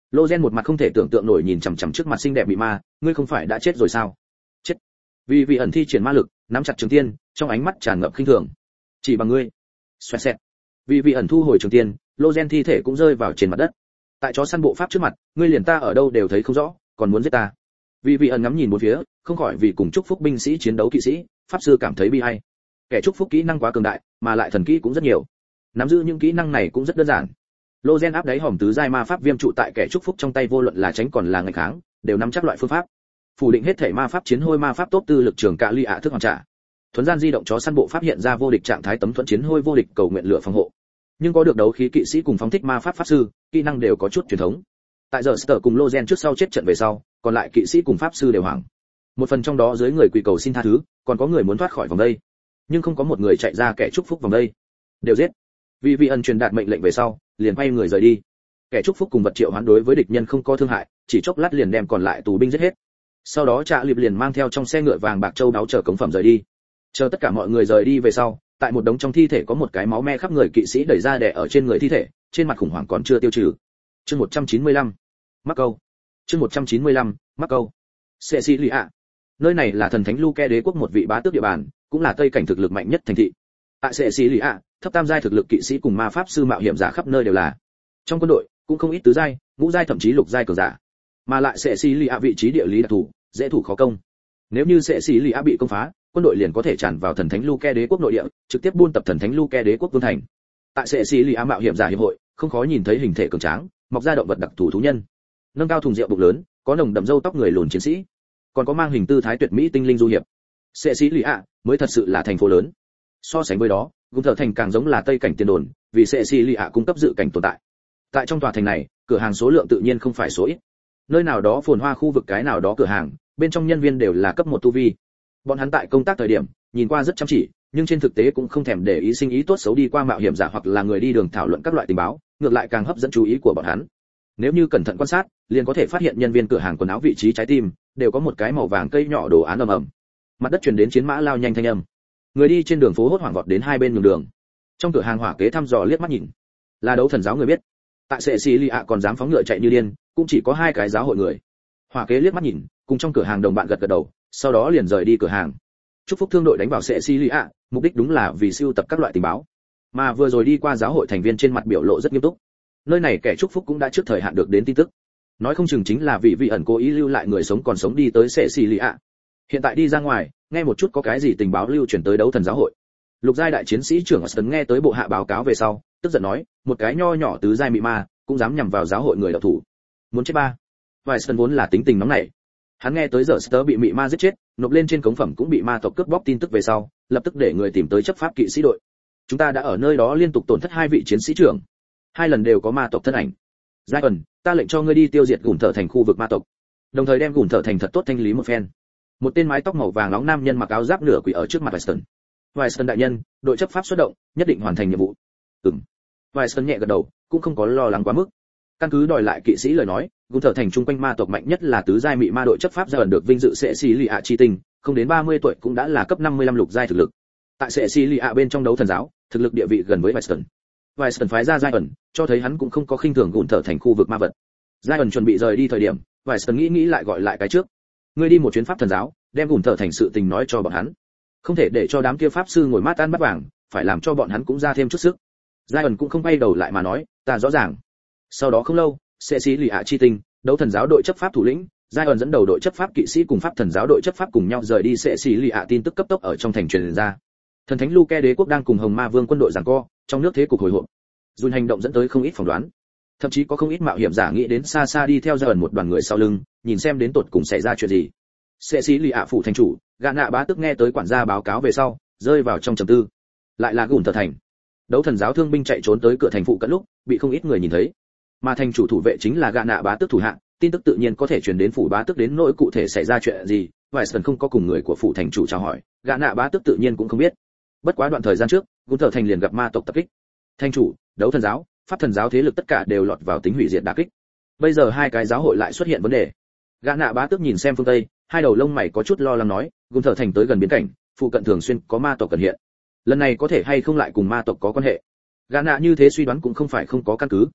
Lozen một mặt không thể tưởng tượng nổi nhìn chằm chằm trước mặt xinh đẹp bị ma, ngươi không phải đã chết rồi sao? Chết. Vì vị ẩn thi triển ma lực, nắm chặt trường tiên, trong ánh mắt tràn ngập khinh thường. Chỉ bằng ngươi. Xoẹt xẹt. Vì vị ẩn thu hồi trường tiên, Lozen thi thể cũng rơi vào trên mặt đất. Tại chó săn bộ pháp trước mặt, ngươi liền ta ở đâu đều thấy không rõ, còn muốn giết ta. Vì vị ẩn ngắm nhìn bốn phía, không khỏi vì cùng chúc phúc binh sĩ chiến đấu kỵ sĩ, pháp sư cảm thấy bi ai. Kẻ chúc phúc kỹ năng quá cường đại, mà lại thần kỹ cũng rất nhiều. Nắm giữ những kỹ năng này cũng rất đơn giản. Lozen áp đáy hòm tứ giai ma pháp viêm trụ tại kẻ chúc phúc trong tay, vô luận là tránh còn là nghịch kháng, đều nắm chắc loại phương pháp. Phủ định hết thể ma pháp chiến hôi ma pháp tốt tư lực trường cạ ly ạ thức hoàn trả. Thuấn gian di động chó săn bộ pháp hiện ra vô địch trạng thái tấm thuẫn chiến hôi vô địch cầu nguyện lửa phòng hộ. Nhưng có được đấu khí kỵ sĩ cùng phóng thích ma pháp pháp sư, kỹ năng đều có chút truyền thống. Tại giờ Sở cùng Lozen trước sau chết trận về sau, còn lại kỵ sĩ cùng pháp sư đều hoảng. Một phần trong đó dưới người quỳ cầu xin tha thứ, còn có người muốn thoát khỏi vòng đây, nhưng không có một người chạy ra kẻ chúc phúc vòng đây. Đều giết. Vì vị ẩn truyền đạt mệnh lệnh về sau, liền quay người rời đi. Kẻ chúc phúc cùng vật triệu hoán đối với địch nhân không có thương hại, chỉ chốc lát liền đem còn lại tù binh giết hết. Sau đó Trạ Liệp liền mang theo trong xe ngựa vàng bạc châu đáo chờ cống phẩm rời đi. Chờ tất cả mọi người rời đi về sau, tại một đống trong thi thể có một cái máu me khắp người kỵ sĩ đẩy ra đè ở trên người thi thể, trên mặt khủng hoảng còn chưa tiêu trừ. Chương một trăm chín mươi lăm. Mắc câu. Chương một trăm chín mươi lăm. Mắc câu. Cecilia. Nơi này là thần thánh Luke đế quốc một vị bá tước địa bàn, cũng là tây cảnh thực lực mạnh nhất thành thị. Tại Cecilia, thấp tam giai thực lực kỵ sĩ cùng ma pháp sư mạo hiểm giả khắp nơi đều là. Trong quân đội cũng không ít tứ giai, ngũ giai thậm chí lục giai cường giả. Mà lại Cecilia vị trí địa lý đặc thù, dễ thủ khó công. Nếu như Cecilia bị công phá, quân đội liền có thể tràn vào thần thánh Luke đế quốc nội địa, trực tiếp buôn tập thần thánh Luke đế quốc vương thành. Tại Cecilia mạo hiểm giả hiệp hội, không khó nhìn thấy hình thể cường tráng, mọc ra động vật đặc thù thú nhân, nâng cao thùng rượu bụng lớn, có nồng đậm râu tóc người lùn chiến sĩ, còn có mang hình tư thái tuyệt mỹ tinh linh du hiệp. Cecilia mới thật sự là thành phố lớn. So sánh với đó, cũng thở thành càng giống là tây cảnh tiền đồn, vì Cecilia cung cấp dự cảnh tồn tại. Tại trong tòa thành này, cửa hàng số lượng tự nhiên không phải số ít. Nơi nào đó phồn hoa khu vực cái nào đó cửa hàng, bên trong nhân viên đều là cấp một tu vi. Bọn hắn tại công tác thời điểm, nhìn qua rất chăm chỉ, nhưng trên thực tế cũng không thèm để ý sinh ý tốt xấu đi qua mạo hiểm giả hoặc là người đi đường thảo luận các loại tình báo, ngược lại càng hấp dẫn chú ý của bọn hắn. Nếu như cẩn thận quan sát, liền có thể phát hiện nhân viên cửa hàng quần áo vị trí trái tim đều có một cái màu vàng cây nhỏ đồ án ầm ầm. Mặt đất truyền đến chiến mã lao nhanh thanh âm. Người đi trên đường phố hốt hoảng vọt đến hai bên nhường đường. Trong cửa hàng hỏa kế thăm dò liếc mắt nhìn, là đấu thần giáo người biết. Tại Cecilia còn dám phóng ngựa chạy như điên, cũng chỉ có hai cái giáo hội người. Hỏa kế liếc mắt nhìn, cùng trong cửa hàng đồng bạn gật gật đầu, sau đó liền rời đi cửa hàng. Chúc phúc thương đội đánh vào Cecilia, mục đích đúng là vì sưu tập các loại tình báo. Mà vừa rồi đi qua giáo hội thành viên trên mặt biểu lộ rất nghiêm túc. Nơi này kẻ chúc phúc cũng đã trước thời hạn được đến tin tức. Nói không chừng chính là vị vị ẩn cố ý lưu lại người sống còn sống đi tới Cecilia. Hiện tại đi ra ngoài, nghe một chút có cái gì tình báo lưu truyền tới đấu thần giáo hội. Lục giai đại chiến sĩ trưởng Aston nghe tới bộ hạ báo cáo về sau, tức giận nói, một cái nho nhỏ tứ giai mị ma, cũng dám nhằm vào giáo hội người đạo thủ. Muốn chết ba. Aston vốn là tính tình nóng nảy. Hắn nghe tới giờ Sơ bị mị ma giết chết, nộp lên trên cống phẩm cũng bị ma tộc cướp bóc tin tức về sau, lập tức để người tìm tới chấp pháp kỵ sĩ đội. Chúng ta đã ở nơi đó liên tục tổn thất hai vị chiến sĩ trưởng, hai lần đều có ma tộc thân ảnh. Giai ta lệnh cho ngươi đi tiêu diệt gùn thở thành khu vực ma tộc, đồng thời đem gùn thở thành thật tốt thanh lý một phen. Một tên mái tóc màu vàng nóng nam nhân mặc áo giáp nửa quỷ ở trước mặt Weston. Weston đại nhân, đội chấp pháp xuất động, nhất định hoàn thành nhiệm vụ. Ừm. Weston nhẹ gật đầu, cũng không có lo lắng quá mức. Căn cứ đòi lại kỵ sĩ lời nói, gùn thở thành trung quanh ma tộc mạnh nhất là tứ giai mị ma đội chấp pháp giai ẩn được vinh dự Cecilia chi tinh, không đến ba mươi tuổi cũng đã là cấp năm mươi lăm lục giai thực lực. Tại Cecilia bên trong đấu thần giáo, thực lực địa vị gần với Weston. Weston phái ra giai ẩn, cho thấy hắn cũng không có khinh thường gùn thở thành khu vực ma vật. Giai ẩn chuẩn bị rời đi thời điểm, Weston nghĩ nghĩ lại gọi lại cái trước. Ngươi đi một chuyến pháp thần giáo, đem gùn thở thành sự tình nói cho bọn hắn. Không thể để cho đám kia pháp sư ngồi mát ăn bắt vàng, phải làm cho bọn hắn cũng ra thêm chút sức. Giai ẩn cũng không quay đầu lại mà nói, ta rõ ràng. Sau đó không lâu, Cecilia chi tinh, đấu thần giáo đội chấp pháp thủ lĩnh, Giai ẩn dẫn đầu đội chấp pháp kỵ sĩ cùng pháp thần giáo đội chấp pháp cùng nhau rời đi Cecilia, tin tức cấp tốc ở trong thành truyền ra. Thần thánh Luke đế quốc đang cùng Hồng Ma Vương quân đội giằng co, trong nước thế cục hồi hộp. Dùn hành động dẫn tới không ít phỏng đoán, thậm chí có không ít mạo hiểm giả nghĩ đến xa xa đi theo Giai ẩn một đoàn người sau lưng, nhìn xem đến tột cùng xảy ra chuyện gì. Cecilia phủ thành chủ, gã nạ bá tức nghe tới quản gia báo cáo về sau, rơi vào trong trầm tư. Lại là gùn thở thành. Đấu thần giáo thương binh chạy trốn tới cửa thành phụ cận lúc, bị không ít người nhìn thấy. Mà thành chủ thủ vệ chính là gã nạ bá tức thủ hạ, tin tức tự nhiên có thể truyền đến phủ bá tức đến nỗi cụ thể xảy ra chuyện gì, Weston không có cùng người của phủ thành chủ chào hỏi, gã nạ bá tức tự nhiên cũng không biết. Bất quá đoạn thời gian trước, gùn thở thành liền gặp ma tộc tập kích. Thành chủ, đấu thần giáo, pháp thần giáo thế lực tất cả đều lọt vào tính hủy diệt đả kích. Bây giờ hai cái giáo hội lại xuất hiện vấn đề. Gã nạ bá tức nhìn xem phương tây, hai đầu lông mày có chút lo lắng nói, gùn thở thành tới gần biến cảnh, phụ cận thường xuyên có ma tộc cần hiện. Lần này có thể hay không lại cùng ma tộc có quan hệ? Gã nạ như thế suy đoán cũng không phải không có căn cứ.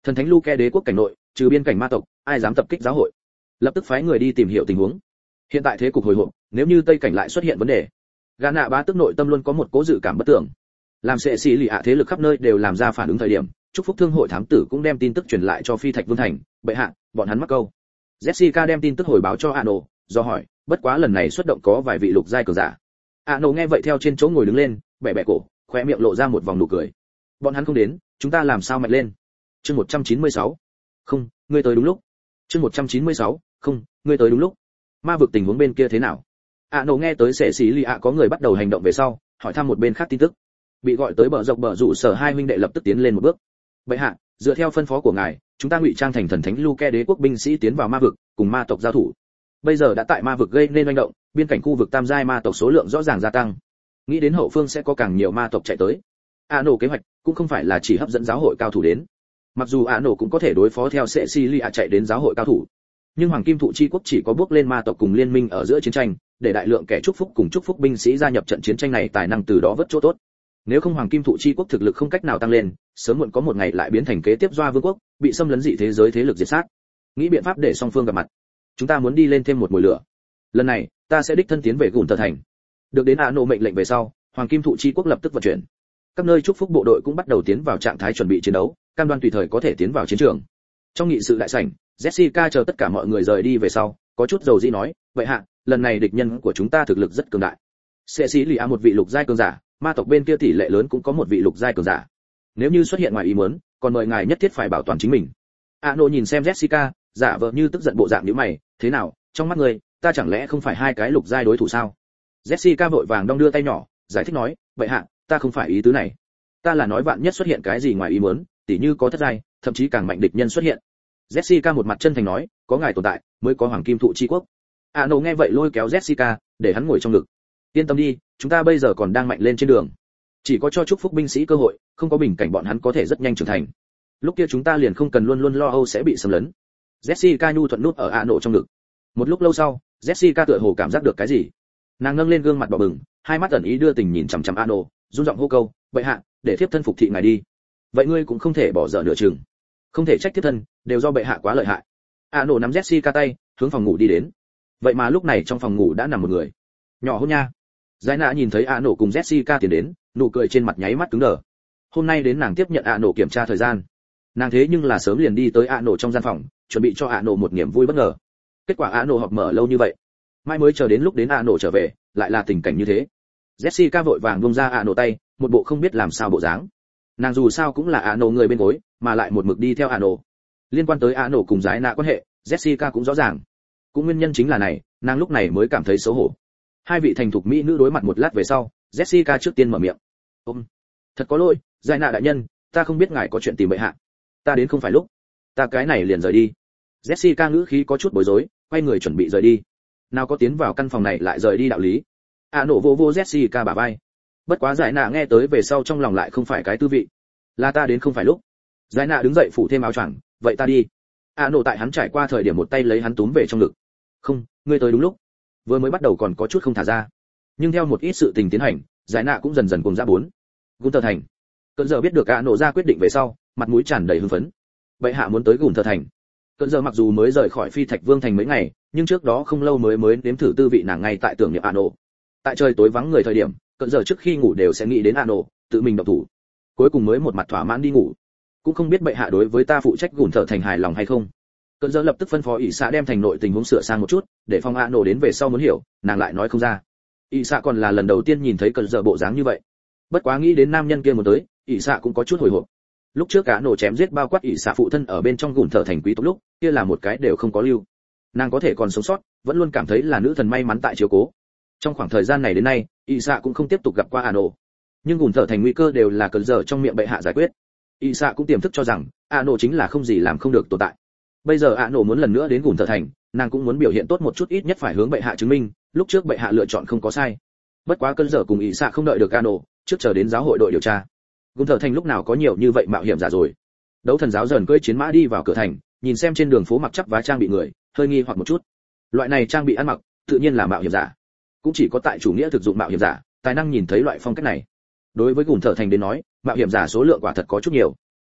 Thần thánh Luke đế quốc cảnh nội, trừ biên cảnh ma tộc, ai dám tập kích giáo hội? Lập tức phái người đi tìm hiểu tình huống. Hiện tại thế cục hồi hộp, nếu như Tây cảnh lại xuất hiện vấn đề, Gã nạ bá tức nội tâm luôn có một cố dự cảm bất tưởng. Làm sệ xì lì ạ thế lực khắp nơi đều làm ra phản ứng thời điểm, chúc phúc thương hội thám tử cũng đem tin tức truyền lại cho Phi Thạch Vương thành, bệ hạ, bọn hắn mắc câu. Jessica đem tin tức hồi báo cho Ano, do hỏi, bất quá lần này xuất động có vài vị lục giai cường giả. Ano nghe vậy theo trên chỗ ngồi đứng lên, bẻ bẻ cổ, khóe miệng lộ ra một vòng nụ cười. Bọn hắn không đến, chúng ta làm sao mạnh lên? Chương một trăm chín mươi sáu. Không, ngươi tới đúng lúc. Chương một trăm chín mươi sáu. Không, ngươi tới đúng lúc. Ma vực tình huống bên kia thế nào? Ano nghe tới sệ xì lì ạ có người bắt đầu hành động về sau, hỏi thăm một bên khác tin tức. Bị gọi tới bờ dọc bờ rủ sở hai huynh đệ lập tức tiến lên một bước. Bệ hạ, dựa theo phân phó của ngài, chúng ta ngụy trang thành thần thánh Luke đế quốc binh sĩ tiến vào ma vực, cùng ma tộc giao thủ. Bây giờ đã tại ma vực gây nên manh động, biên cảnh khu vực tam giai ma tộc số lượng rõ ràng gia tăng. Nghĩ đến hậu phương sẽ có càng nhiều ma tộc chạy tới. Ano kế hoạch cũng không phải là chỉ hấp dẫn giáo hội cao thủ đến. Mặc dù Ano cũng có thể đối phó theo Cecilia chạy đến giáo hội cao thủ, nhưng Hoàng Kim Thụ Chi quốc chỉ có bước lên ma tộc cùng liên minh ở giữa chiến tranh, để đại lượng kẻ chúc phúc cùng chúc phúc binh sĩ gia nhập trận chiến tranh này tài năng từ đó vớt chỗ tốt. Nếu không Hoàng Kim Thụ Chi quốc thực lực không cách nào tăng lên, sớm muộn có một ngày lại biến thành kế tiếp Doa Vương quốc, bị xâm lấn dị thế giới thế lực diệt sát. Nghĩ biện pháp để song phương gặp mặt. Chúng ta muốn đi lên thêm một mùi lửa. Lần này, ta sẽ đích thân tiến về Gùn Tờ thành. Được đến Ano mệnh lệnh về sau, Hoàng Kim Thụ Chi quốc lập tức vận chuyển. Các nơi chúc phúc bộ đội cũng bắt đầu tiến vào trạng thái chuẩn bị chiến đấu, cam đoan tùy thời có thể tiến vào chiến trường. Trong nghị sự đại sảnh, Jessica chờ tất cả mọi người rời đi về sau, có chút dầu dĩ nói, vậy hạ, lần này địch nhân của chúng ta thực lực rất cường đại. Cecilia một vị lục giai cường giả, ma tộc bên kia tỷ lệ lớn cũng có một vị lục giai cường giả. Nếu như xuất hiện ngoài ý muốn, còn mời ngài nhất thiết phải bảo toàn chính mình. Ano nhìn xem Jessica, giả vờ như tức giận bộ dạng nhíu mày, thế nào, trong mắt người, ta chẳng lẽ không phải hai cái lục giai đối thủ sao? Jessica vội vàng đong đưa tay nhỏ, giải thích nói, vậy hạ, ta không phải ý tứ này. Ta là nói vạn nhất xuất hiện cái gì ngoài ý muốn, tỉ như có thất giai, thậm chí càng mạnh địch nhân xuất hiện. Jessica một mặt chân thành nói, có ngài tồn tại, mới có Hoàng Kim Thụ Chi quốc. Ano nghe vậy lôi kéo Jessica, để hắn ngồi trong ngực. Yên tâm đi, chúng ta bây giờ còn đang mạnh lên trên đường. Chỉ có cho chúc phúc binh sĩ cơ hội, không có bình cảnh bọn hắn có thể rất nhanh trưởng thành. Lúc kia chúng ta liền không cần luôn luôn lo âu sẽ bị xâm lấn. Jessica nhu thuận nút ở Ano trong ngực. Một lúc lâu sau, Jessica tựa hồ cảm giác được cái gì. Nàng ngẩng lên gương mặt đỏ bừng, hai mắt ẩn ý đưa tình nhìn chằm chằm Ano, run giọng hô câu, "Bệ hạ, để thiếp thân phục thị ngài đi." Vậy ngươi cũng không thể bỏ dở nửa chừng. Không thể trách thiếp thân, đều do bệ hạ quá lợi hại. Ano nắm Jessica tay, hướng phòng ngủ đi đến. Vậy mà lúc này trong phòng ngủ đã nằm một người. Nhỏ hôn nha. Giải nạ nhìn thấy Ano cùng Jessica tiến đến, nụ cười trên mặt nháy mắt cứng đờ. Hôm nay đến nàng tiếp nhận Ano kiểm tra thời gian. Nàng thế nhưng là sớm liền đi tới Ano trong gian phòng, chuẩn bị cho Ano một niềm vui bất ngờ. Kết quả Ano họp mở lâu như vậy, mai mới chờ đến lúc đến Ano trở về, lại là tình cảnh như thế. Jessica vội vàng buông ra Ano tay, một bộ không biết làm sao bộ dáng. Nàng dù sao cũng là Ano người bên gối, mà lại một mực đi theo Ano. Liên quan tới Ano cùng Giải nạ quan hệ, Jessica cũng rõ ràng. Cũng nguyên nhân chính là này, nàng lúc này mới cảm thấy xấu hổ. Hai vị thành thục mỹ nữ đối mặt một lát về sau, Jessica trước tiên mở miệng. "Ôm, thật có lỗi, Giải nạ đại nhân, ta không biết ngài có chuyện tìm bệ hạ. Ta đến không phải lúc, ta cái này liền rời đi." Jessica ngữ khí có chút bối rối, quay người chuẩn bị rời đi. Nào có tiến vào căn phòng này lại rời đi đạo lý. Ano vô vô Jessica bả vai. Bất quá Giải nạ nghe tới về sau trong lòng lại không phải cái tư vị. Là ta đến không phải lúc. Giải nạ đứng dậy phủ thêm áo choàng, vậy ta đi. Ano tại hắn trải qua thời điểm một tay lấy hắn túm về trong ngực. "Không, ngươi tới đúng lúc." Vừa mới bắt đầu còn có chút không thả ra, nhưng theo một ít sự tình tiến hành, Giải nạ cũng dần dần cùng ra bốn. Gunter thành. Cơn giờ biết được Ano ra quyết định về sau, mặt mũi tràn đầy hưng phấn. Bệ hạ muốn tới Gunter thành. Cơn giờ mặc dù mới rời khỏi Phi Thạch Vương thành mấy ngày, nhưng trước đó không lâu mới mới nếm thử tư vị nàng ngay tại tưởng niệm Ano. Tại trời tối vắng người thời điểm, Cơn giờ trước khi ngủ đều sẽ nghĩ đến Ano, tự mình động thủ. Cuối cùng mới một mặt thỏa mãn đi ngủ. Cũng không biết bệ hạ đối với ta phụ trách Gunter thành hài lòng hay không. Cơn giờ lập tức phân phó ỷ xạ đem thành nội tình huống sửa sang một chút, để phong Ano đến về sau muốn hiểu, nàng lại nói không ra. ỷ xạ còn là lần đầu tiên nhìn thấy Cơn giờ bộ dáng như vậy. Bất quá nghĩ đến nam nhân kia muốn tới, ỷ xạ cũng có chút hồi hộp. Lúc trước Ano chém giết bao quát ỷ xạ phụ thân ở bên trong Gunter thành quý tộc lúc, kia là một cái đều không có lưu. Nàng có thể còn sống sót, vẫn luôn cảm thấy là nữ thần may mắn tại chiếu cố. Trong khoảng thời gian này đến nay, ỷ xạ cũng không tiếp tục gặp qua Ano. Nhưng Gunter thành nguy cơ đều là Cơn giờ trong miệng bệ hạ giải quyết. ỷ xạ cũng tiềm thức cho rằng Ano chính là không gì làm không được tồn tại. Bây giờ Ano muốn lần nữa đến Gunter thành, nàng cũng muốn biểu hiện tốt một chút, ít nhất phải hướng bệ hạ chứng minh, lúc trước bệ hạ lựa chọn không có sai. Bất quá Cơn giờ cùng ỷ xạ không đợi được Ano, trước chờ đến giáo hội đội điều tra. Gunter thành lúc nào có nhiều như vậy mạo hiểm giả rồi. Đấu thần giáo dần cưỡi chiến mã đi vào cửa thành, nhìn xem trên đường phố mặc chắp vá trang bị người, hơi nghi hoặc một chút. Loại này trang bị ăn mặc, tự nhiên là mạo hiểm giả. Cũng chỉ có tại chủ nghĩa thực dụng mạo hiểm giả, tài năng nhìn thấy loại phong cách này. Đối với Gunter thành đến nói, mạo hiểm giả số lượng quả thật có chút nhiều.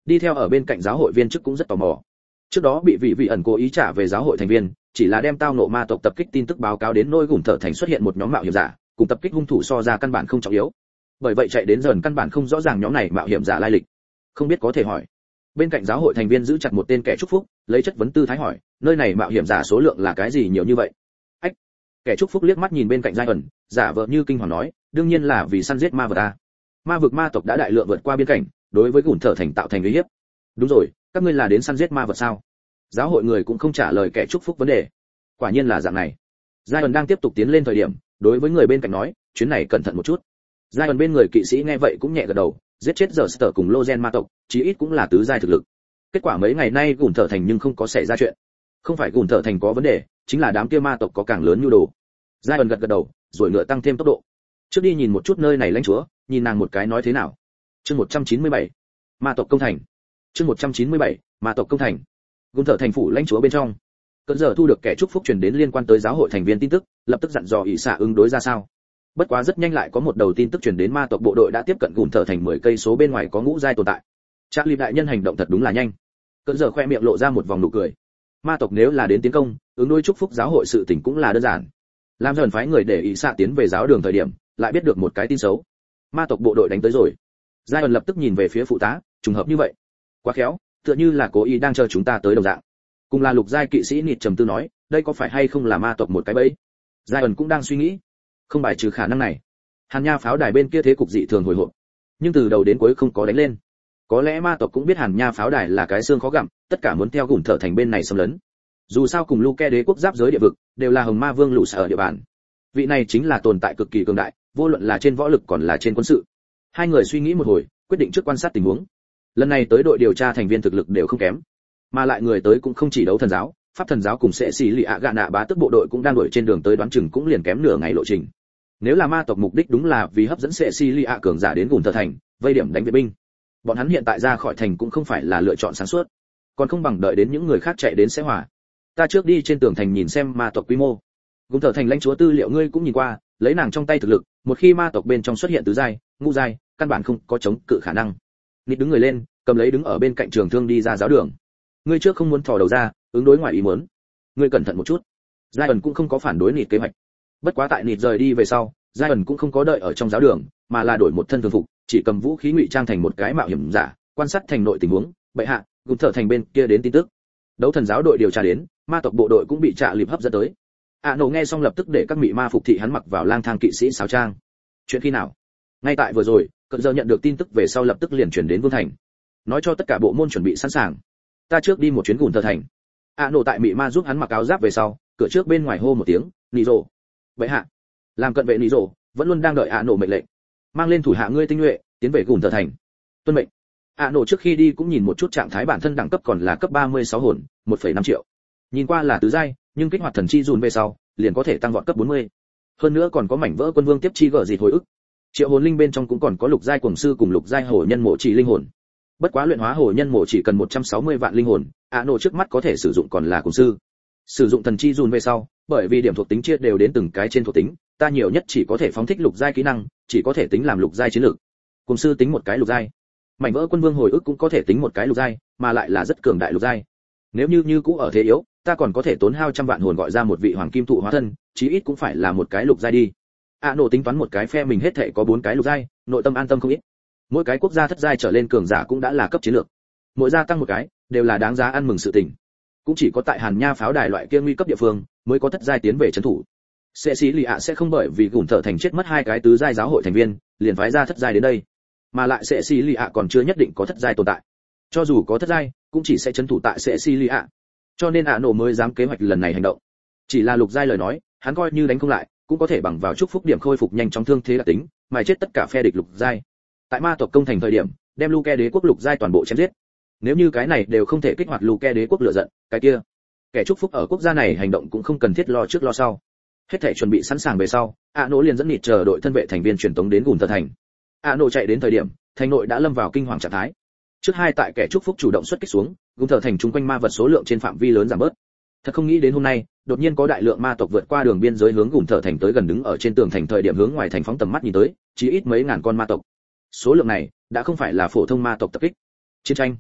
Đi theo ở bên cạnh giáo hội viên chức cũng rất tò mò. Trước đó bị vị vị ẩn cố ý trả về giáo hội thành viên, chỉ là đem tao nộ ma tộc tập kích tin tức báo cáo đến nôi gùn thở thành xuất hiện một nhóm mạo hiểm giả, cùng tập kích hung thủ so ra căn bản không trọng yếu. Bởi vậy chạy đến dần căn bản không rõ ràng nhóm này mạo hiểm giả lai lịch. Không biết có thể hỏi. Bên cạnh giáo hội thành viên giữ chặt một tên kẻ chúc phúc, lấy chất vấn tư thái hỏi, nơi này mạo hiểm giả số lượng là cái gì nhiều như vậy? Ách. Kẻ chúc phúc liếc mắt nhìn bên cạnh giai ẩn, giả vờ như kinh hoàng nói, đương nhiên là vì săn giết ma vật a. Ma vực ma tộc đã đại lượng vượt qua biên cảnh, đối với gùn thở thành tạo thành uy hiếp. Đúng rồi, các ngươi là đến săn giết ma vật sao? Giáo hội người cũng không trả lời kẻ chúc phúc vấn đề. Quả nhiên là dạng này. Giai ẩn đang tiếp tục tiến lên thời điểm, đối với người bên cạnh nói, chuyến này cẩn thận một chút. Giai ẩn bên người kỵ sĩ nghe vậy cũng nhẹ gật đầu, giết chết giờ sở cùng Lozen ma tộc, chí ít cũng là tứ giai thực lực. Kết quả mấy ngày nay gùn thở thành nhưng không có xảy ra chuyện. Không phải gùn thở thành có vấn đề, chính là đám kia ma tộc có càng lớn nhu đồ. Giai ẩn gật gật đầu, rồi ngựa tăng thêm tốc độ. Trước đi nhìn một chút nơi này lãnh chúa, nhìn nàng một cái nói thế nào. Chương một trăm chín mươi bảy, ma tộc công thành. Chương một trăm chín mươi bảy, ma tộc công thành. Gùn thở thành phủ lãnh chúa bên trong. Cơn giờ thu được kẻ chúc phúc truyền đến liên quan tới giáo hội thành viên tin tức, lập tức dặn dò ỷ xạ ứng đối ra sao. Bất quá rất nhanh lại có một đầu tin tức truyền đến ma tộc bộ đội đã tiếp cận gùn thở thành mười cây số bên ngoài có ngũ giai tồn tại. Trác Ly đại nhân hành động thật đúng là nhanh. Cơn giờ khoe miệng lộ ra một vòng nụ cười. Ma tộc nếu là đến tiến công, ứng đối chúc phúc giáo hội sự tình cũng là đơn giản. Làm dần phái người để ỷ xạ tiến về giáo đường thời điểm, lại biết được một cái tin xấu. Ma tộc bộ đội đánh tới rồi. Giai ẩn lập tức nhìn về phía phụ tá, trùng hợp như vậy. Quá khéo, tựa như là cố ý đang chờ chúng ta tới đồng dạng. Cùng là lục giai kỵ sĩ Nịt trầm tư nói, đây có phải hay không là ma tộc một cái bẫy? Giai ẩn cũng đang suy nghĩ, không bài trừ khả năng này. Hàn Nha pháo đài bên kia thế cục dị thường hồi hộp, nhưng từ đầu đến cuối không có đánh lên. Có lẽ ma tộc cũng biết Hàn Nha pháo đài là cái xương khó gặm, tất cả muốn theo gùn thở thành bên này xâm lấn. Dù sao cùng Luke đế quốc giáp giới địa vực, đều là Hồng Ma Vương lũ sở ở địa bàn. Vị này chính là tồn tại cực kỳ cường đại, vô luận là trên võ lực còn là trên quân sự. Hai người suy nghĩ một hồi, quyết định trước quan sát tình huống. Lần này tới đội điều tra thành viên thực lực đều không kém, mà lại người tới cũng không chỉ đấu thần giáo, pháp thần giáo cùng sẽ xì lì ạ gạ nạ bá tức bộ đội cũng đang đuổi trên đường tới, đoán chừng cũng liền kém nửa ngày lộ trình. Nếu là ma tộc mục đích đúng là vì hấp dẫn sẽ xì lì ạ cường giả đến gùn thở thành, vây điểm đánh viện binh, bọn hắn hiện tại ra khỏi thành cũng không phải là lựa chọn sáng suốt, còn không bằng đợi đến những người khác chạy đến sẽ hòa. Ta trước đi trên tường thành nhìn xem ma tộc quy mô. Gùn thở thành lãnh chúa tư liệu ngươi cũng nhìn qua, lấy nàng trong tay thực lực, một khi ma tộc bên trong xuất hiện tứ giai, ngũ giai, căn bản không có chống cự khả năng. Nịt đứng người lên, cầm lấy đứng ở bên cạnh trường thương đi ra giáo đường. Ngươi trước không muốn thò đầu ra, ứng đối ngoài ý muốn. Ngươi cẩn thận một chút. Giai ẩn cũng không có phản đối Nịt kế hoạch. Bất quá tại Nịt rời đi về sau, Giai ẩn cũng không có đợi ở trong giáo đường, mà là đổi một thân thường phục, chỉ cầm vũ khí ngụy trang thành một cái mạo hiểm giả, quan sát thành nội tình huống. Bệ hạ, gùn thở thành bên kia đến tin tức. Đấu thần giáo đội điều tra đến, ma tộc bộ đội cũng bị Trạ Lịp hấp dẫn tới. À nổ nghe xong lập tức để các mị ma phục thị hắn mặc vào lang thang kỵ sĩ sáo trang. Chuyện khi nào? Ngay tại vừa rồi, cận giờ nhận được tin tức về sau lập tức liền chuyển đến vương thành, nói cho tất cả bộ môn chuẩn bị sẵn sàng. Ta trước đi một chuyến gùn thở thành. À nổ tại mị ma giúp hắn mặc áo giáp về sau, cửa trước bên ngoài hô một tiếng, nị rồ. Vậy hạ, làm cận vệ nị rồ vẫn luôn đang đợi à nổ mệnh lệnh, mang lên thủ hạ ngươi tinh nhuệ tiến về gùn thở thành. Tuân mệnh. À nổ trước khi đi cũng nhìn một chút trạng thái bản thân đẳng cấp còn là cấp ba mươi sáu hồn, một phẩy năm triệu. Nhìn qua là tứ giai, nhưng kích hoạt thần chi dùn về sau, liền có thể tăng vọt cấp bốn mươi. Hơn nữa còn có mảnh vỡ quân vương tiếp chi gở dịt hồi ức. Triệu hồn linh bên trong cũng còn có lục giai cuồng sư cùng lục giai hổ nhân mộ chỉ linh hồn. Bất quá luyện hóa hổ nhân mộ chỉ cần một trăm sáu mươi vạn linh hồn, ạ nổ trước mắt có thể sử dụng còn là cuồng sư. Sử dụng thần chi dùn về sau, bởi vì điểm thuộc tính chia đều đến từng cái trên thuộc tính, ta nhiều nhất chỉ có thể phóng thích lục giai kỹ năng, chỉ có thể tính làm lục giai chiến lược. Cuồng sư tính một cái lục giai. Mảnh vỡ quân vương hồi ức cũng có thể tính một cái lục giai, mà lại là rất cường đại lục giai. Nếu như như cũ ở thế yếu, ta còn có thể tốn hao trăm vạn hồn gọi ra một vị hoàng kim thụ hóa thân, chí ít cũng phải là một cái lục giai đi. A nổ tính toán một cái phe mình hết thảy có bốn cái lục giai, nội tâm an tâm không ít. Mỗi cái quốc gia thất giai trở lên cường giả cũng đã là cấp chiến lược. Mỗi gia tăng một cái, đều là đáng giá ăn mừng sự tình. Cũng chỉ có tại Hàn Nha pháo đài loại kia nguy cấp địa phương, mới có thất giai tiến về trấn thủ. Sẽ xí lì ạ sẽ không bởi vì gùn thở thành chết mất hai cái tứ giai giáo hội thành viên, liền phái ra thất giai đến đây. Mà lại sẽ xí lì ạ còn chưa nhất định có thất giai tồn tại. Cho dù có thất giai, cũng chỉ sẽ trấn thủ tại sẽ xí lì ạ. Cho nên ạ nổ mới dám kế hoạch lần này hành động. Chỉ là lục giai lời nói, hắn coi như đánh không lại, cũng có thể bằng vào chúc phúc điểm khôi phục nhanh chóng thương thế đặc tính, mài chết tất cả phe địch lục giai. Tại ma tộc công thành thời điểm, đem Luke đế quốc lục giai toàn bộ chém giết. Nếu như cái này đều không thể kích hoạt Luke đế quốc lửa giận, cái kia, kẻ chúc phúc ở quốc gia này hành động cũng không cần thiết lo trước lo sau. Hết thảy chuẩn bị sẵn sàng về sau, ạ nổ liền dẫn Nịt chờ đội thân vệ thành viên truyền tống đến gùn thở thành. ạ nổ chạy đến thời điểm, thành nội đã lâm vào kinh hoàng trạng thái. Trước hai tại kẻ chúc phúc chủ động xuất kích xuống, gùn thở thành chung quanh ma vật số lượng trên phạm vi lớn giảm bớt. Thật không nghĩ đến hôm nay, đột nhiên có đại lượng ma tộc vượt qua đường biên giới hướng gùn thở thành tới gần, đứng ở trên tường thành thời điểm hướng ngoài thành phóng tầm mắt nhìn tới, chỉ ít mấy ngàn con ma tộc. Số lượng này đã không phải là phổ thông ma tộc tập kích. Chiến tranh,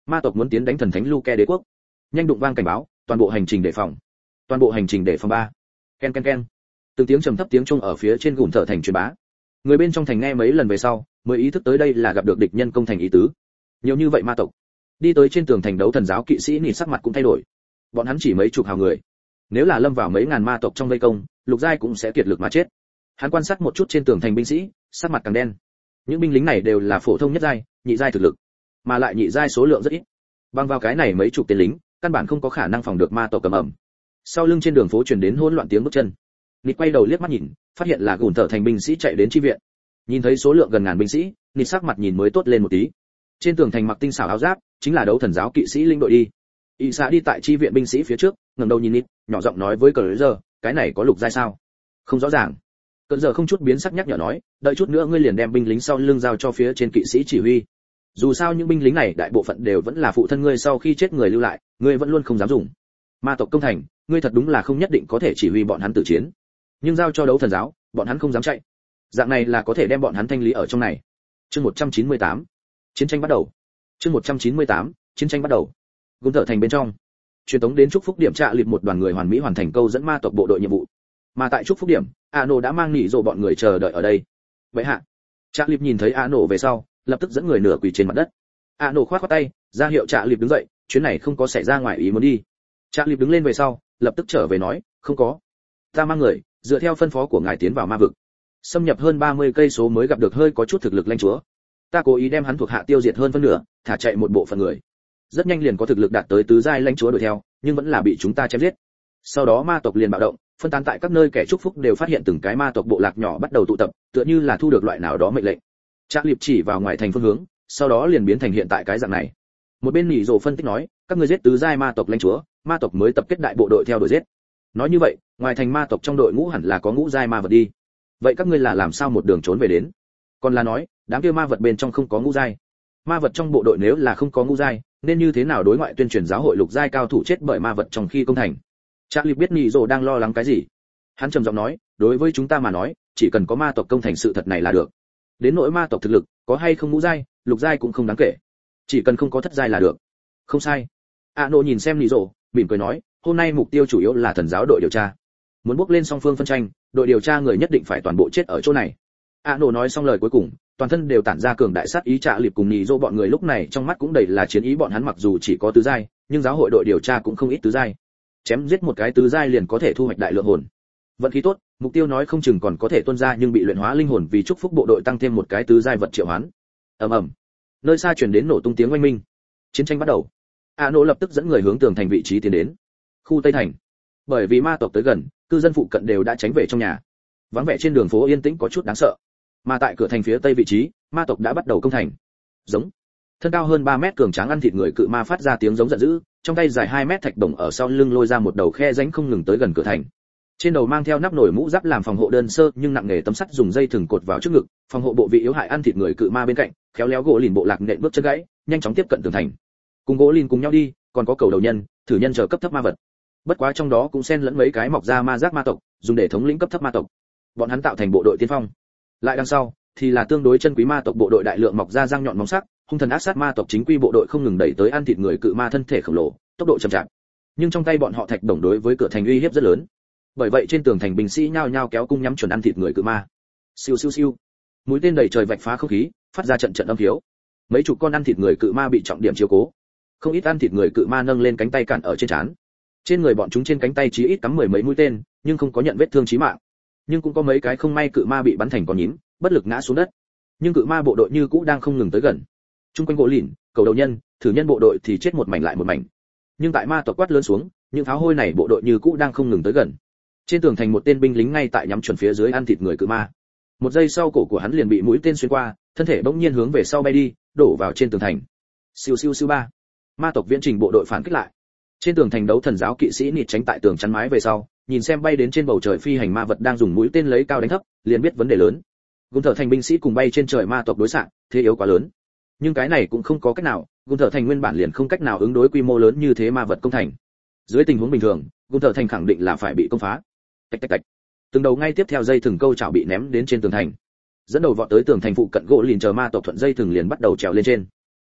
Ma tộc muốn tiến đánh thần thánh Luke đế quốc. Nhanh đụng vang cảnh báo, toàn bộ hành trình đề phòng. Toàn bộ hành trình đề phòng ba. Ken ken ken. Từng tiếng trầm thấp tiếng chuông ở phía trên gùn thở thành truyền bá. Người bên trong thành nghe mấy lần về sau, mới ý thức tới đây là gặp được địch nhân công thành ý tứ. Nhiều như vậy ma tộc. Đi tới trên tường thành đấu thần giáo kỵ sĩ nhìn sắc mặt cũng thay đổi. Bọn hắn chỉ mấy chục hào người. Nếu là lâm vào mấy ngàn ma tộc trong vây công, Lục Giai cũng sẽ kiệt lực mà chết. Hắn quan sát một chút trên tường thành binh sĩ, sắc mặt càng đen. Những binh lính này đều là phổ thông nhất giai, nhị giai thực lực, mà lại nhị giai số lượng rất ít. Bằng vào cái này mấy chục tên lính, căn bản không có khả năng phòng được ma tộc cầm ẩm. Sau lưng trên đường phố truyền đến hỗn loạn tiếng bước chân. Nịt quay đầu liếc mắt nhìn, phát hiện là gùn thở thành binh sĩ chạy đến chi viện. Nhìn thấy số lượng gần ngàn binh sĩ, Nịt sắc mặt nhìn mới tốt lên một tí. Trên tường thành mặc tinh xảo áo giáp, chính là đấu thần giáo kỵ sĩ linh đội đi. Y xã đi tại chi viện binh sĩ phía trước, ngẩng đầu nhìn Nịt, nhỏ giọng nói với Cờ giờ, cái này có lục giai sao? Không rõ ràng. Cờ giờ không chút biến sắc nhắc nhở nói, đợi chút nữa ngươi liền đem binh lính sau lưng giao cho phía trên kỵ sĩ chỉ huy. Dù sao những binh lính này đại bộ phận đều vẫn là phụ thân ngươi sau khi chết người lưu lại, ngươi vẫn luôn không dám dùng. Ma tộc công thành, ngươi thật đúng là không nhất định có thể chỉ huy bọn hắn tử chiến. Nhưng giao cho đấu thần giáo, bọn hắn không dám chạy. Dạng này là có thể đem bọn hắn thanh lý ở trong này. Chương một trăm chín mươi tám, chiến tranh bắt đầu. Chương một trăm chín mươi tám, chiến tranh bắt đầu. Gùn thở thành bên trong, truyền tống đến chúc phúc điểm trạ liệp một đoàn người hoàn mỹ hoàn thành câu dẫn ma tộc bộ đội nhiệm vụ. Mà tại chúc phúc điểm, Ano đã mang nỉ rồ bọn người chờ đợi ở đây. Vậy hạ, trạ liệp nhìn thấy Ano về sau, lập tức dẫn người nửa quỳ trên mặt đất. Ano khoát khoát tay, ra hiệu trạ liệp đứng dậy, chuyến này không có xảy ra ngoài ý muốn đi. Trạ liệp đứng lên về sau, lập tức trở về nói, không có. Ta mang người, dựa theo phân phó của ngài tiến vào ma vực. Xâm nhập hơn ba mươi cây số mới gặp được hơi có chút thực lực lãnh chúa. Ta cố ý đem hắn thuộc hạ tiêu diệt hơn phân nửa, thả chạy một bộ phận người. Rất nhanh liền có thực lực đạt tới tứ giai lãnh chúa đuổi theo, nhưng vẫn là bị chúng ta chém giết. Sau đó ma tộc liền bạo động, phân tán tại các nơi, kẻ chúc phúc đều phát hiện từng cái ma tộc bộ lạc nhỏ bắt đầu tụ tập, tựa như là thu được loại nào đó mệnh lệnh. Trác Liệp chỉ vào ngoài thành phương hướng, sau đó liền biến thành hiện tại cái dạng này. Một bên Nỉ Rồ phân tích nói, các ngươi giết tứ giai ma tộc lãnh chúa, ma tộc mới tập kết đại bộ đội theo đuổi giết. Nói như vậy, ngoài thành ma tộc trong đội ngũ hẳn là có ngũ giai ma vật đi. Vậy các ngươi là làm sao một đường trốn về đến? Còn là nói, đám kia ma vật bên trong không có ngũ giai. Ma vật trong bộ đội nếu là không có ngũ giai, nên như thế nào đối ngoại tuyên truyền giáo hội lục giai cao thủ chết bởi ma vật trong khi công thành? Trác Liệp biết Nỉ Rồ đang lo lắng cái gì. Hắn trầm giọng nói, đối với chúng ta mà nói, chỉ cần có ma tộc công thành sự thật này là được. Đến nỗi ma tộc thực lực, có hay không ngũ giai, lục giai cũng không đáng kể. Chỉ cần không có thất giai là được. Không sai. Ano nhìn xem Nỉ Rồ, mỉm cười nói, hôm nay mục tiêu chủ yếu là thần giáo đội điều tra. Muốn bước lên song phương phân tranh, đội điều tra người nhất định phải toàn bộ chết ở chỗ này. Ano nói xong lời cuối cùng, toàn thân đều tản ra cường đại sát ý. Trạ Liệp cùng Nỉ Rồ bọn người lúc này trong mắt cũng đầy là chiến ý. Bọn hắn mặc dù chỉ có tứ giai, nhưng giáo hội đội điều tra cũng không ít tứ giai. Chém giết một cái tứ giai liền có thể thu hoạch đại lượng hồn. Vận khí tốt, mục tiêu nói không chừng còn có thể tuôn ra, nhưng bị luyện hóa linh hồn vì chúc phúc bộ đội tăng thêm một cái tứ giai vật triệu hoán. Ầm ầm. Nơi xa truyền đến nổ tung tiếng oanh minh. Chiến tranh bắt đầu. Ano lập tức dẫn người hướng tường thành vị trí tiến đến. Khu Tây thành. Bởi vì ma tộc tới gần, cư dân phụ cận đều đã tránh về trong nhà. Vắng vẻ trên đường phố yên tĩnh có chút đáng sợ. Mà tại cửa thành phía tây vị trí, ma tộc đã bắt đầu công thành. Giống. Thân cao hơn ba mét cường tráng ăn thịt người cự ma phát ra tiếng giống giận dữ, trong tay dài hai mét thạch đồng ở sau lưng lôi ra một đầu khe rãnh không ngừng tới gần cửa thành. Trên đầu mang theo nắp nổi mũ giáp làm phòng hộ đơn sơ nhưng nặng nghề tấm sắt dùng dây thừng cột vào trước ngực, phòng hộ bộ vị yếu hại ăn thịt người cự ma bên cạnh, khéo léo gỗ lìn bộ lạc nện bước chân gãy, nhanh chóng tiếp cận tường thành. Cùng gỗ lìn cùng nhau đi, còn có cầu đầu nhân, thử nhân chờ cấp thấp ma vật. Bất quá trong đó cũng xen lẫn mấy cái mọc ra ma giác ma tộc, dùng để thống lĩnh cấp thấp ma tộc. Bọn hắn tạo thành bộ đội tiên phong. Lại đằng sau thì là tương đối chân quý ma tộc bộ đội, đại lượng mọc ra răng nhọn móng sắc, hung thần ác sát ma tộc chính quy bộ đội không ngừng đẩy tới ăn thịt người cự ma thân thể khổng lồ, tốc độ chậm chạp. Nhưng trong tay bọn họ thạch đồng đối với cửa thành uy hiếp rất lớn. Bởi vậy trên tường thành binh sĩ nhao nhao kéo cung nhắm chuẩn ăn thịt người cự ma. Siêu siêu siêu. Mũi tên đầy trời vạch phá không khí, phát ra trận trận âm thiếu. Mấy chục con ăn thịt người cự ma bị trọng điểm chiếu cố. Không ít ăn thịt người cự ma nâng lên cánh tay cản ở trên trán. Trên người bọn chúng trên cánh tay chí ít cắm mười mấy mũi tên, nhưng không có nhận vết thương chí mạng. Nhưng cũng có mấy cái không may cự ma bị bắn thành con nhím, bất lực ngã xuống đất. Nhưng cự ma bộ đội như cũ đang không ngừng tới gần. Trung quanh gỗ lìn, cầu đầu nhân, thử nhân bộ đội thì chết một mảnh lại một mảnh. Nhưng tại ma tộc quát lớn xuống, những pháo hôi này bộ đội như cũ đang không ngừng tới gần. Trên tường thành một tên binh lính ngay tại nhắm chuẩn phía dưới ăn thịt người cự ma. Một giây sau cổ của hắn liền bị mũi tên xuyên qua, thân thể bỗng nhiên hướng về sau bay đi, đổ vào trên tường thành. Siêu siêu siêu ba. Ma tộc viễn trình bộ đội phản kích lại. Trên tường thành đấu thần giáo kỵ sĩ nịt tránh tại tường chắn mái về sau, nhìn xem bay đến trên bầu trời phi hành ma vật đang dùng mũi tên lấy cao đánh thấp, liền biết vấn đề lớn. Gùn thở thành binh sĩ cùng bay trên trời ma tộc đối xạ, thế yếu quá lớn. Nhưng cái này cũng không có cách nào, Gùn thở thành nguyên bản liền không cách nào ứng đối quy mô lớn như thế ma vật công thành. Dưới tình huống bình thường, Gùn thở thành khẳng định là phải bị công phá. Tạch tạch tạch. Từng đầu ngay tiếp theo dây thừng câu chảo bị ném đến trên tường thành. Dẫn đầu vọt tới tường thành phụ cận gỗ lìn chờ ma tộc thuận dây thừng liền bắt đầu trèo lên trên.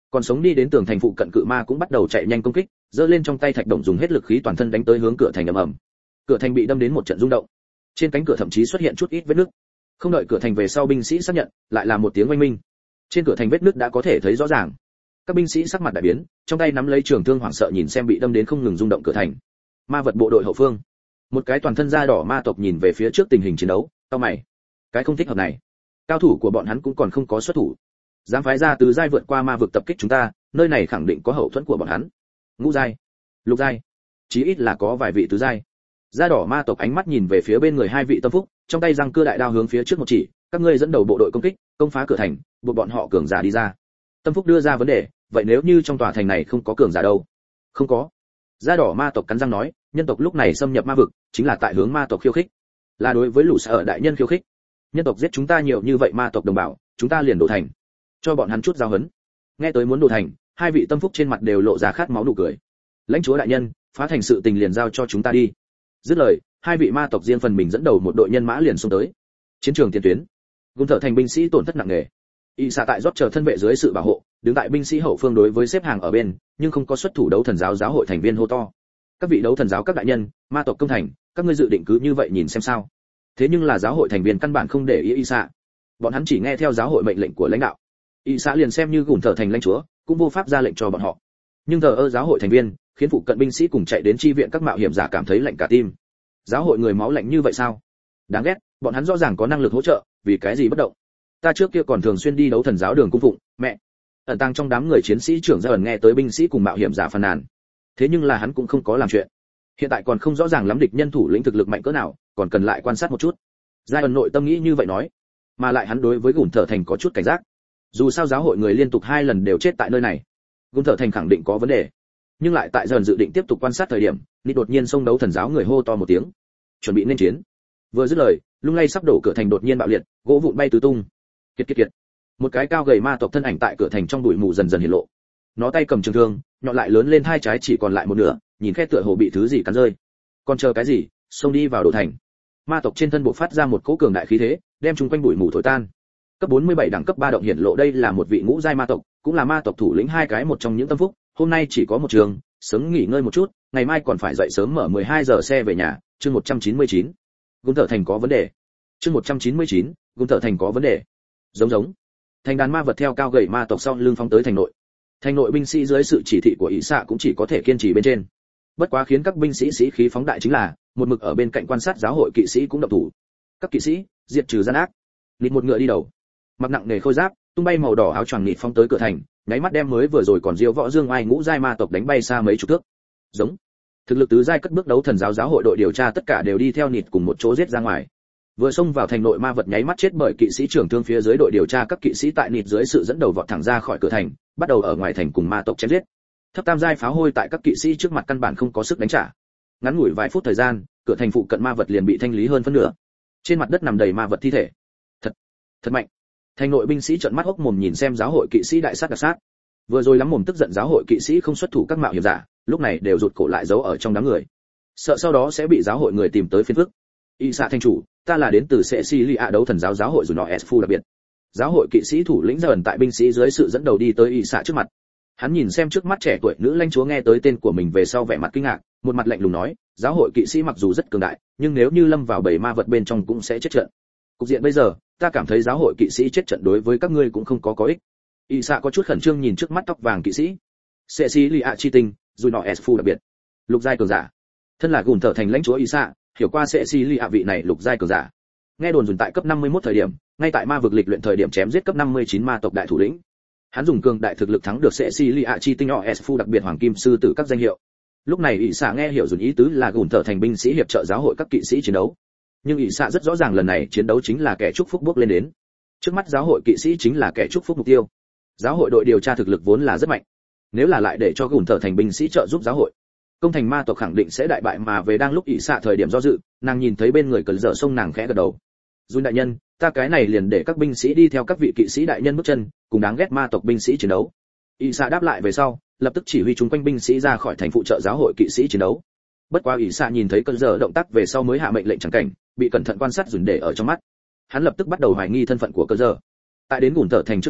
Còn sống đi đến tường thành phụ cận cự ma cũng bắt đầu chạy nhanh công kích, giơ lên trong tay thạch đồng dùng hết lực khí toàn thân đánh tới hướng cửa thành ầm ầm. Cửa thành bị đâm đến một trận rung động, trên cánh cửa thậm chí xuất hiện chút ít vết nứt. Không đợi cửa thành về sau binh sĩ xác nhận, lại là một tiếng oanh minh. Trên cửa thành vết nứt đã có thể thấy rõ ràng. Các binh sĩ sắc mặt đại biến, trong tay nắm lấy trường thương hoảng sợ nhìn xem bị đâm đến không ngừng rung động cửa thành. Ma vật bộ đội hậu phương, một cái toàn thân da đỏ ma tộc nhìn về phía trước tình hình chiến đấu, cau mày. Cái không thích hợp này, cao thủ của bọn hắn cũng còn không có xuất thủ, dám phái ra tứ giai vượt qua ma vực tập kích chúng ta, nơi này khẳng định có hậu thuẫn của bọn hắn. Ngũ giai, lục giai, chí ít là có vài vị tứ giai. Da đỏ ma tộc ánh mắt nhìn về phía bên người hai vị tâm phúc, trong tay răng cưa đại đao hướng phía trước một chỉ, các ngươi dẫn đầu bộ đội công kích, công phá cửa thành, buộc bọn họ cường giả đi ra. Tâm phúc đưa ra vấn đề, vậy nếu như trong tòa thành này không có cường giả đâu? Không có. Da đỏ ma tộc cắn răng nói, nhân tộc lúc này xâm nhập ma vực, chính là tại hướng ma tộc khiêu khích, là đối với lũ sở đại nhân khiêu khích. Nhân tộc giết chúng ta nhiều như vậy ma tộc đồng bào, chúng ta liền đổ thành, cho bọn hắn chút giao hấn. Nghe tới muốn đổ thành, hai vị tâm phúc trên mặt đều lộ ra khát máu nụ cười. Lãnh chúa đại nhân, phá thành sự tình liền giao cho chúng ta đi. Dứt lời, hai vị ma tộc riêng phần mình dẫn đầu một đội nhân mã liền xông tới. Chiến trường tiền tuyến, gồm thở thành binh sĩ tổn thất nặng nề. Y xạ tại rót chờ thân vệ dưới sự bảo hộ, đứng tại binh sĩ hậu phương đối với xếp hàng ở bên, nhưng không có xuất thủ đấu thần giáo giáo hội thành viên hô to. Các vị đấu thần giáo các đại nhân, ma tộc công thành, các ngươi dự định cứ như vậy nhìn xem sao? Thế nhưng là giáo hội thành viên căn bản không để ý Y xạ, bọn hắn chỉ nghe theo giáo hội mệnh lệnh của lãnh đạo. Y xạ liền xem như gồm thở thành lãnh chúa, cũng vô pháp ra lệnh cho bọn họ. Nhưng thờ ơ giáo hội thành viên, khiến phụ cận binh sĩ cùng chạy đến chi viện các mạo hiểm giả cảm thấy lạnh cả tim. Giáo hội người máu lạnh như vậy sao? Đáng ghét, bọn hắn rõ ràng có năng lực hỗ trợ, vì cái gì bất động? Ta trước kia còn thường xuyên đi đấu thần giáo đường cung phụng, mẹ. Ẩn tàng trong đám người chiến sĩ trưởng ra ẩn nghe tới binh sĩ cùng mạo hiểm giả phàn nàn. Thế nhưng là hắn cũng không có làm chuyện. Hiện tại còn không rõ ràng lắm địch nhân thủ lĩnh thực lực mạnh cỡ nào, còn cần lại quan sát một chút. Giai ẩn nội tâm nghĩ như vậy nói, mà lại hắn đối với gùn thở thành có chút cảnh giác. Dù sao giáo hội người liên tục hai lần đều chết tại nơi này, gùn thở thành khẳng định có vấn đề. Nhưng lại tại dần dự định tiếp tục quan sát thời điểm, nị đột nhiên xông đấu thần giáo người hô to một tiếng, chuẩn bị nên chiến. Vừa dứt lời, lung lay sắp đổ cửa thành đột nhiên bạo liệt, gỗ vụn bay tứ tung. Kiệt kiệt kiệt. Một cái cao gầy ma tộc thân ảnh tại cửa thành trong bụi mù dần dần hiện lộ. Nó tay cầm trường thương, nhọn lại lớn lên hai trái chỉ còn lại một nửa, nhìn khe tựa hồ bị thứ gì cắn rơi. Còn chờ cái gì, xông đi vào đổ thành. Ma tộc trên thân bộ phát ra một cỗ cường đại khí thế, đem chúng quanh bụi mù thổi tan. Cấp bốn mươi bảy đẳng cấp ba động hiển lộ đây là một vị ngũ giai ma tộc, cũng là ma tộc thủ lĩnh hai cái một trong những tâm phúc, hôm nay chỉ có một trường, sớm nghỉ ngơi một chút, ngày mai còn phải dậy sớm mở mười hai giờ xe về nhà, chương một trăm chín mươi chín. Gùn thở thành có vấn đề. Chương một trăm chín mươi chín, gùn thở thành có vấn đề. Giống giống. Thành đàn ma vật theo cao gầy ma tộc sau lưng phóng tới thành nội. Thành nội binh sĩ dưới sự chỉ thị của ỷ xạ cũng chỉ có thể kiên trì bên trên. Bất quá khiến các binh sĩ sĩ khí phóng đại chính là, một mực ở bên cạnh quan sát giáo hội kỵ sĩ cũng động thủ. Các kỵ sĩ, diệt trừ gian ác. Nịt một ngựa đi đầu, mặc nặng nề khôi giáp, tung bay màu đỏ áo choàng nịt phóng tới cửa thành, nháy mắt đem mới vừa rồi còn diêu võ dương oai ngũ giai ma tộc đánh bay xa mấy chục thước. Giống. Thực lực tứ giai cất bước đấu thần giáo giáo hội đội điều tra tất cả đều đi theo nịt cùng một chỗ giết ra ngoài. Vừa xông vào thành nội ma vật nháy mắt chết bởi kỵ sĩ trưởng thương phía dưới đội điều tra các kỵ sĩ tại nịt dưới sự dẫn đầu vọt thẳng ra khỏi cửa thành, bắt đầu ở ngoài thành cùng ma tộc chém giết. Thấp tam giai pháo hôi tại các kỵ sĩ trước mặt căn bản không có sức đánh trả. Ngắn ngủi vài phút thời gian, cửa thành phụ cận ma vật liền bị thanh lý hơn phân nửa. Trên mặt đất nằm đầy ma vật thi thể. Thật, thật mạnh. Thành nội binh sĩ trợn mắt hốc mồm nhìn xem giáo hội kỵ sĩ đại sát đặc sát. Vừa rồi lắm mồm tức giận giáo hội kỵ sĩ không xuất thủ các mạo hiểm giả, lúc này đều rụt cổ lại giấu ở trong đám người, sợ sau đó sẽ bị giáo hội người tìm tới phiền phức. Y xạ thành chủ, ta là đến từ Cecilia đấu thần giáo giáo hội rồi nó Esfu đặc biệt. Giáo hội kỵ sĩ thủ lĩnh dần tại binh sĩ dưới sự dẫn đầu đi tới Y xạ trước mặt. Hắn nhìn xem trước mắt trẻ tuổi nữ lãnh chúa nghe tới tên của mình về sau vẻ mặt kinh ngạc, một mặt lạnh lùng nói, giáo hội kỵ sĩ mặc dù rất cường đại, nhưng nếu như lâm vào bầy ma vật bên trong cũng sẽ chết trận. Cục diện bây giờ, ta cảm thấy giáo hội kỵ sĩ chết trận đối với các ngươi cũng không có có ích. Y xạ có chút khẩn trương nhìn trước mắt tóc vàng kỵ sĩ. Cecilia chi tinh, rồi nó Esfu đặc biệt. Lục giai cường giả. Thân là gùn thở thành lãnh chúa Y xạ, hiểu qua Cecilia vị này lục giai cường giả. Nghe đồn dùn tại cấp năm mươi mốt thời điểm, ngay tại ma vực lịch luyện thời điểm chém giết cấp năm mươi chín ma tộc đại thủ lĩnh. Hắn dùng cường đại thực lực thắng được Cecilia chi tinh nhỏ Esfu đặc biệt hoàng kim sư tử các danh hiệu. Lúc này ỷ xạ nghe hiểu dùn ý tứ là gùn thở thành binh sĩ hiệp trợ giáo hội các kỵ sĩ chiến đấu. Nhưng ỷ xạ rất rõ ràng lần này chiến đấu chính là kẻ chúc phúc bước lên đến. Trước mắt giáo hội kỵ sĩ chính là kẻ chúc phúc mục tiêu. Giáo hội đội điều tra thực lực vốn là rất mạnh. Nếu là lại để cho gùn thở thành binh sĩ trợ giúp giáo hội, công thành ma tộc khẳng định sẽ đại bại mà về. Đang lúc ỷ xạ thời điểm do dự, nàng nhìn thấy bên người cờ dở sông nàng khẽ gật đầu. Dùn đại nhân, ta cái này liền để các binh sĩ đi theo các vị kỵ sĩ đại nhân bước chân, cùng đáng ghét ma tộc binh sĩ chiến đấu. ỷ xạ đáp lại về sau, lập tức chỉ huy chúng quanh binh sĩ ra khỏi thành phụ trợ giáo hội kỵ sĩ chiến đấu. Bất quá ỷ xạ nhìn thấy cơn giờ động tác về sau mới hạ mệnh lệnh chẳng cảnh, bị cẩn thận quan sát dùn để ở trong mắt. Hắn lập tức bắt đầu hoài nghi thân phận của cơn giờ. Tại đến gùn thở thành trước đó,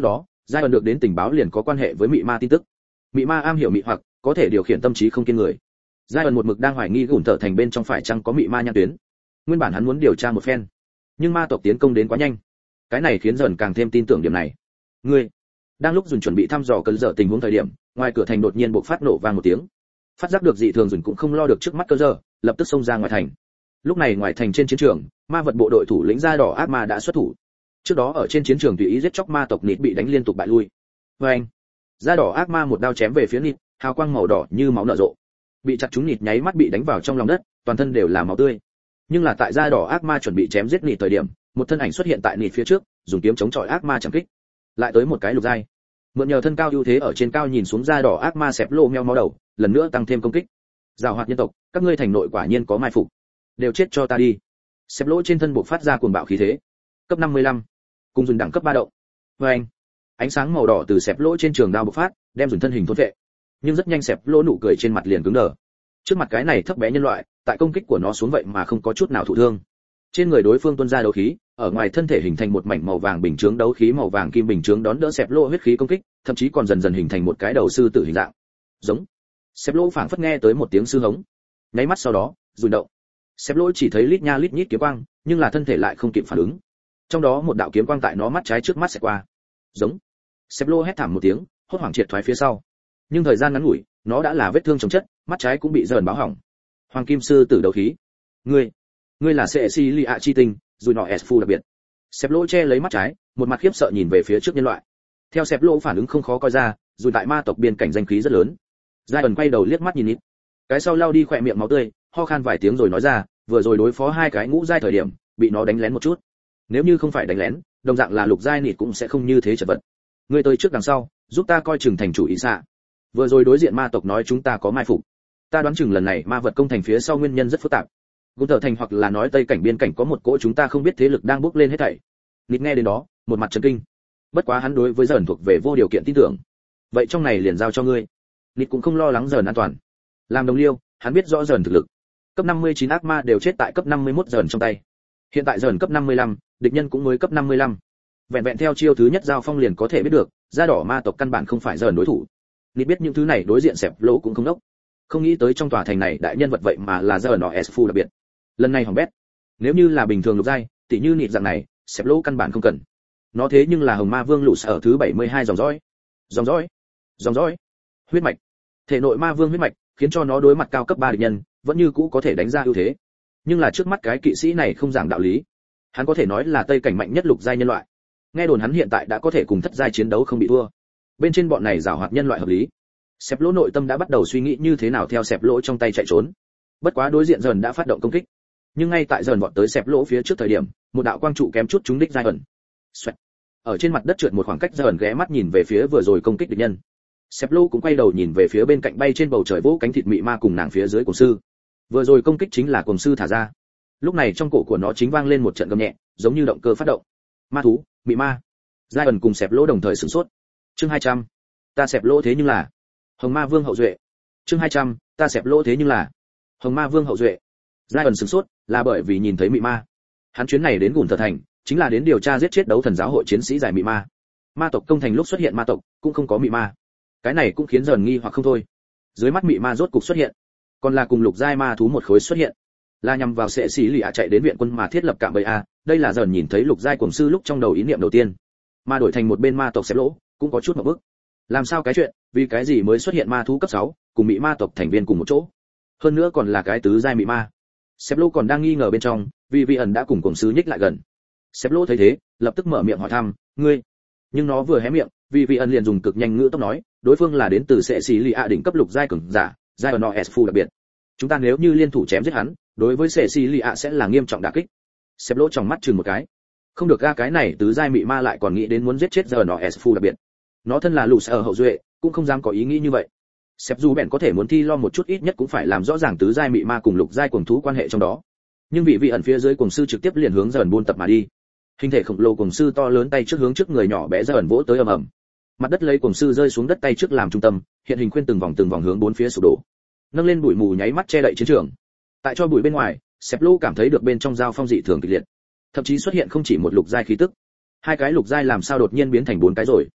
giai đoạn được đến tình báo liền có quan hệ với mị ma tin tức. Mị ma am hiểu mị hoặc, có thể điều khiển tâm trí không kiên người. Giai đoạn một mực đang hoài nghi gùn thở thành bên trong phải chăng có mị ma nhãn tuyến. Nguyên bản hắn muốn điều tra một phen, nhưng ma tộc tiến công đến quá nhanh, cái này khiến dần càng thêm tin tưởng điểm này. Ngươi, đang lúc dùn chuẩn bị thăm dò cơn dở tình huống thời điểm, ngoài cửa thành đột nhiên bộc phát nổ vang một tiếng. Phát giác được dị thường dùn cũng không lo được trước mắt cơn dở, lập tức xông ra ngoài thành. Lúc này ngoài thành trên chiến trường, ma vật bộ đội thủ lĩnh da đỏ ác ma đã xuất thủ. Trước đó ở trên chiến trường tùy ý giết chóc ma tộc nịt bị đánh liên tục bại lui. Với anh, da đỏ ác ma một đao chém về phía nịt, hào quang màu đỏ như máu nở rộ. Bị chặt trúng nịt nháy mắt bị đánh vào trong lòng đất, toàn thân đều là máu tươi. Nhưng là tại da đỏ ác ma chuẩn bị chém giết nịt thời điểm, một thân ảnh xuất hiện tại nịt phía trước, dùng kiếm chống chọi ác ma chẳng kích. Lại tới một cái lục giai. Mượn nhờ thân cao ưu thế ở trên cao nhìn xuống da đỏ ác ma xẹp lô meo máu đầu, lần nữa tăng thêm công kích. Giảo hoạt nhân tộc, các ngươi thành nội quả nhiên có mai phục. Đều chết cho ta đi. Xẹp lỗ trên thân bộc phát ra cuồng bạo khí thế. Cấp năm mươi lăm, cùng dùn đẳng cấp ba động. Với anh, ánh sáng màu đỏ từ xẹp lỗ trên trường đao bộc phát, đem dùn thân hình thôn vệ. Nhưng rất nhanh xẹp lỗ nụ cười trên mặt liền cứng đờ. Trước mặt cái này thấp bé nhân loại, tại công kích của nó xuống vậy mà không có chút nào thụ thương. Trên người đối phương tuôn ra đấu khí, ở ngoài thân thể hình thành một mảnh màu vàng bình chướng đấu khí màu vàng kim bình chướng đón đỡ xẹp lỗ huyết khí công kích, thậm chí còn dần dần hình thành một cái đầu sư tử hình dạng. Giống. Xẹp lỗ phảng phất nghe tới một tiếng sư hống. Nháy mắt sau đó, rùi động. Xẹp lỗ chỉ thấy lít nha lít nhít kiếm quang, nhưng là thân thể lại không kịp phản ứng. Trong đó một đạo kiếm quang tại nó mắt trái trước mắt sẽ qua. Giống. Xẹp lỗ hét thảm một tiếng, hốt hoảng triệt thoái phía sau. Nhưng thời gian ngắn ngủi, nó đã là vết thương chồng chất, mắt trái cũng bị dần báo hỏng. Hoàng kim sư tử đấu khí. Ngươi, ngươi là Cecilia chi tinh, rồi nọ Esfu đặc biệt. Xẹp lỗ che lấy mắt trái, một mặt khiếp sợ nhìn về phía trước nhân loại. Theo xẹp lỗ phản ứng không khó coi ra, rồi tại ma tộc biên cảnh danh khí rất lớn. Giai ẩn quay đầu liếc mắt nhìn ít. Cái sau lau đi khỏe miệng máu tươi, ho khan vài tiếng rồi nói ra, vừa rồi đối phó hai cái ngũ giai thời điểm, bị nó đánh lén một chút. Nếu như không phải đánh lén, đồng dạng là lục giai nịt cũng sẽ không như thế chật vật. Ngươi tới trước đằng sau, giúp ta coi chừng thành chủ ý xạ. Vừa rồi đối diện ma tộc nói chúng ta có mai phục. Ta đoán chừng lần này ma vật công thành phía sau nguyên nhân rất phức tạp. Gồm thở thành hoặc là nói tây cảnh biên cảnh có một cỗ chúng ta không biết thế lực đang bốc lên hết thảy. Nịt nghe đến đó, một mặt chấn kinh. Bất quá hắn đối với dần thuộc về vô điều kiện tin tưởng. Vậy trong này liền giao cho ngươi. Nịt cũng không lo lắng dần an toàn. Làm đồng liêu, hắn biết rõ dần thực lực. Cấp năm mươi chín ác ma đều chết tại cấp năm mươi mốt dần trong tay. Hiện tại dần cấp năm mươi lăm, địch nhân cũng mới cấp năm mươi lăm. Vẹn vẹn theo chiêu thứ nhất giao phong liền có thể biết được, da đỏ ma tộc căn bản không phải dần đối thủ. Nịt biết những thứ này đối diện xẹp lỗ cũng không đốc. Không nghĩ tới trong tòa thành này đại nhân vật vậy mà là dần nó Esfu đặc biệt. Lần này hỏng bét. Nếu như là bình thường lục giai, tỷ như nịt dạng này, xẹp lỗ căn bản không cần. Nó thế nhưng là hồng ma vương lũ sở thứ bảy mươi hai dòng dõi. Dòng dõi. Dòng dõi. Huyết mạch. Thể nội ma vương huyết mạch, khiến cho nó đối mặt cao cấp ba địch nhân, vẫn như cũ có thể đánh ra ưu thế. Nhưng là trước mắt cái kỵ sĩ này không giảng đạo lý. Hắn có thể nói là tây cảnh mạnh nhất lục giai nhân loại. Nghe đồn hắn hiện tại đã có thể cùng thất giai chiến đấu không bị thua. Bên trên bọn này giảo hoạt nhân loại hợp lý. Xẹp lỗ nội tâm đã bắt đầu suy nghĩ như thế nào theo xẹp lỗ trong tay chạy trốn. Bất quá đối diện dần đã phát động công kích. Nhưng ngay tại dần vọt tới xẹp lỗ phía trước thời điểm, một đạo quang trụ kém chút trúng đích giai ẩn. Xoẹt. Ở trên mặt đất trượt một khoảng cách dần ghé mắt nhìn về phía vừa rồi công kích địch nhân. Xẹp lỗ cũng quay đầu nhìn về phía bên cạnh bay trên bầu trời vỗ cánh thịt mị ma cùng nàng phía dưới của sư. Vừa rồi công kích chính là cùng sư thả ra. Lúc này trong cổ của nó chính vang lên một trận gầm nhẹ, giống như động cơ phát động. Ma thú, mị ma. Giai ẩn cùng xẹp lỗ đồng thời sửng sốt. Chương hai trăm. Ta xẹp lỗ thế nhưng là Hồng Ma Vương hậu duệ. Chương hai trăm. Ta xẹp lỗ thế nhưng là Hồng Ma Vương hậu duệ. Giai ẩn sửng sốt, là bởi vì nhìn thấy mị ma. Hắn chuyến này đến Gùn Thờ Thành, chính là đến điều tra giết chết đấu thần giáo hội chiến sĩ giải mị ma. Ma tộc công thành lúc xuất hiện ma tộc, cũng không có mị ma. Cái này cũng khiến dần nghi hoặc không thôi. Dưới mắt mị ma rốt cục xuất hiện, còn là cùng lục giai ma thú một khối xuất hiện, là nhằm vào sẽ xí lì ạ chạy đến viện quân mà thiết lập cạm bẫy a. Đây là dần nhìn thấy lục giai cuồng sư lúc trong đầu ý niệm đầu tiên. Mà đổi thành một bên ma tộc xếp lỗ, cũng có chút một bước. Làm sao cái chuyện, vì cái gì mới xuất hiện ma thú cấp sáu, cùng mị ma tộc thành viên cùng một chỗ? Hơn nữa còn là cái tứ giai mị ma. Xếp lỗ còn đang nghi ngờ bên trong, vì vị ẩn đã cùng cuồng sư nhích lại gần. Xếp lỗ thấy thế, lập tức mở miệng hỏi thăm, ngươi. Nhưng nó vừa hé miệng, vì vị ẩn liền dùng cực nhanh ngữ tốc nói, đối phương là đến từ sẽ xí lì ạ đỉnh cấp lục giai cường giả, giai ở nó Esfu đặc biệt. Chúng ta nếu như liên thủ chém giết hắn, đối với sẽ xí lì ạ sẽ là nghiêm trọng đả kích. Xếp lỗ trong mắt chừng một cái. Không được ga cái này tứ giai mị ma lại còn nghĩ đến muốn giết chết giai ở nó Esfu đặc biệt. Nó thân là lũ sở hậu duệ, cũng không dám có ý nghĩ như vậy. Sếp dù bèn có thể muốn thi lo một chút ít nhất cũng phải làm rõ ràng tứ giai mị ma cùng lục giai cuồng thú quan hệ trong đó. Nhưng vị vị ẩn phía dưới cuồng sư trực tiếp liền hướng dần buôn tập mà đi. Hình thể khổng lồ cuồng sư to lớn tay trước hướng trước người nhỏ bé dần vỗ tới ầm ầm. Mặt đất lấy cuồng sư rơi xuống đất tay trước làm trung tâm, hiện hình khuyên từng vòng từng vòng hướng bốn phía sụp đổ. Nâng lên bụi mù nháy mắt che đậy chiến trường. Tại cho bụi bên ngoài, Sếp Lô cảm thấy được bên trong giao phong dị thường kịch liệt. Thậm chí xuất hiện không chỉ một lục giai khí tức. Hai cái lục giai làm sao đột nhiên biến thành bốn cái rồi?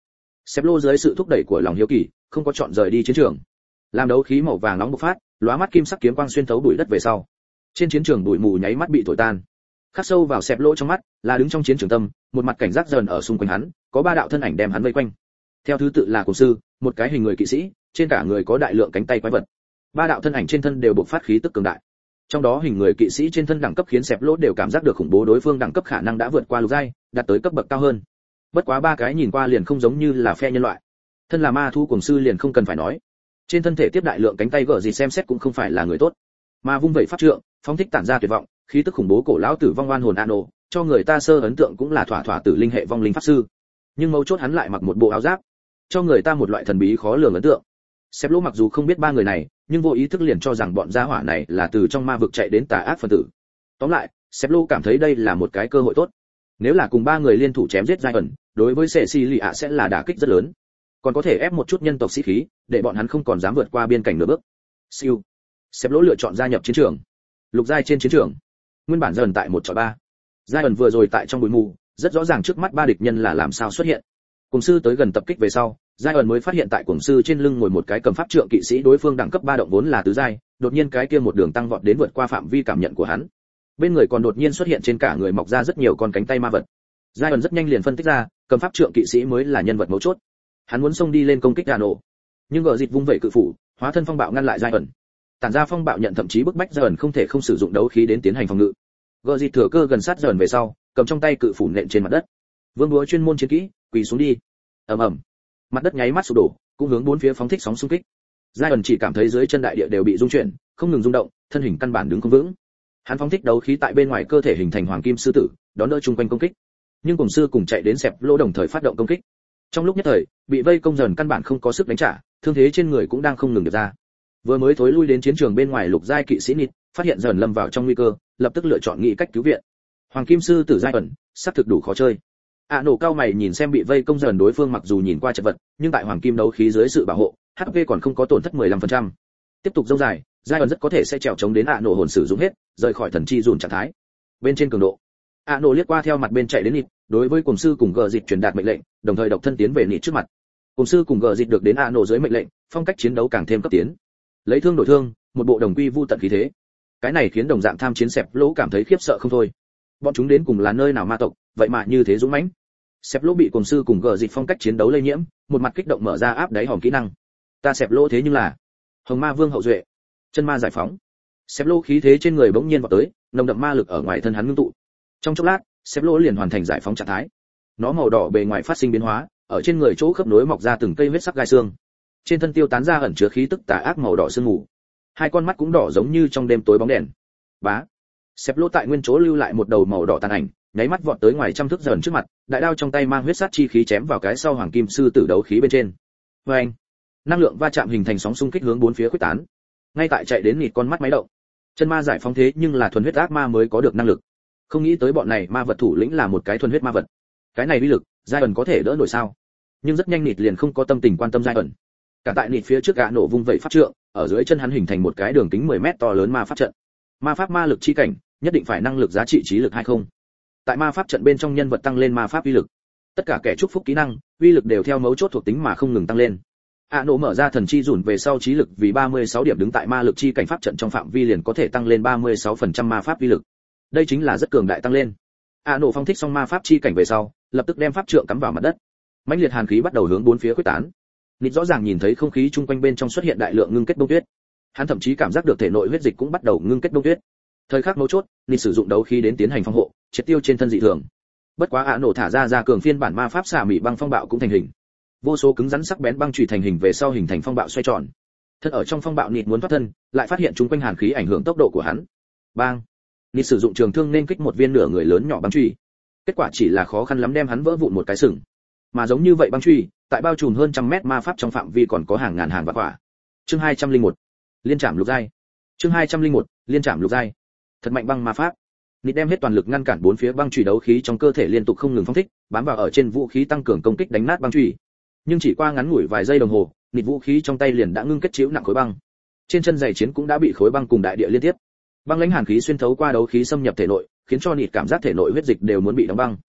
Xếp lô dưới sự thúc đẩy của lòng hiếu kỳ, không có chọn rời đi chiến trường. Làm đấu khí màu vàng nóng bộc phát, lóa mắt kim sắc kiếm quang xuyên thấu bụi đất về sau. Trên chiến trường bụi mù nháy mắt bị thổi tan. Khắc sâu vào xẹp lỗ trong mắt, là đứng trong chiến trường tâm, một mặt cảnh giác dần ở xung quanh hắn, có ba đạo thân ảnh đem hắn vây quanh. Theo thứ tự là cùng sư, một cái hình người kỵ sĩ, trên cả người có đại lượng cánh tay quái vật. Ba đạo thân ảnh trên thân đều bộc phát khí tức cường đại. Trong đó hình người kỵ sĩ trên thân đẳng cấp khiến xẹp lỗ đều cảm giác được khủng bố, đối phương đẳng cấp khả năng đã vượt qua lục giai, đạt tới cấp bậc cao hơn. Bất quá ba cái nhìn qua liền không giống như là phe nhân loại. Thân là ma thu cùng sư liền không cần phải nói. Trên thân thể tiếp đại lượng cánh tay gở gì xem xét cũng không phải là người tốt. Mà vung vẩy pháp trượng, phóng thích tản ra tuyệt vọng, khí tức khủng bố cổ lão tử vong oan hồn Ano, cho người ta sơ ấn tượng cũng là thỏa thỏa tử linh hệ vong linh pháp sư. Nhưng mấu chốt hắn lại mặc một bộ áo giáp, cho người ta một loại thần bí khó lường ấn tượng. Xếp lỗ mặc dù không biết ba người này, nhưng vô ý thức liền cho rằng bọn gia hỏa này là từ trong ma vực chạy đến tà ác phân tử. Tóm lại, Xếp lỗ cảm thấy đây là một cái cơ hội tốt. Nếu là cùng ba người liên thủ chém giết giai ẩn, đối với Cecilia sẽ là đả kích rất lớn. Còn có thể ép một chút nhân tộc sĩ khí, để bọn hắn không còn dám vượt qua biên cảnh nửa bước. Siêu. Xếp lỗ lựa chọn gia nhập chiến trường. Lục giai trên chiến trường. Nguyên bản dần tại một chọi ba. Giai ẩn vừa rồi tại trong bụi mù, rất rõ ràng trước mắt ba địch nhân là làm sao xuất hiện. Cùng sư tới gần tập kích về sau, giai ẩn mới phát hiện tại cuồng sư trên lưng ngồi một cái cầm pháp trượng kỵ sĩ, đối phương đẳng cấp ba động vốn là tứ giai, đột nhiên cái kia một đường tăng vọt đến vượt qua phạm vi cảm nhận của hắn. Bên người còn đột nhiên xuất hiện trên cả người mọc ra rất nhiều con cánh tay ma vật. Giai ẩn rất nhanh liền phân tích ra, cầm pháp trượng kỵ sĩ mới là nhân vật mấu chốt. Hắn muốn xông đi lên công kích Ano, nhưng gở dịch vung vẩy cự phủ, hóa thân phong bạo ngăn lại giai ẩn. Tản ra phong bạo nhận thậm chí bức bách giai ẩn không thể không sử dụng đấu khí đến tiến hành phòng ngự. Gở dịch thừa cơ gần sát giai ẩn về sau, cầm trong tay cự phủ nện trên mặt đất. Vương búa chuyên môn chiến kỹ, quỳ xuống đi. Ầm ầm. Mặt đất nháy mắt sụp đổ, cũng hướng bốn phía phóng thích sóng xung kích. Giai ẩn chỉ cảm thấy dưới chân đại địa đều bị rung chuyển, không ngừng rung động, thân hình căn bản đứng không vững. Hắn phóng thích đấu khí tại bên ngoài cơ thể hình thành hoàng kim sư tử, đón đỡ chung quanh công kích. Nhưng cùng sư cùng chạy đến xẹp lỗ đồng thời phát động công kích. Trong lúc nhất thời, bị vây công dần căn bản không có sức đánh trả, thương thế trên người cũng đang không ngừng được ra. Vừa mới thối lui đến chiến trường bên ngoài lục giai kỵ sĩ nịt, phát hiện dần lâm vào trong nguy cơ, lập tức lựa chọn nghĩ cách cứu viện. Hoàng kim sư tử giai ẩn, sắp thực đủ khó chơi. À nổ cao mày nhìn xem bị vây công dần đối phương mặc dù nhìn qua chật vật, nhưng tại hoàng kim đấu khí dưới sự bảo hộ, hát pê còn không có tổn thất mười lăm phần trăm. Tiếp tục dông dài, giai ẩn rất có thể sẽ trèo chống đến à nổ hồn sử dụng hết, rời khỏi thần chi dùn trạng thái. Bên trên cường độ, à nổ liếc qua theo mặt bên chạy đến nịt, đối với cùng sư cùng gờ dịch truyền đạt mệnh lệnh, đồng thời độc thân tiến về nịt trước mặt. Cùng sư cùng gờ dịch được đến à nổ dưới mệnh lệnh, phong cách chiến đấu càng thêm cấp tiến. Lấy thương đổi thương, một bộ đồng quy vu tận khí thế. Cái này khiến đồng dạng tham chiến xẹp lỗ cảm thấy khiếp sợ không thôi. Bọn chúng đến cùng là nơi nào ma tộc, vậy mà như thế dũng mãnh. Xẹp lỗ bị cùng sư cùng gờ dịch phong cách chiến đấu lây nhiễm, một mặt kích động mở ra áp đáy hòm kỹ năng. Ta xẹp lỗ thế nhưng là Hồng Ma Vương hậu duệ, chân ma giải phóng. Xẹp lỗ khí thế trên người bỗng nhiên vọt tới, nồng đậm ma lực ở ngoài thân hắn ngưng tụ. Trong chốc lát, xẹp lỗ liền hoàn thành giải phóng trạng thái. Nó màu đỏ bề ngoài phát sinh biến hóa, ở trên người chỗ khớp nối mọc ra từng cây huyết sắc gai xương. Trên thân tiêu tán ra ẩn chứa khí tức tà ác màu đỏ sương mù. Hai con mắt cũng đỏ giống như trong đêm tối bóng đèn. Bá. Xẹp lỗ tại nguyên chỗ lưu lại một đầu màu đỏ tàn ảnh, nháy mắt vọt tới ngoài trăm thước dần trước mặt, đại đao trong tay mang huyết sát chi khí chém vào cái sau hoàng kim sư tử đấu khí bên trên. Oeng! Năng lượng va chạm hình thành sóng xung kích hướng bốn phía khuếch tán. Ngay tại chạy đến nịt con mắt máy động. Chân ma giải phóng thế nhưng là thuần huyết ác ma mới có được năng lực. Không nghĩ tới bọn này ma vật thủ lĩnh là một cái thuần huyết ma vật. Cái này uy lực, giai ẩn có thể đỡ nổi sao? Nhưng rất nhanh nịt liền không có tâm tình quan tâm giai ẩn. Cả tại nịt phía trước gã nổ vung vẩy pháp trượng, ở dưới chân hắn hình thành một cái đường kính mười mét to lớn ma pháp trận. Ma pháp ma lực chi cảnh, nhất định phải năng lực giá trị trí lực hay không? Tại ma pháp trận bên trong nhân vật tăng lên ma pháp uy lực. Tất cả kẻ chúc phúc kỹ năng, uy lực đều theo mấu chốt thuộc tính mà không ngừng tăng lên. A nổ mở ra thần chi rủn về sau trí lực vì ba mươi sáu điểm đứng tại ma lực chi cảnh pháp trận trong phạm vi liền có thể tăng lên ba mươi sáu phần trăm ma pháp uy lực. Đây chính là rất cường đại tăng lên. A nổ phong thích xong ma pháp chi cảnh về sau, lập tức đem pháp trượng cắm vào mặt đất. Mãnh liệt hàn khí bắt đầu hướng bốn phía khuếch tán. Nịt rõ ràng nhìn thấy không khí chung quanh bên trong xuất hiện đại lượng ngưng kết bông tuyết. Hắn thậm chí cảm giác được thể nội huyết dịch cũng bắt đầu ngưng kết bông tuyết. Thời khắc mấu chốt, Nịt sử dụng đấu khí đến tiến hành phòng hộ, triệt tiêu trên thân dị thường. Bất quá A nổ thả ra ra cường phiên bản ma pháp xả mị băng phong bạo cũng thành hình. Vô số cứng rắn sắc bén băng chùy thành hình về sau hình thành phong bạo xoay tròn. Thân ở trong phong bạo Nịt muốn thoát thân, lại phát hiện chung quanh hàn khí ảnh hưởng tốc độ của hắn. Bang! Nịt sử dụng trường thương nên kích một viên nửa người lớn nhỏ băng chùy. Kết quả chỉ là khó khăn lắm đem hắn vỡ vụn một cái sừng. Mà giống như vậy băng chùy, tại bao trùm hơn trăm mét ma pháp trong phạm vi còn có hàng ngàn hàng vạn quả. Chương hai trăm lẻ một, liên trảm lục giai. Chương hai trăm lẻ một, liên trảm lục giai. Thật mạnh băng ma pháp. Nịt đem hết toàn lực ngăn cản bốn phía băng chùy đấu khí trong cơ thể liên tục không ngừng phóng thích, bám vào ở trên vũ khí tăng cường công kích đánh nát băng chùy. Nhưng chỉ qua ngắn ngủi vài giây đồng hồ, Nịt vũ khí trong tay liền đã ngưng kết chiếu nặng khối băng. Trên chân giày chiến cũng đã bị khối băng cùng đại địa liên tiếp. Băng lãnh hàn khí xuyên thấu qua đấu khí xâm nhập thể nội, khiến cho Nịt cảm giác thể nội huyết dịch đều muốn bị đóng băng.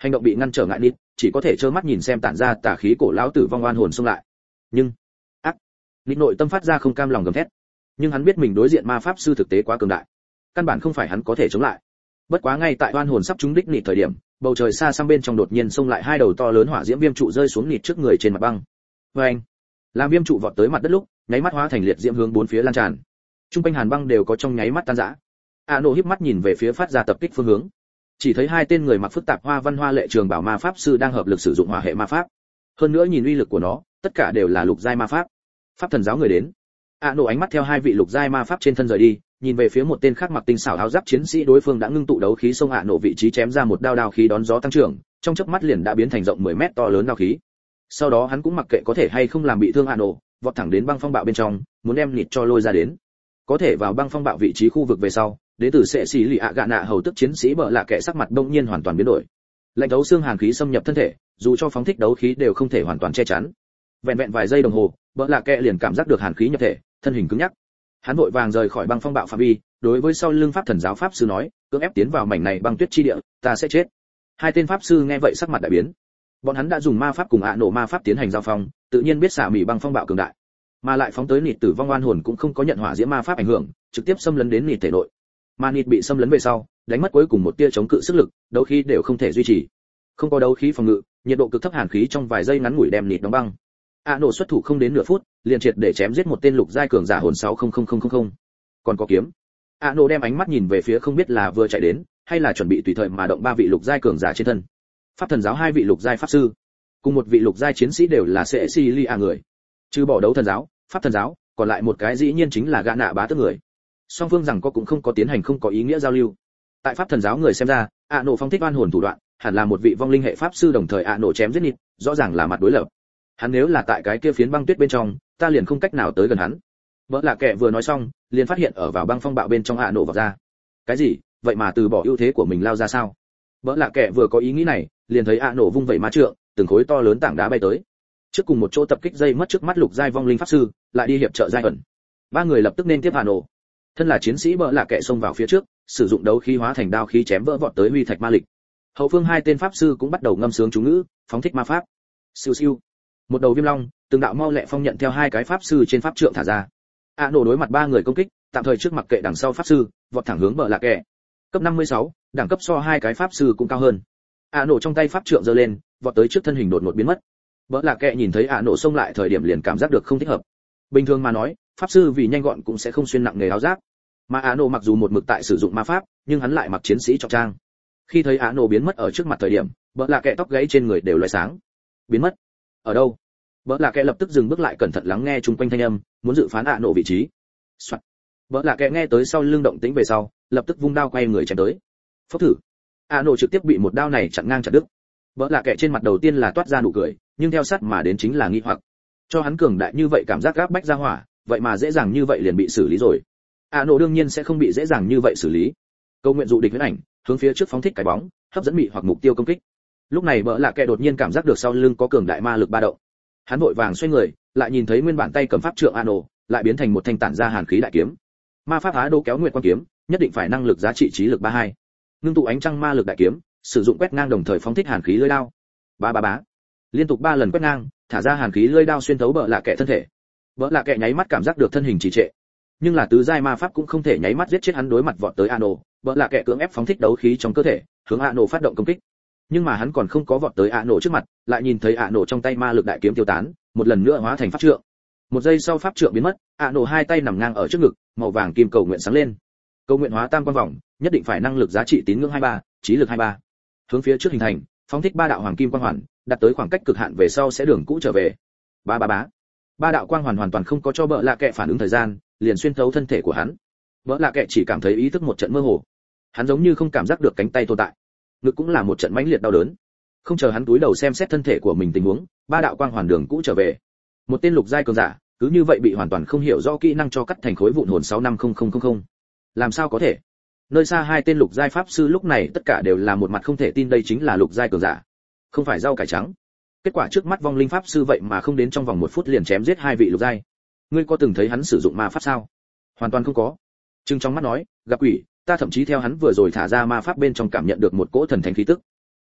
Hành động bị ngăn trở ngại nít, chỉ có thể trơ mắt nhìn xem tản ra tà khí cổ lão tử vong oan hồn xông lại. Nhưng, ác, nít nội tâm phát ra không cam lòng gầm thét. Nhưng hắn biết mình đối diện ma pháp sư thực tế quá cường đại, căn bản không phải hắn có thể chống lại. Bất quá ngay tại oan hồn sắp trúng đích nít thời điểm, bầu trời xa xăm bên trong đột nhiên xông lại hai đầu to lớn hỏa diễm viêm trụ rơi xuống nít trước người trên mặt băng. Oeng! Làm viêm trụ vọt tới mặt đất lúc, nháy mắt hóa thành liệt diễm hướng bốn phía lan tràn. Trung quanh hàn băng đều có trong nháy mắt tan rã. A Nô híp mắt nhìn về phía phát ra tập kích phương hướng. Chỉ thấy hai tên người mặc phức tạp hoa văn hoa lệ trường bảo ma pháp sư đang hợp lực sử dụng hỏa hệ ma pháp. Hơn nữa nhìn uy lực của nó, tất cả đều là lục giai ma pháp. Pháp thần giáo người đến. A Nô ánh mắt theo hai vị lục giai ma pháp trên thân rời đi, nhìn về phía một tên khác mặc tinh xảo áo giáp chiến sĩ đối phương đã ngưng tụ đấu khí xông A Nô vị trí chém ra một đao đao khí đón gió tăng trưởng, trong chớp mắt liền đã biến thành rộng mười mét to lớn đao khí. Sau đó hắn cũng mặc kệ có thể hay không làm bị thương A Nô, vọt thẳng đến băng phong bạo bên trong, muốn đem nịt cho lôi ra đến. Có thể vào băng phong bạo vị trí khu vực về sau, đến từ sẽ xì lì ạ gạ nạ hầu tức chiến sĩ bợ lạ kệ sắc mặt đông nhiên hoàn toàn biến đổi. Lạnh đấu xương hàn khí xâm nhập thân thể, dù cho phóng thích đấu khí đều không thể hoàn toàn che chắn. Vẹn vẹn vài giây đồng hồ, bợ lạ kệ liền cảm giác được hàn khí nhập thể, thân hình cứng nhắc. Hắn vội vàng rời khỏi băng phong bạo phạm vi, đối với sau lưng pháp thần giáo pháp sư nói, cưỡng ép tiến vào mảnh này băng tuyết chi địa, ta sẽ chết. Hai tên pháp sư nghe vậy sắc mặt đại biến. Bọn hắn đã dùng ma pháp cùng ạ nổ ma pháp tiến hành giao phong, tự nhiên biết xả mỉ băng phong bạo cường đại, mà lại phóng tới nịt tử vong oan hồn cũng không có nhận hỏa diễm ma pháp ảnh hưởng, trực tiếp xâm lấn đến nịt thể nội. Mà nịt bị xâm lấn về sau, đánh mất cuối cùng một tia chống cự sức lực, đấu khí đều không thể duy trì. Không có đấu khí phòng ngự, nhiệt độ cực thấp hàn khí trong vài giây ngắn ngủi đem nịt đóng băng. A nổ xuất thủ không đến nửa phút, liền triệt để chém giết một tên lục giai cường giả hồn sáu không không không không. Còn có kiếm. A nổ đem ánh mắt nhìn về phía không biết là vừa chạy đến, hay là chuẩn bị tùy thời mà động ba vị lục giai cường giả trên thân. Pháp thần giáo hai vị lục giai pháp sư, cùng một vị lục giai chiến sĩ đều là Cecilia người. Trừ bỏ đấu thần giáo, pháp thần giáo, còn lại một cái dĩ nhiên chính là gã nạ bá tước người. Song phương rằng có cũng không có tiến hành không có ý nghĩa giao lưu. Tại pháp thần giáo người xem ra, ạ nổ phong thích oan hồn thủ đoạn, hẳn là một vị vong linh hệ pháp sư đồng thời ạ nổ chém giết nịt, rõ ràng là mặt đối lập. Hắn nếu là tại cái kia phiến băng tuyết bên trong, ta liền không cách nào tới gần hắn. Vợ lạ kệ vừa nói xong, liền phát hiện ở vào băng phong bạo bên trong ạ nổ vào ra. Cái gì? Vậy mà từ bỏ ưu thế của mình lao ra sao? Vợ lạ kệ vừa có ý nghĩ này, liền thấy ạ nổ vung vẩy ma trượng, từng khối to lớn tảng đá bay tới. Trước cùng một chỗ tập kích dây mất trước mắt lục giai vong linh pháp sư, lại đi hiệp trợ giai ẩn. Ba người lập tức nên tiếp ạ nổ. Thân là chiến sĩ bợ lạ kệ xông vào phía trước, sử dụng đấu khí hóa thành đao khí chém vỡ vọt tới huy thạch ma lịch. Hậu phương hai tên pháp sư cũng bắt đầu ngâm sướng chú ngữ, phóng thích ma pháp. Siêu siêu. Một đầu viêm long, từng đạo mau lẹ phong nhận theo hai cái pháp sư trên pháp trượng thả ra. A nổ đối mặt ba người công kích, tạm thời trước mặc kệ đằng sau pháp sư, vọt thẳng hướng bợ lạ kệ. Cấp năm mươi sáu, đẳng cấp so hai cái pháp sư cũng cao hơn. A nổ trong tay pháp trượng giơ lên, vọt tới trước thân hình đột ngột biến mất. Bợ lạ kệ nhìn thấy A nổ xông lại thời điểm liền cảm giác được không thích hợp. Bình thường mà nói, pháp sư vì nhanh gọn cũng sẽ không xuyên nặng nghề áo giáp. Mà A nổ mặc dù một mực tại sử dụng ma pháp, nhưng hắn lại mặc chiến sĩ trọng trang. Khi thấy A nổ biến mất ở trước mặt thời điểm, bợ lạ kệ tóc gáy trên người đều loé sáng. Biến mất? Ở đâu? Bợ lạ kệ lập tức dừng bước lại cẩn thận lắng nghe chung quanh thanh âm, muốn dự phán A nổ vị trí. Soạt. Bợ lạ kệ nghe tới sau lưng động tĩnh về sau, lập tức vung đao quay người chém tới. Phốc thử. A nổ trực tiếp bị một đao này chặn ngang chặt đứt. Bợ lạ kệ trên mặt đầu tiên là toát ra nụ cười, nhưng theo sát mà đến chính là nghi hoặc. Cho hắn cường đại như vậy cảm giác gáp bách ra hỏa, vậy mà dễ dàng như vậy liền bị xử lý rồi. A nổ đương nhiên sẽ không bị dễ dàng như vậy xử lý. Câu nguyện dụ địch huyễn ảnh, hướng phía trước phóng thích cái bóng, hấp dẫn mị hoặc mục tiêu công kích. Lúc này bợ lạ kệ đột nhiên cảm giác được sau lưng có cường đại ma lực ba động. Hắn vội vàng xoay người, lại nhìn thấy nguyên bản tay cầm pháp trượng A nổ, lại biến thành một thanh tản ra hàn khí đại kiếm. Ma pháp Á Đô kéo nguyệt quan kiếm, nhất định phải năng lực giá trị trí lực ba hai. Ngưng tụ ánh trăng ma lực đại kiếm, sử dụng quét ngang đồng thời phóng thích hàn khí lưỡi đao. Ba ba bá. Liên tục ba lần quét ngang, thả ra hàn khí lưỡi đao xuyên thấu bợ lạ kệ thân thể. Bợ lạ kệ nháy mắt cảm giác được thân hình trì trệ. Nhưng là tứ giai ma pháp cũng không thể nháy mắt giết chết hắn, đối mặt vọt tới Ano, bợ lạ kệ cưỡng ép phóng thích đấu khí trong cơ thể, hướng Ano phát động công kích. Nhưng mà hắn còn không có vọt tới Ano trước mặt, lại nhìn thấy Ano trong tay ma lực đại kiếm tiêu tán, một lần nữa hóa thành pháp trượng. Một giây sau pháp trượng biến mất, Ano hai tay nằm ngang ở trước ngực, màu vàng kim cầu nguyện sáng lên. Cầu nguyện hóa tam quan vòng, nhất định phải năng lực giá trị tín ngưỡng hai ba, trí lực hai ba. Hướng phía trước hình thành, phóng thích ba đạo hoàng kim quang hoàn, đạt tới khoảng cách cực hạn về sau sẽ đường cũ trở về. Ba ba bá. Ba đạo quang hoàn hoàn toàn không có cho bợ lạ kệ phản ứng thời gian, liền xuyên thấu thân thể của hắn. Bợ lạ kệ chỉ cảm thấy ý thức một trận mơ hồ. Hắn giống như không cảm giác được cánh tay tồn tại. Ngực cũng là một trận mãnh liệt đau đớn. Không chờ hắn túi đầu xem xét thân thể của mình tình huống, ba đạo quang hoàn đường cũ trở về. Một tên lục giai cường giả, cứ như vậy bị hoàn toàn không hiểu rõ kỹ năng cho cắt thành khối vụn hồn sáu năm không không không không. Làm sao có thể? Nơi xa hai tên lục giai pháp sư lúc này tất cả đều là một mặt không thể tin đây chính là lục giai cường giả, không phải rau cải trắng. Kết quả trước mắt vong linh pháp sư vậy mà không đến trong vòng một phút liền chém giết hai vị lục giai. Ngươi có từng thấy hắn sử dụng ma pháp sao? Hoàn toàn không có. Trừng trong mắt nói, gặp quỷ, ta thậm chí theo hắn vừa rồi thả ra ma pháp bên trong cảm nhận được một cỗ thần thánh khí tức.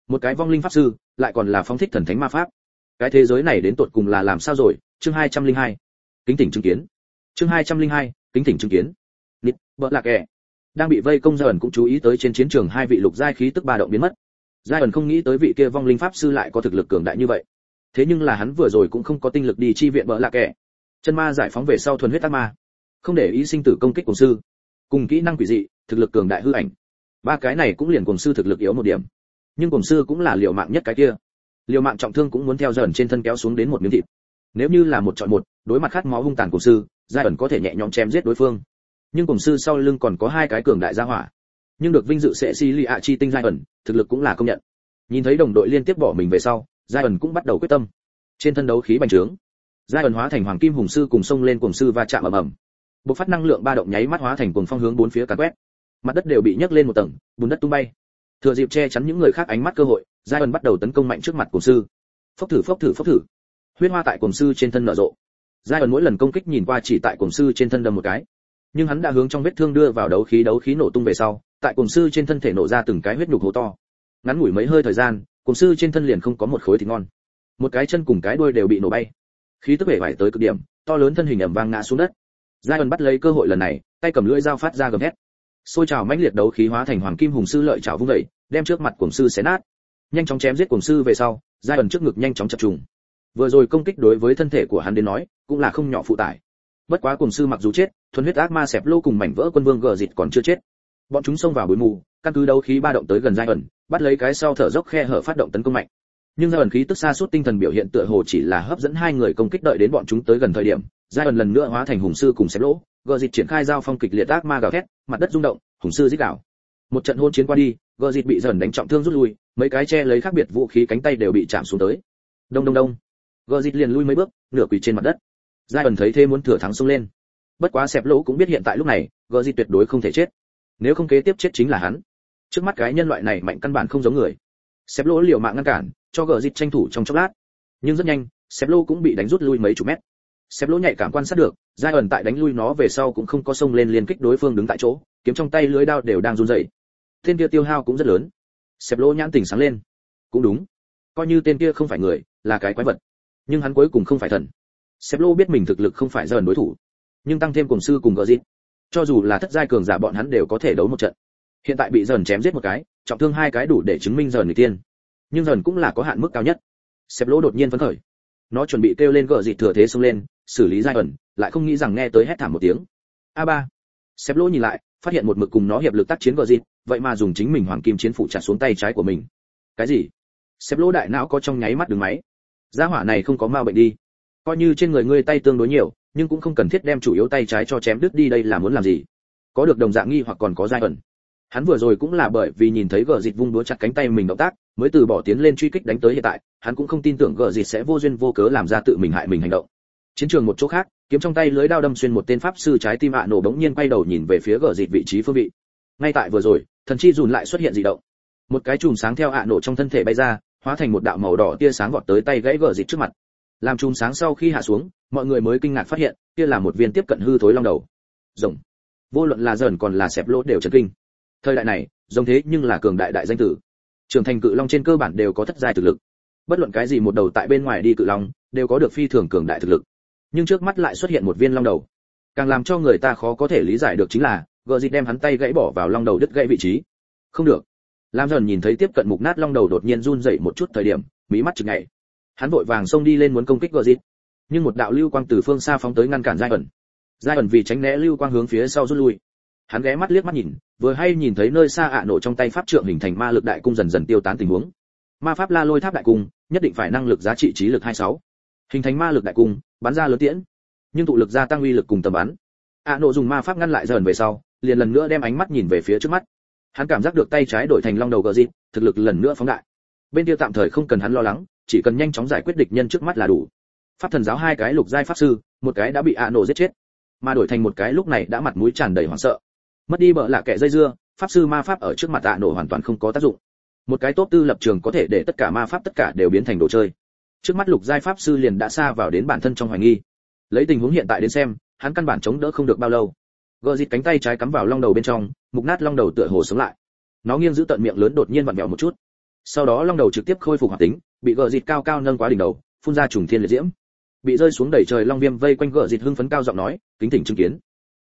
Một cái vong linh pháp sư, lại còn là phóng thích thần thánh ma pháp. Cái thế giới này đến tột cùng là làm sao rồi? Chương hai trăm lẻ hai. Kính tỉnh chứng kiến. Chương hai trăm lẻ hai, kính tỉnh chứng kiến. Nít, vợ lạc kẻ. Đang bị vây công Giai cũng chú ý tới trên chiến trường hai vị lục giai khí tức ba động biến mất. Giai không nghĩ tới vị kia vong linh pháp sư lại có thực lực cường đại như vậy. Thế nhưng là hắn vừa rồi cũng không có tinh lực đi chi viện vợ lạc kẻ. Chân ma giải phóng về sau thuần huyết ác ma, không để ý sinh tử công kích cùng sư, cùng kỹ năng quỷ dị, thực lực cường đại hư ảnh. Ba cái này cũng liền cùng sư thực lực yếu một điểm. Nhưng cùng sư cũng là liều mạng nhất cái kia. Liều mạng trọng thương cũng muốn theo dần trên thân kéo xuống đến một miếng thịt. Nếu như là một chọn một, đối mặt khát máu hung tàn cùng sư, Giai ẩn có thể nhẹ nhõm chém giết đối phương. Nhưng cùng sư sau lưng còn có hai cái cường đại gia hỏa. Nhưng được vinh dự sẽ si lì ạ chi tinh Giai ẩn, thực lực cũng là công nhận. Nhìn thấy đồng đội liên tiếp bỏ mình về sau, Giai ẩn cũng bắt đầu quyết tâm. Trên thân đấu khí bành trướng, Giai ẩn hóa thành hoàng kim hùng sư cùng xông lên cùng sư va chạm ầm ầm. Bộc phát năng lượng ba động nháy mắt hóa thành cuồng phong hướng bốn phía càn quét. Mặt đất đều bị nhấc lên một tầng, bùn đất tung bay. Thừa dịp che chắn những người khác ánh mắt cơ hội, Giai ẩn bắt đầu tấn công mạnh trước mặt cuồng sư. Phốc thử phốc thử phốc thử. Huyết hoa tại cuồng sư trên thân nở rộ. Giai ẩn mỗi lần công kích nhìn qua chỉ tại cuồng sư trên thân đâm một cái, nhưng hắn đã hướng trong vết thương đưa vào đấu khí, đấu khí nổ tung về sau, tại cuồng sư trên thân thể nổ ra từng cái huyết nhục hố to. Ngắn ngủi mấy hơi thời gian, cuồng sư trên thân liền không có một khối thịt ngon, một cái chân cùng cái đuôi đều bị nổ bay, khí tức bể bại tới cực điểm, to lớn thân hình ầm vang ngã xuống đất. Giai ẩn bắt lấy cơ hội lần này, tay cầm lưỡi dao phát ra gầm hét. Xôi trào mãnh liệt đấu khí hóa thành hoàng kim hùng sư lợi chảo vung dậy, đem trước mặt cuồng sư xé nát. Nhanh chóng chém giết cuồng sư về sau, Giai ẩn trước ngực nhanh chóng chập trùng. Vừa rồi công kích đối với thân thể của hắn đến nói, cũng là không nhỏ phụ tải. Bất quá cuồng sư mặc dù chết, thuần huyết ác ma xẹp lô cùng mảnh vỡ quân vương gờ dịt còn chưa chết. Bọn chúng xông vào bụi mù, căn cứ đấu khí ba động tới gần Giai ẩn, bắt lấy cái sau thở dốc khe hở phát động tấn công mạnh. Nhưng Giai ẩn khí tức xa suốt tinh thần biểu hiện tựa hồ chỉ là hấp dẫn hai người công kích, đợi đến bọn chúng tới gần thời điểm, Giai ẩn lần nữa hóa thành hùng sư cùng xẹp lỗ, gờ dịt triển khai giao phong kịch liệt, ác ma gào thét, mặt đất rung động, hùng sư rít gào. Một trận hôn chiến qua đi, gờ dịt bị dần đánh trọng thương rút lui, mấy cái che lấy khác biệt vũ khí cánh tay đều bị chạm xuống tới. Đông đông đông. Gờ dịt liền lui mấy bước, nửa quỳ trên mặt đất. Giai ẩn thấy thế muốn thừa thắng xông lên. Bất quá xẹp lỗ cũng biết hiện tại lúc này, gờ dịt tuyệt đối không thể chết. Nếu không kế tiếp chết chính là hắn. Trước mắt cái nhân loại này mạnh căn bản không giống người. Xẹp lỗ liều mạng ngăn cản, cho gờ dịt tranh thủ trong chốc lát. Nhưng rất nhanh, xẹp lỗ cũng bị đánh rút lui mấy chục mét. Xẹp lỗ nhạy cảm quan sát được, Giai ẩn tại đánh lui nó về sau cũng không có xông lên liên kích đối phương đứng tại chỗ, kiếm trong tay lưới đao đều đang run rẩy. Tên kia tiêu hao cũng rất lớn. Xẹp lỗ nhãn tỉnh sáng lên. Cũng đúng, coi như tên kia không phải người, là cái quái vật, nhưng hắn cuối cùng không phải thần. Xẹp lỗ biết mình thực lực không phải Giai ẩn đối thủ, nhưng tăng thêm cùng sư cùng gờ dịt, cho dù là thất giai cường giả bọn hắn đều có thể đấu một trận. Hiện tại bị dần chém giết một cái, trọng thương hai cái đủ để chứng minh dần người tiên, nhưng dần cũng là có hạn mức cao nhất. Xẹp lỗ đột nhiên phấn khởi, nó chuẩn bị kêu lên gờ dịt thừa thế xông lên xử lý Giai ẩn, lại không nghĩ rằng nghe tới hét thảm một tiếng. A ba. Xẹp lỗ nhìn lại, phát hiện một mực cùng nó hiệp lực tác chiến gờ dịt, vậy mà dùng chính mình hoàng kim chiến phủ chặt xuống tay trái của mình. Cái gì? Xẹp lỗ đại não có trong nháy mắt đứng máy. Gia hỏa này không có ma bệnh đi? Coi như trên người ngươi tay tương đối nhiều, nhưng cũng không cần thiết đem chủ yếu tay trái cho chém đứt đi, đây là muốn làm gì? Có được đồng dạng nghi hoặc còn có Giai ẩn. Hắn vừa rồi cũng là bởi vì nhìn thấy gờ dịt vung đũa chặt cánh tay mình động tác, mới từ bỏ tiến lên truy kích đánh tới hiện tại, hắn cũng không tin tưởng gờ dịt sẽ vô duyên vô cớ làm ra tự mình hại mình hành động. Chiến trường một chỗ khác, kiếm trong tay lưới đao đâm xuyên một tên pháp sư trái tim, ạ nổ bỗng nhiên quay đầu nhìn về phía gờ dịt vị trí phương vị. Ngay tại vừa rồi, thần chi dùn lại xuất hiện dị động. Một cái chùm sáng theo ạ nổ trong thân thể bay ra, hóa thành một đạo màu đỏ tia sáng vọt tới tay gãy gờ dịt trước mặt. Làm chùm sáng sau khi hạ xuống, mọi người mới kinh ngạc phát hiện, kia là một viên tiếp cận hư thối long đầu. Rồng. Vô luận là dần còn là xẹp lỗ đều chấn kinh. Thời đại này, rồng thế nhưng là cường đại đại danh tử. Trưởng thành cự long trên cơ bản đều có thất giai thực lực. Bất luận cái gì một đầu tại bên ngoài đi cự long, đều có được phi thường cường đại thực lực. Nhưng trước mắt lại xuất hiện một viên long đầu. Càng làm cho người ta khó có thể lý giải được chính là, gờ dịt đem hắn tay gãy bỏ vào long đầu đứt gãy vị trí. Không được. Lam dần nhìn thấy tiếp cận mục nát long đầu đột nhiên run rẩy một chút thời điểm, mí mắt chực nhảy. Hắn vội vàng xông đi lên muốn công kích gờ dịt, nhưng một đạo lưu quang từ phương xa phóng tới ngăn cản Giai ẩn. Giai ẩn vì tránh né lưu quang hướng phía sau rút lui. Hắn ghé mắt liếc mắt nhìn, vừa hay nhìn thấy nơi xa ạ nổ trong tay pháp trượng hình thành ma lực đại cung dần dần tiêu tán tình huống. Ma pháp La Lôi Tháp đại cung, nhất định phải năng lực giá trị trí lực hai mươi sáu. Hình thành ma lực đại cung, bắn ra lớn tiễn, nhưng tụ lực gia tăng uy lực cùng tầm bắn. ạ nổ dùng ma pháp ngăn lại dần về sau, liền lần nữa đem ánh mắt nhìn về phía trước mắt. Hắn cảm giác được tay trái đổi thành long đầu gờ dịt, thực lực lần nữa phóng đại. Bên kia tạm thời không cần hắn lo lắng, chỉ cần nhanh chóng giải quyết địch nhân trước mắt là đủ. Pháp thần giáo hai cái lục giai pháp sư, một cái đã bị ạ nổ giết chết, mà đổi thành một cái lúc này đã mặt mũi tràn đầy hoảng sợ. Mất đi bợ lạ kẻ dây dưa, pháp sư ma pháp ở trước mặt ạ nổ hoàn toàn không có tác dụng. Một cái top tư lập trường có thể để tất cả ma pháp tất cả đều biến thành đồ chơi. Trước mắt lục giai pháp sư liền đã xa vào đến bản thân trong hoài nghi. Lấy tình huống hiện tại đến xem, hắn căn bản chống đỡ không được bao lâu. Gờ dịt cánh tay trái cắm vào long đầu bên trong, mục nát long đầu tựa hồ sống lại. Nó nghiêng giữ tận miệng lớn đột nhiên vặn vẹo một chút. Sau đó long đầu trực tiếp khôi phục hoạt tính, bị gờ dịt cao cao nâng quá đỉnh đầu, phun ra trùng thiên liệt diễm. Bị rơi xuống đầy trời long viêm vây quanh gờ dịt hưng phấn cao giọng nói, kính thỉnh chứng kiến.